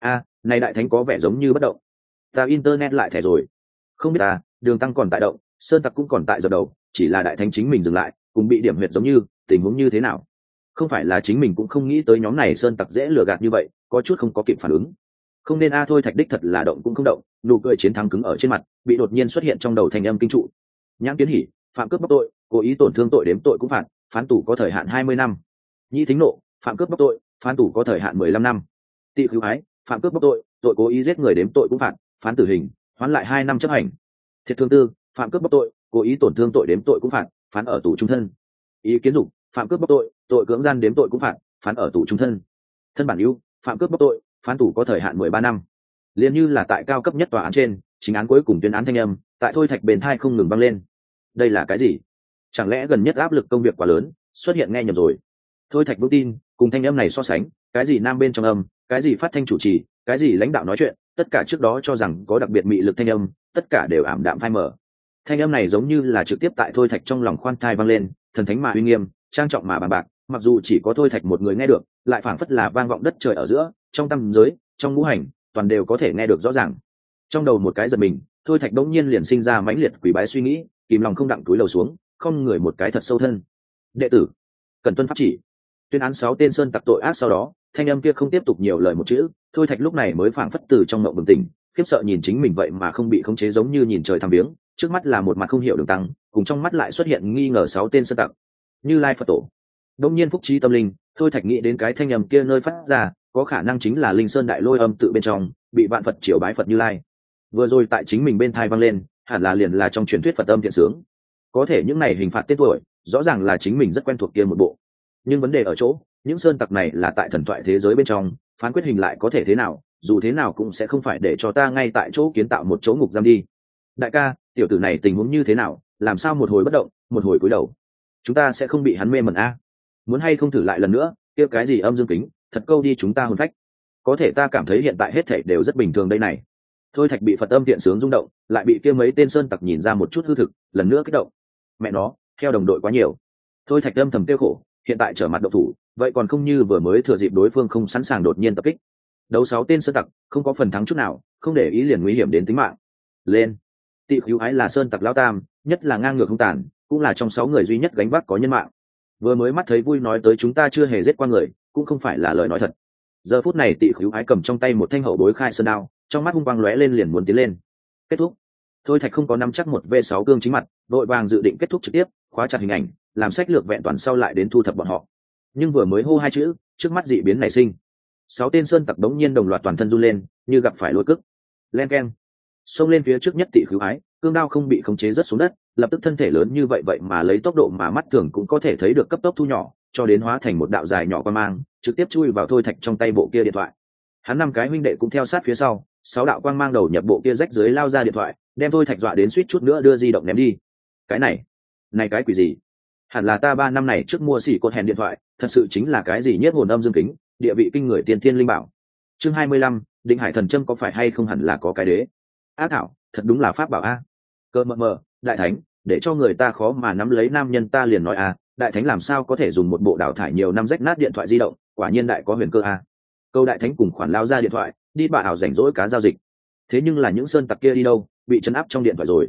Này đại thánh có vẻ giống như bất động. Ta internet lại thẻ rồi. Không biết đường tăng còn tại động, sơn tặc cũng còn tại dập đầu, chỉ là đại thánh chính mình dừng lại, cùng bị điểm huyệt giống như, tình huống như thế nào? Không phải là chính mình cũng không nghĩ tới nhóm này sơn tặc dễ lừa gạt như vậy, có chút không có kịp phản ứng. Không nên thôi thạch đích thật là động cũng không động, nụ cười chiến thắng cứng ở trên mặt, bị đột nhiên xuất hiện trong đầu thành âm kinh trụ. Nhãn Kiến Hỉ, phạm cướp bóc tội, cố ý tổn thương tội đếm tội cũng phạt, phán tù có thời hạn 20 năm. Nhĩ Thính Nộ, phạm cướp bóc tội, phán tù có thời hạn 15 năm. Tị Khứu Ái, phạm cướp bóc tội, tội cố ý giết người đếm tội cũng phạt, phán tử hình, hoán lại 2 năm chấp hành. Thiệt Thương Tư, phạm cướp bóc tội, cố ý tổn thương tội đếm tội cũng phạt, phán ở tù trung thân. Ý Kiến Dục, phạm cướp bóc tội, tội cưỡng gian đếm tội cũng phạt, phán ở tù trung thân. Thân Bản Ưu, phạm cướp bóc tội, phán tù có thời hạn 13 năm. Liên như là tại cao cấp nhất tòa án trên, chính án cuối cùng tuyên án thanh âm, tại thôi thạch bền thai không ngừng vang lên. Đây là cái gì? Chẳng lẽ gần nhất áp lực công việc quá lớn, xuất hiện nghe nhầm rồi? Thôi thạch vững tin, cùng thanh âm này so sánh, cái gì nam bên trong âm, cái gì phát thanh chủ trì, cái gì lãnh đạo nói chuyện, tất cả trước đó cho rằng có đặc biệt mị lực thanh âm, tất cả đều ảm đạm phai mờ. Thanh âm này giống như là trực tiếp tại thôi thạch trong lòng khoan thai vang lên, thần thánh mà uy nghiêm, trang trọng mà bàn bạc, mặc dù chỉ có thôi thạch một người nghe được, lại phảng phất là vang vọng đất trời ở giữa, trong tâm giới, trong ngũ hành, toàn đều có thể nghe được rõ ràng. Trong đầu một cái giật mình, thôi thạch đống nhiên liền sinh ra mãnh liệt quỷ bái suy nghĩ, kìm lòng không đặng túi lầu xuống, không người một cái thật sâu thân. Đệ tử, cần tuân pháp chỉ. Tuyên án 6 tên sơn tặc tội ác sau đó, thanh âm kia không tiếp tục nhiều lời một chữ, thôi thạch lúc này mới phảng phất từ trong mộng bừng tỉnh, khiếp sợ nhìn chính mình vậy mà không bị khống chế giống như nhìn trời thăm viếng, trước mắt là một mặt không hiểu đường tăng, cùng trong mắt lại xuất hiện nghi ngờ 6 tên sơn tặc. Như Lai Phật Tổ. Đông nhiên phúc trí tâm linh, thôi thạch nghĩ đến cái thanh âm kia nơi phát ra, có khả năng chính là linh sơn đại lôi âm tự bên trong, bị vạn Phật triều bái Phật Như Lai. Vừa rồi tại chính mình bên thai vang lên, hẳn là liền là trong truyền thuyết Phật âm thiện sướng. Có thể những này hình phạt tên tuổi, rõ ràng là chính mình rất quen thuộc kia một bộ. Nhưng vấn đề ở chỗ, những sơn tặc này là tại thần thoại thế giới bên trong, phán quyết hình lại có thể thế nào, dù thế nào cũng sẽ không phải để cho ta ngay tại chỗ kiến tạo một chỗ ngục giam đi. Đại ca, tiểu tử này tình huống như thế nào, làm sao một hồi bất động, một hồi cúi đầu? Chúng ta sẽ không bị hắn mê mẩn muốn hay không thử lại lần nữa, kia cái gì âm dương kính, thật câu đi chúng ta hồn phách. Có thể ta cảm thấy hiện tại hết thảy đều rất bình thường đây này. Thôi thạch bị Phật âm thiện sướng rung động, lại bị kia mấy tên sơn tặc nhìn ra một chút hư thực, lần nữa kích động. Mẹ nó, theo đồng đội quá nhiều. Thôi thạch âm thầm tiêu khổ, hiện tại trở mặt độc thủ, vậy còn không như vừa mới thừa dịp đối phương không sẵn sàng đột nhiên tập kích. Đấu 6 tên sơn tặc, không có phần thắng chút nào, không để ý liền nguy hiểm đến tính mạng. Lên. Tị Khứu Ái là sơn tặc lão tam, nhất là ngang ngược hung tàn, cũng là trong 6 người duy nhất gánh vác có nhân mạng. Vừa mới mắt thấy vui nói tới chúng ta chưa hề giết qua người, cũng không phải là lời nói thật. Giờ phút này Tị Khứu Ái cầm trong tay một thanh hậu bối khai sơn đao, trong mắt hung quang lóe lên liền muốn tiến lên. Kết thúc. Thôi thạch không có nắm chắc một V6 cương chính mặt, đội vàng dự định kết thúc trực tiếp, khóa chặt hình ảnh, làm sách lược vẹn toàn sau lại đến thu thập bọn họ. Nhưng vừa mới hô 2 chữ, trước mắt dị biến nảy sinh. 6 tên sơn tặc đống nhiên đồng loạt toàn thân run lên, như gặp phải lôi cức. Len keng. Xông lên phía trước nhất Tị Khứu Ái, cương đao không bị khống chế rớt xuống đất, lập tức thân thể lớn như vậy mà lấy tốc độ mà mắt thường cũng có thể thấy được cấp tốc thu nhỏ, cho đến hóa thành một đạo dài nhỏ quang mang, trực tiếp chui vào thôi thạch trong tay bộ kia điện thoại. Hắn 5 cái huynh đệ cũng theo sát phía sau, 6 đạo quang mang đầu nhập bộ kia rách dưới lao ra điện thoại, đem thôi thạch dọa đến suýt chút nữa đưa di động ném đi. Cái này cái quỷ gì? Hẳn là ta 3 năm này trước mua xỉ cột hèn điện thoại, thật sự chính là cái gì nhất hồn âm dương kính, địa vị kinh người tiên thiên linh bảo. Chương 25, Định Hải thần châm có phải hay không hẳn là có cái đế. Á thảo, thật đúng là pháp bảo a. Cơ mờ, đại thánh, để cho người ta khó mà nắm lấy nam nhân ta liền nói đại thánh làm sao có thể dùng một bộ đào thải nhiều năm rách nát điện thoại di động, quả nhiên đại có huyền cơ Câu đại thánh cùng khoản lao ra điện thoại, đi bà ảo rảnh rỗi cá giao dịch. Thế nhưng là những sơn tặc kia đi đâu, bị chấn áp trong điện thoại rồi.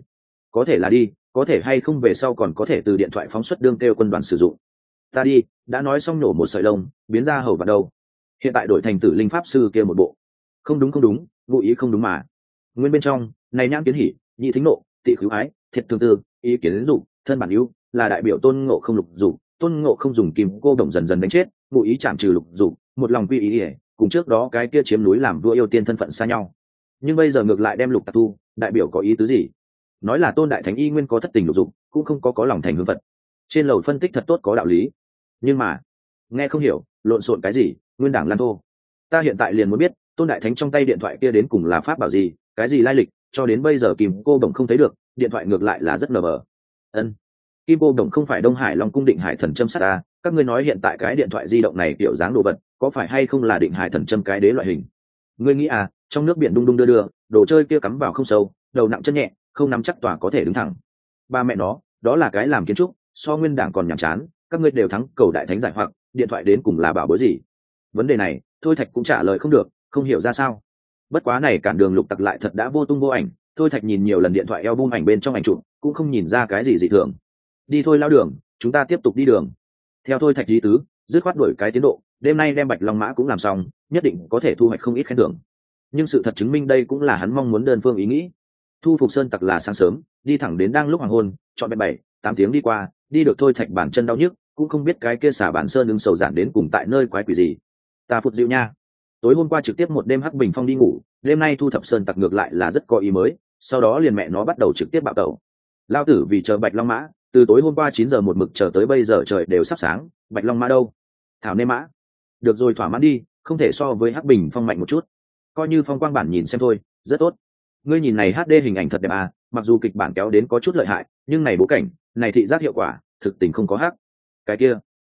có thể là đi, có thể hay không về sau còn có thể từ điện thoại phóng xuất đương kêu quân đoàn sử dụng. Ta đi, đã nói xong nổ một sợi lông biến ra hầu vào đâu, hiện tại đổi thành tử linh pháp sư kia một bộ. Không đúng không đúng, ngụ ý không đúng mà. Nguyên bên trong này nhãn kiến hỉ, nhị thính nộ, tị khứu ái, thiệt thương tư, ý kiến dụ, thân bản ưu, là đại biểu tôn ngộ không lục dục, tôn ngộ không dùng kim cô đồng dần dần đánh chết, ngụ ý chạm trừ lục dục, một lòng quy ý ỉa, cùng trước đó cái kia chiếm núi làm vua yêu tiên thân phận xa nhau. Nhưng bây giờ ngược lại đem lục tạc tu, đại biểu có ý tứ gì? Nói là tôn đại thánh y nguyên có thất tình lục dục, cũng không có lòng thành hướng phật. Trên lầu phân tích thật tốt có đạo lý, nhưng mà nghe không hiểu, lộn xộn cái gì, nguyên đảng lan thô. Ta hiện tại liền muốn biết tôn đại thánh trong tay điện thoại kia đến cùng là pháp bảo gì, cái gì lai lịch, cho đến bây giờ kim cô đồng không thấy được, điện thoại ngược lại là rất mờ mờ. Ân, kim cô đồng không phải Đông Hải Long cung định hải thần châm sắt à? Các ngươi nói hiện tại cái điện thoại di động này kiểu dáng đồ vật có phải hay không là định hải thần châm cái đế loại hình? Ngươi nghĩ à, trong nước biển đung đung đưa đưa, đồ chơi kia cắm vào không sâu, đầu nặng chân nhẹ, không nắm chắc tòa có thể đứng thẳng. Ba mẹ nó, đó là cái làm kiến trúc, so nguyên đảng còn nhàm chán. Các ngươi đều thắng cầu đại thánh giải hoặc điện thoại đến cùng là bảo bối gì? Vấn đề này Thôi Thạch cũng trả lời không được, không hiểu ra sao. Bất quá này cản đường lục tặc lại thật đã vô tung vô ảnh. Thôi Thạch nhìn nhiều lần điện thoại album ảnh bên trong ảnh chụp, cũng không nhìn ra cái gì dị thường. Đi thôi lao đường, chúng ta tiếp tục đi đường. Theo Thôi Thạch ý tứ, dứt khoát đuổi cái tiến độ, đêm nay đem Bạch Long Mã cũng làm xong, nhất định có thể thu hoạch không ít khen thưởng. Nhưng sự thật chứng minh đây cũng là hắn mong muốn đơn phương ý nghĩ. Thu phục sơn tặc là sáng sớm, đi thẳng đến đang lúc hoàng hôn, chọn 7-8 tiếng đi qua, đi được Thôi Thạch bàn chân đau nhức, cũng không biết cái kia xả bản sơn ứng sầu giản đến cùng tại nơi quái quỷ gì. Ta phụt dịu nha. Tối hôm qua trực tiếp một đêm hắc bình phong đi ngủ, đêm nay thu thập sơn tặc ngược lại là rất có ý mới, sau đó liền mẹ nó bắt đầu trực tiếp bạo tẩu. Lao tử vì chờ Bạch Long Mã, từ tối hôm qua 9 giờ một mực chờ tới bây giờ trời đều sắp sáng, Bạch Long Mã đâu? Thảo nê mã. Được rồi, thỏa mãn đi, không thể so với hắc bình phong mạnh một chút. Coi như phong quang bản nhìn xem thôi, rất tốt. Ngươi nhìn này HD hình ảnh thật đẹp à, mặc dù kịch bản kéo đến có chút lợi hại, nhưng này bố cảnh, này thị giác hiệu quả, thực tình không có hắc. Cái kia,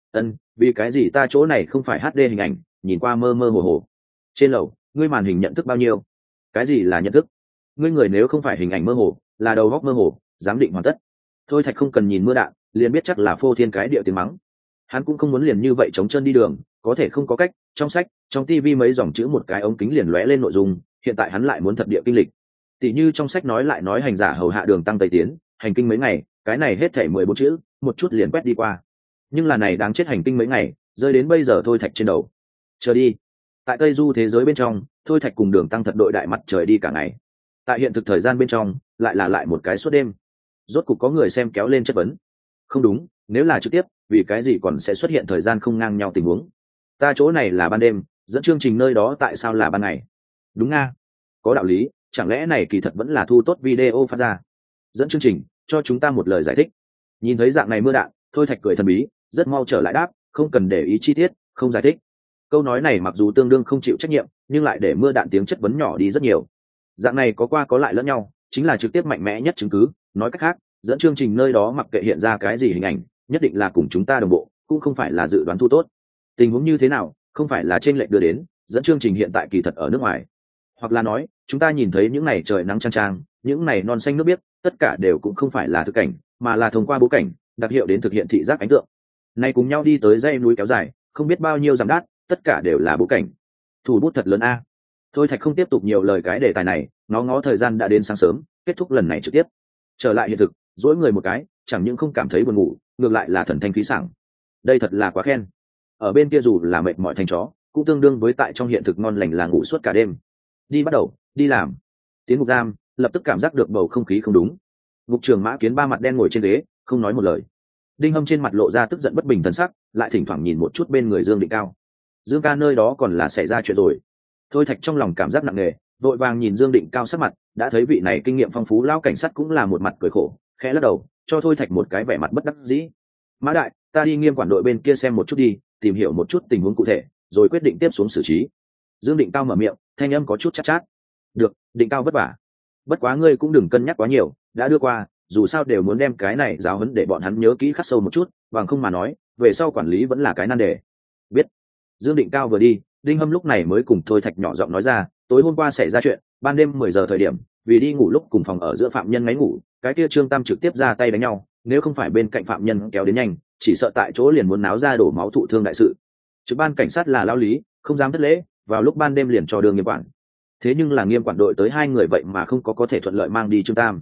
vì cái gì ta chỗ này không phải HD hình ảnh, nhìn qua mơ mơ hồ hồ. Trên lầu, ngươi màn hình nhận thức bao nhiêu? Cái gì là nhận thức? Ngươi người nếu không phải hình ảnh mơ hồ, là đầu góc mơ hồ, giám định hoàn tất. Thôi Thạch không cần nhìn mưa đạn, liền biết chắc là phô thiên cái điệu tiếng mắng. Hắn cũng không muốn liền như vậy chống chân đi đường, có thể không có cách, trong sách, trong tivi mấy dòng chữ một cái ống kính liền lóe lên nội dung, hiện tại hắn lại muốn thật địa kinh lịch. Tỷ như trong sách nói lại nói hành giả hầu hạ đường tăng tây tiến, hành kinh mấy ngày, cái này hết thảy 14 chữ, một chút liền quét đi qua. Nhưng là này đáng chết hành kinh mấy ngày, rơi đến bây giờ Thôi Thạch trên đầu. Chờ đi. Tại Tây Du thế giới bên trong, Thôi Thạch cùng đường tăng thật đội đại mặt trời đi cả ngày. Tại hiện thực thời gian bên trong, lại một cái suốt đêm. Rốt cục có người xem kéo lên chất vấn. Không đúng, nếu là trực tiếp, vì cái gì còn sẽ xuất hiện thời gian không ngang nhau tình huống? Ta chỗ này là ban đêm, dẫn chương trình nơi đó tại sao là ban ngày? Đúng nga, có đạo lý, chẳng lẽ này kỳ thật vẫn là thu tốt video phát ra? Dẫn chương trình, cho chúng ta một lời giải thích. Nhìn thấy dạng này mưa đạn, Thôi Thạch cười thần bí, rất mau trở lại đáp, không cần để ý chi tiết, không giải thích. Câu nói này mặc dù tương đương không chịu trách nhiệm, nhưng lại để mưa đạn tiếng chất vấn nhỏ đi rất nhiều. Dạng này có qua có lại lẫn nhau, chính là trực tiếp mạnh mẽ nhất chứng cứ. Nói cách khác, dẫn chương trình nơi đó mặc kệ hiện ra cái gì hình ảnh, nhất định là cùng chúng ta đồng bộ, cũng không phải là dự đoán thu tốt. Tình huống như thế nào, không phải là trên lệnh đưa đến, dẫn chương trình hiện tại kỳ thật ở nước ngoài. Hoặc là nói, chúng ta nhìn thấy những này trời nắng chang chang, những này non xanh nước biếc, tất cả đều cũng không phải là thực cảnh, mà là thông qua bố cảnh, đặc hiệu đến thực hiện thị giác ấn tượng. Này cùng nhau đi tới dãy núi kéo dài, không biết bao nhiêu dặm đát, tất cả đều là bố cảnh. Thủ bút thật lớn a. Thôi Thạch không tiếp tục nhiều lời cái đề tài này, ngó ngó thời gian đã đến sáng sớm, kết thúc lần này trực tiếp. Trở lại hiện thực, duỗi người một cái, chẳng những không cảm thấy buồn ngủ, ngược lại là thần thanh khí sảng. Đây thật là quá khen. Ở bên kia dù là mệt mỏi thành chó, cũng tương đương với tại trong hiện thực ngon lành là ngủ suốt cả đêm. Đi bắt đầu, đi làm. Tiến ngục giam, lập tức cảm giác được bầu không khí không đúng. Ngục trưởng Mã Kiến ba mặt đen ngồi trên ghế, không nói một lời. Đinh Hâm trên mặt lộ ra tức giận bất bình thần sắc, lại thỉnh thoảng nhìn một chút bên người Dương Định Cao. Dương ca nơi đó còn là xảy ra chuyện rồi. Thôi Thạch trong lòng cảm giác nặng nề, vội vàng nhìn Dương Định Cao sắc mặt, đã thấy vị này kinh nghiệm phong phú lão cảnh sát cũng là một mặt cười khổ, khẽ lắc đầu, cho Thôi Thạch một cái vẻ mặt bất đắc dĩ. Mã đại, ta đi nghiêm quản đội bên kia xem một chút đi, tìm hiểu một chút tình huống cụ thể, rồi quyết định tiếp xuống xử trí. Dương Định Cao mở miệng, thanh âm có chút chát chát. Được, Định Cao vất vả. Bất quá ngươi cũng đừng cân nhắc quá nhiều, đã đưa qua, dù sao đều muốn đem cái này giáo huấn để bọn hắn nhớ kỹ khắc sâu một chút, bằng không mà nói, về sau quản lý vẫn là cái nan đề. Biết. Dương Định Cao vừa đi, Đinh Hâm lúc này mới cùng Thôi Thạch nhỏ giọng nói ra, tối hôm qua xảy ra chuyện, ban đêm 10 giờ thời điểm, vì đi ngủ lúc cùng phòng ở giữa phạm nhân ngáy ngủ, cái kia Trương Tam trực tiếp ra tay đánh nhau, nếu không phải bên cạnh phạm nhân kéo đến nhanh, chỉ sợ tại chỗ liền muốn náo ra đổ máu thụ thương đại sự. Trực ban cảnh sát là lão lý, không dám thất lễ, vào lúc ban đêm liền cho đường nghiêm quản. Thế nhưng là nghiêm quản đội tới 2 người vậy mà không có thể thuận lợi mang đi Trương Tam.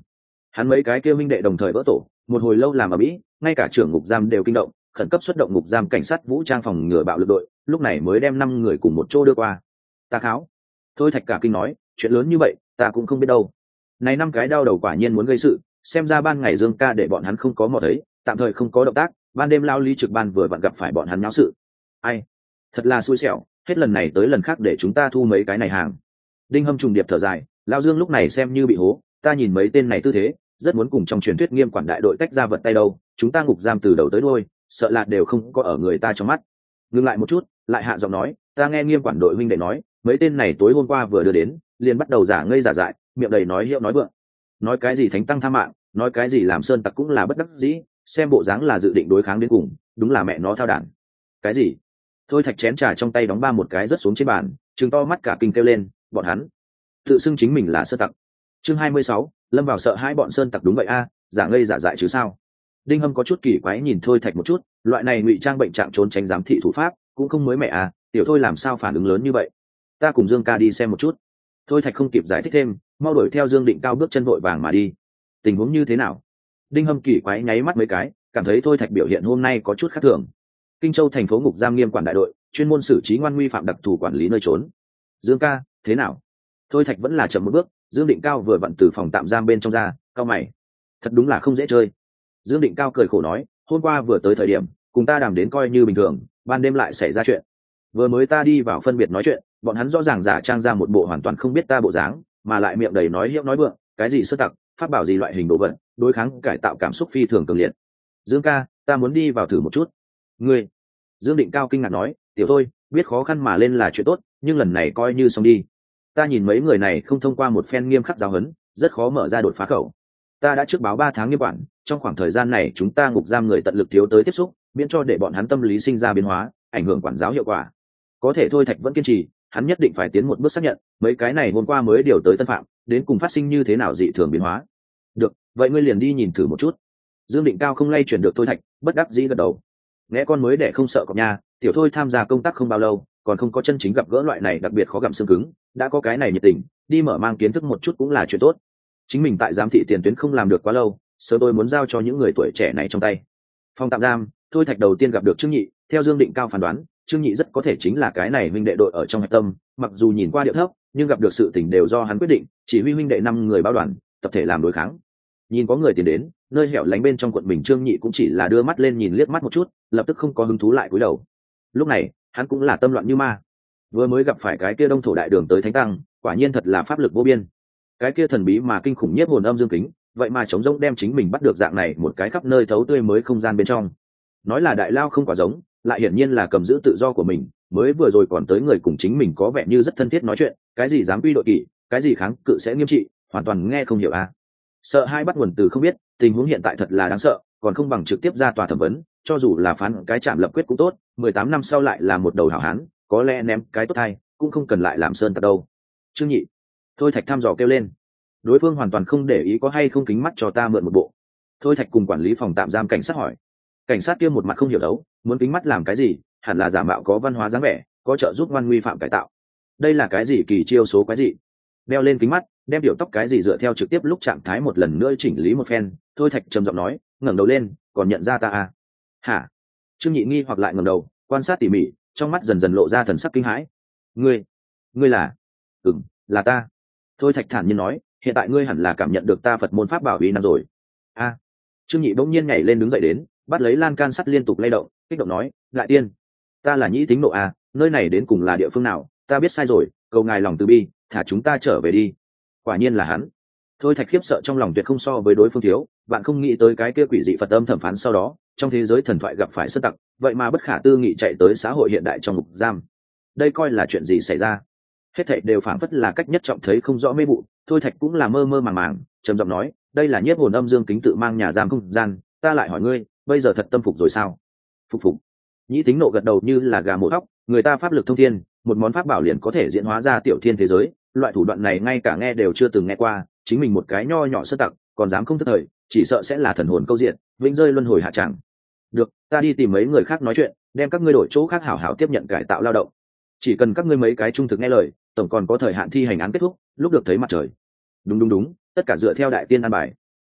Hắn mấy cái kia minh đệ đồng thời vỡ tổ, một hồi lâu làm ở mỹ, ngay cả trưởng ngục giam đều kinh động, khẩn cấp xuất động ngục giam cảnh sát vũ trang phòng ngừa bạo lực đội, lúc này mới đem 5 người cùng một chỗ đưa qua. Ta kháo. Thôi Thạch cả kinh nói, chuyện lớn như vậy ta cũng không biết đâu. Này 5 cái đau đầu quả nhiên muốn gây sự, xem ra ban ngày Dương ca để bọn hắn không có mò thấy, tạm thời không có động tác, ban đêm lao lý trực ban vừa vặn gặp phải bọn hắn náo sự. Ai, thật là xui xẻo, hết lần này tới lần khác để chúng ta thu mấy cái này hàng. Đinh Hâm trùng điệp thở dài, lao Dương lúc này xem như bị hố, ta nhìn mấy tên này tư thế, rất muốn cùng trong truyền thuyết nghiêm quản đại đội tách ra vật tay đâu, chúng ta ngục giam từ đầu tới đuôi, sợ là đều không có ở người ta trong mắt. Ngừng lại một chút, lại hạ giọng nói, ta nghe nghiêm quản đội huynh đệ nói, mấy tên này tối hôm qua vừa đưa đến, liền bắt đầu giả ngây giả dại, miệng đầy nói hiệu nói vượng, nói cái gì thánh tăng tha mạng, nói cái gì làm sơn tặc cũng là bất đắc dĩ, xem bộ dáng là dự định đối kháng đến cùng, đúng là mẹ nó thao đản. Cái gì? Thôi Thạch chén trà trong tay đóng ba một cái rớt xuống trên bàn, trừng to mắt cả kinh kêu lên, bọn hắn tự xưng chính mình là sơn tặc. Chương 26, lâm vào sợ hai bọn sơn tặc đúng vậy a, giả ngây giả dại chứ sao? Đinh Hâm có chút kỳ quái nhìn Thôi Thạch một chút, loại này ngụy trang bệnh trạng trốn tránh giám thị thủ pháp cũng không mới mẹ à, tiểu Thôi làm sao phản ứng lớn như vậy? Ta cùng Dương ca đi xem một chút. Thôi Thạch không kịp giải thích thêm, mau đuổi theo Dương Định Cao bước chân vội vàng mà đi. Tình huống như thế nào? Đinh Hâm kỳ quái nháy mắt mấy cái, cảm thấy Thôi Thạch biểu hiện hôm nay có chút khác thường. Kinh Châu thành phố ngục giam nghiêm quản đại đội, chuyên môn xử trí ngoan nguy phạm đặc thù quản lý nơi trốn. Dương ca, thế nào? Thôi Thạch vẫn là chậm một bước, Dương Định Cao vừa vặn từ phòng tạm giam bên trong ra, cao mày. Thật đúng là không dễ chơi. Dương Định Cao cười khổ nói, hôm qua vừa tới thời điểm, cùng ta đàm đến coi như bình thường, ban đêm lại xảy ra chuyện. Vừa mới ta đi vào phân biệt nói chuyện, bọn hắn rõ ràng giả trang ra một bộ hoàn toàn không biết ta bộ dáng, mà lại miệng đầy nói hiệu nói vượng, cái gì sơ tặc, pháp bảo gì loại hình đồ vật, đối kháng cải tạo cảm xúc phi thường cường liệt. Dương ca, ta muốn đi vào thử một chút. Ngươi? Dương Định Cao kinh ngạc nói, tiểu Thôi, biết khó khăn mà lên là chuyện tốt, nhưng lần này coi như xong đi. Ta nhìn mấy người này không thông qua một phen nghiêm khắc giáo huấn, rất khó mở ra đột phá khẩu. Ta đã trước báo 3 tháng nghiêm quản, trong khoảng thời gian này chúng ta ngục giam người tận lực thiếu tới tiếp xúc, miễn cho để bọn hắn tâm lý sinh ra biến hóa, ảnh hưởng quản giáo hiệu quả. Có thể Thôi Thạch vẫn kiên trì, hắn nhất định phải tiến một bước xác nhận, mấy cái này hôm qua mới điều tới tân phạm, đến cùng phát sinh như thế nào dị thường biến hóa. Được, vậy ngươi liền đi nhìn thử một chút. Dương Định Cao không lay chuyển được Thôi Thạch, bất đắc dĩ gật đầu. Nghe con mới để không sợ cọp nha, tiểu Thôi tham gia công tác không bao lâu, còn không có chân chính gặp gỡ loại này đặc biệt khó gặm xương cứng, đã có cái này nhiệt tình, đi mở mang kiến thức một chút cũng là chuyện tốt. Chính mình tại giám thị tiền tuyến không làm được quá lâu, sớm tôi muốn giao cho những người tuổi trẻ này trong tay. Phòng tạm giam, Thôi Thạch đầu tiên gặp được Trương Nhị, theo Dương Định Cao phán đoán, Trương Nhị rất có thể chính là cái này huynh đệ đội ở trong hạch tâm, mặc dù nhìn qua điệu thấp, nhưng gặp được sự tình đều do hắn quyết định, chỉ huy huynh đệ 5 người bao đoàn, tập thể làm đối kháng. Nhìn có người tiến đến, nơi hẻo lánh bên trong quận mình Trương Nhị cũng chỉ là đưa mắt lên nhìn liếc mắt một chút, lập tức không có hứng thú lại cúi đầu. Lúc này, hắn cũng là tâm loạn như ma. Vừa mới gặp phải cái kia Đông Thổ đại đường tới thánh tăng, quả nhiên thật là pháp lực vô biên. Cái kia thần bí mà kinh khủng nhất hồn âm dương kính, vậy mà chống rỗng đem chính mình bắt được dạng này một cái khắp nơi thấu tươi mới không gian bên trong. Nói là đại lao không quả giống, lại hiển nhiên là cầm giữ tự do của mình, mới vừa rồi còn tới người cùng chính mình có vẻ như rất thân thiết nói chuyện, cái gì dám quy đội kỷ, cái gì kháng cự sẽ nghiêm trị, hoàn toàn nghe không hiểu à. Sợ hai bắt nguồn từ không biết, tình huống hiện tại thật là đáng sợ, còn không bằng trực tiếp ra tòa thẩm vấn, cho dù là phán cái trạm lập quyết cũng tốt, 18 năm sau lại là một đầu hảo hán, có lẽ ném cái tốt thay, cũng không cần lại làm sơn tặc đâu. Trương Nhị, Thôi Thạch thăm dò kêu lên. Đối phương hoàn toàn không để ý có hay không kính mắt cho ta mượn một bộ. Thôi Thạch cùng quản lý phòng tạm giam cảnh sát hỏi. Cảnh sát kia một mặt không hiểu đấu, muốn kính mắt làm cái gì, hẳn là giả mạo có văn hóa dáng vẻ, có trợ giúp ngoan nguy phạm cải tạo. Đây là cái gì kỳ chiêu số quái gì? Đeo lên kính mắt, đem điệu tóc cái gì dựa theo trực tiếp lúc trạng thái một lần nữa chỉnh lý một phen. Thôi Thạch trầm giọng nói, ngẩng đầu lên, còn nhận ra ta à? Hả? Trương Nhị nghi hoặc lại ngẩng đầu, quan sát tỉ mỉ, trong mắt dần dần lộ ra thần sắc kinh hãi. Ngươi là? Là ta. Thôi Thạch thản nhiên nói, hiện tại ngươi hẳn là cảm nhận được ta Phật môn pháp bảo uy năng rồi. A. Trương Nhị bỗng nhiên nhảy lên đứng dậy đến, bắt lấy lan can sắt liên tục lay động, kích động nói, đại tiên, ta là Nhĩ Thính Nộ à, nơi này đến cùng là địa phương nào, ta biết sai rồi, cầu ngài lòng từ bi, thả chúng ta trở về đi. Quả nhiên là hắn. Thôi Thạch khiếp sợ trong lòng tuyệt không so với đối phương thiếu, bạn không nghĩ tới cái kia quỷ dị Phật âm thẩm phán sau đó, trong thế giới thần thoại gặp phải sơn tặc, vậy mà bất khả tư nghị chạy tới xã hội hiện đại trong ngục giam. Đây coi là chuyện gì xảy ra? Hết thảy đều phảng phất là cách nhất trọng thấy không rõ mê vụ. Thôi Thạch cũng là mơ mơ màng màng, trầm giọng nói, đây là nhiếp hồn âm dương kính tự mang nhà giam không gian, ta lại hỏi ngươi, bây giờ thật tâm phục rồi sao? Phục. Nhĩ Thính Nộ gật đầu như là gà mổ thóc, người ta pháp lực thông thiên, một món pháp bảo liền có thể diễn hóa ra tiểu thiên thế giới, loại thủ đoạn này ngay cả nghe đều chưa từng nghe qua, chính mình một cái nho nhỏ sơ tặc, còn dám không thất thời, chỉ sợ sẽ là thần hồn câu diện, vĩnh rơi luân hồi hạ tràng. Được, ta đi tìm mấy người khác nói chuyện, đem các ngươi đổi chỗ khác hảo hảo tiếp nhận cải tạo lao động. Chỉ cần các ngươi mấy cái trung thực nghe lời, tổng còn có thời hạn thi hành án kết thúc, lúc được thấy mặt trời. Đúng, tất cả dựa theo đại tiên an bài.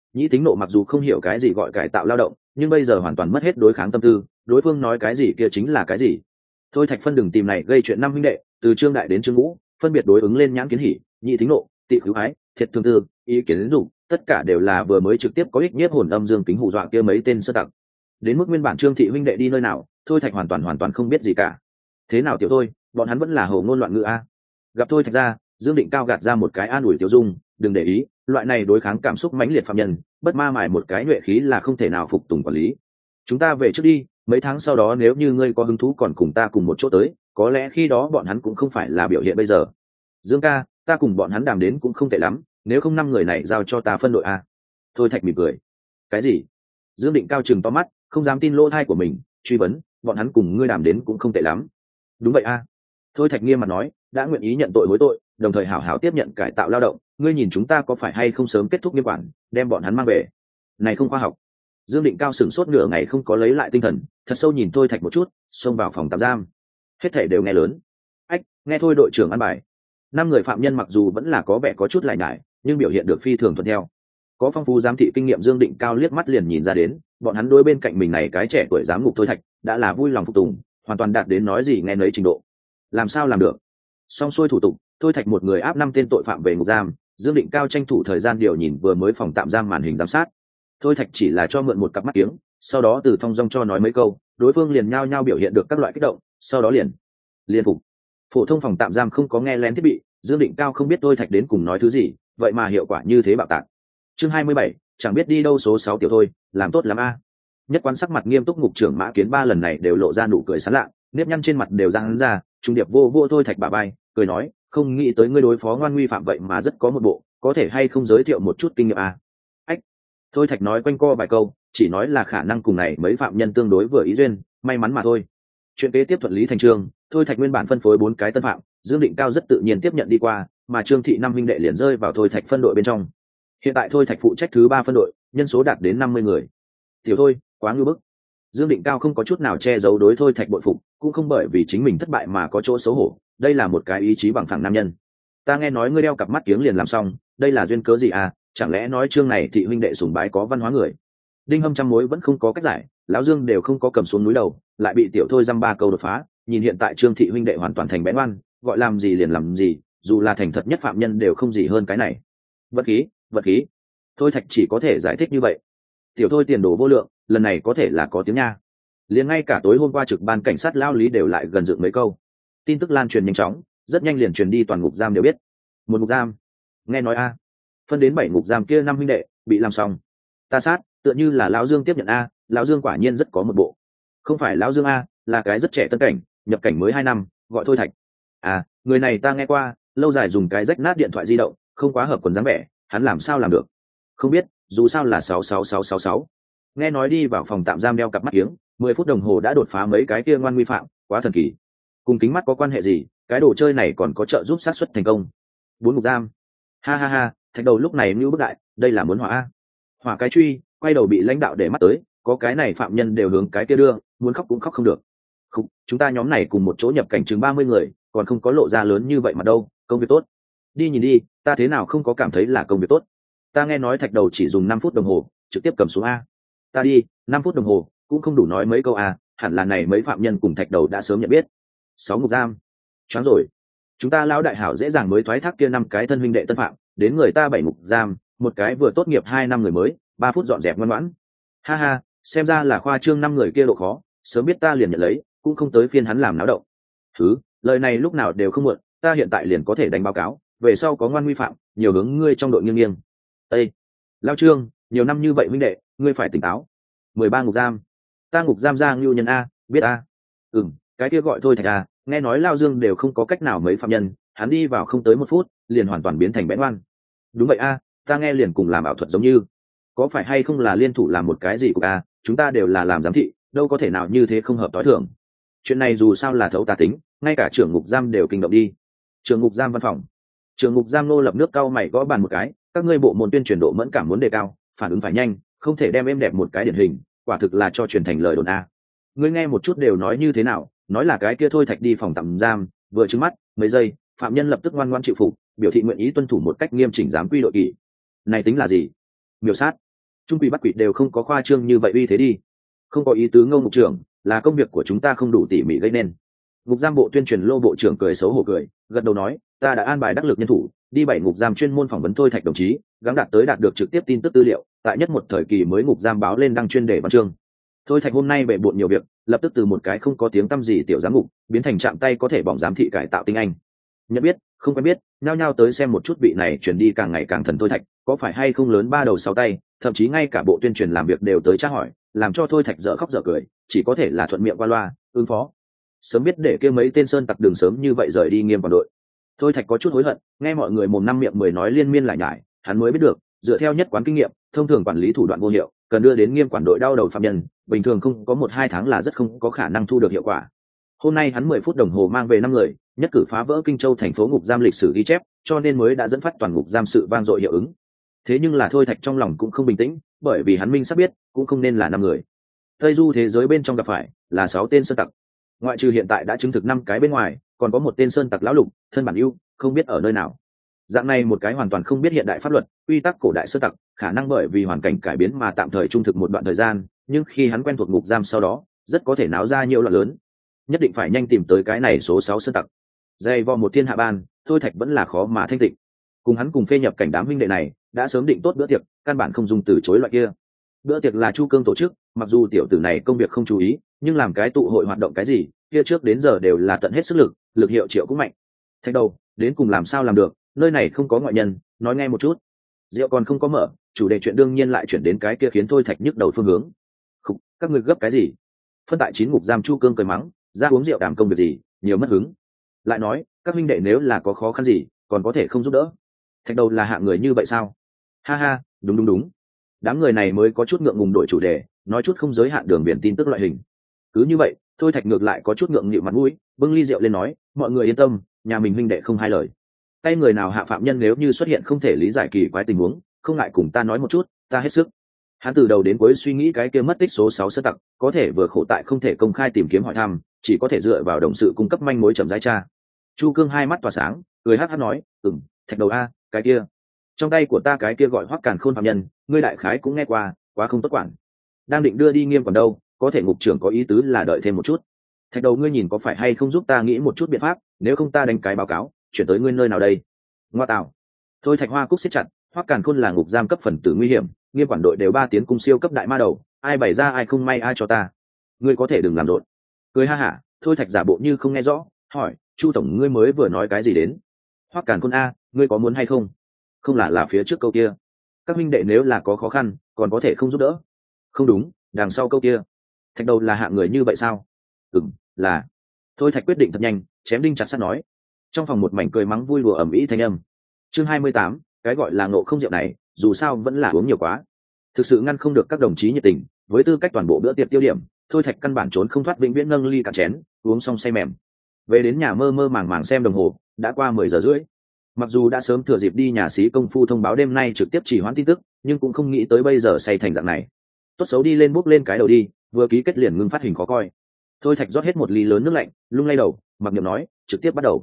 Nhĩ Tính Nộ mặc dù không hiểu cái gì gọi cải tạo lao động, nhưng bây giờ hoàn toàn mất hết đối kháng tâm tư, đối phương nói cái gì kia chính là cái gì. Thôi Thạch Phân đừng tìm này gây chuyện năm huynh đệ, từ Trương Đại đến Trương Ngũ, phân biệt đối ứng lên Nhãn Kiến Hỉ, Nhĩ Tính Nộ, Tị Khứu Ái, Thiệt Thương Tư, Ý Kiến Dục, tất cả đều là vừa mới trực tiếp có ích nhiếp hồn âm dương kính hù dọa kia mấy tên sơ tặc. Đến mức nguyên bản Trương thị huynh đệ đi nơi nào, Thôi Thạch hoàn toàn không biết gì cả. Thế nào tiểu Thôi, bọn hắn vẫn là hồ ngôn loạn ngữ a. Gặp Thôi Thạch ra, Dương Định Cao gạt ra một cái an ủi Tiểu Dung, đừng để ý, loại này đối kháng cảm xúc mãnh liệt phạm nhân, bất ma mài một cái nhuệ khí là không thể nào phục tùng quản lý. Chúng ta về trước đi, mấy tháng sau đó nếu như ngươi có hứng thú còn cùng ta cùng một chỗ tới, có lẽ khi đó bọn hắn cũng không phải là biểu hiện bây giờ. Dương ca, ta cùng bọn hắn đàm đến cũng không tệ lắm, nếu không 5 người này giao cho ta phân đội a. Thôi Thạch mỉm cười. Cái gì? Dương Định Cao trừng to mắt, không dám tin lỗ tai của mình, truy vấn, bọn hắn cùng ngươi đàm đến cũng không tệ lắm. Đúng vậy a. Thôi Thạch nghiêm mặt nói, đã nguyện ý nhận tội hối tội, đồng thời hảo hảo tiếp nhận cải tạo lao động, ngươi nhìn chúng ta có phải hay không sớm kết thúc nghiêm quản, đem bọn hắn mang về. Này không khoa học. Dương Định Cao sửng sốt nửa ngày không có lấy lại tinh thần, thật sâu nhìn Thôi Thạch một chút, xông vào phòng tạm giam. Hết thảy đều nghe lớn. Ách, nghe thôi đội trưởng ăn bài. 5 người phạm nhân mặc dù vẫn là có vẻ có chút lại nhải, nhưng biểu hiện được phi thường thuận theo. Có phong phú giám thị kinh nghiệm Dương Định Cao liếc mắt liền nhìn ra đến, bọn hắn đối bên cạnh mình này cái trẻ tuổi giám ngục Thôi Thạch, đã là vui lòng phục tùng, hoàn toàn đạt đến nói gì nghe nấy trình độ. Làm sao làm được? Xong xuôi thủ tục, Thôi Thạch một người áp 5 tên tội phạm về ngục giam, Dương Định Cao tranh thủ thời gian điều nhìn vừa mới phòng tạm giam màn hình giám sát. Thôi Thạch chỉ là cho mượn một cặp mắt kiếng, sau đó từ thong dong cho nói mấy câu, đối phương liền nhao nhao biểu hiện được các loại kích động, sau đó liền phục. Phổ thông phòng tạm giam không có nghe lén thiết bị, Dương Định Cao không biết Thôi Thạch đến cùng nói thứ gì, vậy mà hiệu quả như thế bạo tạc. Chương 27, chẳng biết đi đâu số 6 tiểu Thôi, làm tốt lắm a. Nhất quán sắc mặt nghiêm túc ngục trưởng Mã Kiến 3 lần này đều lộ ra nụ cười sán lạ, nếp nhăn trên mặt đều giãn ra, trung điệp vô Thôi Thạch bả vai, cười nói, không nghĩ tới ngươi đối phó ngoan nguy phạm vậy mà rất có một bộ, có thể hay không giới thiệu một chút kinh nghiệm a. Ách. Thôi Thạch nói quanh co vài câu, chỉ nói là khả năng cùng này mấy phạm nhân tương đối vừa ý duyên, may mắn mà thôi. Chuyện kế tiếp thuận lý thành chương, Thôi Thạch nguyên bản phân phối 4 cái tân phạm, Dương Định Cao rất tự nhiên tiếp nhận đi qua, mà Trương thị 5 huynh đệ liền rơi vào Thôi Thạch phân đội bên trong. Hiện tại Thôi Thạch phụ trách thứ 3 phân đội, nhân số đạt đến 50 người. Tiểu Thôi, quá ngưu bức. Dương Định Cao không có chút nào che giấu đối Thôi Thạch bội phục, cũng không bởi vì chính mình thất bại mà có chỗ xấu hổ, đây là một cái ý chí bằng phẳng nam nhân. Ta nghe nói ngươi đeo cặp mắt kiếng liền làm xong, đây là duyên cớ gì à, chẳng lẽ nói Trương này thị huynh đệ sùng bái có văn hóa người. Đinh Hâm trăm mối vẫn không có cách giải, lão Dương đều không có cầm xuống núi đầu, lại bị Tiểu Thôi dăm 3 câu đột phá, nhìn hiện tại Trương thị huynh đệ hoàn toàn thành bén ngoan, gọi làm gì liền làm gì, dù là thành thật nhất phạm nhân đều không gì hơn cái này. Vật khí. Thôi Thạch chỉ có thể giải thích như vậy. Tiểu Thôi tiền đồ vô lượng, lần này có thể là có tiếng nha. Liền ngay cả tối hôm qua trực ban cảnh sát lao lý đều lại gần dựng mấy câu. Tin tức lan truyền nhanh chóng, rất nhanh liền truyền đi toàn ngục giam đều biết. Một ngục giam, nghe nói a, phân đến 7 ngục giam kia 5 huynh đệ bị làm xong. Ta sát, tựa như là lão Dương tiếp nhận a, lão Dương quả nhiên rất có một bộ. Không phải lão Dương a, là cái rất trẻ tân cảnh, nhập cảnh mới 2 năm, gọi Thôi Thạch. À, người này ta nghe qua, lâu dài dùng cái rách nát điện thoại di động, không quá hợp quần dáng vẻ, hắn làm sao làm được? Không biết, dù sao là 66666. Nghe nói đi vào phòng tạm giam đeo cặp mắt kiếng, 10 phút đồng hồ đã đột phá mấy cái kia ngoan nguy phạm, quá thần kỳ. Cùng kính mắt có quan hệ gì, cái đồ chơi này còn có trợ giúp xác suất thành công. 4 ngục giam. Ha, Thạch Đầu lúc này như bức đại, đây là muốn hỏa a. Hỏa cái truy, quay đầu bị lãnh đạo để mắt tới, có cái này phạm nhân đều hướng cái kia đưa, muốn khóc cũng khóc không được. Không, chúng ta nhóm này cùng một chỗ nhập cảnh chừng 30 người, còn không có lộ ra lớn như vậy mà đâu, công việc tốt. Đi nhìn đi, ta thế nào không có cảm thấy là công việc tốt. Ta nghe nói Thạch Đầu chỉ dùng 5 phút đồng hồ, trực tiếp cầm xuống a. Ta đi, 5 phút đồng hồ, cũng không đủ nói mấy câu a, hẳn là này mấy phạm nhân cùng Thạch Đầu đã sớm nhận biết. 6 ngục giam. Choáng rồi. Chúng ta lão đại hảo dễ dàng mới thoái thác kia 5 cái thân huynh đệ tân phạm, đến người ta 7 ngục giam, một cái vừa tốt nghiệp 2 năm người mới, 3 phút dọn dẹp ngoan ngoãn. Ha, xem ra là khoa trương 5 người kia độ khó, sớm biết ta liền nhận lấy, cũng không tới phiên hắn làm náo động. Lời này lúc nào đều không muộn, ta hiện tại liền có thể đánh báo cáo, về sau có ngoan nguy phạm, nhiều hướng ngươi trong đội nghiêng. Ê, Lao Trương, nhiều năm như vậy huynh đệ, ngươi phải tỉnh táo. 13 ngục giam. Ta ngục giam ra Ngưu Nhân a, biết a. Cái kia gọi Thôi Thạch a, nghe nói Lao Dương đều không có cách nào mấy phạm nhân, hắn đi vào không tới 1 phút, liền hoàn toàn biến thành bén ngoan. Đúng vậy a, ta nghe liền cùng làm ảo thuật giống như. Có phải hay không là liên thủ làm một cái gì của a, chúng ta đều là làm giám thị, đâu có thể nào như thế không hợp tối thường. Chuyện này dù sao là thấu tà tính, ngay cả trưởng ngục giam đều kinh động đi. Trưởng ngục giam văn phòng. Trưởng ngục giam Nô Lập Nước cau mày gõ bàn một cái, các ngươi bộ môn tuyên truyền độ mẫn cảm muốn đề cao, phản ứng phải nhanh, không thể đem êm đẹp một cái điển hình, quả thực là cho truyền thành lời đồn a. Ngươi nghe một chút đều nói như thế nào, nói là cái kia Thôi Thạch đi phòng tạm giam, vừa trừng mắt, mấy giây, phạm nhân lập tức ngoan ngoãn chịu phục, biểu thị nguyện ý tuân thủ một cách nghiêm chỉnh giám quy đội kỷ. Này tính là gì? Miểu sát. trung quỷ bắt quỷ đều không có khoa trương như vậy uy thế đi. Không có ý tứ Ngô Ngục trưởng, là công việc của chúng ta không đủ tỉ mỉ gây nên. Ngục giam bộ tuyên truyền Lô bộ trưởng cười xấu hổ cười, gật đầu nói, ta đã an bài đắc lực nhân thủ đi 7 ngục giam chuyên môn phỏng vấn Thôi Thạch đồng chí, gắng đạt được trực tiếp tin tức tư liệu, tại nhất một thời kỳ mới ngục giam báo lên đăng chuyên đề văn chương. Thôi Thạch hôm nay bệ bội nhiều việc, lập tức từ một cái không có tiếng tăm gì tiểu giám ngục biến thành chạm tay có thể bỏng giám thị cải tạo tinh anh. Nhận biết không quen biết, nhao nhao tới xem một chút vị này chuyển đi càng ngày càng thần Thôi Thạch có phải hay không lớn ba đầu sáu tay, thậm chí ngay cả bộ tuyên truyền làm việc đều tới tra hỏi, làm cho Thôi Thạch dở khóc dở cười, chỉ có thể là thuận miệng qua loa ứng phó. Sớm biết để kêu mấy tên sơn tặc đường sớm như vậy rời đi Nghiêm quản đội. Thôi Thạch có chút hối hận, nghe mọi người mồm năm miệng mười nói liên miên lại nhải, hắn mới biết được, dựa theo nhất quán kinh nghiệm, thông thường quản lý thủ đoạn vô hiệu, cần đưa đến Nghiêm quản đội đau đầu phạm nhân, bình thường không có 1-2 tháng là rất không có khả năng thu được hiệu quả. Hôm nay hắn 10 phút đồng hồ mang về 5 người, nhất cử phá vỡ Kinh Châu thành phố ngục giam lịch sử ghi chép, cho nên mới đã dẫn phát toàn ngục giam sự vang dội hiệu ứng. Thế nhưng là Thôi Thạch trong lòng cũng không bình tĩnh, bởi vì hắn minh sắp biết, cũng không nên là 5 người. Tây du thế giới bên trong gặp phải là 6 tên sơn tặc. Ngoại trừ hiện tại đã chứng thực 5 cái bên ngoài, còn có một tên sơn tặc lão lục, thân bản ưu, không biết ở nơi nào. Dạng này một cái hoàn toàn không biết hiện đại pháp luật, quy tắc cổ đại sơn tặc, khả năng bởi vì hoàn cảnh cải biến mà tạm thời trung thực một đoạn thời gian, nhưng khi hắn quen thuộc ngục giam sau đó, rất có thể náo ra nhiều loạn lớn. Nhất định phải nhanh tìm tới cái này số 6 sơn tặc. Dày vò một thiên hạ ban, Thôi Thạch vẫn là khó mà thanh tịnh. Cùng hắn cùng phê nhập cảnh đám huynh đệ này, đã sớm định tốt bữa tiệc, căn bản không dùng từ chối loại kia. Bữa tiệc là Chu Cương tổ chức, mặc dù tiểu tử này công việc không chú ý, nhưng làm cái tụ hội hoạt động cái gì, kia trước đến giờ đều là tận hết sức lực, lực hiệu triệu cũng mạnh. Thạch đầu, đến cùng làm sao làm được, nơi này không có ngoại nhân, nói nghe một chút. Rượu còn không có mở, chủ đề chuyện đương nhiên lại chuyển đến cái kia khiến Thôi Thạch nhức đầu phương hướng. Khục, các ngươi gấp cái gì? Phân tại 9 ngục giam Chu Cương cười mắng, ra uống rượu đảm công việc gì, nhiều mất hứng. Lại nói, các huynh đệ nếu là có khó khăn gì, còn có thể không giúp đỡ. Thạch đầu là hạng người như vậy sao? Ha ha, đúng. Đám người này mới có chút ngượng ngùng đổi chủ đề, nói chút không giới hạn đường biển tin tức loại hình. Cứ như vậy, Thôi Thạch ngược lại có chút ngượng nghịu mặt mũi, bưng ly rượu lên nói, mọi người yên tâm, nhà mình huynh đệ không hai lời. Tay người nào hạ phạm nhân nếu như xuất hiện không thể lý giải kỳ quái tình huống, không ngại cùng ta nói một chút, ta hết sức. Hắn từ đầu đến cuối suy nghĩ cái kia mất tích số 6 sơn tặc, có thể vừa khổ tại không thể công khai tìm kiếm hỏi thăm, chỉ có thể dựa vào đồng sự cung cấp manh mối chậm rãi tra. Chu Cương hai mắt tỏa sáng, cười hắc hắc nói, Thạch đầu a, cái kia, trong tay của ta cái kia gọi Hoắc Càn Khôn phạm nhân, ngươi đại khái cũng nghe qua, quá không tốt quản. Đang định đưa đi Nghiêm còn đâu, có thể ngục trưởng có ý tứ là đợi thêm một chút. Thạch đầu ngươi nhìn có phải hay không giúp ta nghĩ một chút biện pháp, nếu không ta đánh cái báo cáo, chuyển tới ngươi nơi nào đây? Ngoa tạo. Thôi Thạch Hoa cúc siết chặt, Hoắc Càn Khôn là ngục giam cấp phần tử nguy hiểm, Nghiêm quản đội đều 3 tiến cung siêu cấp đại ma đầu, ai bày ra ai không may ai cho ta. Ngươi có thể đừng làm rộn. Cười ha hả, Thôi Thạch giả bộ như không nghe rõ, hỏi, Chu tổng ngươi mới vừa nói cái gì đến? Hoắc Càn Khôn a, ngươi có muốn hay không? Không là phía trước câu kia. Các huynh đệ nếu là có khó khăn, còn có thể không giúp đỡ. Không đúng, đằng sau câu kia. Thạch đầu là hạng người như vậy sao? Là. Thôi Thạch quyết định thật nhanh, chém đinh chặt sắt nói. Trong phòng một mảnh cười mắng vui đùa ầm ĩ thanh âm. Chương 28, cái gọi là ngộ không rượu này, dù sao vẫn là uống nhiều quá. Thực sự ngăn không được các đồng chí nhiệt tình, với tư cách toàn bộ bữa tiệc tiêu điểm, Thôi Thạch căn bản trốn không thoát vĩnh viễn nâng ly cả chén, uống xong say mềm. Về đến nhà mơ mơ màng màng xem đồng hồ, đã qua 10 giờ rưỡi. Mặc dù đã sớm thừa dịp đi nhà xí công phu thông báo đêm nay trực tiếp chỉ hoãn tin tức, nhưng cũng không nghĩ tới bây giờ say thành dạng này. Tốt xấu đi lên bốc lên cái đầu đi, vừa ký kết liền ngưng phát hình khó coi. Thôi Thạch rót hết một ly lớn nước lạnh, lung lay đầu, mặc niệm nói, trực tiếp bắt đầu.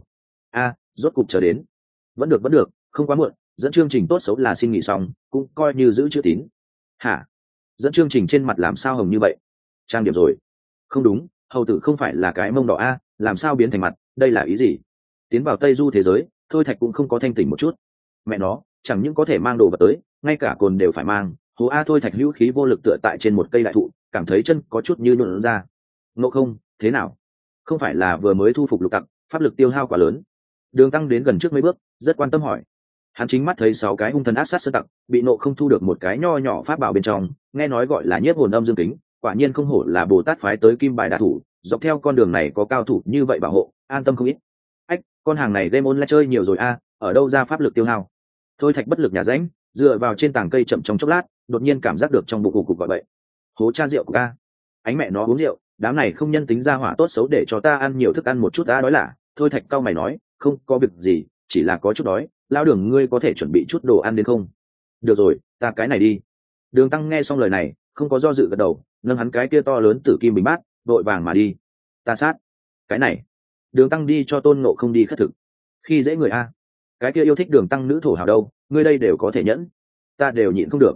Rốt cục chờ đến. Vẫn được, không quá muộn, dẫn chương trình tốt xấu là xin nghỉ xong, cũng coi như giữ chữ tín. Hả? Dẫn chương trình trên mặt làm sao hồng như vậy? Trang điểm rồi. Không đúng, hầu tử không phải là cái mông đỏ làm sao biến thành mặt, đây là ý gì? Tiến vào Tây du thế giới, Thôi Thạch cũng không có thanh tỉnh một chút. Mẹ nó, chẳng những có thể mang đồ vật tới, ngay cả cồn đều phải mang. Hồ Thôi Thạch hữu khí vô lực tựa tại trên một cây đại thụ, cảm thấy chân có chút như nhuộn ra. Ngộ không, thế nào? Không phải là vừa mới thu phục lục tặc, pháp lực tiêu hao quá lớn. Đường Tăng đến gần trước mấy bước, rất quan tâm hỏi. Hắn chính mắt thấy 6 cái hung thần ác sát sơn tặc, bị nộ không thu được một cái nho nhỏ pháp bảo bên trong, nghe nói gọi là nhiếp hồn âm dương kính, quả nhiên không hổ là Bồ Tát phái tới kim bài đả thủ, dọc theo con đường này có cao thủ như vậy bảo hộ, an tâm không ít. Con hàng này game online chơi nhiều rồi ở đâu ra pháp lực tiêu hao? Thôi Thạch bất lực nhà rãnh, dựa vào trên tảng cây chậm trong chốc lát, đột nhiên cảm giác được trong bụng cục gọi bậy. Hố cha rượu của ca. Ánh mẹ nó uống rượu, đám này không nhân tính ra hỏa tốt xấu để cho ta ăn nhiều thức ăn một chút đói là. Thôi Thạch cau mày nói, không có việc gì, chỉ là có chút đói, lao đường ngươi có thể chuẩn bị chút đồ ăn đến không? Được rồi, ta cái này đi. Đường Tăng nghe xong lời này, không có do dự gật đầu, nâng hắn cái kia to lớn tử kim bình bát, vội vàng mà đi. Ta sát. Cái này. Đường Tăng đi cho Tôn Ngộ không đi khất thực. Khi dễ người cái kia yêu thích Đường Tăng nữ thổ hào đâu, ngươi đây đều có thể nhẫn, ta đều nhịn không được.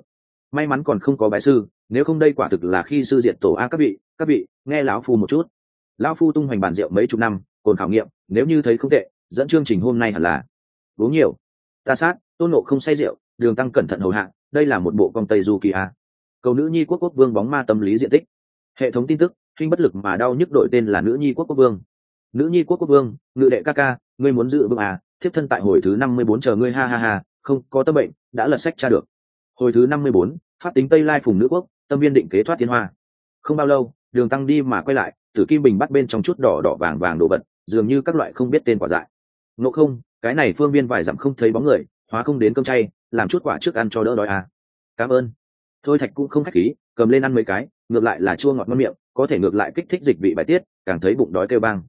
may mắn còn không có bái sư, nếu không đây quả thực là khi sư diệt tổ a. Các vị nghe lão phu một chút. Lão phu tung hoành bàn rượu mấy chục năm, cồn khảo nghiệm, nếu như thấy không tệ, dẫn chương trình hôm nay hẳn là uống nhiều. Ta sát, Tôn Ngộ không say rượu, Đường Tăng cẩn thận hầu hạ, đây là một bộ con tây du kỳ a. Cầu nữ nhi quốc vương bóng ma tâm lý diện tích. Hệ thống tin tức, hình bất lực mà đau nhức đội tên là nữ nhi quốc vương. Nữ nhi quốc vương, ngự đệ ca ca, ngươi muốn giữ vững à, thiếp thân tại hồi thứ 54 chờ ngươi ha ha ha, không có tâm bệnh, đã lật sách tra được. Hồi thứ 54, phát tính Tây Lai phùng nữ quốc, tâm viên định kế thoát thiên hoa. Không bao lâu, Đường Tăng đi mà quay lại, Tử Kim Bình bắt bên trong chút đỏ đỏ vàng vàng đồ vật, dường như các loại không biết tên quả dại. Ngộ không, cái này phương viên vài dặm không thấy bóng người, hóa không đến cơm chay, làm chút quả trước ăn cho đỡ đói à. Cảm ơn. Thôi Thạch cũng không khách khí, cầm lên ăn mấy cái, ngược lại là chua ngọt ngon miệng, có thể ngược lại kích thích dịch vị bài tiết, càng thấy bụng đói kêu bang.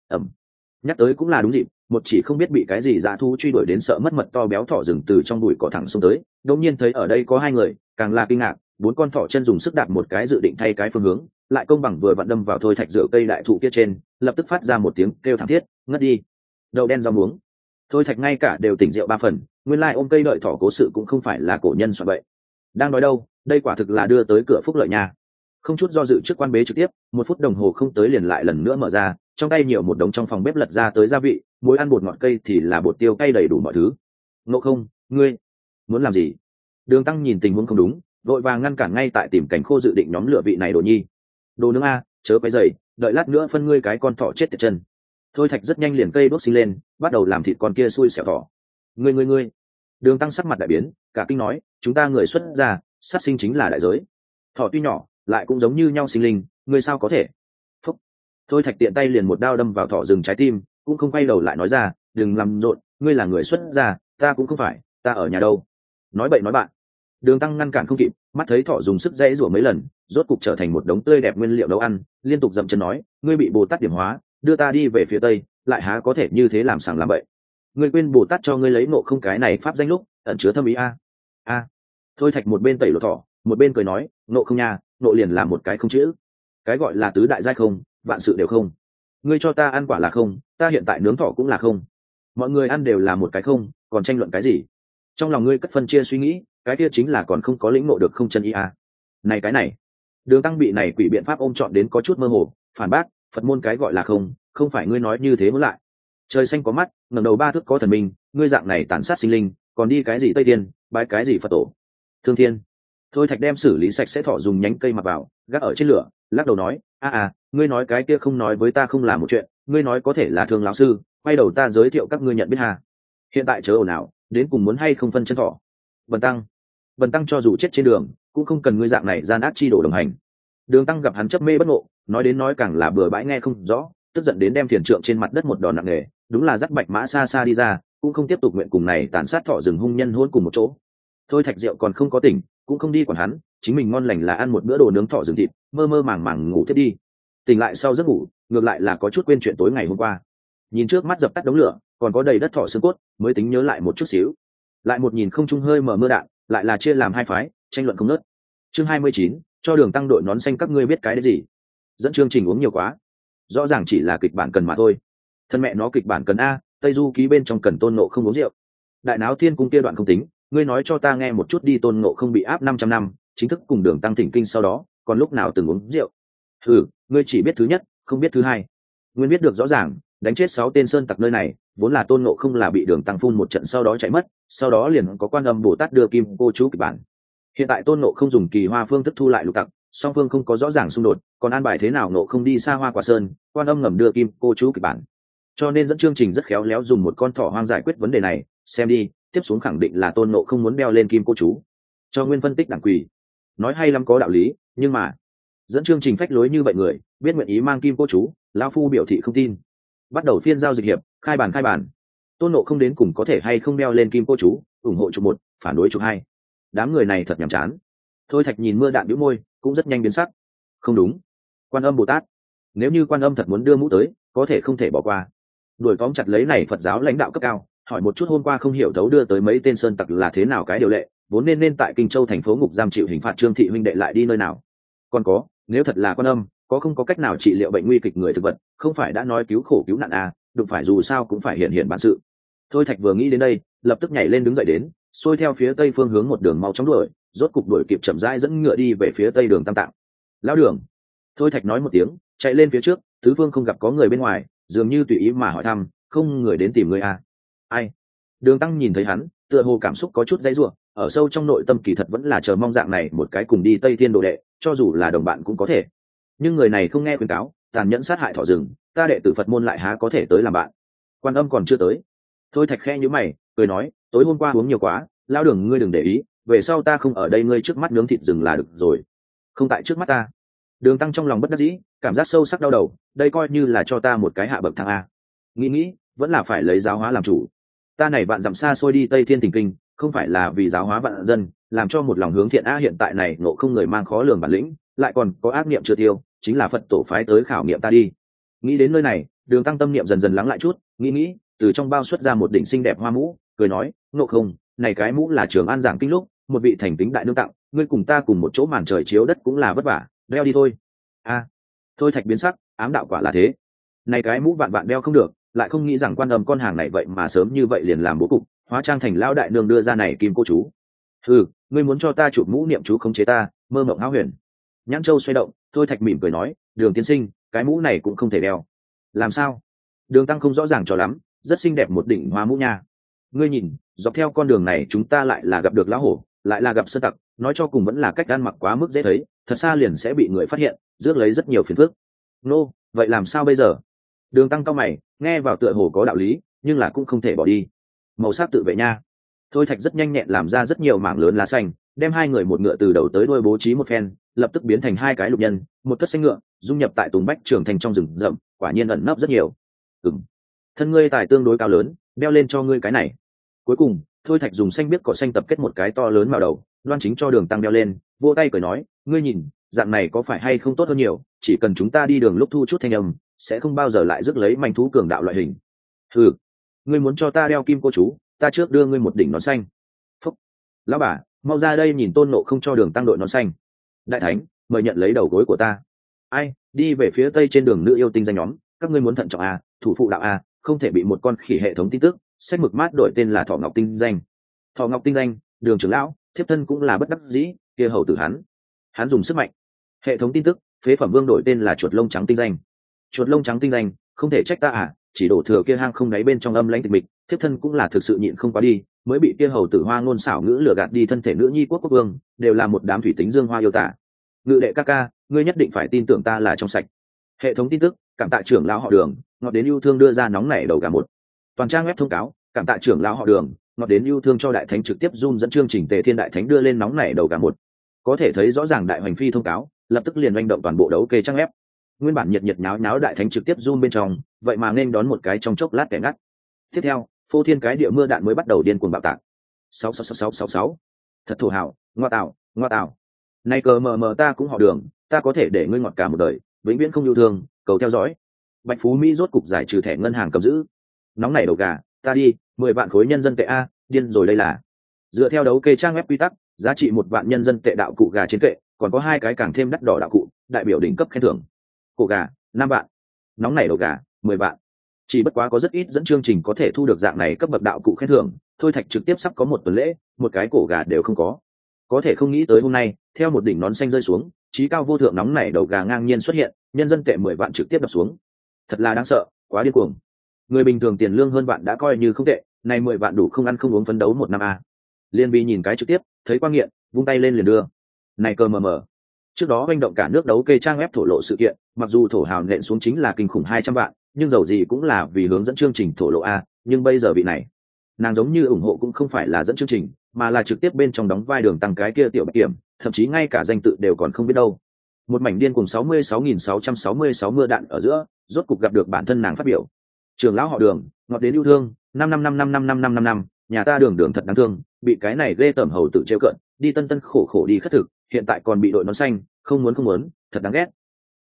Nhắc tới cũng là đúng dịp, một chỉ không biết bị cái gì dã thú truy đuổi đến sợ mất mật to béo thỏ rừng từ trong bụi cỏ thẳng xuống tới, đột nhiên thấy ở đây có hai người, càng là kinh ngạc, bốn con thỏ chân dùng sức đạp một cái dự định thay cái phương hướng, lại công bằng vừa vặn đâm vào Thôi Thạch dựa cây đại thụ kia trên, lập tức phát ra một tiếng kêu thảm thiết, ngất đi. Đậu đen rau muống. Thôi Thạch ngay cả đều tỉnh rượu ba phần, nguyên lai ôm cây đợi thỏ cố sự cũng không phải là cổ nhân soạn vậy. Đang nói đâu, đây quả thực là đưa tới cửa phúc lợi nhà. Không chút do dự trước quan bế trực tiếp, 1 phút đồng hồ không tới liền lại lần nữa mở ra, trong tay nhiều một đống trong phòng bếp lật ra tới gia vị, muối ăn bột ngọt cây thì là bột tiêu cay đầy đủ mọi thứ. Ngộ không, ngươi muốn làm gì? Đường Tăng nhìn tình huống không đúng, vội vàng ngăn cản ngay tại tìm cảnh khô dự định nhóm lửa vị này đồ nhi. Đồ nướng a, chớ quấy rầy, đợi lát nữa phân ngươi cái con thỏ chết tiệt chân. Thôi Thạch rất nhanh liền cây đuốc sinh lên, bắt đầu làm thịt con kia xui xẻo thỏ. Ngươi. Đường Tăng sắc mặt đại biến, cả kinh nói, chúng ta người xuất gia, sát sinh chính là đại giới. Thỏ tuy nhỏ, lại cũng giống như nhau sinh linh, ngươi sao có thể? Phúc. Thôi Thạch tiện tay liền một đao đâm vào thỏ rừng trái tim, cũng không quay đầu lại nói ra, đừng làm rộn, ngươi là người xuất gia, ta cũng không phải, ta ở nhà đâu. Nói bậy nói bạn. Đường Tăng ngăn cản không kịp, mắt thấy thỏ dùng sức dãy rủa mấy lần, rốt cục trở thành một đống tươi đẹp nguyên liệu nấu ăn, liên tục dậm chân nói, ngươi bị Bồ Tát điểm hóa, đưa ta đi về phía tây, lại há có thể như thế làm sàng làm bậy. Ngươi quên Bồ Tát cho ngươi lấy Ngộ không cái này pháp danh lúc, ẩn chứa thâm ý a. Thôi Thạch một bên tẩy lột thỏ, một bên cười nói, Ngộ không nha, Ngộ liền là một cái không chữ, cái gọi là tứ đại giai không, vạn sự đều không. Ngươi cho ta ăn quả là không, ta hiện tại nướng thỏ cũng là không, mọi người ăn đều là một cái không, còn tranh luận cái gì? Trong lòng ngươi cất phân chia suy nghĩ, cái kia chính là còn không có lĩnh ngộ được không chân ý a. Này cái này, Đường Tăng bị này quỷ biện pháp ôm trọn đến có chút mơ hồ, phản bác, Phật môn cái gọi là không phải ngươi nói như thế muốn lại. Trời xanh có mắt, ngẩng đầu 3 thước có thần minh, ngươi dạng này tàn sát sinh linh, còn đi cái gì Tây Tiên, bái cái gì Phật tổ? Thương Thiên. Thôi Thạch đem xử lý sạch sẽ thỏ dùng nhánh cây mặc vào, gác ở trên lửa, lắc đầu nói, ngươi nói cái kia không nói với ta không là một chuyện, ngươi nói có thể là Thương lão sư, quay đầu ta giới thiệu các ngươi nhận biết hà. Hiện tại chớ ồn ào, đến cùng muốn hay không phân chân thỏ. Bần tăng cho dù chết trên đường, cũng không cần ngươi dạng này gian ác chi đổ đồng hành. Đường Tăng gặp hắn chấp mê bất ngộ, nói đến nói càng là bừa bãi nghe không rõ, tức giận đến đem thiền trượng trên mặt đất một đòn nặng nề, đúng là dắt bạch mã xa xa đi ra, cũng không tiếp tục nguyện cùng này tàn sát thỏ rừng hung nhân hôn cùng một chỗ. Thôi Thạch rượu còn không có tỉnh, cũng không đi quản hắn, chính mình ngon lành là ăn một bữa đồ nướng thỏ rừng thịt, mơ mơ màng màng ngủ tiếp đi. Tỉnh lại sau giấc ngủ, ngược lại là có chút quên chuyện tối ngày hôm qua. Nhìn trước mắt dập tắt đống lửa, còn có đầy đất thỏ xương cốt, mới tính nhớ lại một chút xíu. Lại một nhìn không trung hơi mở mưa đạn, lại là chia làm hai phái, tranh luận không ngớt. Chương 29, cho Đường Tăng đội nón xanh các ngươi biết cái đấy gì? Dẫn chương trình uống nhiều quá, rõ ràng chỉ là kịch bản cần mà thôi. Thân mẹ nó kịch bản cần a, Tây Du ký bên trong cần Tôn Ngộ không uống rượu. Đại náo thiên cung kia đoạn không tính, ngươi nói cho ta nghe một chút đi, Tôn Ngộ không bị áp 500 năm, chính thức cùng Đường Tăng thỉnh kinh sau đó, còn lúc nào từng uống rượu? Ngươi chỉ biết thứ nhất, không biết thứ hai. Nguyên biết được rõ ràng, đánh chết 6 tên sơn tặc nơi này, vốn là Tôn Ngộ không là bị Đường Tăng phun một trận sau đó chạy mất, sau đó liền có Quan Âm Bồ Tát đưa kim cô chú kịch bản. Hiện tại Tôn Ngộ không dùng kỳ hoa phương thức thu lại lục tặc, song phương không có rõ ràng xung đột, còn an bài thế nào Ngộ không đi xa Hoa Quả Sơn, Quan Âm ngầm đưa kim cô chú kịch bản. Cho nên dẫn chương trình rất khéo léo dùng một con thỏ hoang giải quyết vấn đề này, xem đi, tiếp xuống khẳng định là Tôn Ngộ không muốn đeo lên kim cô chú. Cho nguyên phân tích đảng quỳ, nói hay lắm có đạo lý, nhưng mà dẫn chương trình phách lối như vậy người, biết nguyện ý mang kim cô chú, lão phu biểu thị không tin. Bắt đầu phiên giao dịch hiệp, khai bàn. Tôn Ngộ không đến cùng có thể hay không đeo lên kim cô chú, ủng hộ chục 1, phản đối chục 2. Đám người này thật nhàm chán. Thôi Thạch nhìn mưa đạn bĩu môi, cũng rất nhanh biến sắc. Không đúng, Quan Âm Bồ Tát, nếu như Quan Âm thật muốn đưa mũ tới, có thể không thể bỏ qua. Đuổi tóm chặt lấy này Phật giáo lãnh đạo cấp cao, hỏi một chút hôm qua không hiểu thấu đưa tới mấy tên sơn tặc là thế nào cái điều lệ, vốn nên tại Kinh Châu thành phố ngục giam chịu hình phạt Trương thị huynh đệ lại đi nơi nào. Còn có, nếu thật là Quan Âm, có không có cách nào trị liệu bệnh nguy kịch người thực vật, không phải đã nói cứu khổ cứu nạn à, đụng phải dù sao cũng phải hiện bản sự. Thôi Thạch vừa nghĩ đến đây, lập tức nhảy lên đứng dậy đến, xuôi theo phía tây phương hướng một đường mau chóng đuổi, rốt cục đuổi kịp chậm rãi dẫn ngựa đi về phía tây đường Tam Tạng. Lão đường. Thôi Thạch nói một tiếng, chạy lên phía trước, tứ phương không gặp có người bên ngoài, dường như tùy ý mà hỏi thăm, không người đến tìm người à? Ai? Đường Tăng nhìn thấy hắn, tựa hồ cảm xúc có chút dãy rủa, ở sâu trong nội tâm kỳ thật vẫn là chờ mong dạng này một cái cùng đi Tây Thiên đồ đệ, cho dù là đồng bạn cũng có thể. Nhưng người này không nghe khuyên cáo, tàn nhẫn sát hại thỏ rừng, ta đệ tử Phật môn lại há có thể tới làm bạn? Quan Âm còn chưa tới. Thôi Thạch khe nhíu mày, cười nói, tối hôm qua uống nhiều quá, lão đường ngươi đừng để ý, về sau ta không ở đây ngươi trước mắt nướng thịt rừng là được rồi. Không tại trước mắt ta. Đường Tăng trong lòng bất đắc dĩ, cảm giác sâu sắc đau đầu, đây coi như là cho ta một cái hạ bậc thang a. Nghĩ vẫn là phải lấy giáo hóa làm chủ. Ta này vạn dặm xa xôi đi Tây Thiên Thỉnh Kinh, không phải là vì giáo hóa vạn dân, làm cho một lòng hướng thiện a, hiện tại này ngộ không người mang khó lường bản lĩnh, lại còn có ác niệm chưa tiêu, chính là Phật tổ phái tới khảo nghiệm ta đi. Nghĩ đến nơi này, Đường Tăng tâm niệm dần dần lắng lại chút, nghĩ, từ trong bao xuất ra một đỉnh xinh đẹp hoa mũ, cười nói, ngộ không, này cái mũ là Trường An giảng kinh lúc, một vị thành kính đại nương tặng, ngươi cùng ta cùng một chỗ màn trời chiếu đất cũng là vất vả, đeo đi thôi. A. Thôi Thạch biến sắc, ám đạo quả là thế. Này cái mũ vạn vạn đeo không được, lại không nghĩ rằng Quan Âm con hàng này vậy mà sớm như vậy liền làm bố cục, hóa trang thành lão đại nương đưa ra này kim cô chú. Ngươi muốn cho ta chụp mũ niệm chú khống chế ta, mơ mộng hão huyền. Nhãn Châu xoay động, Thôi Thạch mỉm cười nói, Đường tiên sinh, cái mũ này cũng không thể đeo. Làm sao? Đường Tăng không rõ ràng cho lắm, rất xinh đẹp một đỉnh hoa mũ nha. Ngươi nhìn, dọc theo con đường này chúng ta lại là gặp được lão hổ, lại là gặp sơn tặc, nói cho cùng vẫn là cách ăn mặc quá mức dễ thấy, thật xa liền sẽ bị người phát hiện, rước lấy rất nhiều phiền phức. Vậy làm sao bây giờ? Đường Tăng cao mày, nghe vào tựa hồ có đạo lý, nhưng là cũng không thể bỏ đi. Màu sắc tự vệ nha. Thôi Thạch rất nhanh nhẹn làm ra rất nhiều mảng lớn lá xanh, đem hai người một ngựa từ đầu tới đuôi bố trí một phen, lập tức biến thành hai cái lục nhân, một thất xanh ngựa, dung nhập tại tùng bách trưởng thành trong rừng rậm, quả nhiên ẩn nấp rất nhiều. Thân ngươi tài tương đối cao lớn, đeo lên cho ngươi cái này. Cuối cùng, Thôi Thạch dùng xanh biếc cỏ xanh tập kết một cái to lớn vào đầu, loan chính cho Đường Tăng đeo lên, vỗ tay cười nói, ngươi nhìn, dạng này có phải hay không tốt hơn nhiều, chỉ cần chúng ta đi đường lúc thu chút thanh âm, sẽ không bao giờ lại rước lấy manh thú cường đạo loại hình. Ngươi muốn cho ta đeo kim cô chú, ta trước đưa ngươi một đỉnh nón xanh. Phúc. Lão bà, mau ra đây nhìn Tôn Nộ không cho Đường Tăng đội nón xanh. Đại thánh, mời nhận lấy đầu gối của ta. Ai, đi về phía tây trên đường nữ yêu tinh danh nhóm, các ngươi muốn thận trọng à, thủ phụ đạo à, không thể bị một con khỉ hệ thống tin tức, sách mực mát đổi tên là Thỏ Ngọc tinh danh. Thỏ Ngọc tinh danh, Đường trưởng lão, thiếp thân cũng là bất đắc dĩ, kia hầu tử hắn dùng sức mạnh. Hệ thống tin tức, phế phẩm vương đổi tên là Chuột Lông Trắng tinh danh. Chuột Lông Trắng tinh danh, không thể trách ta à, chỉ đổ thừa kia hang không đáy bên trong âm lãnh tịch mịch, thiếp thân cũng là thực sự nhịn không quá đi, mới bị kia hầu tử hoa ngôn xảo ngữ lừa gạt đi thân thể nữ nhi quốc quốc vương, đều là một đám thủy tính dương hoa yêu tả. Ngự đệ ca ca, ngươi nhất định phải tin tưởng ta là trong sạch. Hệ thống tin tức, cảm tạ trưởng lão họ Đường, ngọt đến yêu thương đưa ra nóng nảy đầu gà một. Toàn trang web thông cáo, cảm tạ trưởng lão họ Đường, ngọt đến yêu thương cho đại thánh trực tiếp zoom dẫn chương trình Tề Thiên đại thánh đưa lên nóng nảy đầu gà một. Có thể thấy rõ ràng đại hoành phi thông cáo, lập tức liền manh động toàn bộ đấu kê trang web. Nguyên bản nhiệt nháo nháo đại thánh trực tiếp zoom bên trong, vậy mà nên đón một cái trong chốc lát kẻ ngắt. Tiếp theo, phô thiên cái địa mưa đạn mới bắt đầu điên cuồng bạo tạc. 66666. Thật thổ hảo, ngoa tạo. Này cờ mờ ta cũng họ Đường, ta có thể để ngươi ngọt cả một đời, vĩnh viễn không yêu thương, cầu theo dõi. Bạch Phú Mỹ rốt cục giải trừ thẻ ngân hàng cầm giữ. Nóng nảy đầu gà, ta đi, 10 vạn khối nhân dân tệ a, điên rồi đây là. Dựa theo đấu kê trang web quy tắc, giá trị 1 vạn nhân dân tệ đạo cụ gà trên kệ, còn có 2 cái càng thêm đắt đỏ đạo cụ, đại biểu đỉnh cấp khen thưởng. Cổ gà, 5 vạn. Nóng nảy đầu gà, 10 vạn. Chỉ bất quá có rất ít dẫn chương trình có thể thu được dạng này cấp bậc đạo cụ khen thưởng, Thôi Thạch trực tiếp sắp có một tuần lễ, một cái cổ gà đều không có. Có thể không nghĩ tới hôm nay, theo một đỉnh nón xanh rơi xuống, chí cao vô thượng nóng nảy đầu gà ngang nhiên xuất hiện, nhân dân tệ 10 vạn trực tiếp đập xuống. Thật là đáng sợ, quá điên cuồng. Người bình thường tiền lương hơn vạn đã coi như không tệ, này 10 vạn đủ không ăn không uống phấn đấu một năm a. Liên Vi nhìn cái trực tiếp, thấy Quang Nghiện, vung tay lên liền đưa. Này cơ mờ. Trước đó manh động cả nước đấu kê trang web thổ lộ sự kiện, mặc dù thổ hào nện xuống chính là kinh khủng 200 vạn, nhưng dầu gì cũng là vì hướng dẫn chương trình thổ lộ a, nhưng bây giờ vị này, nàng giống như ủng hộ cũng không phải là dẫn chương trình, mà là trực tiếp bên trong đóng vai Đường Tăng cái kia tiểu bạch kiểm, thậm chí ngay cả danh tự đều còn không biết đâu. Một mảnh điên cùng 66.666 mưa đạn ở giữa, rốt cục gặp được bản thân nàng phát biểu. Trường lão họ Đường, ngọt đến yêu thương, 5 nhà ta Đường thật đáng thương, bị cái này ghê tởm hầu tự trêu cợt, đi tân khổ đi khất thực, hiện tại còn bị đội nón xanh, không muốn, thật đáng ghét,